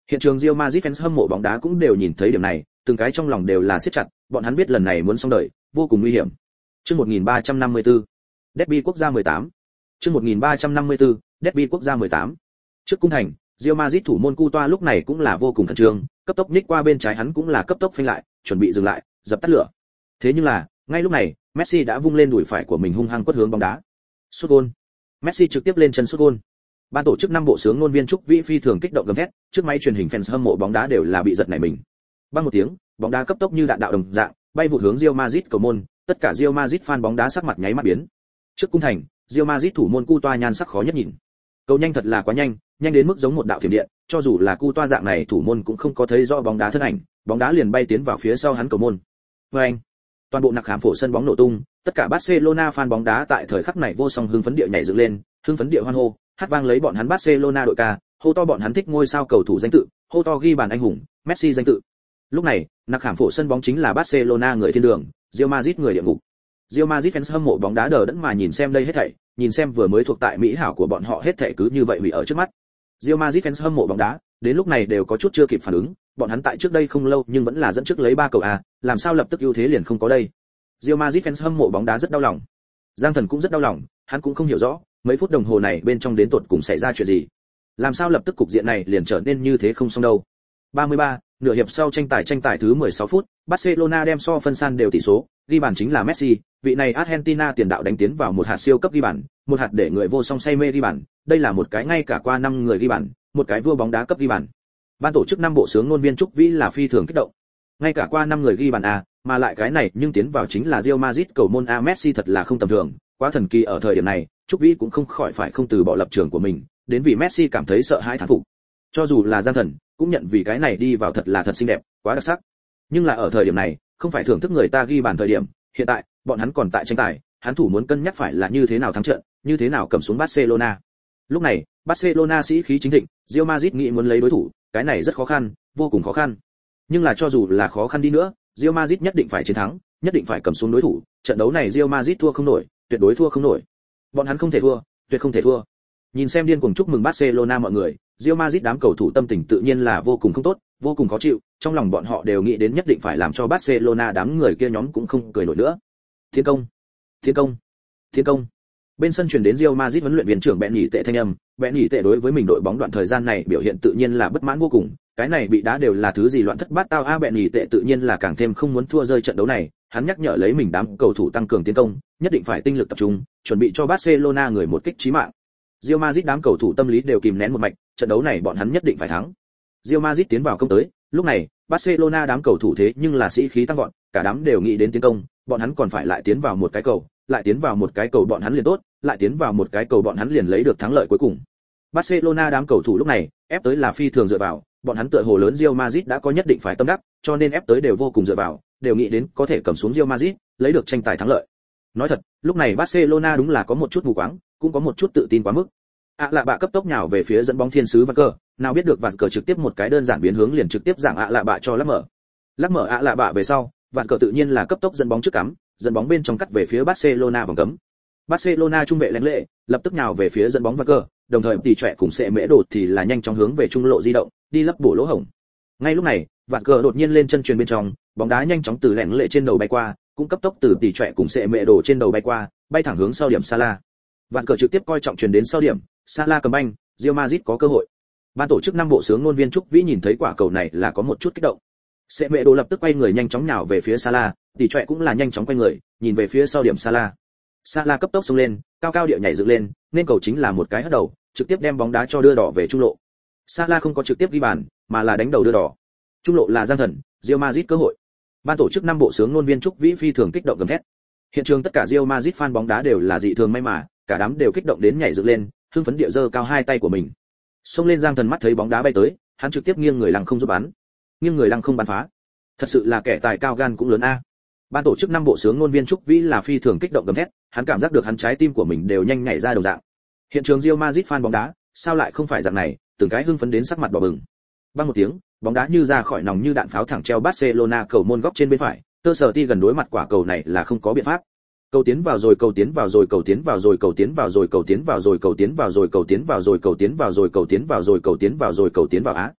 Speaker 1: Hiện trường Real Madrid fans hâm mộ bóng đá cũng đều nhìn thấy điểm này, từng cái trong lòng đều là siết chặt, bọn hắn biết lần này muốn xong đời, vô cùng nguy hiểm. Chương một nghìn ba trăm năm mươi tư, Derby quốc gia mười tám. Chương một nghìn ba trăm năm mươi tư, Derby quốc gia mười tám. Trước cung thành, Real Madrid thủ môn Coutinho lúc này cũng là vô cùng khẩn trương, cấp tốc ních qua bên trái hắn cũng là cấp tốc phanh lại, chuẩn bị dừng lại, dập tắt lửa. Thế nhưng là, ngay lúc này, Messi đã vung lên đùi phải của mình hung hăng quất hướng bóng đá. Sút gol. Messi trực tiếp lên chân sút gol. Ban tổ chức năm bộ sướng ngôn viên Trúc Vĩ phi thường kích động gầm thét, trước máy truyền hình fans hâm mộ bóng đá đều là bị giật nảy mình. Bang một tiếng, bóng đá cấp tốc như đạn đạo đồng dạng, bay vụt hướng Real Madrid cầu môn, tất cả Real Madrid fan bóng đá sắc mặt nháy mắt biến. Trước cung thành, Real Madrid thủ môn Coutinho nhan sắc khó nhất nhìn. Cầu nhanh thật là quá nhanh, nhanh đến mức giống một đạo thiểm điện, cho dù là Coutinho dạng này thủ môn cũng không có thấy rõ bóng đá thân ảnh, bóng đá liền bay tiến vào phía sau hắn cầu môn. Oeng! Toàn bộ nặc khám phổ sân bóng nổ tung, tất cả Barcelona fan bóng đá tại thời khắc này vô song hưng phấn địa nhảy dựng lên, hưng phấn địa hoan hô, hát vang lấy bọn hắn Barcelona đội ca, hô to bọn hắn thích ngôi sao cầu thủ danh tự, hô to ghi bàn anh hùng, Messi danh tự. Lúc này, nặc khảm phổ sân bóng chính là Barcelona người thiên đường, Real Madrid người địa ngục. Real Madrid fans hâm mộ bóng đá đờ đẫn mà nhìn xem đây hết thảy, nhìn xem vừa mới thuộc tại mỹ hảo của bọn họ hết thảy cứ như vậy hủy ở trước mắt. Real Madrid fans hâm mộ bóng đá, đến lúc này đều có chút chưa kịp phản ứng, bọn hắn tại trước đây không lâu nhưng vẫn là dẫn trước lấy ba cầu a, làm sao lập tức ưu thế liền không có đây. Real Madrid fans hâm mộ bóng đá rất đau lòng. Giang Thần cũng rất đau lòng, hắn cũng không hiểu rõ, mấy phút đồng hồ này bên trong đến tột cùng xảy ra chuyện gì. Làm sao lập tức cục diện này liền trở nên như thế không xong đâu. ba mươi ba, nửa hiệp sau tranh tài tranh tài thứ mười sáu phút, Barcelona đem so phân san đều tỷ số, ghi bàn chính là Messi, vị này Argentina tiền đạo đánh tiến vào một hạt siêu cấp ghi bàn, một hạt để người vô song say mê ghi bàn, đây là một cái ngay cả qua năm người ghi bàn, một cái vua bóng đá cấp ghi bàn. Ban tổ chức năm bộ sướng ngôn viên Trúc Vĩ là phi thường kích động. Ngay cả qua năm người ghi bàn a, mà lại cái này nhưng tiến vào chính là Real Madrid cầu môn a, Messi thật là không tầm thường, quá thần kỳ ở thời điểm này, Trúc Vĩ cũng không khỏi phải không từ bỏ lập trường của mình, đến vì Messi cảm thấy sợ hãi thán phục. Cho dù là Giang Thần, cũng nhận vì cái này đi vào thật là thật xinh đẹp, quá đặc sắc. Nhưng là ở thời điểm này, không phải thưởng thức người ta ghi bàn thời điểm, hiện tại, bọn hắn còn tại tranh tài, hắn thủ muốn cân nhắc phải là như thế nào thắng trận, như thế nào cầm xuống Barcelona. Lúc này, Barcelona sĩ khí chính thịnh, Real Madrid nghĩ muốn lấy đối thủ, cái này rất khó khăn, vô cùng khó khăn. Nhưng là cho dù là khó khăn đi nữa, Real Madrid nhất định phải chiến thắng, nhất định phải cầm xuống đối thủ, trận đấu này Real Madrid thua không nổi, tuyệt đối thua không nổi. Bọn hắn không thể thua, tuyệt không thể thua. Nhìn xem điên cuồng chúc mừng Barcelona mọi người, Real Madrid đám cầu thủ tâm tình tự nhiên là vô cùng không tốt, vô cùng khó chịu, trong lòng bọn họ đều nghĩ đến nhất định phải làm cho Barcelona đám người kia nhóm cũng không cười nổi nữa. Tiến công, tiến công, tiến công. Bên sân truyền đến Real Madrid huấn luyện viên trưởng Bẹn nhỉ tệ thanh âm, Bẹn nhỉ tệ đối với mình đội bóng đoạn thời gian này biểu hiện tự nhiên là bất mãn vô cùng, cái này bị đá đều là thứ gì loạn thất bát tao a, Bẹn nhỉ tệ tự nhiên là càng thêm không muốn thua rơi trận đấu này, hắn nhắc nhở lấy mình đám cầu thủ tăng cường tiến công, nhất định phải tinh lực tập trung, chuẩn bị cho Barcelona người một kích chí mạng. Real Madrid đám cầu thủ tâm lý đều kìm nén một mạch, trận đấu này bọn hắn nhất định phải thắng. Real Madrid tiến vào công tới, lúc này, Barcelona đám cầu thủ thế nhưng là sĩ khí tăng vọt, cả đám đều nghĩ đến tiến công, bọn hắn còn phải lại tiến vào một cái cầu, lại tiến vào một cái cầu bọn hắn liền tốt, lại tiến vào một cái cầu bọn hắn liền lấy được thắng lợi cuối cùng. Barcelona đám cầu thủ lúc này, ép tới là phi thường dựa vào, bọn hắn tựa hồ lớn Real Madrid đã có nhất định phải tâm đắc, cho nên ép tới đều vô cùng dựa vào, đều nghĩ đến có thể cầm xuống Real Madrid, lấy được tranh tài thắng lợi. Nói thật, lúc này Barcelona đúng là có một chút mù quáng, cũng có một chút tự tin quá mức. ạ lạ bạ cấp tốc nhào về phía dẫn bóng thiên sứ Vạt Cờ, nào biết được Vạt Cờ trực tiếp một cái đơn giản biến hướng liền trực tiếp giảng ạ lạ bạ cho lắc mở. Lắc mở ạ lạ bạ về sau, Vạt Cờ tự nhiên là cấp tốc dẫn bóng trước cắm, dẫn bóng bên trong cắt về phía Barcelona vòng cấm. Barcelona trung vệ lén lệ, lập tức nhào về phía dẫn bóng Vạt Cờ, đồng thời tỉ trệ cùng sẽ mễ đột thì là nhanh chóng hướng về trung lộ di động, đi lấp bổ lỗ hổng. Ngay lúc này, Vạt Cờ đột nhiên lên chân truyền bên trong, bóng đá nhanh chóng từ lén lệ trên đầu bay qua, cũng cấp tốc từ tỉ trệ cùng sẽ mễ đổ trên đầu bay qua, bay thẳng hướng sau điểm Salah. Vạt Cờ trực tiếp coi trọng truyền đến sau điểm, Salah cầm banh, Real Madrid có cơ hội. Ban tổ chức năm bộ sướng ngôn viên Trúc Vĩ nhìn thấy quả cầu này là có một chút kích động. Sẽ mẹ đồ lập tức quay người nhanh chóng nhào về phía Salah, tỷ trệ cũng là nhanh chóng quay người, nhìn về phía sau điểm Salah. Salah cấp tốc xông lên, cao cao điệu nhảy dựng lên, nên cầu chính là một cái hất đầu, trực tiếp đem bóng đá cho đưa đỏ về trung lộ. Salah không có trực tiếp ghi bàn, mà là đánh đầu đưa đỏ. Trung lộ là Giang Thần, Real Madrid cơ hội. Ban tổ chức năm bộ sướng ngôn viên Trúc Vĩ phi thường kích động gầm thét. Hiện trường tất cả Real Madrid fan bóng đá đều là dị thường may mà, cả đám đều kích động đến nhảy dựng lên, hưng phấn địa giơ cao hai tay của mình. Xông lên Giang Thần mắt thấy bóng đá bay tới, hắn trực tiếp nghiêng người lăng không giúp bắn. Nghiêng người lăng không bắn phá. Thật sự là kẻ tài cao gan cũng lớn a. Ban tổ chức năm bộ sướng ngôn viên Trúc Vĩ là phi thường kích động gầm thét, hắn cảm giác được hắn trái tim của mình đều nhanh nhảy ra đồng dạng. Hiện trường Real Madrid fan bóng đá, sao lại không phải dạng này, từng cái hưng phấn đến sắc mặt đỏ bừng. Bang một tiếng, bóng đá như ra khỏi nòng như đạn pháo thẳng treo Barcelona cầu môn góc trên bên phải, Tơ Sở Ti gần đối mặt quả cầu này là không có biện pháp. Cầu tiến vào rồi, cầu tiến vào rồi, cầu tiến vào rồi, cầu tiến vào rồi, cầu tiến vào rồi, cầu tiến vào rồi, cầu tiến vào rồi, cầu tiến vào rồi, cầu tiến vào rồi, cầu tiến vào rồi, cầu tiến vào á.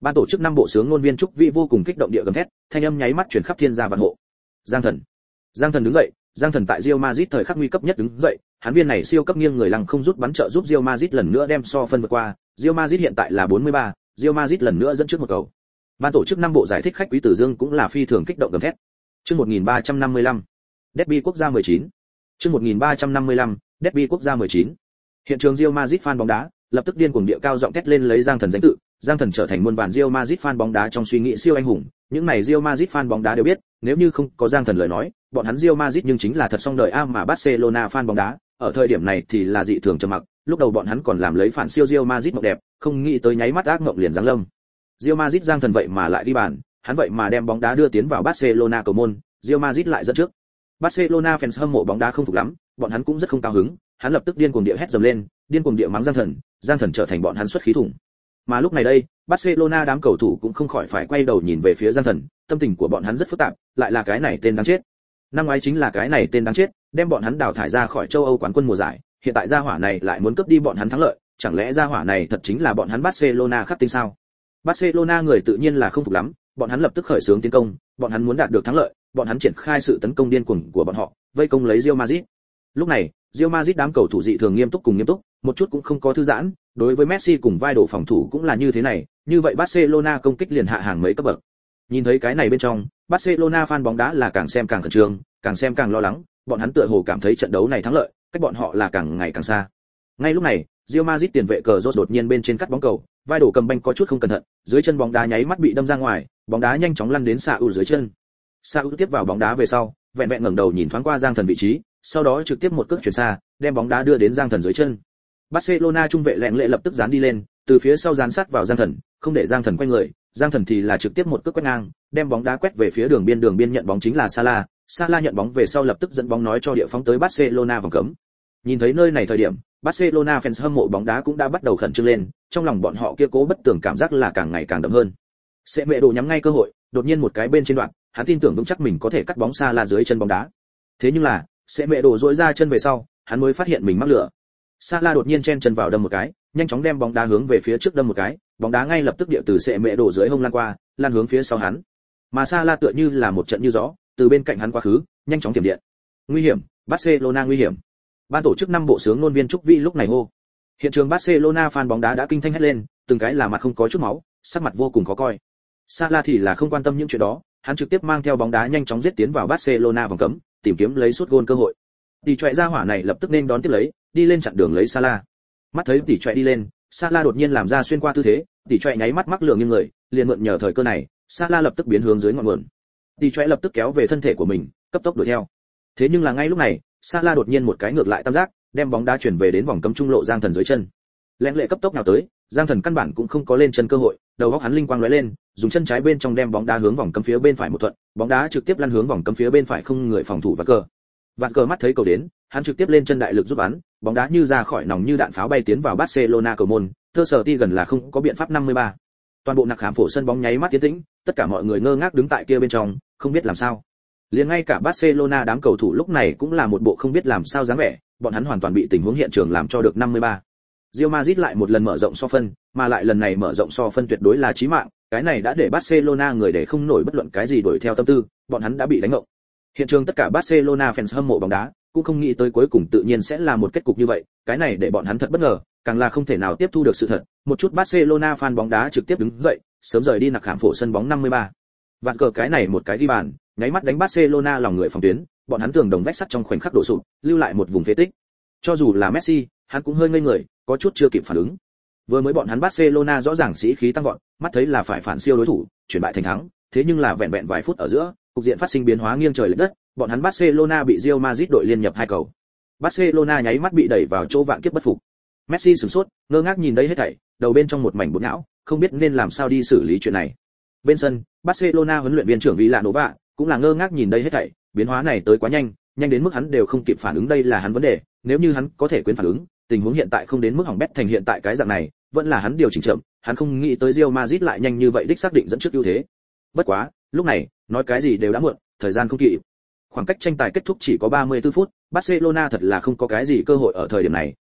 Speaker 1: Ban tổ chức năm bộ sướng ngôn viên trúc vĩ vô cùng kích động địa gầm thét, thanh âm nháy mắt truyền khắp thiên gia vạn hộ. Giang Thần. Giang Thần đứng dậy, Giang Thần tại Real Madrid thời khắc nguy cấp nhất đứng dậy, hắn viên này siêu cấp nghiêng người lăng không rút bắn trợ giúp Real Madrid lần nữa đem so phân vượt qua, Real Madrid hiện tại là bốn mươi ba, Real Madrid lần nữa dẫn trước một cầu. Ban tổ chức năm bộ giải thích khách quý Tử Dương cũng là phi thường kích động gầm thét. Chương một nghìn ba trăm năm mươi lăm, Derby quốc gia mười chín. Chương một nghìn ba trăm năm mươi lăm, Derby quốc gia mười chín. Hiện trường Real Madrid fan bóng đá lập tức điên cuồng địa cao giọng thét lên lấy Giang Thần danh tự, Giang Thần trở thành muôn vàn Real Madrid fan bóng đá trong suy nghĩ siêu anh hùng, những này Real Madrid fan bóng đá đều biết, nếu như không có Giang Thần lời nói, bọn hắn Real Madrid nhưng chính là thật xong đời a mà Barcelona fan bóng đá, ở thời điểm này thì là dị thường trầm mặc, lúc đầu bọn hắn còn làm lấy phản siêu Real Madrid mộng đẹp, không nghĩ tới nháy mắt ác mộng liền giáng lâm. Real Madrid Giang Thần vậy mà lại đi bàn, hắn vậy mà đem bóng đá đưa tiến vào Barcelona cầu môn, Real Madrid lại dẫn trước. Barcelona fans hâm mộ bóng đá không phục lắm, bọn hắn cũng rất không cao hứng, hắn lập tức điên cuồng địa hét dầm lên, điên cuồng địa mắng Giang Thần, Giang Thần trở thành bọn hắn xuất khí thủng. Mà lúc này đây, Barcelona đám cầu thủ cũng không khỏi phải quay đầu nhìn về phía Giang Thần, tâm tình của bọn hắn rất phức tạp, lại là cái này tên đáng chết. Năm ngoái chính là cái này tên đáng chết, đem bọn hắn đào thải ra khỏi châu Âu quán quân mùa giải, hiện tại gia hỏa này lại muốn cướp đi bọn hắn thắng lợi, chẳng lẽ gia hỏa này thật chính là bọn hắn Barcelona khắc tinh sao? Barcelona người tự nhiên là không phục lắm, bọn hắn lập tức khởi xướng tiến công, bọn hắn muốn đạt được thắng lợi, bọn hắn triển khai sự tấn công điên cuồng của bọn họ, vây công lấy Real Madrid. Lúc này, Real Madrid đám cầu thủ dị thường nghiêm túc cùng nghiêm túc, một chút cũng không có thư giãn, đối với Messi cùng vai đổ phòng thủ cũng là như thế này, như vậy Barcelona công kích liền hạ hàng mấy cấp bậc. Nhìn thấy cái này bên trong, Barcelona fan bóng đá là càng xem càng khẩn trương, càng xem càng lo lắng, bọn hắn tựa hồ cảm thấy trận đấu này thắng lợi, cách bọn họ là càng ngày càng xa. Ngay lúc này, Real Madrid tiền vệ cờ rốt đột nhiên bên trên cắt bóng cầu, vai đổ cầm banh có chút không cẩn thận, dưới chân bóng đá nháy mắt bị đâm ra ngoài, bóng đá nhanh chóng lăn đến Saúl dưới chân. Saúl tiếp vào bóng đá về sau, vẹn vẹn ngẩng đầu nhìn thoáng qua Giang Thần vị trí, sau đó trực tiếp một cước chuyển xa, đem bóng đá đưa đến Giang Thần dưới chân. Barcelona trung vệ lẹn lệ lập tức dán đi lên, từ phía sau dán sát vào Giang Thần, không để Giang Thần quay người, Giang Thần thì là trực tiếp một cước quét ngang, đem bóng đá quét về phía đường biên, đường biên nhận bóng chính là Salah, Salah nhận bóng về sau lập tức dẫn bóng nói cho địa phóng tới Barcelona vòng cấm. Nhìn thấy nơi này thời điểm, Barcelona fans hâm mộ bóng đá cũng đã bắt đầu khẩn trương lên, trong lòng bọn họ kia cố bất tưởng cảm giác là càng ngày càng đậm hơn. Sẽ mẹ đồ nhắm ngay cơ hội, đột nhiên một cái bên trên đoạn, hắn tin tưởng vững chắc mình có thể cắt bóng Salah dưới chân bóng đá. Thế nhưng là, sẽ mẹ đồ duỗi ra chân về sau, hắn mới phát hiện mình mắc lửa. Salah đột nhiên chen chân vào đâm một cái, nhanh chóng đem bóng đá hướng về phía trước đâm một cái, bóng đá ngay lập tức địa từ sẽ mẹ đổ dưới hông lan qua, lan hướng phía sau hắn. Mà Salah tựa như là một trận như gió, từ bên cạnh hắn quá khứ, nhanh chóng tiềm điện. Nguy hiểm, Barcelona nguy hiểm. Ban tổ chức năm bộ sướng ngôn viên trúc vĩ lúc này hô. Hiện trường Barcelona fan bóng đá đã kinh thanh hét lên, từng cái là mặt không có chút máu, sắc mặt vô cùng khó coi. Salah thì là không quan tâm những chuyện đó, hắn trực tiếp mang theo bóng đá nhanh chóng giết tiến vào Barcelona vòng cấm, tìm kiếm lấy sút gôn cơ hội. Tỷ trọe ra hỏa này lập tức nên đón tiếp lấy, đi lên chặn đường lấy Salah. Mắt thấy tỷ trọe đi lên, Salah đột nhiên làm ra xuyên qua tư thế, tỷ trọe nháy mắt mắc lường như người, liền mượn nhờ thời cơ này, Salah lập tức biến hướng dưới ngọn nguồn. Tỷ trọe lập tức kéo về thân thể của mình, cấp tốc đuổi theo. Thế nhưng là ngay lúc này, Salah đột nhiên một cái ngược lại tam giác, đem bóng đá chuyển về đến vòng cấm trung lộ Giang Thần dưới chân. Lén lệ cấp tốc nào tới, Giang Thần căn bản cũng không có lên chân cơ hội, đầu óc hắn linh quang lóe lên, dùng chân trái bên trong đem bóng đá hướng vòng cấm phía bên phải một thuận, bóng đá trực tiếp lăn hướng vòng cấm phía bên phải không người phòng thủ và cờ. Vạt cờ mắt thấy cầu đến, hắn trực tiếp lên chân đại lực giúp bắn, bóng đá như ra khỏi nòng như đạn pháo bay tiến vào Barcelona cầu môn, thơ sở ti gần là không có biện pháp năm mươi ba. Toàn bộ nặc khám phổ sân bóng nháy mắt tiến tĩnh, tất cả mọi người ngơ ngác đứng tại kia bên trong, không biết làm sao. Liền ngay cả Barcelona đám cầu thủ lúc này cũng là một bộ không biết làm sao dáng vẻ, bọn hắn hoàn toàn bị tình huống hiện trường làm cho được năm mươi ba. Real Madrid lại một lần mở rộng so phân, mà lại lần này mở rộng so phân tuyệt đối là chí mạng, cái này đã để Barcelona người để không nổi bất luận cái gì đuổi theo tâm tư, bọn hắn đã bị đánh ngộng. Hiện trường tất cả Barcelona fans hâm mộ bóng đá cũng không nghĩ tới cuối cùng tự nhiên sẽ là một kết cục như vậy, cái này để bọn hắn thật bất ngờ, càng là không thể nào tiếp thu được sự thật. Một chút Barcelona fan bóng đá trực tiếp đứng dậy, sớm rời đi nặc khảm phổ sân bóng năm mươi ba. Vạn cờ cái này một cái đi bàn, nháy mắt đánh Barcelona lòng người phòng tuyến, bọn hắn tường đồng vách sắt trong khoảnh khắc đổ sụp, lưu lại một vùng phế tích. Cho dù là Messi, hắn cũng hơi ngây người, có chút chưa kịp phản ứng. Vừa mới bọn hắn Barcelona rõ ràng sĩ khí tăng vọt, mắt thấy là phải phản siêu đối thủ, chuyển bại thành thắng, thế nhưng là vẹn vẹn vài phút ở giữa, cục diện phát sinh biến hóa nghiêng trời lệch đất, bọn hắn Barcelona bị Real Madrid đội liên nhập hai cầu. Barcelona nháy mắt bị đẩy vào chỗ vạn kiếp bất phục. Messi sửng sốt, ngơ ngác nhìn đây hết thảy, đầu bên trong một mảnh bột não, không biết nên làm sao đi xử lý chuyện này. Bên sân, Barcelona huấn luyện viên trưởng Villanova cũng là ngơ ngác nhìn đây hết thảy, biến hóa này tới quá nhanh, nhanh đến mức hắn đều không kịp phản ứng đây là hắn vấn đề, nếu như hắn có thể quên phản ứng, tình huống hiện tại không đến mức hỏng bét thành hiện tại cái dạng này, vẫn là hắn điều chỉnh chậm, hắn không nghĩ tới Real Madrid lại nhanh như vậy đích xác định dẫn trước ưu thế. Bất quá, lúc này, nói cái gì đều đã muộn, thời gian không kịp. Khoảng cách tranh tài kết thúc chỉ có ba mươi tư phút, Barcelona thật là không có cái gì cơ hội ở thời điểm này,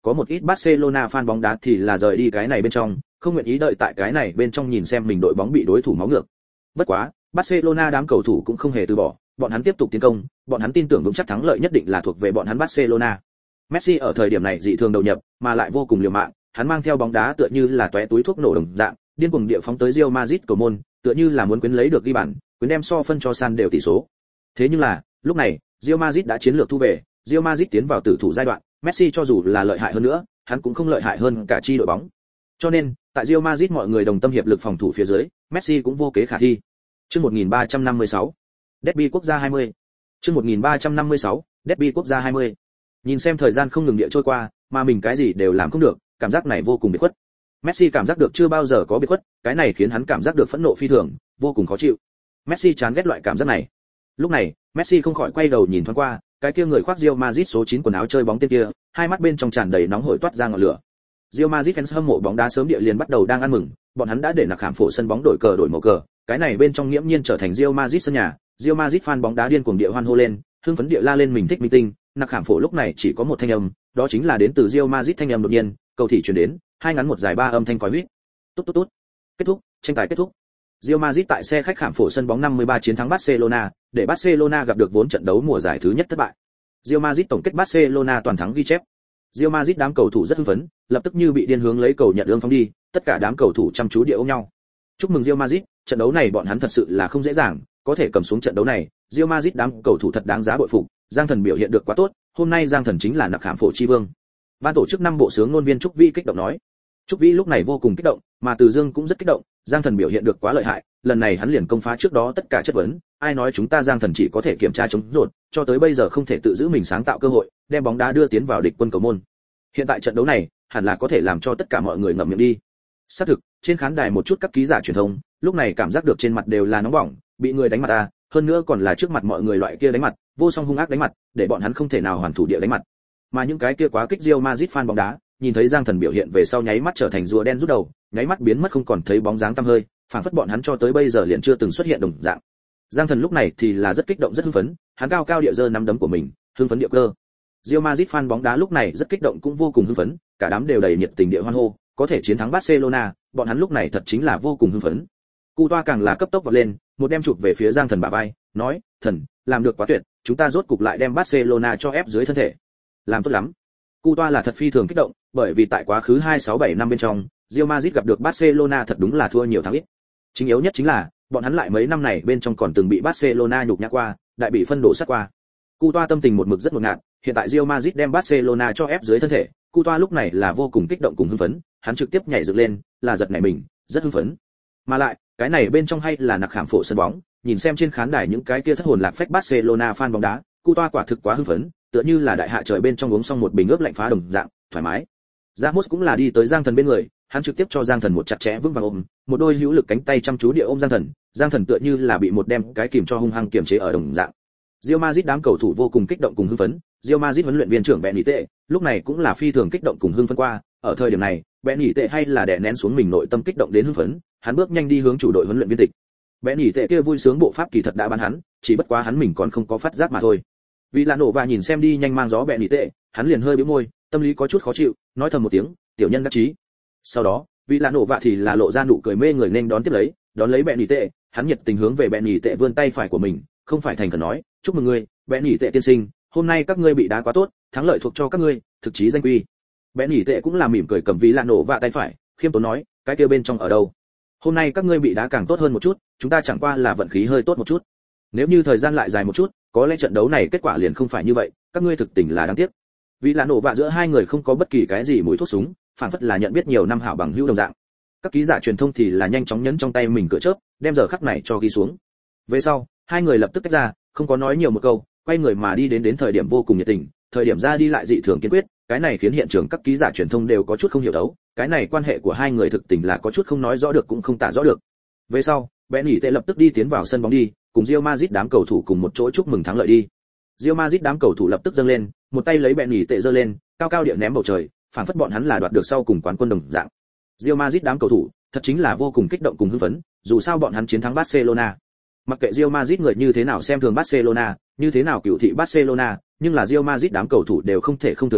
Speaker 1: có một ít Barcelona fan bóng đá thì là rời đi cái này bên trong, không nguyện ý đợi tại cái này bên trong nhìn xem mình đội bóng bị đối thủ máu ngược. Bất quá, Barcelona đám cầu thủ cũng không hề từ bỏ, bọn hắn tiếp tục tiến công, bọn hắn tin tưởng vững chắc thắng lợi nhất định là thuộc về bọn hắn Barcelona. Messi ở thời điểm này dị thường đầu nhập, mà lại vô cùng liều mạng, hắn mang theo bóng đá tựa như là tóe túi thuốc nổ đồng dạng, điên cuồng địa phóng tới Real Madrid cầu môn, tựa như là muốn quyến lấy được ghi bàn, quyến đem so phân cho san đều tỷ số. Thế nhưng là, lúc này, Real Madrid đã chiến lược thu về, Real Madrid tiến vào tử thủ giai đoạn, Messi cho dù là lợi hại hơn nữa, hắn cũng không lợi hại hơn cả chi đội bóng. Cho nên, tại Real Madrid mọi người đồng tâm hiệp lực phòng thủ phía dưới, Messi cũng vô kế khả thi. Chương một nghìn ba trăm năm mươi sáu, Derby quốc gia hai mươi. Chương một nghìn ba trăm năm mươi sáu, Derby quốc gia hai mươi. Nhìn xem thời gian không ngừng địa trôi qua, mà mình cái gì đều làm không được, cảm giác này vô cùng biệt khuất. Messi cảm giác được chưa bao giờ có biệt khuất, cái này khiến hắn cảm giác được phẫn nộ phi thường, vô cùng khó chịu. Messi chán ghét loại cảm giác này. Lúc này, Messi không khỏi quay đầu nhìn thoáng qua, cái kia người khoác Real Madrid số chín quần áo chơi bóng tên kia, hai mắt bên trong tràn đầy nóng hổi toát ra ngọn lửa. Real Madrid fans hâm mộ bóng đá sớm địa liền bắt đầu đang ăn mừng, bọn hắn đã để nặc khảm phổ sân bóng đổi cờ đổi màu cờ, cái này bên trong nghiễm nhiên trở thành Real Madrid sân nhà, Real Madrid fan bóng đá điên cuồng địa hoan hô lên, hưng phấn địa la lên mình thích minh tinh, nặc khảm phổ lúc này chỉ có một thanh âm, đó chính là đến từ Real Madrid thanh âm đột nhiên, cầu thị truyền đến, hai ngắn một dài ba âm thanh còi huýt. Tút tút tút. Kết thúc, tranh tài kết thúc. Real Madrid tại xe khách khảm phổ sân bóng năm mươi ba chiến thắng Barcelona, để Barcelona gặp được vốn trận đấu mùa giải thứ nhất thất bại. Real Madrid tổng kết Barcelona toàn thắng ghi chép. Real Madrid đám cầu thủ rất hưng phấn, lập tức như bị điên hướng lấy cầu nhận ương phóng đi, tất cả đám cầu thủ chăm chú địa ôm nhau. Chúc mừng Real Madrid, trận đấu này bọn hắn thật sự là không dễ dàng, có thể cầm xuống trận đấu này, Real Madrid đám cầu thủ thật đáng giá bội phục, Giang Thần biểu hiện được quá tốt, hôm nay Giang Thần chính là nặc khảm phổ chi vương. Ban tổ chức năm bộ sướng ngôn viên Trúc Vĩ kích động nói. Trúc Vĩ lúc này vô cùng kích động, mà Từ Dương cũng rất kích động, Giang Thần biểu hiện được quá lợi hại, lần này hắn liền công phá trước đó tất cả chất vấn, ai nói chúng ta Giang Thần chỉ có thể kiểm tra chống rột, cho tới bây giờ không thể tự giữ mình sáng tạo cơ hội, đem bóng đá đưa tiến vào địch quân cầu môn. Hiện tại trận đấu này, hẳn là có thể làm cho tất cả mọi người ngậm miệng đi. Xác thực, trên khán đài một chút các ký giả truyền thông, lúc này cảm giác được trên mặt đều là nóng bỏng, bị người đánh mặt à, hơn nữa còn là trước mặt mọi người loại kia đánh mặt, vô song hung ác đánh mặt, để bọn hắn không thể nào hoàn thủ địa đánh mặt. Mà những cái kia quá kích Real Madrid fan bóng đá, nhìn thấy Giang Thần biểu hiện về sau nháy mắt trở thành rùa đen rút đầu, nháy mắt biến mất không còn thấy bóng dáng tăm hơi, phảng phất bọn hắn cho tới bây giờ liền chưa từng xuất hiện đồng dạng. Giang Thần lúc này thì là rất kích động rất hưng phấn, hắn cao cao địa giơ nắm đấm của mình, hưng phấn địa cơ. Real Madrid fan bóng đá lúc này rất kích động cũng vô cùng hưng phấn, cả đám đều đầy nhiệt tình địa hoan hô, có thể chiến thắng Barcelona, bọn hắn lúc này thật chính là vô cùng hưng phấn. Cu Toa càng là cấp tốc vọt lên, một đem chụp về phía Giang Thần bả vai, nói: "Thần, làm được quá tuyệt, chúng ta rốt cục lại đem Barcelona cho ép dưới thân thể. Làm tốt lắm." Cu Toa là thật phi thường kích động, bởi vì tại quá khứ hai sáu bảy năm bên trong, Real Madrid gặp được Barcelona thật đúng là thua nhiều thắng ít. Chính yếu nhất chính là, bọn hắn lại mấy năm này bên trong còn từng bị Barcelona nhục nhã qua, đại bị phân đổ sát qua. Cu Toa tâm tình một mực rất ngột ngạt, hiện tại Real Madrid đem Barcelona cho ép dưới thân thể, Cu Toa lúc này là vô cùng kích động cùng hưng phấn, hắn trực tiếp nhảy dựng lên, là giật nảy mình, rất hưng phấn. Mà lại, cái này bên trong hay là nặc khảm phổ sân bóng, nhìn xem trên khán đài những cái kia thất hồn lạc phách Barcelona fan bóng đá, Cu Toa quả thực quá hưng phấn, tựa như là đại hạ trời bên trong uống xong một bình ướp lạnh phá đồng dạng, thoải mái. Ramos cũng là đi tới Giang Thần bên người, hắn trực tiếp cho Giang Thần một chặt chẽ vững vàng ôm, một đôi hữu lực cánh tay chăm chú địa ôm Giang Thần, Giang Thần tựa như là bị một đem cái kìm cho hung hăng kiềm chế ở đồng dạng. Real Madrid đám cầu thủ vô cùng kích động cùng hưng phấn, Real Madrid huấn luyện viên trưởng Benitez lúc này cũng là phi thường kích động cùng hưng phấn qua, ở thời điểm này, Benitez hay là đè nén xuống mình nội tâm kích động đến hưng phấn, hắn bước nhanh đi hướng chủ đội huấn luyện viên tịch. Benitez kia vui sướng bộ pháp kỳ thật đã bán hắn, chỉ bất quá hắn mình còn không có phát giác mà thôi. Vì là nổ và nhìn xem đi nhanh mang gió Benitez, hắn liền hơi bĩu môi, tâm lý có chút khó chịu, nói thầm một tiếng, tiểu nhân đắc chí. Sau đó, vì là nổ vạ thì là lộ ra nụ cười mê người nên đón tiếp lấy, đón lấy Benitez, hắn nhiệt tình hướng về Benitez vươn tay phải của mình, không phải thành khẩn nói, chúc mừng ngươi, Benitez tiên sinh, hôm nay các ngươi bị đá quá tốt, thắng lợi thuộc cho các ngươi, thực chí danh quy. Benitez cũng là mỉm cười cầm vì là nổ vạ tay phải, khiêm tốn nói, cái kia bên trong ở đâu? Hôm nay các ngươi bị đá càng tốt hơn một chút, chúng ta chẳng qua là vận khí hơi tốt một chút. Nếu như thời gian lại dài một chút, có lẽ trận đấu này kết quả liền không phải như vậy, các ngươi thực tình là đáng tiếc. Vì là nổ vạ giữa hai người không có bất kỳ cái gì mùi thuốc súng, phản phất là nhận biết nhiều năm hảo bằng hữu đồng dạng. Các ký giả truyền thông thì là nhanh chóng nhấn trong tay mình cửa chớp, đem giờ khắc này cho ghi xuống. Về sau, hai người lập tức tách ra, không có nói nhiều một câu, quay người mà đi đến đến thời điểm vô cùng nhiệt tình, thời điểm ra đi lại dị thường kiên quyết, cái này khiến hiện trường các ký giả truyền thông đều có chút không hiểu đấu, cái này quan hệ của hai người thực tình là có chút không nói rõ được cũng không tả rõ được. Về sau, Benitez lập tức đi tiến vào sân bóng đi, cùng Real Madrid đám cầu thủ cùng một chỗ chúc mừng thắng lợi đi. Real Madrid đám cầu thủ lập tức dâng lên, một tay lấy Benitez giơ lên, cao cao địa ném bầu trời, phảng phất bọn hắn là đoạt được sau cùng quán quân đồng dạng. Real Madrid đám cầu thủ, thật chính là vô cùng kích động cùng hưng phấn, dù sao bọn hắn chiến thắng Barcelona. Mặc kệ Real Madrid người như thế nào xem thường Barcelona, như thế nào cửu thị Barcelona, nhưng là Real Madrid đám cầu thủ đều không thể không thừa nhận,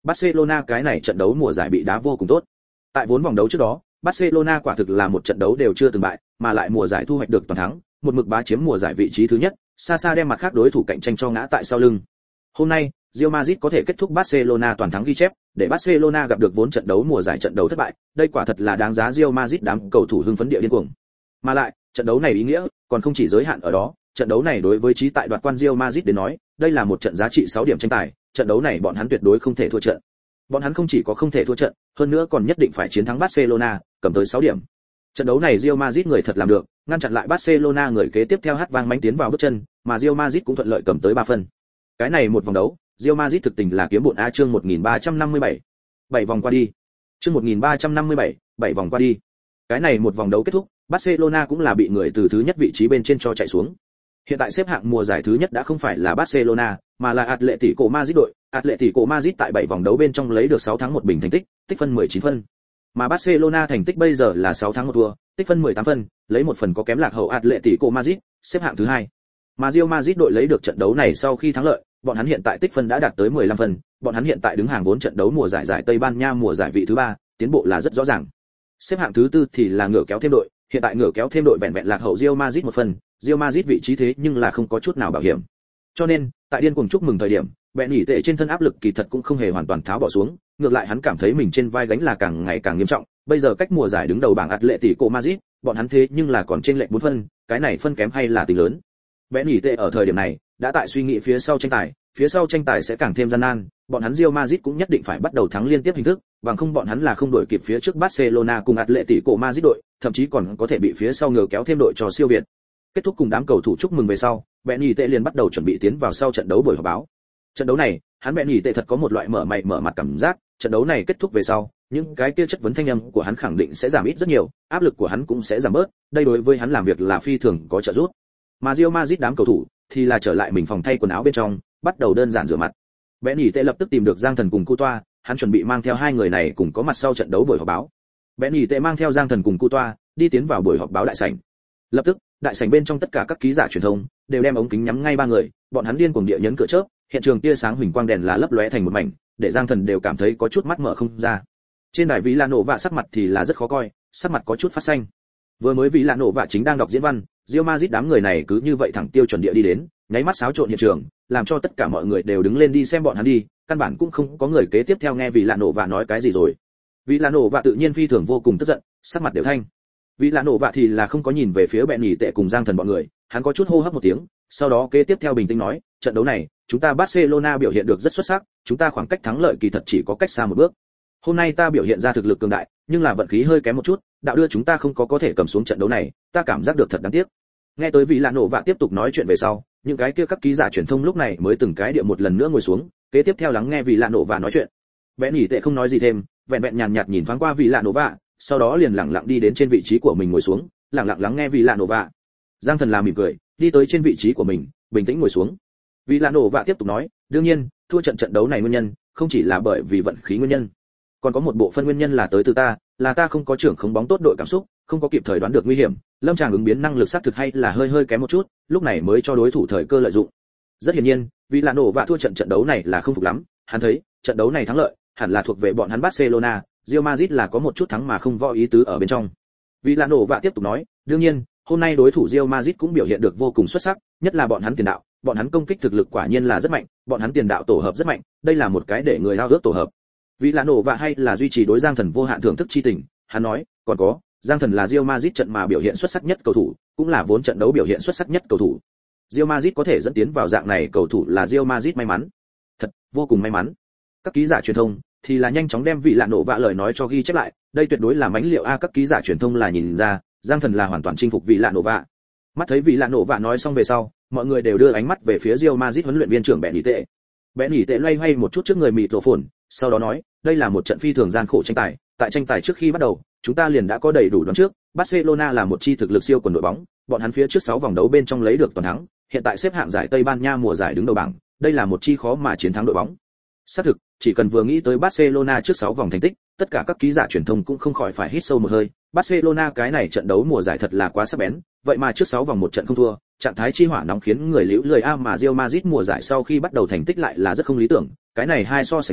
Speaker 1: Barcelona cái này trận đấu mùa giải bị đá vô cùng tốt. Tại vốn vòng đấu trước đó, Barcelona quả thực là một trận đấu đều chưa từng bại, mà lại mùa giải thu hoạch được toàn thắng, một mực bá chiếm mùa giải vị trí thứ nhất, xa xa đem mặt khác đối thủ cạnh tranh cho ngã tại sau lưng. Hôm nay, Real Madrid có thể kết thúc Barcelona toàn thắng ghi chép, để Barcelona gặp được vốn trận đấu mùa giải trận đấu thất bại, đây quả thật là đáng giá Real Madrid đám cầu thủ hưng phấn địa điên cuồng. Mà lại, trận đấu này ý nghĩa còn không chỉ giới hạn ở đó, trận đấu này đối với trí tại đoạt quan Real Madrid đến nói, đây là một trận giá trị sáu điểm tranh tài, trận đấu này bọn hắn tuyệt đối không thể thua trận. Bọn hắn không chỉ có không thể thua trận, hơn nữa còn nhất định phải chiến thắng Barcelona, cầm tới sáu điểm. Trận đấu này Real Madrid người thật làm được, ngăn chặn lại Barcelona người kế tiếp theo hát vang mánh tiến vào bước chân, mà Real Madrid cũng thuận lợi cầm tới ba phân. Cái này một vòng đấu, Real Madrid thực tình là kiếm bộn a chương một nghìn ba trăm năm mươi bảy. bảy vòng qua đi. Chương một nghìn ba trăm năm mươi bảy, bảy vòng qua đi. Cái này một vòng đấu kết thúc, Barcelona cũng là bị người từ thứ nhất vị trí bên trên cho chạy xuống. Hiện tại xếp hạng mùa giải thứ nhất đã không phải là Barcelona, mà là Atletico Madrid đội. Atletico Madrid tại bảy vòng đấu bên trong lấy được sáu thắng một bình thành tích, tích phân mười chín phân. Mà Barcelona thành tích bây giờ là sáu thắng một thua, tích phân mười tám phân, lấy một phần có kém lạc hậu Atletico Madrid, xếp hạng thứ hai. Mà Real Madrid đội lấy được trận đấu này sau khi thắng lợi, bọn hắn hiện tại tích phân đã đạt tới mười lăm phân, bọn hắn hiện tại đứng hàng vốn trận đấu mùa giải giải Tây Ban Nha mùa giải vị thứ ba, tiến bộ là rất rõ ràng. Xếp hạng thứ tư thì là ngựa kéo thêm đội, hiện tại ngựa kéo thêm đội vẹn vẹn lạc hậu Real Madrid một phần, Real Madrid vị trí thế nhưng là không có chút nào bảo hiểm. Cho nên, tại điên cuồng chúc mừng thời điểm, bẹn nhỉ tệ trên thân áp lực kỳ thật cũng không hề hoàn toàn tháo bỏ xuống, ngược lại hắn cảm thấy mình trên vai gánh là càng ngày càng nghiêm trọng, bây giờ cách mùa giải đứng đầu bảng Atletico Madrid, bọn hắn thế nhưng là còn trên lệch bốn phân, cái này phân kém hay là tính lớn. Bẹn nhỉ tệ ở thời điểm này đã tại suy nghĩ phía sau tranh tài, phía sau tranh tài sẽ càng thêm gian nan, bọn hắn Real Madrid cũng nhất định phải bắt đầu thắng liên tiếp hình thức, bằng không bọn hắn là không đuổi kịp phía trước Barcelona cùng Atletico Madrid đội, thậm chí còn có thể bị phía sau ngờ kéo thêm đội cho siêu việt. Kết thúc cùng đám cầu thủ chúc mừng về sau, Bẹn nhỉ tệ liền bắt đầu chuẩn bị tiến vào sau trận đấu buổi họp báo. Trận đấu này, hắn Bẹn nhỉ tệ thật có một loại mở mày mở mặt cảm giác, trận đấu này kết thúc về sau, những cái kia chất vấn thanh âm của hắn khẳng định sẽ giảm ít rất nhiều, áp lực của hắn cũng sẽ giảm bớt, đây đối với hắn làm việc là phi thường có trợ giúp. Mà Real Madrid đám cầu thủ thì là trở lại mình phòng thay quần áo bên trong, bắt đầu đơn giản rửa mặt. Bẹn nhỉ tệ lập tức tìm được Giang Thần cùng Cu Toa, hắn chuẩn bị mang theo hai người này cùng có mặt sau trận đấu buổi họp báo. Bẹn nhỉ tệ mang theo Giang Thần cùng Cu Toa đi tiến vào buổi họp báo đại sảnh. Lập tức, đại sảnh bên trong tất cả các ký giả truyền thông đều đem ống kính nhắm ngay ba người, bọn hắn điên cuồng địa nhấn cửa chớp, hiện trường tia sáng huỳnh quang đèn là lấp lóe thành một mảnh, để Giang Thần đều cảm thấy có chút mắt mở không ra. Trên đài Villanova sắc mặt thì là rất khó coi, sắc mặt có chút phát xanh. Vừa mới Villanova chính đang đọc diễn văn, Real Madrid đám người này cứ như vậy thẳng tiêu chuẩn địa đi đến, nháy mắt xáo trộn hiện trường, làm cho tất cả mọi người đều đứng lên đi xem bọn hắn đi, căn bản cũng không có người kế tiếp theo nghe Villanova nói cái gì rồi. Villanova tự nhiên phi thường vô cùng tức giận, sắc mặt đều thanh. Villanova thì là không có nhìn về phía Bẹn nhỉ tệ cùng Giang Thần bọn người, hắn có chút hô hấp một tiếng, sau đó kế tiếp theo bình tĩnh nói, trận đấu này, chúng ta Barcelona biểu hiện được rất xuất sắc, chúng ta khoảng cách thắng lợi kỳ thật chỉ có cách xa một bước. Hôm nay ta biểu hiện ra thực lực cường đại, nhưng là vận khí hơi kém một chút, đạo đưa chúng ta không có có thể cầm xuống trận đấu này, ta cảm giác được thật đáng tiếc. Nghe tới Villanova tiếp tục nói chuyện về sau, những cái kia các ký giả truyền thông lúc này mới từng cái địa một lần nữa ngồi xuống, kế tiếp theo lắng nghe Villanova nói chuyện. Bẹn nhỉ tệ không nói gì thêm, vẹn vẹn nhàn nhạt nhìn thoáng qua Villanova, sau đó liền lặng lặng đi đến trên vị trí của mình ngồi xuống, lặng lặng lắng nghe Villanova. Giang Thần làm mỉm cười, đi tới trên vị trí của mình, bình tĩnh ngồi xuống. Villanova tiếp tục nói, đương nhiên, thua trận trận đấu này nguyên nhân không chỉ là bởi vì vận khí nguyên nhân, còn có một bộ phận nguyên nhân là tới từ ta, là ta không có trưởng khống bóng tốt đội cảm xúc, không có kịp thời đoán được nguy hiểm, lâm tràng ứng biến năng lực xác thực hay là hơi hơi kém một chút, lúc này mới cho đối thủ thời cơ lợi dụng. Rất hiển nhiên, Villanova thua trận trận đấu này là không phục lắm, hắn thấy, trận đấu này thắng lợi hẳn là thuộc về bọn hắn Barcelona, Real Madrid là có một chút thắng mà không võ ý tứ ở bên trong. Villanova tiếp tục nói, đương nhiên, hôm nay đối thủ Real Madrid cũng biểu hiện được vô cùng xuất sắc, nhất là bọn hắn tiền đạo, bọn hắn công kích thực lực quả nhiên là rất mạnh, bọn hắn tiền đạo tổ hợp rất mạnh, đây là một cái để người ao ước tổ hợp. Villanova hay là duy trì đối Giang Thần vô hạn thưởng thức chi tình, hắn nói, còn có, Giang Thần là Real Madrid trận mà biểu hiện xuất sắc nhất cầu thủ, cũng là vốn trận đấu biểu hiện xuất sắc nhất cầu thủ. Real Madrid có thể dẫn tiến vào dạng này cầu thủ là Real Madrid may mắn. Thật, vô cùng may mắn. Các ký giả truyền thông thì là nhanh chóng đem Villanova lời nói cho ghi chép lại, đây tuyệt đối là mánh liệu a, các ký giả truyền thông là nhìn ra, Giang Thần là hoàn toàn chinh phục Villanova. Mắt thấy Villanova nói xong về sau, mọi người đều đưa ánh mắt về phía Real Madrid huấn luyện viên trưởng Bẹn nhỉ tệ. Bẹn nhỉ tệ loay hoay một chút trước người microphone, sau đó nói, đây là một trận phi thường gian khổ tranh tài, tại tranh tài trước khi bắt đầu, chúng ta liền đã có đầy đủ đoán trước, Barcelona là một chi thực lực siêu quần đội bóng, bọn hắn phía trước sáu vòng đấu bên trong lấy được toàn thắng, hiện tại xếp hạng giải Tây Ban Nha mùa giải đứng đầu bảng, đây là một chi khó mà chiến thắng đội bóng. Xác thực, chỉ cần vừa nghĩ tới Barcelona trước sáu vòng thành tích, tất cả các ký giả truyền thông cũng không khỏi phải hít sâu một hơi, Barcelona cái này trận đấu mùa giải thật là quá sắc bén, vậy mà trước sáu vòng một trận không thua, trạng thái chi hỏa nóng khiến người liễu lười a, mà Real Madrid mùa giải sau khi bắt đầu thành tích lại là rất không lý tưởng, cái này hai so sánh với,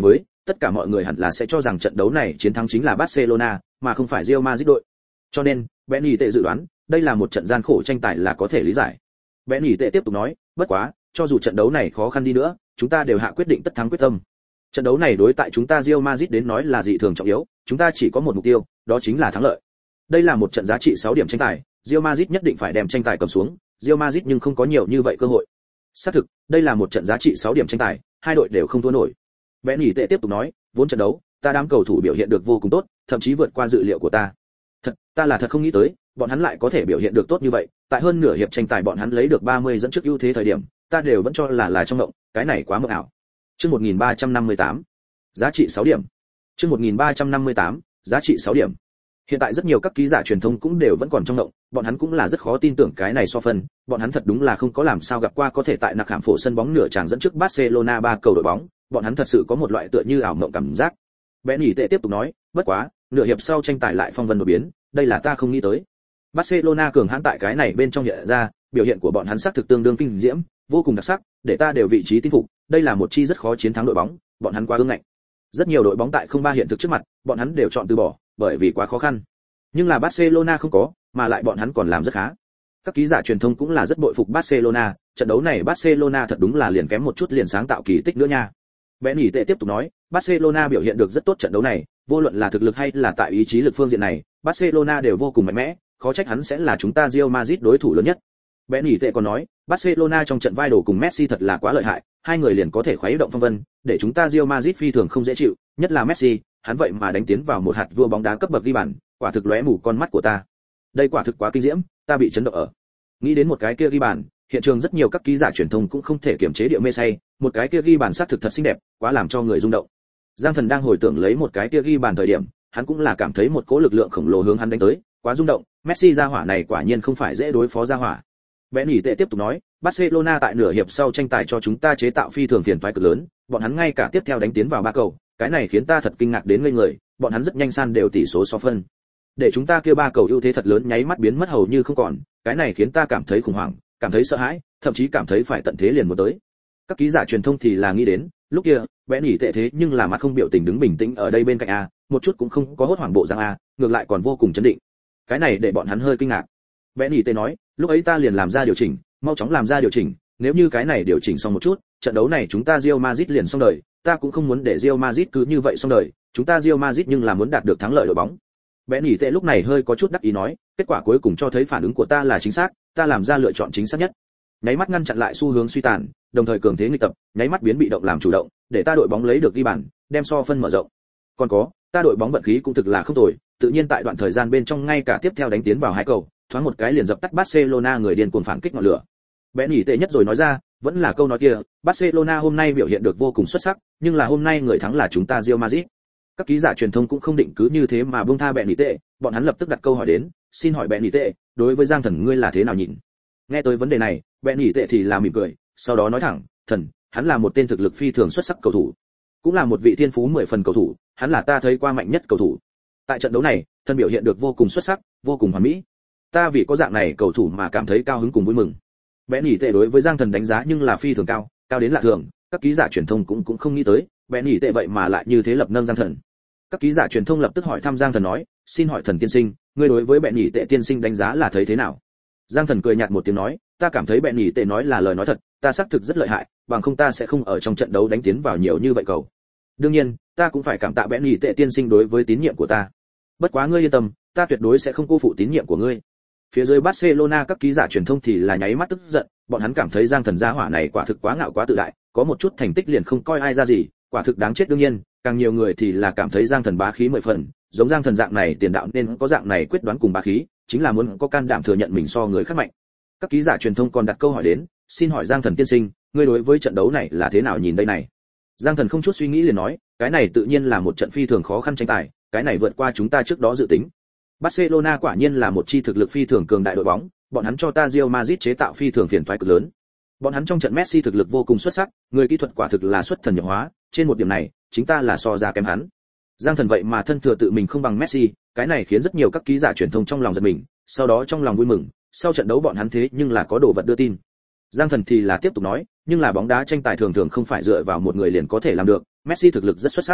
Speaker 1: tất cả mọi người hẳn là sẽ cho rằng trận đấu này chiến thắng chính là Barcelona, mà không phải Real Madrid đội. Cho nên, Benny tệ dự đoán, đây là một trận gian khổ tranh tài là có thể lý giải. Benny tệ tiếp tục nói, bất quá, cho dù trận đấu này khó khăn đi nữa, chúng ta đều hạ quyết định tất thắng quyết tâm. Trận đấu này đối tại chúng ta Real Madrid đến nói là dị thường trọng yếu, chúng ta chỉ có một mục tiêu, đó chính là thắng lợi. Đây là một trận giá trị sáu điểm tranh tài, Real Madrid nhất định phải đem tranh tài cầm xuống, Real Madrid nhưng không có nhiều như vậy cơ hội. Xác thực, đây là một trận giá trị sáu điểm tranh tài, hai đội đều không thua nổi. Benny tệ tiếp tục nói, vốn trận đấu, ta đám cầu thủ biểu hiện được vô cùng tốt, thậm chí vượt qua dự liệu của ta. Thật, ta là thật không nghĩ tới, bọn hắn lại có thể biểu hiện được tốt như vậy, tại hơn nửa hiệp tranh tài bọn hắn lấy được ba mươi dẫn trước ưu thế thời điểm, ta đều vẫn cho là là trong mộng, cái này quá mộng ảo. Chương một nghìn ba trăm năm mươi tám, giá trị sáu điểm. Chương một nghìn ba trăm năm mươi tám, giá trị sáu điểm. Hiện tại rất nhiều các ký giả truyền thông cũng đều vẫn còn trong mộng, bọn hắn cũng là rất khó tin tưởng cái này so phân, bọn hắn thật đúng là không có làm sao gặp qua có thể tại nặc hàm phổ sân bóng nửa tràng dẫn trước Barcelona ba cầu đội bóng, bọn hắn thật sự có một loại tựa như ảo mộng cảm giác. Benny tệ tiếp tục nói, bất quá, nửa hiệp sau tranh tài lại phong vân đột biến, đây là ta không nghĩ tới. Barcelona cường hãn tại cái này bên trong hiện ra, biểu hiện của bọn hắn xác thực tương đương kinh diễm, vô cùng đặc sắc, để ta đều vị trí tin phục, đây là một chi rất khó chiến thắng đội bóng, bọn hắn quá ương ngạnh. Rất nhiều đội bóng tại không ba hiện thực trước mặt, bọn hắn đều chọn từ bỏ, bởi vì quá khó khăn. Nhưng là Barcelona không có, mà lại bọn hắn còn làm rất khá. Các ký giả truyền thông cũng là rất bội phục Barcelona, trận đấu này Barcelona thật đúng là liền kém một chút liền sáng tạo kỳ tích nữa nha. Benny tệ tiếp tục nói, Barcelona biểu hiện được rất tốt trận đấu này, vô luận là thực lực hay là tại ý chí lực phương diện này, Barcelona đều vô cùng mạnh mẽ, khó trách hắn sẽ là chúng ta Real Madrid đối thủ lớn nhất. Benny tệ còn nói, Barcelona trong trận vai đồ cùng Messi thật là quá lợi hại, hai người liền có thể khuấy động phong vân, để chúng ta Real Madrid phi thường không dễ chịu, nhất là Messi, hắn vậy mà đánh tiến vào một hạt vua bóng đá cấp bậc ghi bàn, quả thực lóe mù con mắt của ta. Đây quả thực quá kinh diễm, ta bị chấn động ở. Nghĩ đến một cái kia ghi bàn, hiện trường rất nhiều các ký giả truyền thông cũng không thể kiềm chế địa mê say, một cái kia ghi bàn sát thực thật xinh đẹp, quá làm cho người rung động. Giang Thần đang hồi tưởng lấy một cái kia ghi bàn thời điểm, hắn cũng là cảm thấy một cỗ lực lượng khổng lồ hướng hắn đánh tới, quá rung động, Messi ra hỏa này quả nhiên không phải dễ đối phó ra hỏa. Benny tệ tiếp tục nói, Barcelona tại nửa hiệp sau tranh tài cho chúng ta chế tạo phi thường phiền toái cực lớn, bọn hắn ngay cả tiếp theo đánh tiến vào ba cầu, cái này khiến ta thật kinh ngạc đến ngây người, bọn hắn rất nhanh san đều tỷ số so phân. Để chúng ta kia ba cầu ưu thế thật lớn nháy mắt biến mất hầu như không còn, cái này khiến ta cảm thấy khủng hoảng, cảm thấy sợ hãi, thậm chí cảm thấy phải tận thế liền muốn tới. Các ký giả truyền thông thì là nghĩ đến, lúc kia, Benny tệ thế nhưng là mặt không biểu tình đứng bình tĩnh ở đây bên cạnh a, một chút cũng không có hốt hoảng bộ dạng a, ngược lại còn vô cùng chấn định. Cái này để bọn hắn hơi kinh ngạc. Benny tệ nói, lúc ấy ta liền làm ra điều chỉnh, mau chóng làm ra điều chỉnh, nếu như cái này điều chỉnh xong một chút, trận đấu này chúng ta Real Madrid liền xong đời, ta cũng không muốn để Real Madrid cứ như vậy xong đời, chúng ta Real Madrid nhưng là muốn đạt được thắng lợi đội bóng. Benny tệ lúc này hơi có chút đắc ý nói, kết quả cuối cùng cho thấy phản ứng của ta là chính xác, ta làm ra lựa chọn chính xác nhất. Nháy mắt ngăn chặn lại xu hướng suy tàn, đồng thời cường thế nghịch tập, nháy mắt biến bị động làm chủ động, để ta đội bóng lấy được ghi bàn, đem so phân mở rộng. Còn có, ta đội bóng vận khí cũng thực là không tồi, tự nhiên tại đoạn thời gian bên trong ngay cả tiếp theo đánh tiến vào hai cầu, thoáng một cái liền dập tắt Barcelona người điên cuồng phản kích ngọn lửa. Benny tệ nhất rồi nói ra, vẫn là câu nói kia, Barcelona hôm nay biểu hiện được vô cùng xuất sắc, nhưng là hôm nay người thắng là chúng ta Real Madrid. Các ký giả truyền thông cũng không định cứ như thế mà buông tha Benny tệ, bọn hắn lập tức đặt câu hỏi đến, xin hỏi Benny tệ, đối với Giang Thần ngươi là thế nào nhìn? Nghe tới vấn đề này, Benny tệ thì là mỉm cười, sau đó nói thẳng, thần, hắn là một tên thực lực phi thường xuất sắc cầu thủ, cũng là một vị thiên phú mười phần cầu thủ, hắn là ta thấy qua mạnh nhất cầu thủ. Tại trận đấu này, thần biểu hiện được vô cùng xuất sắc, vô cùng hoàn mỹ. Ta vì có dạng này cầu thủ mà cảm thấy cao hứng cùng vui mừng. Benny tệ đối với Giang Thần đánh giá nhưng là phi thường cao, cao đến lạ thường, các ký giả truyền thông cũng cũng không nghĩ tới, Benny tệ vậy mà lại như thế lập nâng Giang Thần. Các ký giả truyền thông lập tức hỏi thăm Giang Thần nói, xin hỏi thần tiên sinh, ngươi đối với Benny tệ tiên sinh đánh giá là thấy thế nào? Giang Thần cười nhạt một tiếng nói, ta cảm thấy Benny tệ nói là lời nói thật, ta xác thực rất lợi hại, bằng không ta sẽ không ở trong trận đấu đánh tiến vào nhiều như vậy cầu. Đương nhiên, ta cũng phải cảm tạ Benny tệ tiên sinh đối với tín nhiệm của ta. Bất quá ngươi yên tâm, ta tuyệt đối sẽ không cô phụ tín nhiệm của ngươi. Phía dưới Barcelona các ký giả truyền thông thì là nháy mắt tức giận, bọn hắn cảm thấy Giang Thần gia hỏa này quả thực quá ngạo quá tự đại, có một chút thành tích liền không coi ai ra gì, quả thực đáng chết. Đương nhiên, càng nhiều người thì là cảm thấy Giang Thần bá khí mười phần, giống Giang Thần dạng này tiền đạo nên có dạng này quyết đoán cùng bá khí, chính là muốn có can đảm thừa nhận mình so người khác mạnh. Các ký giả truyền thông còn đặt câu hỏi đến, xin hỏi Giang Thần tiên sinh, ngươi đối với trận đấu này là thế nào nhìn đây này? Giang Thần không chút suy nghĩ liền nói, cái này tự nhiên là một trận phi thường khó khăn tranh tài, cái này vượt qua chúng ta trước đó dự tính. Barcelona quả nhiên là một chi thực lực phi thường cường đại đội bóng, bọn hắn cho ta Real Madrid chế tạo phi thường phiền toái cực lớn. Bọn hắn trong trận Messi thực lực vô cùng xuất sắc, người kỹ thuật quả thực là xuất thần nhập hóa, trên một điểm này, chính ta là so ra kém hắn. Giang Thần vậy mà thân thừa tự mình không bằng Messi, cái này khiến rất nhiều các ký giả truyền thông trong lòng giật mình, sau đó trong lòng vui mừng, sau trận đấu bọn hắn thế nhưng là có đồ vật đưa tin. Giang Thần thì là tiếp tục nói, nhưng là bóng đá tranh tài thường thường không phải dựa vào một người liền có thể làm được, Messi thực lực rất xuất sắc,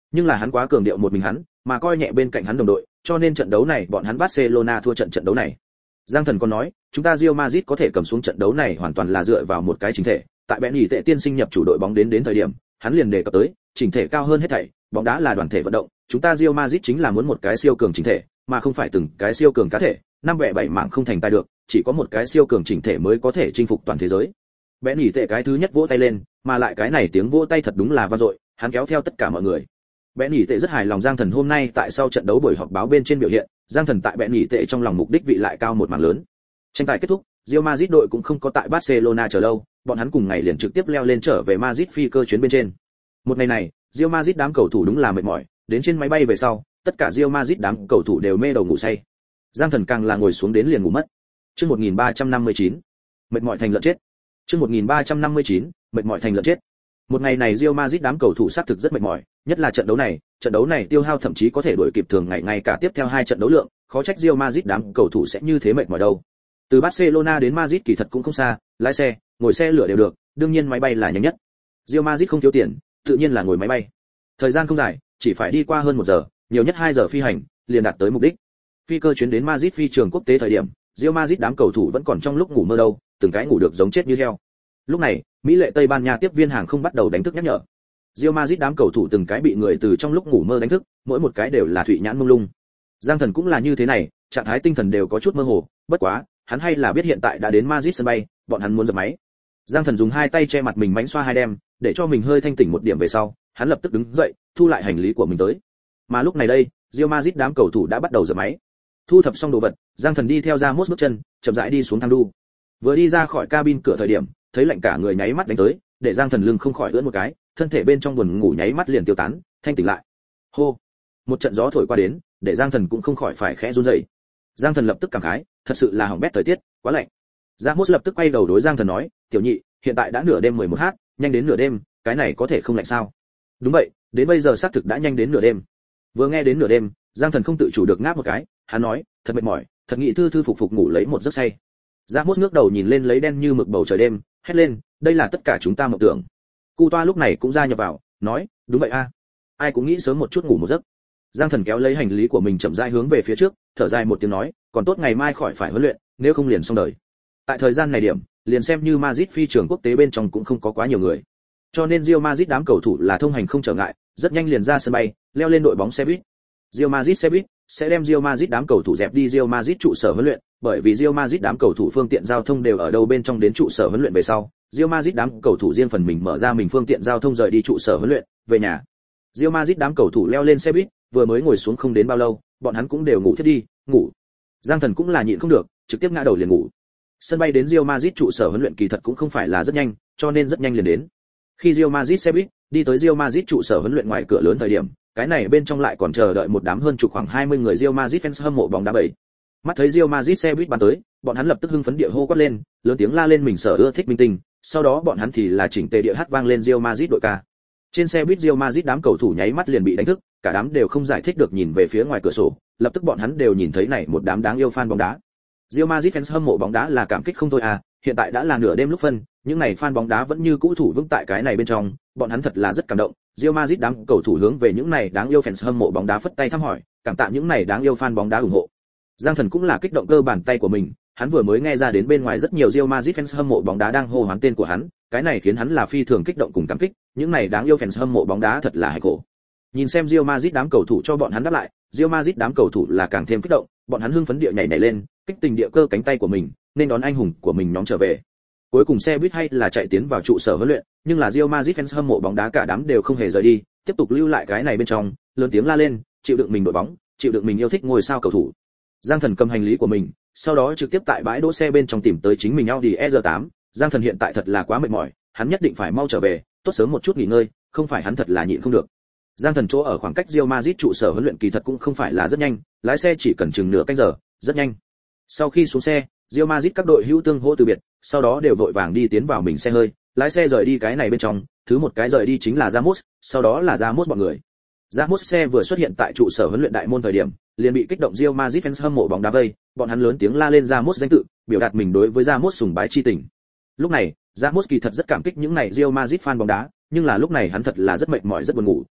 Speaker 1: Nhưng là hắn quá cường điệu một mình hắn, mà coi nhẹ bên cạnh hắn đồng đội, cho nên trận đấu này bọn hắn Barcelona thua trận trận đấu này. Giang Thần còn nói, chúng ta Real Madrid có thể cầm xuống trận đấu này hoàn toàn là dựa vào một cái chỉnh thể, tại bẽn nghỉ tệ tiên sinh nhập chủ đội bóng đến đến thời điểm, hắn liền đề cập tới, chỉnh thể cao hơn hết thảy, bóng đá là đoàn thể vận động, chúng ta Real Madrid chính là muốn một cái siêu cường chỉnh thể, mà không phải từng cái siêu cường cá thể, năm bẻ bảy mảng không thành tài được, chỉ có một cái siêu cường chỉnh thể mới có thể chinh phục toàn thế giới. Bẽn nghỉ tệ cái thứ nhất vỗ tay lên, mà lại cái này tiếng vỗ tay thật đúng là vang dội, hắn kéo theo tất cả mọi người. Bẽn nghỉ tệ rất hài lòng Giang Thần hôm nay tại sau trận đấu buổi họp báo bên trên biểu hiện, Giang Thần tại bẽn nghỉ tệ trong lòng mục đích vị lại cao một mảng lớn. Tranh tài kết thúc, Real Madrid đội cũng không có tại Barcelona chờ lâu, bọn hắn cùng ngày liền trực tiếp leo lên trở về Madrid phi cơ chuyến bên trên. Một ngày này, Real Madrid đám cầu thủ đúng là mệt mỏi, đến trên máy bay về sau, tất cả Real Madrid đám cầu thủ đều mê đầu ngủ say. Giang Thần càng là ngồi xuống đến liền ngủ mất. Chương một nghìn ba trăm năm mươi chín, mệt mỏi thành lợn chết. Chương một nghìn ba trăm năm mươi chín, mệt mỏi thành lợn chết. Một ngày này Real Madrid đám cầu thủ xác thực rất mệt mỏi, nhất là trận đấu này, trận đấu này tiêu hao thậm chí có thể đuổi kịp thường ngày ngày cả tiếp theo hai trận đấu lượng, khó trách Real Madrid đám cầu thủ sẽ như thế mệt mỏi đâu. Từ Barcelona đến Madrid kỳ thật cũng không xa, lái xe, ngồi xe lửa đều được, đương nhiên máy bay là nhanh nhất. Real Madrid không thiếu tiền, tự nhiên là ngồi máy bay. Thời gian không dài, chỉ phải đi qua hơn một giờ, nhiều nhất hai giờ phi hành, liền đạt tới mục đích. Phi cơ chuyến đến Madrid phi trường quốc tế thời điểm, Real Madrid đám cầu thủ vẫn còn trong lúc ngủ mơ đâu, từng cái ngủ được giống chết như heo. Lúc này, Mỹ lệ Tây Ban Nha tiếp viên hàng không bắt đầu đánh thức nhắc nhở. Real Madrid đám cầu thủ từng cái bị người từ trong lúc ngủ mơ đánh thức, mỗi một cái đều là thụy nhãn mông lung. Giang Thần cũng là như thế này, trạng thái tinh thần đều có chút mơ hồ, bất quá, hắn hay là biết hiện tại đã đến Madrid sân bay, bọn hắn muốn dập máy. Giang Thần dùng hai tay che mặt mình mánh xoa hai đêm, để cho mình hơi thanh tỉnh một điểm về sau, hắn lập tức đứng dậy, thu lại hành lý của mình tới. Mà lúc này đây, Real Madrid đám cầu thủ đã bắt đầu dập máy. Thu thập xong đồ vật, Giang Thần đi theo Ramos bước chân, chậm rãi đi xuống thang đu. Vừa đi ra khỏi cabin cửa thời điểm, thấy lạnh cả người nháy mắt đánh tới, để Giang Thần lưng không khỏi ưỡn một cái, thân thể bên trong buồn ngủ nháy mắt liền tiêu tán, thanh tỉnh lại. Hô, một trận gió thổi qua đến, để Giang Thần cũng không khỏi phải khẽ run rẩy. Giang Thần lập tức cảm khái, thật sự là hỏng bét thời tiết, quá lạnh. Ramos lập tức quay đầu đối Giang Thần nói, tiểu nhị, hiện tại đã nửa đêm mười một h, nhanh đến nửa đêm, cái này có thể không lạnh sao? Đúng vậy, đến bây giờ xác thực đã nhanh đến nửa đêm. Vừa nghe đến nửa đêm, Giang Thần không tự chủ được ngáp một cái, hắn nói, thật mệt mỏi, thật nghĩ thư thư phục phục ngủ lấy một giấc say. Ramos ngước đầu nhìn lên lấy đen như mực bầu trời đêm, hét lên, đây là tất cả chúng ta mộng tưởng. Cu Toa lúc này cũng ra nhập vào, nói, đúng vậy a, ai cũng nghĩ sớm một chút ngủ một giấc. Giang Thần kéo lấy hành lý của mình chậm rãi hướng về phía trước, thở dài một tiếng nói, còn tốt ngày mai khỏi phải huấn luyện, nếu không liền xong đời. Tại thời gian này điểm, liền xem như Madrid phi trường quốc tế bên trong cũng không có quá nhiều người. Cho nên Real Madrid đám cầu thủ là thông hành không trở ngại, rất nhanh liền ra sân bay, leo lên đội bóng xe buýt. Real Madrid xe buýt sẽ đem Real Madrid đám cầu thủ dẹp đi Real Madrid trụ sở huấn luyện, bởi vì Real Madrid đám cầu thủ phương tiện giao thông đều ở đâu bên trong đến trụ sở huấn luyện về sau, Real Madrid đám cầu thủ riêng phần mình mở ra mình phương tiện giao thông rời đi trụ sở huấn luyện, về nhà. Real Madrid đám cầu thủ leo lên xe buýt, vừa mới ngồi xuống không đến bao lâu, bọn hắn cũng đều ngủ thiết đi, ngủ. Giang Thần cũng là nhịn không được, trực tiếp ngã đầu liền ngủ. Sân bay đến Real Madrid trụ sở huấn luyện kỳ thật cũng không phải là rất nhanh, cho nên rất nhanh liền đến. Khi Real Madrid xe buýt đi tới Real Madrid trụ sở huấn luyện ngoài cửa lớn thời điểm, cái này bên trong lại còn chờ đợi một đám hơn chục khoảng hai mươi người Real Madrid fans hâm mộ bóng đá bầy. Mắt thấy Real Madrid xe buýt bắn tới, bọn hắn lập tức hưng phấn địa hô quát lên, lớn tiếng la lên mình sở ưa thích minh tinh, sau đó bọn hắn thì là chỉnh tề địa hát vang lên Real Madrid đội ca. Trên xe buýt Real Madrid đám cầu thủ nháy mắt liền bị đánh thức, cả đám đều không giải thích được nhìn về phía ngoài cửa sổ, lập tức bọn hắn đều nhìn thấy này một đám đáng yêu fan bóng đá. Real Madrid fans hâm mộ bóng đá là cảm kích không thôi à, hiện tại đã là nửa đêm lúc phân, những này fan bóng đá vẫn như cũ thủ vững tại cái này bên trong, bọn hắn thật là rất cảm động. Real Madrid đám cầu thủ hướng về những này đáng yêu fans hâm mộ bóng đá phất tay thăm hỏi, cảm tạ những này đáng yêu fan bóng đá ủng hộ. Giang Thần cũng là kích động cơ bàn tay của mình, hắn vừa mới nghe ra đến bên ngoài rất nhiều Real Madrid fans hâm mộ bóng đá đang hô hoán tên của hắn, cái này khiến hắn là phi thường kích động cùng cảm kích, những này đáng yêu fans hâm mộ bóng đá thật là hay khổ. Nhìn xem Real Madrid đám cầu thủ cho bọn hắn đáp lại, Real Madrid đám cầu thủ là càng thêm kích động, bọn hắn hưng phấn địa nhảy nhảy lên, kích tình địa cơ cánh tay của mình, nên đón anh hùng của mình nhóm trở về. Cuối cùng xe buýt hay là chạy tiến vào trụ sở huấn luyện, nhưng là Real Madrid fans hâm mộ bóng đá cả đám đều không hề rời đi, tiếp tục lưu lại cái này bên trong, lớn tiếng la lên, chịu đựng mình đội bóng, chịu đựng mình yêu thích ngôi sao cầu thủ. Giang Thần cầm hành lý của mình, sau đó trực tiếp tại bãi đỗ xe bên trong tìm tới chính mình Audi E R tám. Giang Thần hiện tại thật là quá mệt mỏi, hắn nhất định phải mau trở về, tốt sớm một chút nghỉ ngơi, không phải hắn thật là nhịn không được. Giang Thần chỗ ở khoảng cách Real Madrid trụ sở huấn luyện kỳ thật cũng không phải là rất nhanh, lái xe chỉ cần chừng nửa canh giờ, rất nhanh. Sau khi xuống xe, Real Madrid các đội hữu tương hỗ từ biệt, sau đó đều vội vàng đi tiến vào mình xe hơi, lái xe rời đi cái này bên trong, thứ một cái rời đi chính là Ramos, sau đó là Ramos bọn người. Ramos xe vừa xuất hiện tại trụ sở huấn luyện đại môn thời điểm, liền bị kích động Real Madrid fans hâm mộ bóng đá vây, bọn hắn lớn tiếng la lên Ramos danh tự, biểu đạt mình đối với Ramos sùng bái chi tình. Lúc này, Ramos kỳ thật rất cảm kích những này Real Madrid fan bóng đá, nhưng là lúc này hắn thật là rất mệt mỏi rất buồn ngủ,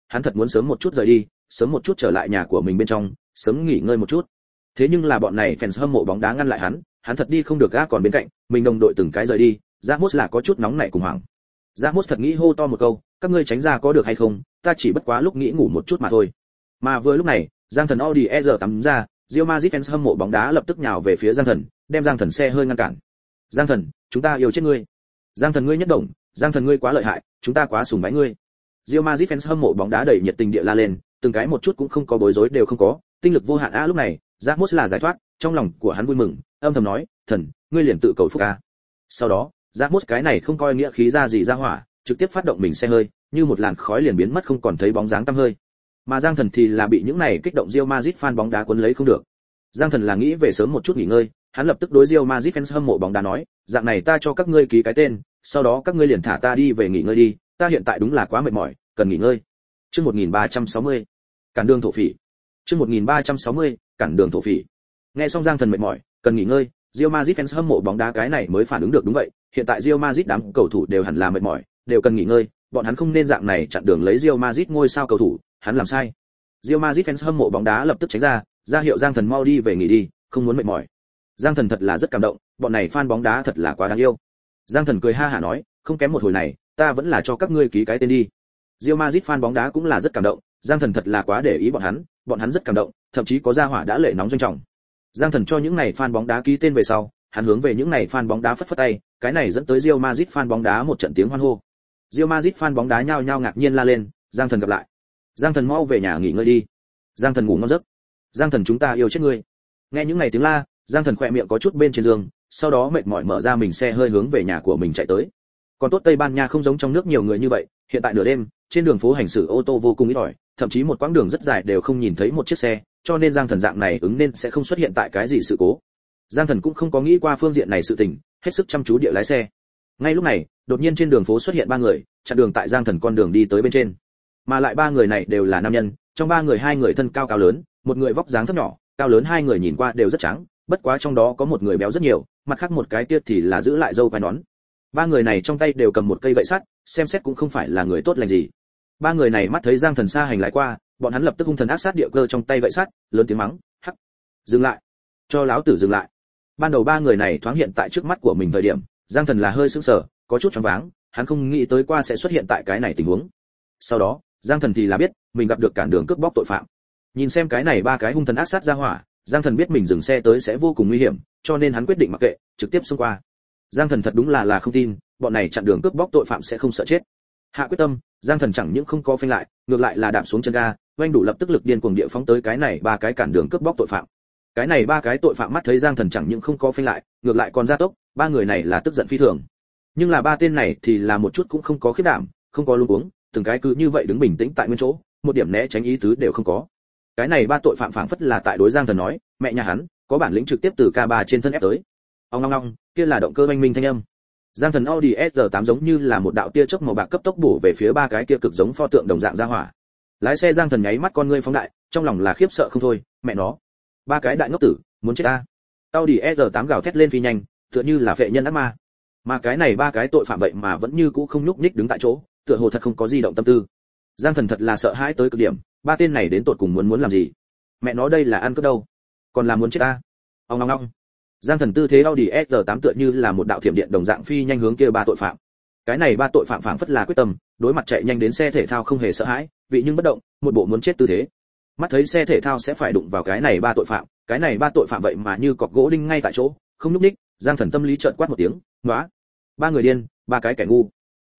Speaker 1: hắn thật muốn sớm một chút rời đi, sớm một chút trở lại nhà của mình bên trong, sớm nghỉ ngơi một chút. Thế nhưng là bọn này fans hâm mộ bóng đá ngăn lại hắn, hắn thật đi không được ga, còn bên cạnh, mình đồng đội từng cái rời đi, Ramos là có chút nóng nảy cùng hoảng. Ramos thật nghĩ hô to một câu, các ngươi tránh ra có được hay không, ta chỉ bất quá lúc nghĩ ngủ một chút mà thôi. Mà vừa lúc này, Giang Thần Audi e rờ tám ra, Real Madrid fans hâm mộ bóng đá lập tức nhào về phía Giang Thần, đem Giang Thần xe hơi ngăn cản. Giang Thần, chúng ta yêu chết ngươi. Giang Thần ngươi nhất động, Giang Thần ngươi quá lợi hại, chúng ta quá sùng bái ngươi. Real Madrid fans hâm mộ bóng đá đầy nhiệt tình địa la lên, từng cái một chút cũng không có bối rối đều không có, tinh lực vô hạn a. Lúc này, Ramos là giải thoát, trong lòng của hắn vui mừng, âm thầm nói, thần, ngươi liền tự cầu phúc a. Sau đó, Ramos cái này không coi nghĩa khí ra gì ra hỏa, trực tiếp phát động mình xe hơi, như một làn khói liền biến mất không còn thấy bóng dáng tăm hơi. Mà Giang Thần thì là bị những này kích động Real Madrid fan bóng đá cuốn lấy không được. Giang Thần là nghĩ về sớm một chút nghỉ ngơi, hắn lập tức đối Real Madrid fans hâm mộ bóng đá nói, dạng này ta cho các ngươi ký cái tên, sau đó các ngươi liền thả ta đi về nghỉ ngơi đi, ta hiện tại đúng là quá mệt mỏi, cần nghỉ ngơi. Chương một nghìn ba trăm sáu mươi, cản đường thổ phỉ. Chương một nghìn ba trăm sáu mươi, cản đường thổ phỉ. Nghe xong Giang Thần mệt mỏi, cần nghỉ ngơi, Real Madrid fans hâm mộ bóng đá cái này mới phản ứng được, đúng vậy, hiện tại Real Madrid đám cầu thủ đều hẳn là mệt mỏi, đều cần nghỉ ngơi, bọn hắn không nên dạng này chặn đường lấy Real Madrid ngôi sao cầu thủ, hắn làm sai. Real Madrid fans hâm mộ bóng đá lập tức tránh ra, ra hiệu Giang Thần mau đi về nghỉ đi, không muốn mệt mỏi. Giang Thần thật là rất cảm động, bọn này fan bóng đá thật là quá đáng yêu. Giang Thần cười ha hả nói, không kém một hồi này, ta vẫn là cho các ngươi ký cái tên đi. Real Madrid fan bóng đá cũng là rất cảm động, Giang Thần thật là quá để ý bọn hắn, bọn hắn rất cảm động, thậm chí có gia hỏa đã lệ nóng doanh trọng. Giang Thần cho những này fan bóng đá ký tên về sau, hắn hướng về những này fan bóng đá phất phất tay, cái này dẫn tới Real Madrid fan bóng đá một trận tiếng hoan hô. Real Madrid fan bóng đá nhao nhao ngạc nhiên la lên, Giang Thần gặp lại. Giang Thần mau về nhà nghỉ ngơi đi. Giang Thần ngủ ngon giấc. Giang Thần chúng ta yêu chết ngươi. Nghe những này tiếng la, Giang Thần khỏe miệng có chút bên trên giường, sau đó mệt mỏi mở ra mình xe hơi hướng về nhà của mình chạy tới. Còn tốt Tây Ban Nha không giống trong nước nhiều người như vậy, hiện tại nửa đêm, trên đường phố hành xử ô tô vô cùng ít ỏi, thậm chí một quãng đường rất dài đều không nhìn thấy một chiếc xe, cho nên Giang Thần dạng này ứng nên sẽ không xuất hiện tại cái gì sự cố. Giang Thần cũng không có nghĩ qua phương diện này sự tình, hết sức chăm chú địa lái xe. Ngay lúc này, đột nhiên trên đường phố xuất hiện ba người, chặn đường tại Giang Thần con đường đi tới bên trên. Mà lại ba người này đều là nam nhân, trong ba người hai người thân cao cao lớn, một người vóc dáng thấp nhỏ, cao lớn hai người nhìn qua đều rất trắng, bất quá trong đó có một người béo rất nhiều, mặt khác một cái kia thì là giữ lại râu quai nón. Ba người này trong tay đều cầm một cây gậy sắt, xem xét cũng không phải là người tốt lành gì. Ba người này mắt thấy Giang Thần xa hành lái qua, bọn hắn lập tức hung thần ác sát địa cơ trong tay gậy sắt, lớn tiếng mắng, "Hắc, dừng lại, cho lão tử dừng lại." Ban đầu ba người này thoáng hiện tại trước mắt của mình thời điểm, Giang Thần là hơi sững sờ, có chút choáng váng, hắn không nghĩ tới qua sẽ xuất hiện tại cái này tình huống. Sau đó, Giang Thần thì là biết, mình gặp được cản đường cướp bóc tội phạm. Nhìn xem cái này ba cái hung thần ác sát ra hỏa, Giang Thần biết mình dừng xe tới sẽ vô cùng nguy hiểm, cho nên hắn quyết định mặc kệ, trực tiếp xông qua. Giang Thần thật đúng là là không tin, bọn này chặn đường cướp bóc tội phạm sẽ không sợ chết. Hạ quyết tâm, Giang Thần chẳng những không có phanh lại, ngược lại là đạp xuống chân ga, oanh đủ lập tức lực điên cuồng địa phóng tới cái này ba cái cản đường cướp bóc tội phạm. Cái này ba cái tội phạm mắt thấy Giang Thần chẳng những không có phanh lại, ngược lại còn gia tốc, ba người này là tức giận phi thường. Nhưng là ba tên này thì là một chút cũng không có khiếp đảm, không có luống cuống, từng cái cứ như vậy đứng bình tĩnh tại nguyên chỗ, một điểm né tránh ý tứ đều không có. Cái này ba tội phạm phảng phất là tại đối Giang Thần nói, mẹ nhà hắn, có bản lĩnh trực tiếp từ K ba trên thân ép tới. Ong ong ong, kia là động cơ oanh minh thanh âm. Giang Thần Audi S R tám giống như là một đạo tia chớp màu bạc cấp tốc bổ về phía ba cái kia cực giống pho tượng đồng dạng ra hỏa. Lái xe Giang Thần nháy mắt con ngươi phóng đại, trong lòng là khiếp sợ không thôi, mẹ nó, ba cái đại ngốc tử, muốn chết ta. Audi S R tám gào thét lên phi nhanh, tựa như là phệ nhân ác ma. Mà cái này ba cái tội phạm vậy mà vẫn như cũ không nhúc nhích đứng tại chỗ, tựa hồ thật không có di động tâm tư. Giang Thần thật là sợ hãi tới cực điểm, ba tên này đến tột cùng muốn muốn làm gì? Mẹ nó đây là ăn cướp đâu, còn là muốn chết ta. Ong ong ong. Giang Thần tư thế Audi S R tám tựa như là một đạo thiểm điện đồng dạng phi nhanh hướng kia ba tội phạm. Cái này ba tội phạm phảng phất là quyết tâm, đối mặt chạy nhanh đến xe thể thao không hề sợ hãi, vị nhưng bất động, một bộ muốn chết tư thế. Mắt thấy xe thể thao sẽ phải đụng vào cái này ba tội phạm, cái này ba tội phạm vậy mà như cọc gỗ đinh ngay tại chỗ, không nhúc nhích. Giang Thần tâm lý chợt quát một tiếng, "Nóa, ba người điên, ba cái kẻ ngu."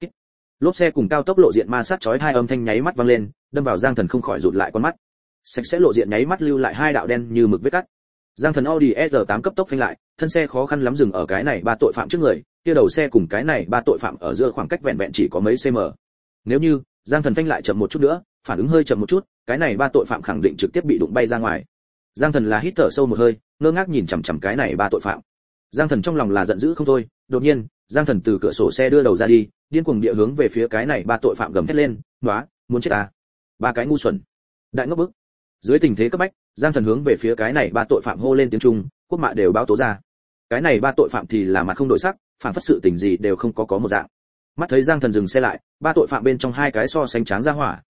Speaker 1: Lốp xe cùng cao tốc lộ diện ma sát chói hai âm thanh nháy mắt vang lên, đâm vào Giang Thần không khỏi rụt lại con mắt. Sạch sẽ lộ diện nháy mắt lưu lại hai đạo đen như mực vết cắt. Giang Thần Audi S R tám cấp tốc phanh lại, thân xe khó khăn lắm dừng ở cái này ba tội phạm trước người, kia đầu xe cùng cái này ba tội phạm ở giữa khoảng cách vẹn vẹn chỉ có mấy cm. Nếu như Giang Thần phanh lại chậm một chút nữa, phản ứng hơi chậm một chút, cái này ba tội phạm khẳng định trực tiếp bị đụng bay ra ngoài. Giang Thần là hít thở sâu một hơi, ngơ ngác nhìn chằm chằm cái này ba tội phạm. Giang Thần trong lòng là giận dữ không thôi, đột nhiên, Giang Thần từ cửa sổ xe đưa đầu ra đi, điên cuồng địa hướng về phía cái này ba tội phạm gầm thét lên, "Nóa, muốn chết ta, ba cái ngu xuẩn, đại ngốc bức." Dưới tình thế cấp bách, Giang Thần hướng về phía cái này ba tội phạm hô lên tiếng Trung, quốc mạ đều báo tố ra. Cái này ba tội phạm thì là mặt không đổi sắc, phản phất sự tình gì đều không có có một dạng. Mắt thấy Giang Thần dừng xe lại, ba tội phạm bên trong hai cái so sánh tráng ra hỏa,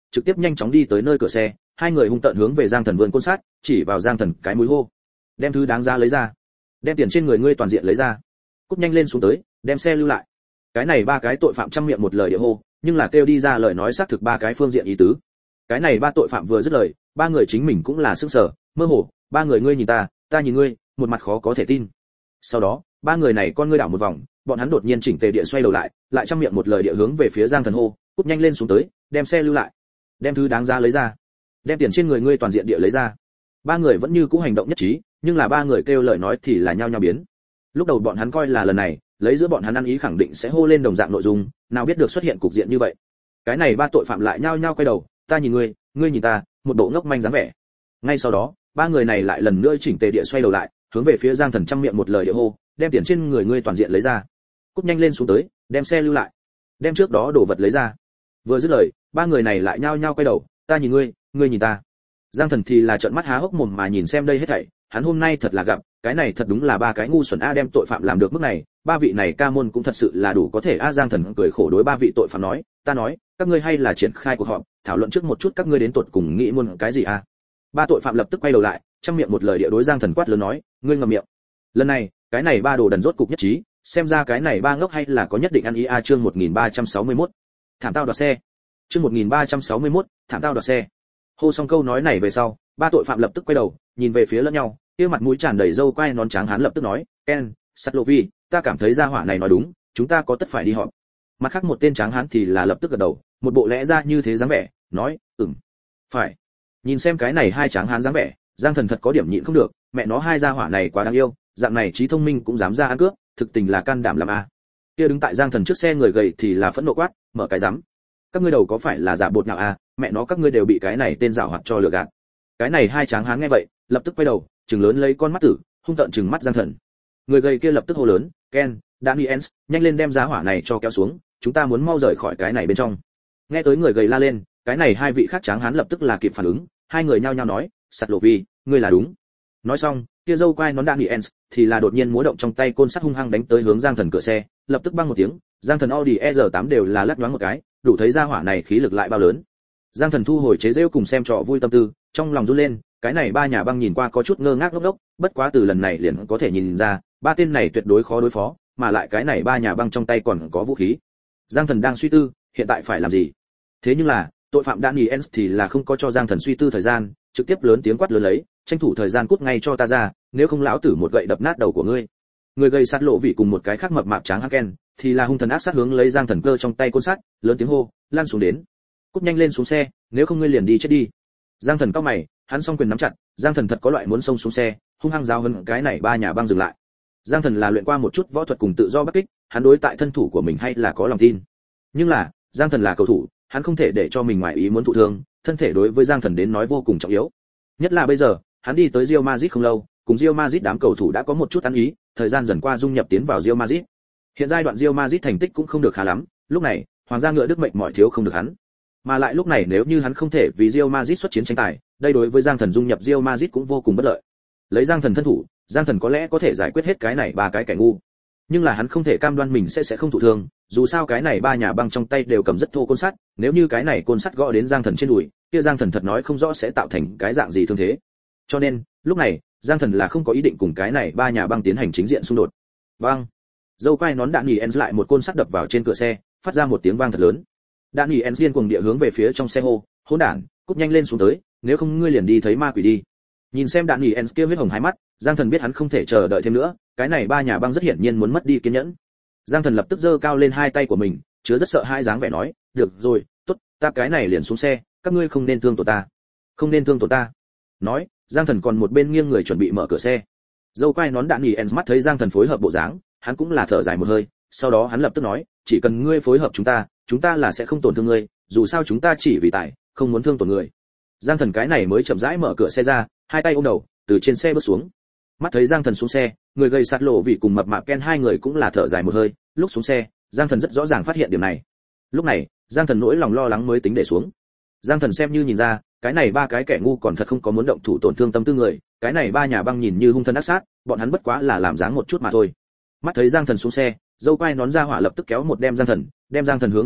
Speaker 1: trực tiếp nhanh chóng đi tới nơi cửa xe, hai người hung tợn hướng về Giang Thần vươn côn sát, chỉ vào Giang Thần cái mũi hô: "Đem thứ đáng giá lấy ra, đem tiền trên người ngươi toàn diện lấy ra, cút nhanh lên xuống tới, đem xe lưu lại." Cái này ba cái tội phạm trăm miệng một lời địa hô, nhưng là kêu đi ra lời nói xác thực ba cái phương diện ý tứ. Cái này ba tội phạm vừa dứt lời, ba người chính mình cũng là sững sờ, mơ hồ, ba người ngươi nhìn ta, ta nhìn ngươi, một mặt khó có thể tin. Sau đó, ba người này con ngươi đảo một vòng, bọn hắn đột nhiên chỉnh tề địa xoay đầu lại, lại trăm miệng một lời địa hướng về phía Giang Thần hô: "Cút nhanh lên xuống tới, đem xe lưu lại, đem thứ đáng giá lấy ra, đem tiền trên người ngươi toàn diện địa lấy ra." Ba người vẫn như cũ hành động nhất trí, nhưng là ba người kêu lời nói thì là nhao nhao biến. Lúc đầu bọn hắn coi là lần này, lấy giữa bọn hắn ăn ý khẳng định sẽ hô lên đồng dạng nội dung, nào biết được xuất hiện cục diện như vậy. Cái này ba tội phạm lại nhao nhao quay đầu, ta nhìn ngươi, ngươi nhìn ta, một bộ ngốc manh dáng vẻ. Ngay sau đó, ba người này lại lần nữa chỉnh tề địa xoay đầu lại, hướng về phía Giang Thần trăm miệng một lời địa hô: "Đem tiền trên người ngươi toàn diện lấy ra, cút nhanh lên xuống tới, đem xe lưu lại, đem trước đó đồ vật lấy ra." Vừa dứt lời, ba người này lại nhao nhao quay đầu, ta nhìn ngươi, ngươi nhìn ta. Giang Thần thì là trợn mắt há hốc mồm mà nhìn xem đây hết thảy, hắn hôm nay thật là gặp, cái này thật đúng là ba cái ngu xuẩn a đem tội phạm làm được mức này, ba vị này ca môn cũng thật sự là đủ có thể a. Giang Thần cười khổ đối ba vị tội phạm nói, ta nói, các ngươi hay là triển khai cuộc họp, thảo luận trước một chút các ngươi đến tuột cùng nghĩ muốn cái gì a. Ba tội phạm lập tức quay đầu lại, trong miệng một lời địa đối Giang Thần quát lớn nói, ngươi ngậm miệng. Lần này, cái này ba đồ đần rốt cục nhất trí, xem ra cái này ba ngốc hay là có nhất định ăn ý a. Chương một nghìn ba trăm sáu mươi mốt, thảm tao đoạt xe. Chương một nghìn ba trăm sáu mươi mốt, thảm tao đoạt xe. Hô xong câu nói này về sau, ba tội phạm lập tức quay đầu, nhìn về phía lẫn nhau, kia mặt mũi tràn đầy râu quai nón trắng hắn lập tức nói, Ken, Satlovi, ta cảm thấy gia hỏa này nói đúng, chúng ta có tất phải đi họp. Mặt khác một tên trắng hán thì là lập tức gật đầu, một bộ lẽ ra như thế dáng vẻ, nói, ừm, phải. Nhìn xem cái này hai trắng hán dáng vẻ, Giang Thần thật có điểm nhịn không được, mẹ nó hai gia hỏa này quá đáng yêu, dạng này trí thông minh cũng dám ra ăn cướp, thực tình là can đảm làm a. Kia đứng tại Giang Thần trước xe người gầy thì là phẫn nộ quát, mở cái rắm. Các ngươi đầu có phải là giả bột nào a, mẹ nó các ngươi đều bị cái này tên giảo hoạt cho lừa gạt. Cái này hai tráng hán nghe vậy, lập tức quay đầu, trừng lớn lấy con mắt tử, hung tợn trừng mắt Giang Thần. Người gầy kia lập tức hô lớn, Ken, Daniels, nhanh lên đem giá hỏa này cho kéo xuống, chúng ta muốn mau rời khỏi cái này bên trong. Nghe tới người gầy la lên, cái này hai vị khác tráng hán lập tức là kịp phản ứng, hai người nhao nhao nói, Satlovi, ngươi là đúng. Nói xong, kia dâu quai nón Daniels thì là đột nhiên múa động trong tay côn sắt hung hăng đánh tới hướng Giang Thần cửa xe, lập tức băng một tiếng, Giang Thần Audi E R tám đều là lắc nhoáng một cái, đủ thấy ra hỏa này khí lực lại bao lớn. Giang Thần thu hồi chế giễu cùng xem trò vui tâm tư, trong lòng run lên, cái này ba nhà băng nhìn qua có chút ngơ ngác ngốc ngốc, bất quá từ lần này liền có thể nhìn ra, ba tên này tuyệt đối khó đối phó, mà lại cái này ba nhà băng trong tay còn có vũ khí. Giang Thần đang suy tư, hiện tại phải làm gì? Thế nhưng là, tội phạm Daniels thì là không có cho Giang Thần suy tư thời gian, trực tiếp lớn tiếng quát lớn lấy, tranh thủ thời gian cút ngay cho ta ra, nếu không lão tử một gậy đập nát đầu của ngươi. Người gây sát lộ vị cùng một cái khác mập mạp tráng Haken, thì là hung thần ác sát hướng lấy Giang Thần cơ trong tay côn sắt, lớn tiếng hô, lan xuống đến. Cút nhanh lên xuống xe, nếu không ngươi liền đi chết đi. Giang Thần cau mày, hắn song quyền nắm chặt, Giang Thần thật có loại muốn xông xuống xe, hung hăng giao hơn cái này ba nhà băng dừng lại. Giang Thần là luyện qua một chút võ thuật cùng tự do bắc kích, hắn đối tại thân thủ của mình hay là có lòng tin. Nhưng là, Giang Thần là cầu thủ, hắn không thể để cho mình ngoài ý muốn thụ thương, thân thể đối với Giang Thần đến nói vô cùng trọng yếu. Nhất là bây giờ, hắn đi tới Real Madrid không lâu, cùng Real Madrid đám cầu thủ đã có một chút ăn ý, thời gian dần qua dung nhập tiến vào Real Madrid. Hiện giai đoạn Real Madrid thành tích cũng không được khá lắm, lúc này, hoàng gia ngựa đức mệnh mọi thiếu không được hắn. Mà lại lúc này nếu như hắn không thể vì Real Madrid xuất chiến tranh tài, đây đối với Giang Thần dung nhập Real Madrid cũng vô cùng bất lợi. Lấy Giang Thần thân thủ, Giang Thần có lẽ có thể giải quyết hết cái này ba cái kẻ ngu. Nhưng là hắn không thể cam đoan mình sẽ sẽ không thụ thương, dù sao cái này ba nhà băng trong tay đều cầm rất thô côn sắt, nếu như cái này côn sắt gõ đến Giang Thần trên đùi, kia Giang Thần thật nói không rõ sẽ tạo thành cái dạng gì thương thế. Cho nên, lúc này, Giang Thần là không có ý định cùng cái này ba nhà băng tiến hành chính diện xung đột. Băng. Dâu quai nón đạn nhỉ Ens lại một côn sắt đập vào trên cửa xe, phát ra một tiếng vang thật lớn. Đạn nhỉ Ens điên cuồng địa hướng về phía trong xe hô, hỗn đản, cút nhanh lên xuống tới, nếu không ngươi liền đi thấy ma quỷ đi. Nhìn xem đạn nhỉ Ens kia huyết hồng hai mắt, Giang Thần biết hắn không thể chờ đợi thêm nữa, cái này ba nhà băng rất hiển nhiên muốn mất đi kiên nhẫn. Giang Thần lập tức giơ cao lên hai tay của mình, chứa rất sợ hai dáng vẻ nói, được rồi, tốt, ta cái này liền xuống xe, các ngươi không nên thương tổn ta, không nên thương tổn ta. Nói, Giang Thần còn một bên nghiêng người chuẩn bị mở cửa xe. Dâu quai nón đạn nhỉ Ens mắt thấy Giang Thần phối hợp bộ dáng, hắn cũng là thở dài một hơi, sau đó hắn lập tức nói, chỉ cần ngươi phối hợp chúng ta, chúng ta là sẽ không tổn thương ngươi, dù sao chúng ta chỉ vì tài, không muốn thương tổn người. Giang Thần cái này mới chậm rãi mở cửa xe ra, hai tay ôm đầu, từ trên xe bước xuống. Mắt thấy Giang Thần xuống xe, người gây sát lộ vì cùng mập mạp Ken hai người cũng là thở dài một hơi, lúc xuống xe, Giang Thần rất rõ ràng phát hiện điểm này. Lúc này, Giang Thần nỗi lòng lo lắng mới tính để xuống. Giang Thần xem như nhìn ra, cái này ba cái kẻ ngu còn thật không có muốn động thủ tổn thương tâm tư người, cái này ba nhà băng nhìn như hung thần ác sát, bọn hắn bất quá là làm dáng một chút mà thôi. Mắt thấy Giang Thần xuống xe, dâu quai nón ra hỏa lập tức kéo một đem Giang Thần, đem Giang Thần hướng một bên,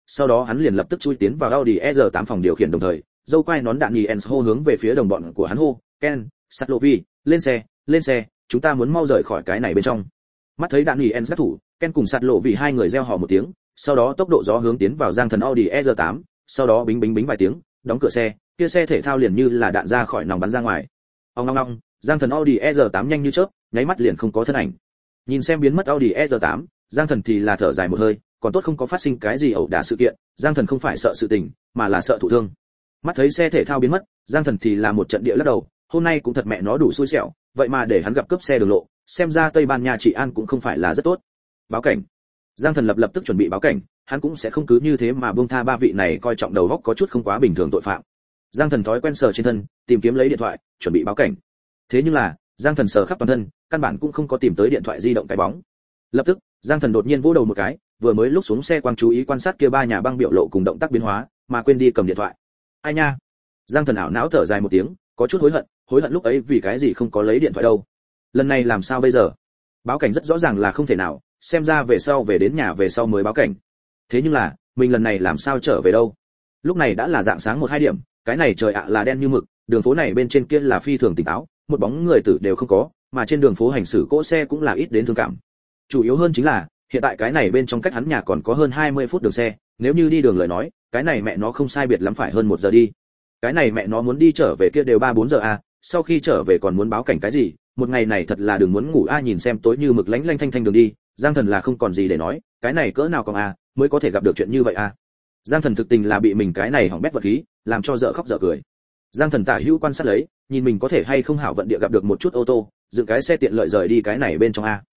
Speaker 1: sau đó hắn liền lập tức chui tiến vào Audi e rờ tám phòng điều khiển đồng thời, dâu quai nón đạn nhì Enzo hướng về phía đồng bọn của hắn hô, "Ken, Satlovi, lên xe, lên xe, chúng ta muốn mau rời khỏi cái này bên trong." Mắt thấy đạn nhì Enzo đắc thủ, Ken cùng Satlovi hai người reo hò một tiếng, sau đó tốc độ gió hướng tiến vào Giang Thần Audi e rờ tám, sau đó bính bính bính vài tiếng, đóng cửa xe, kia xe thể thao liền như là đạn ra khỏi nòng bắn ra ngoài. Ong ong ong, Giang Thần Audi e rờ tám nhanh như chớp, nháy mắt liền không có thân ảnh. Nhìn xem biến mất Audi e rờ tám, Giang Thần thì là thở dài một hơi, còn tốt không có phát sinh cái gì ẩu đả sự kiện, Giang Thần không phải sợ sự tình, mà là sợ thụ thương. Mắt thấy xe thể thao biến mất, Giang Thần thì là một trận địa lắc đầu, hôm nay cũng thật mẹ nó đủ xui xẻo, vậy mà để hắn gặp cướp xe đường lộ, xem ra Tây Ban Nha trị an cũng không phải là rất tốt. Báo cảnh. Giang Thần lập lập tức chuẩn bị báo cảnh, hắn cũng sẽ không cứ như thế mà buông tha ba vị này coi trọng đầu óc có chút không quá bình thường tội phạm. Giang Thần thói quen sờ trên thân, tìm kiếm lấy điện thoại, chuẩn bị báo cảnh. Thế nhưng là, Giang Thần sờ khắp toàn thân, căn bản cũng không có tìm tới điện thoại di động cái bóng. Lập tức, Giang Thần đột nhiên vỗ đầu một cái, vừa mới lúc xuống xe quang chú ý quan sát kia ba nhà băng biểu lộ cùng động tác biến hóa, mà quên đi cầm điện thoại. Ai nha. Giang Thần ảo não thở dài một tiếng, có chút hối hận, hối hận lúc ấy vì cái gì không có lấy điện thoại đâu. Lần này làm sao bây giờ? Báo cảnh rất rõ ràng là không thể nào, xem ra về sau về đến nhà về sau mới báo cảnh. Thế nhưng là, mình lần này làm sao trở về đâu? Lúc này đã là dạng sáng một hai điểm, cái này trời ạ là đen như mực, đường phố này bên trên kia là phi thường tỉnh táo, một bóng người tử đều không có, mà trên đường phố hành xử cỗ xe cũng là ít đến thương cảm. Chủ yếu hơn chính là, hiện tại cái này bên trong cách hắn nhà còn có hơn hai mươi phút đường xe, nếu như đi đường lời nói, cái này mẹ nó không sai biệt lắm phải hơn một giờ đi. Cái này mẹ nó muốn đi trở về kia đều ba bốn giờ à, sau khi trở về còn muốn báo cảnh cái gì, một ngày này thật là đừng muốn ngủ a. Nhìn xem tối như mực lánh lanh thanh thanh đường đi, Giang Thần là không còn gì để nói, cái này cỡ nào còn a, mới có thể gặp được chuyện như vậy a. Giang Thần thực tình là bị mình cái này hỏng bét vật khí, làm cho dở khóc dở cười. Giang Thần tả hữu quan sát lấy, nhìn mình có thể hay không hảo vận địa gặp được một chút ô tô, dựng cái xe tiện lợi rời đi cái này bên trong a.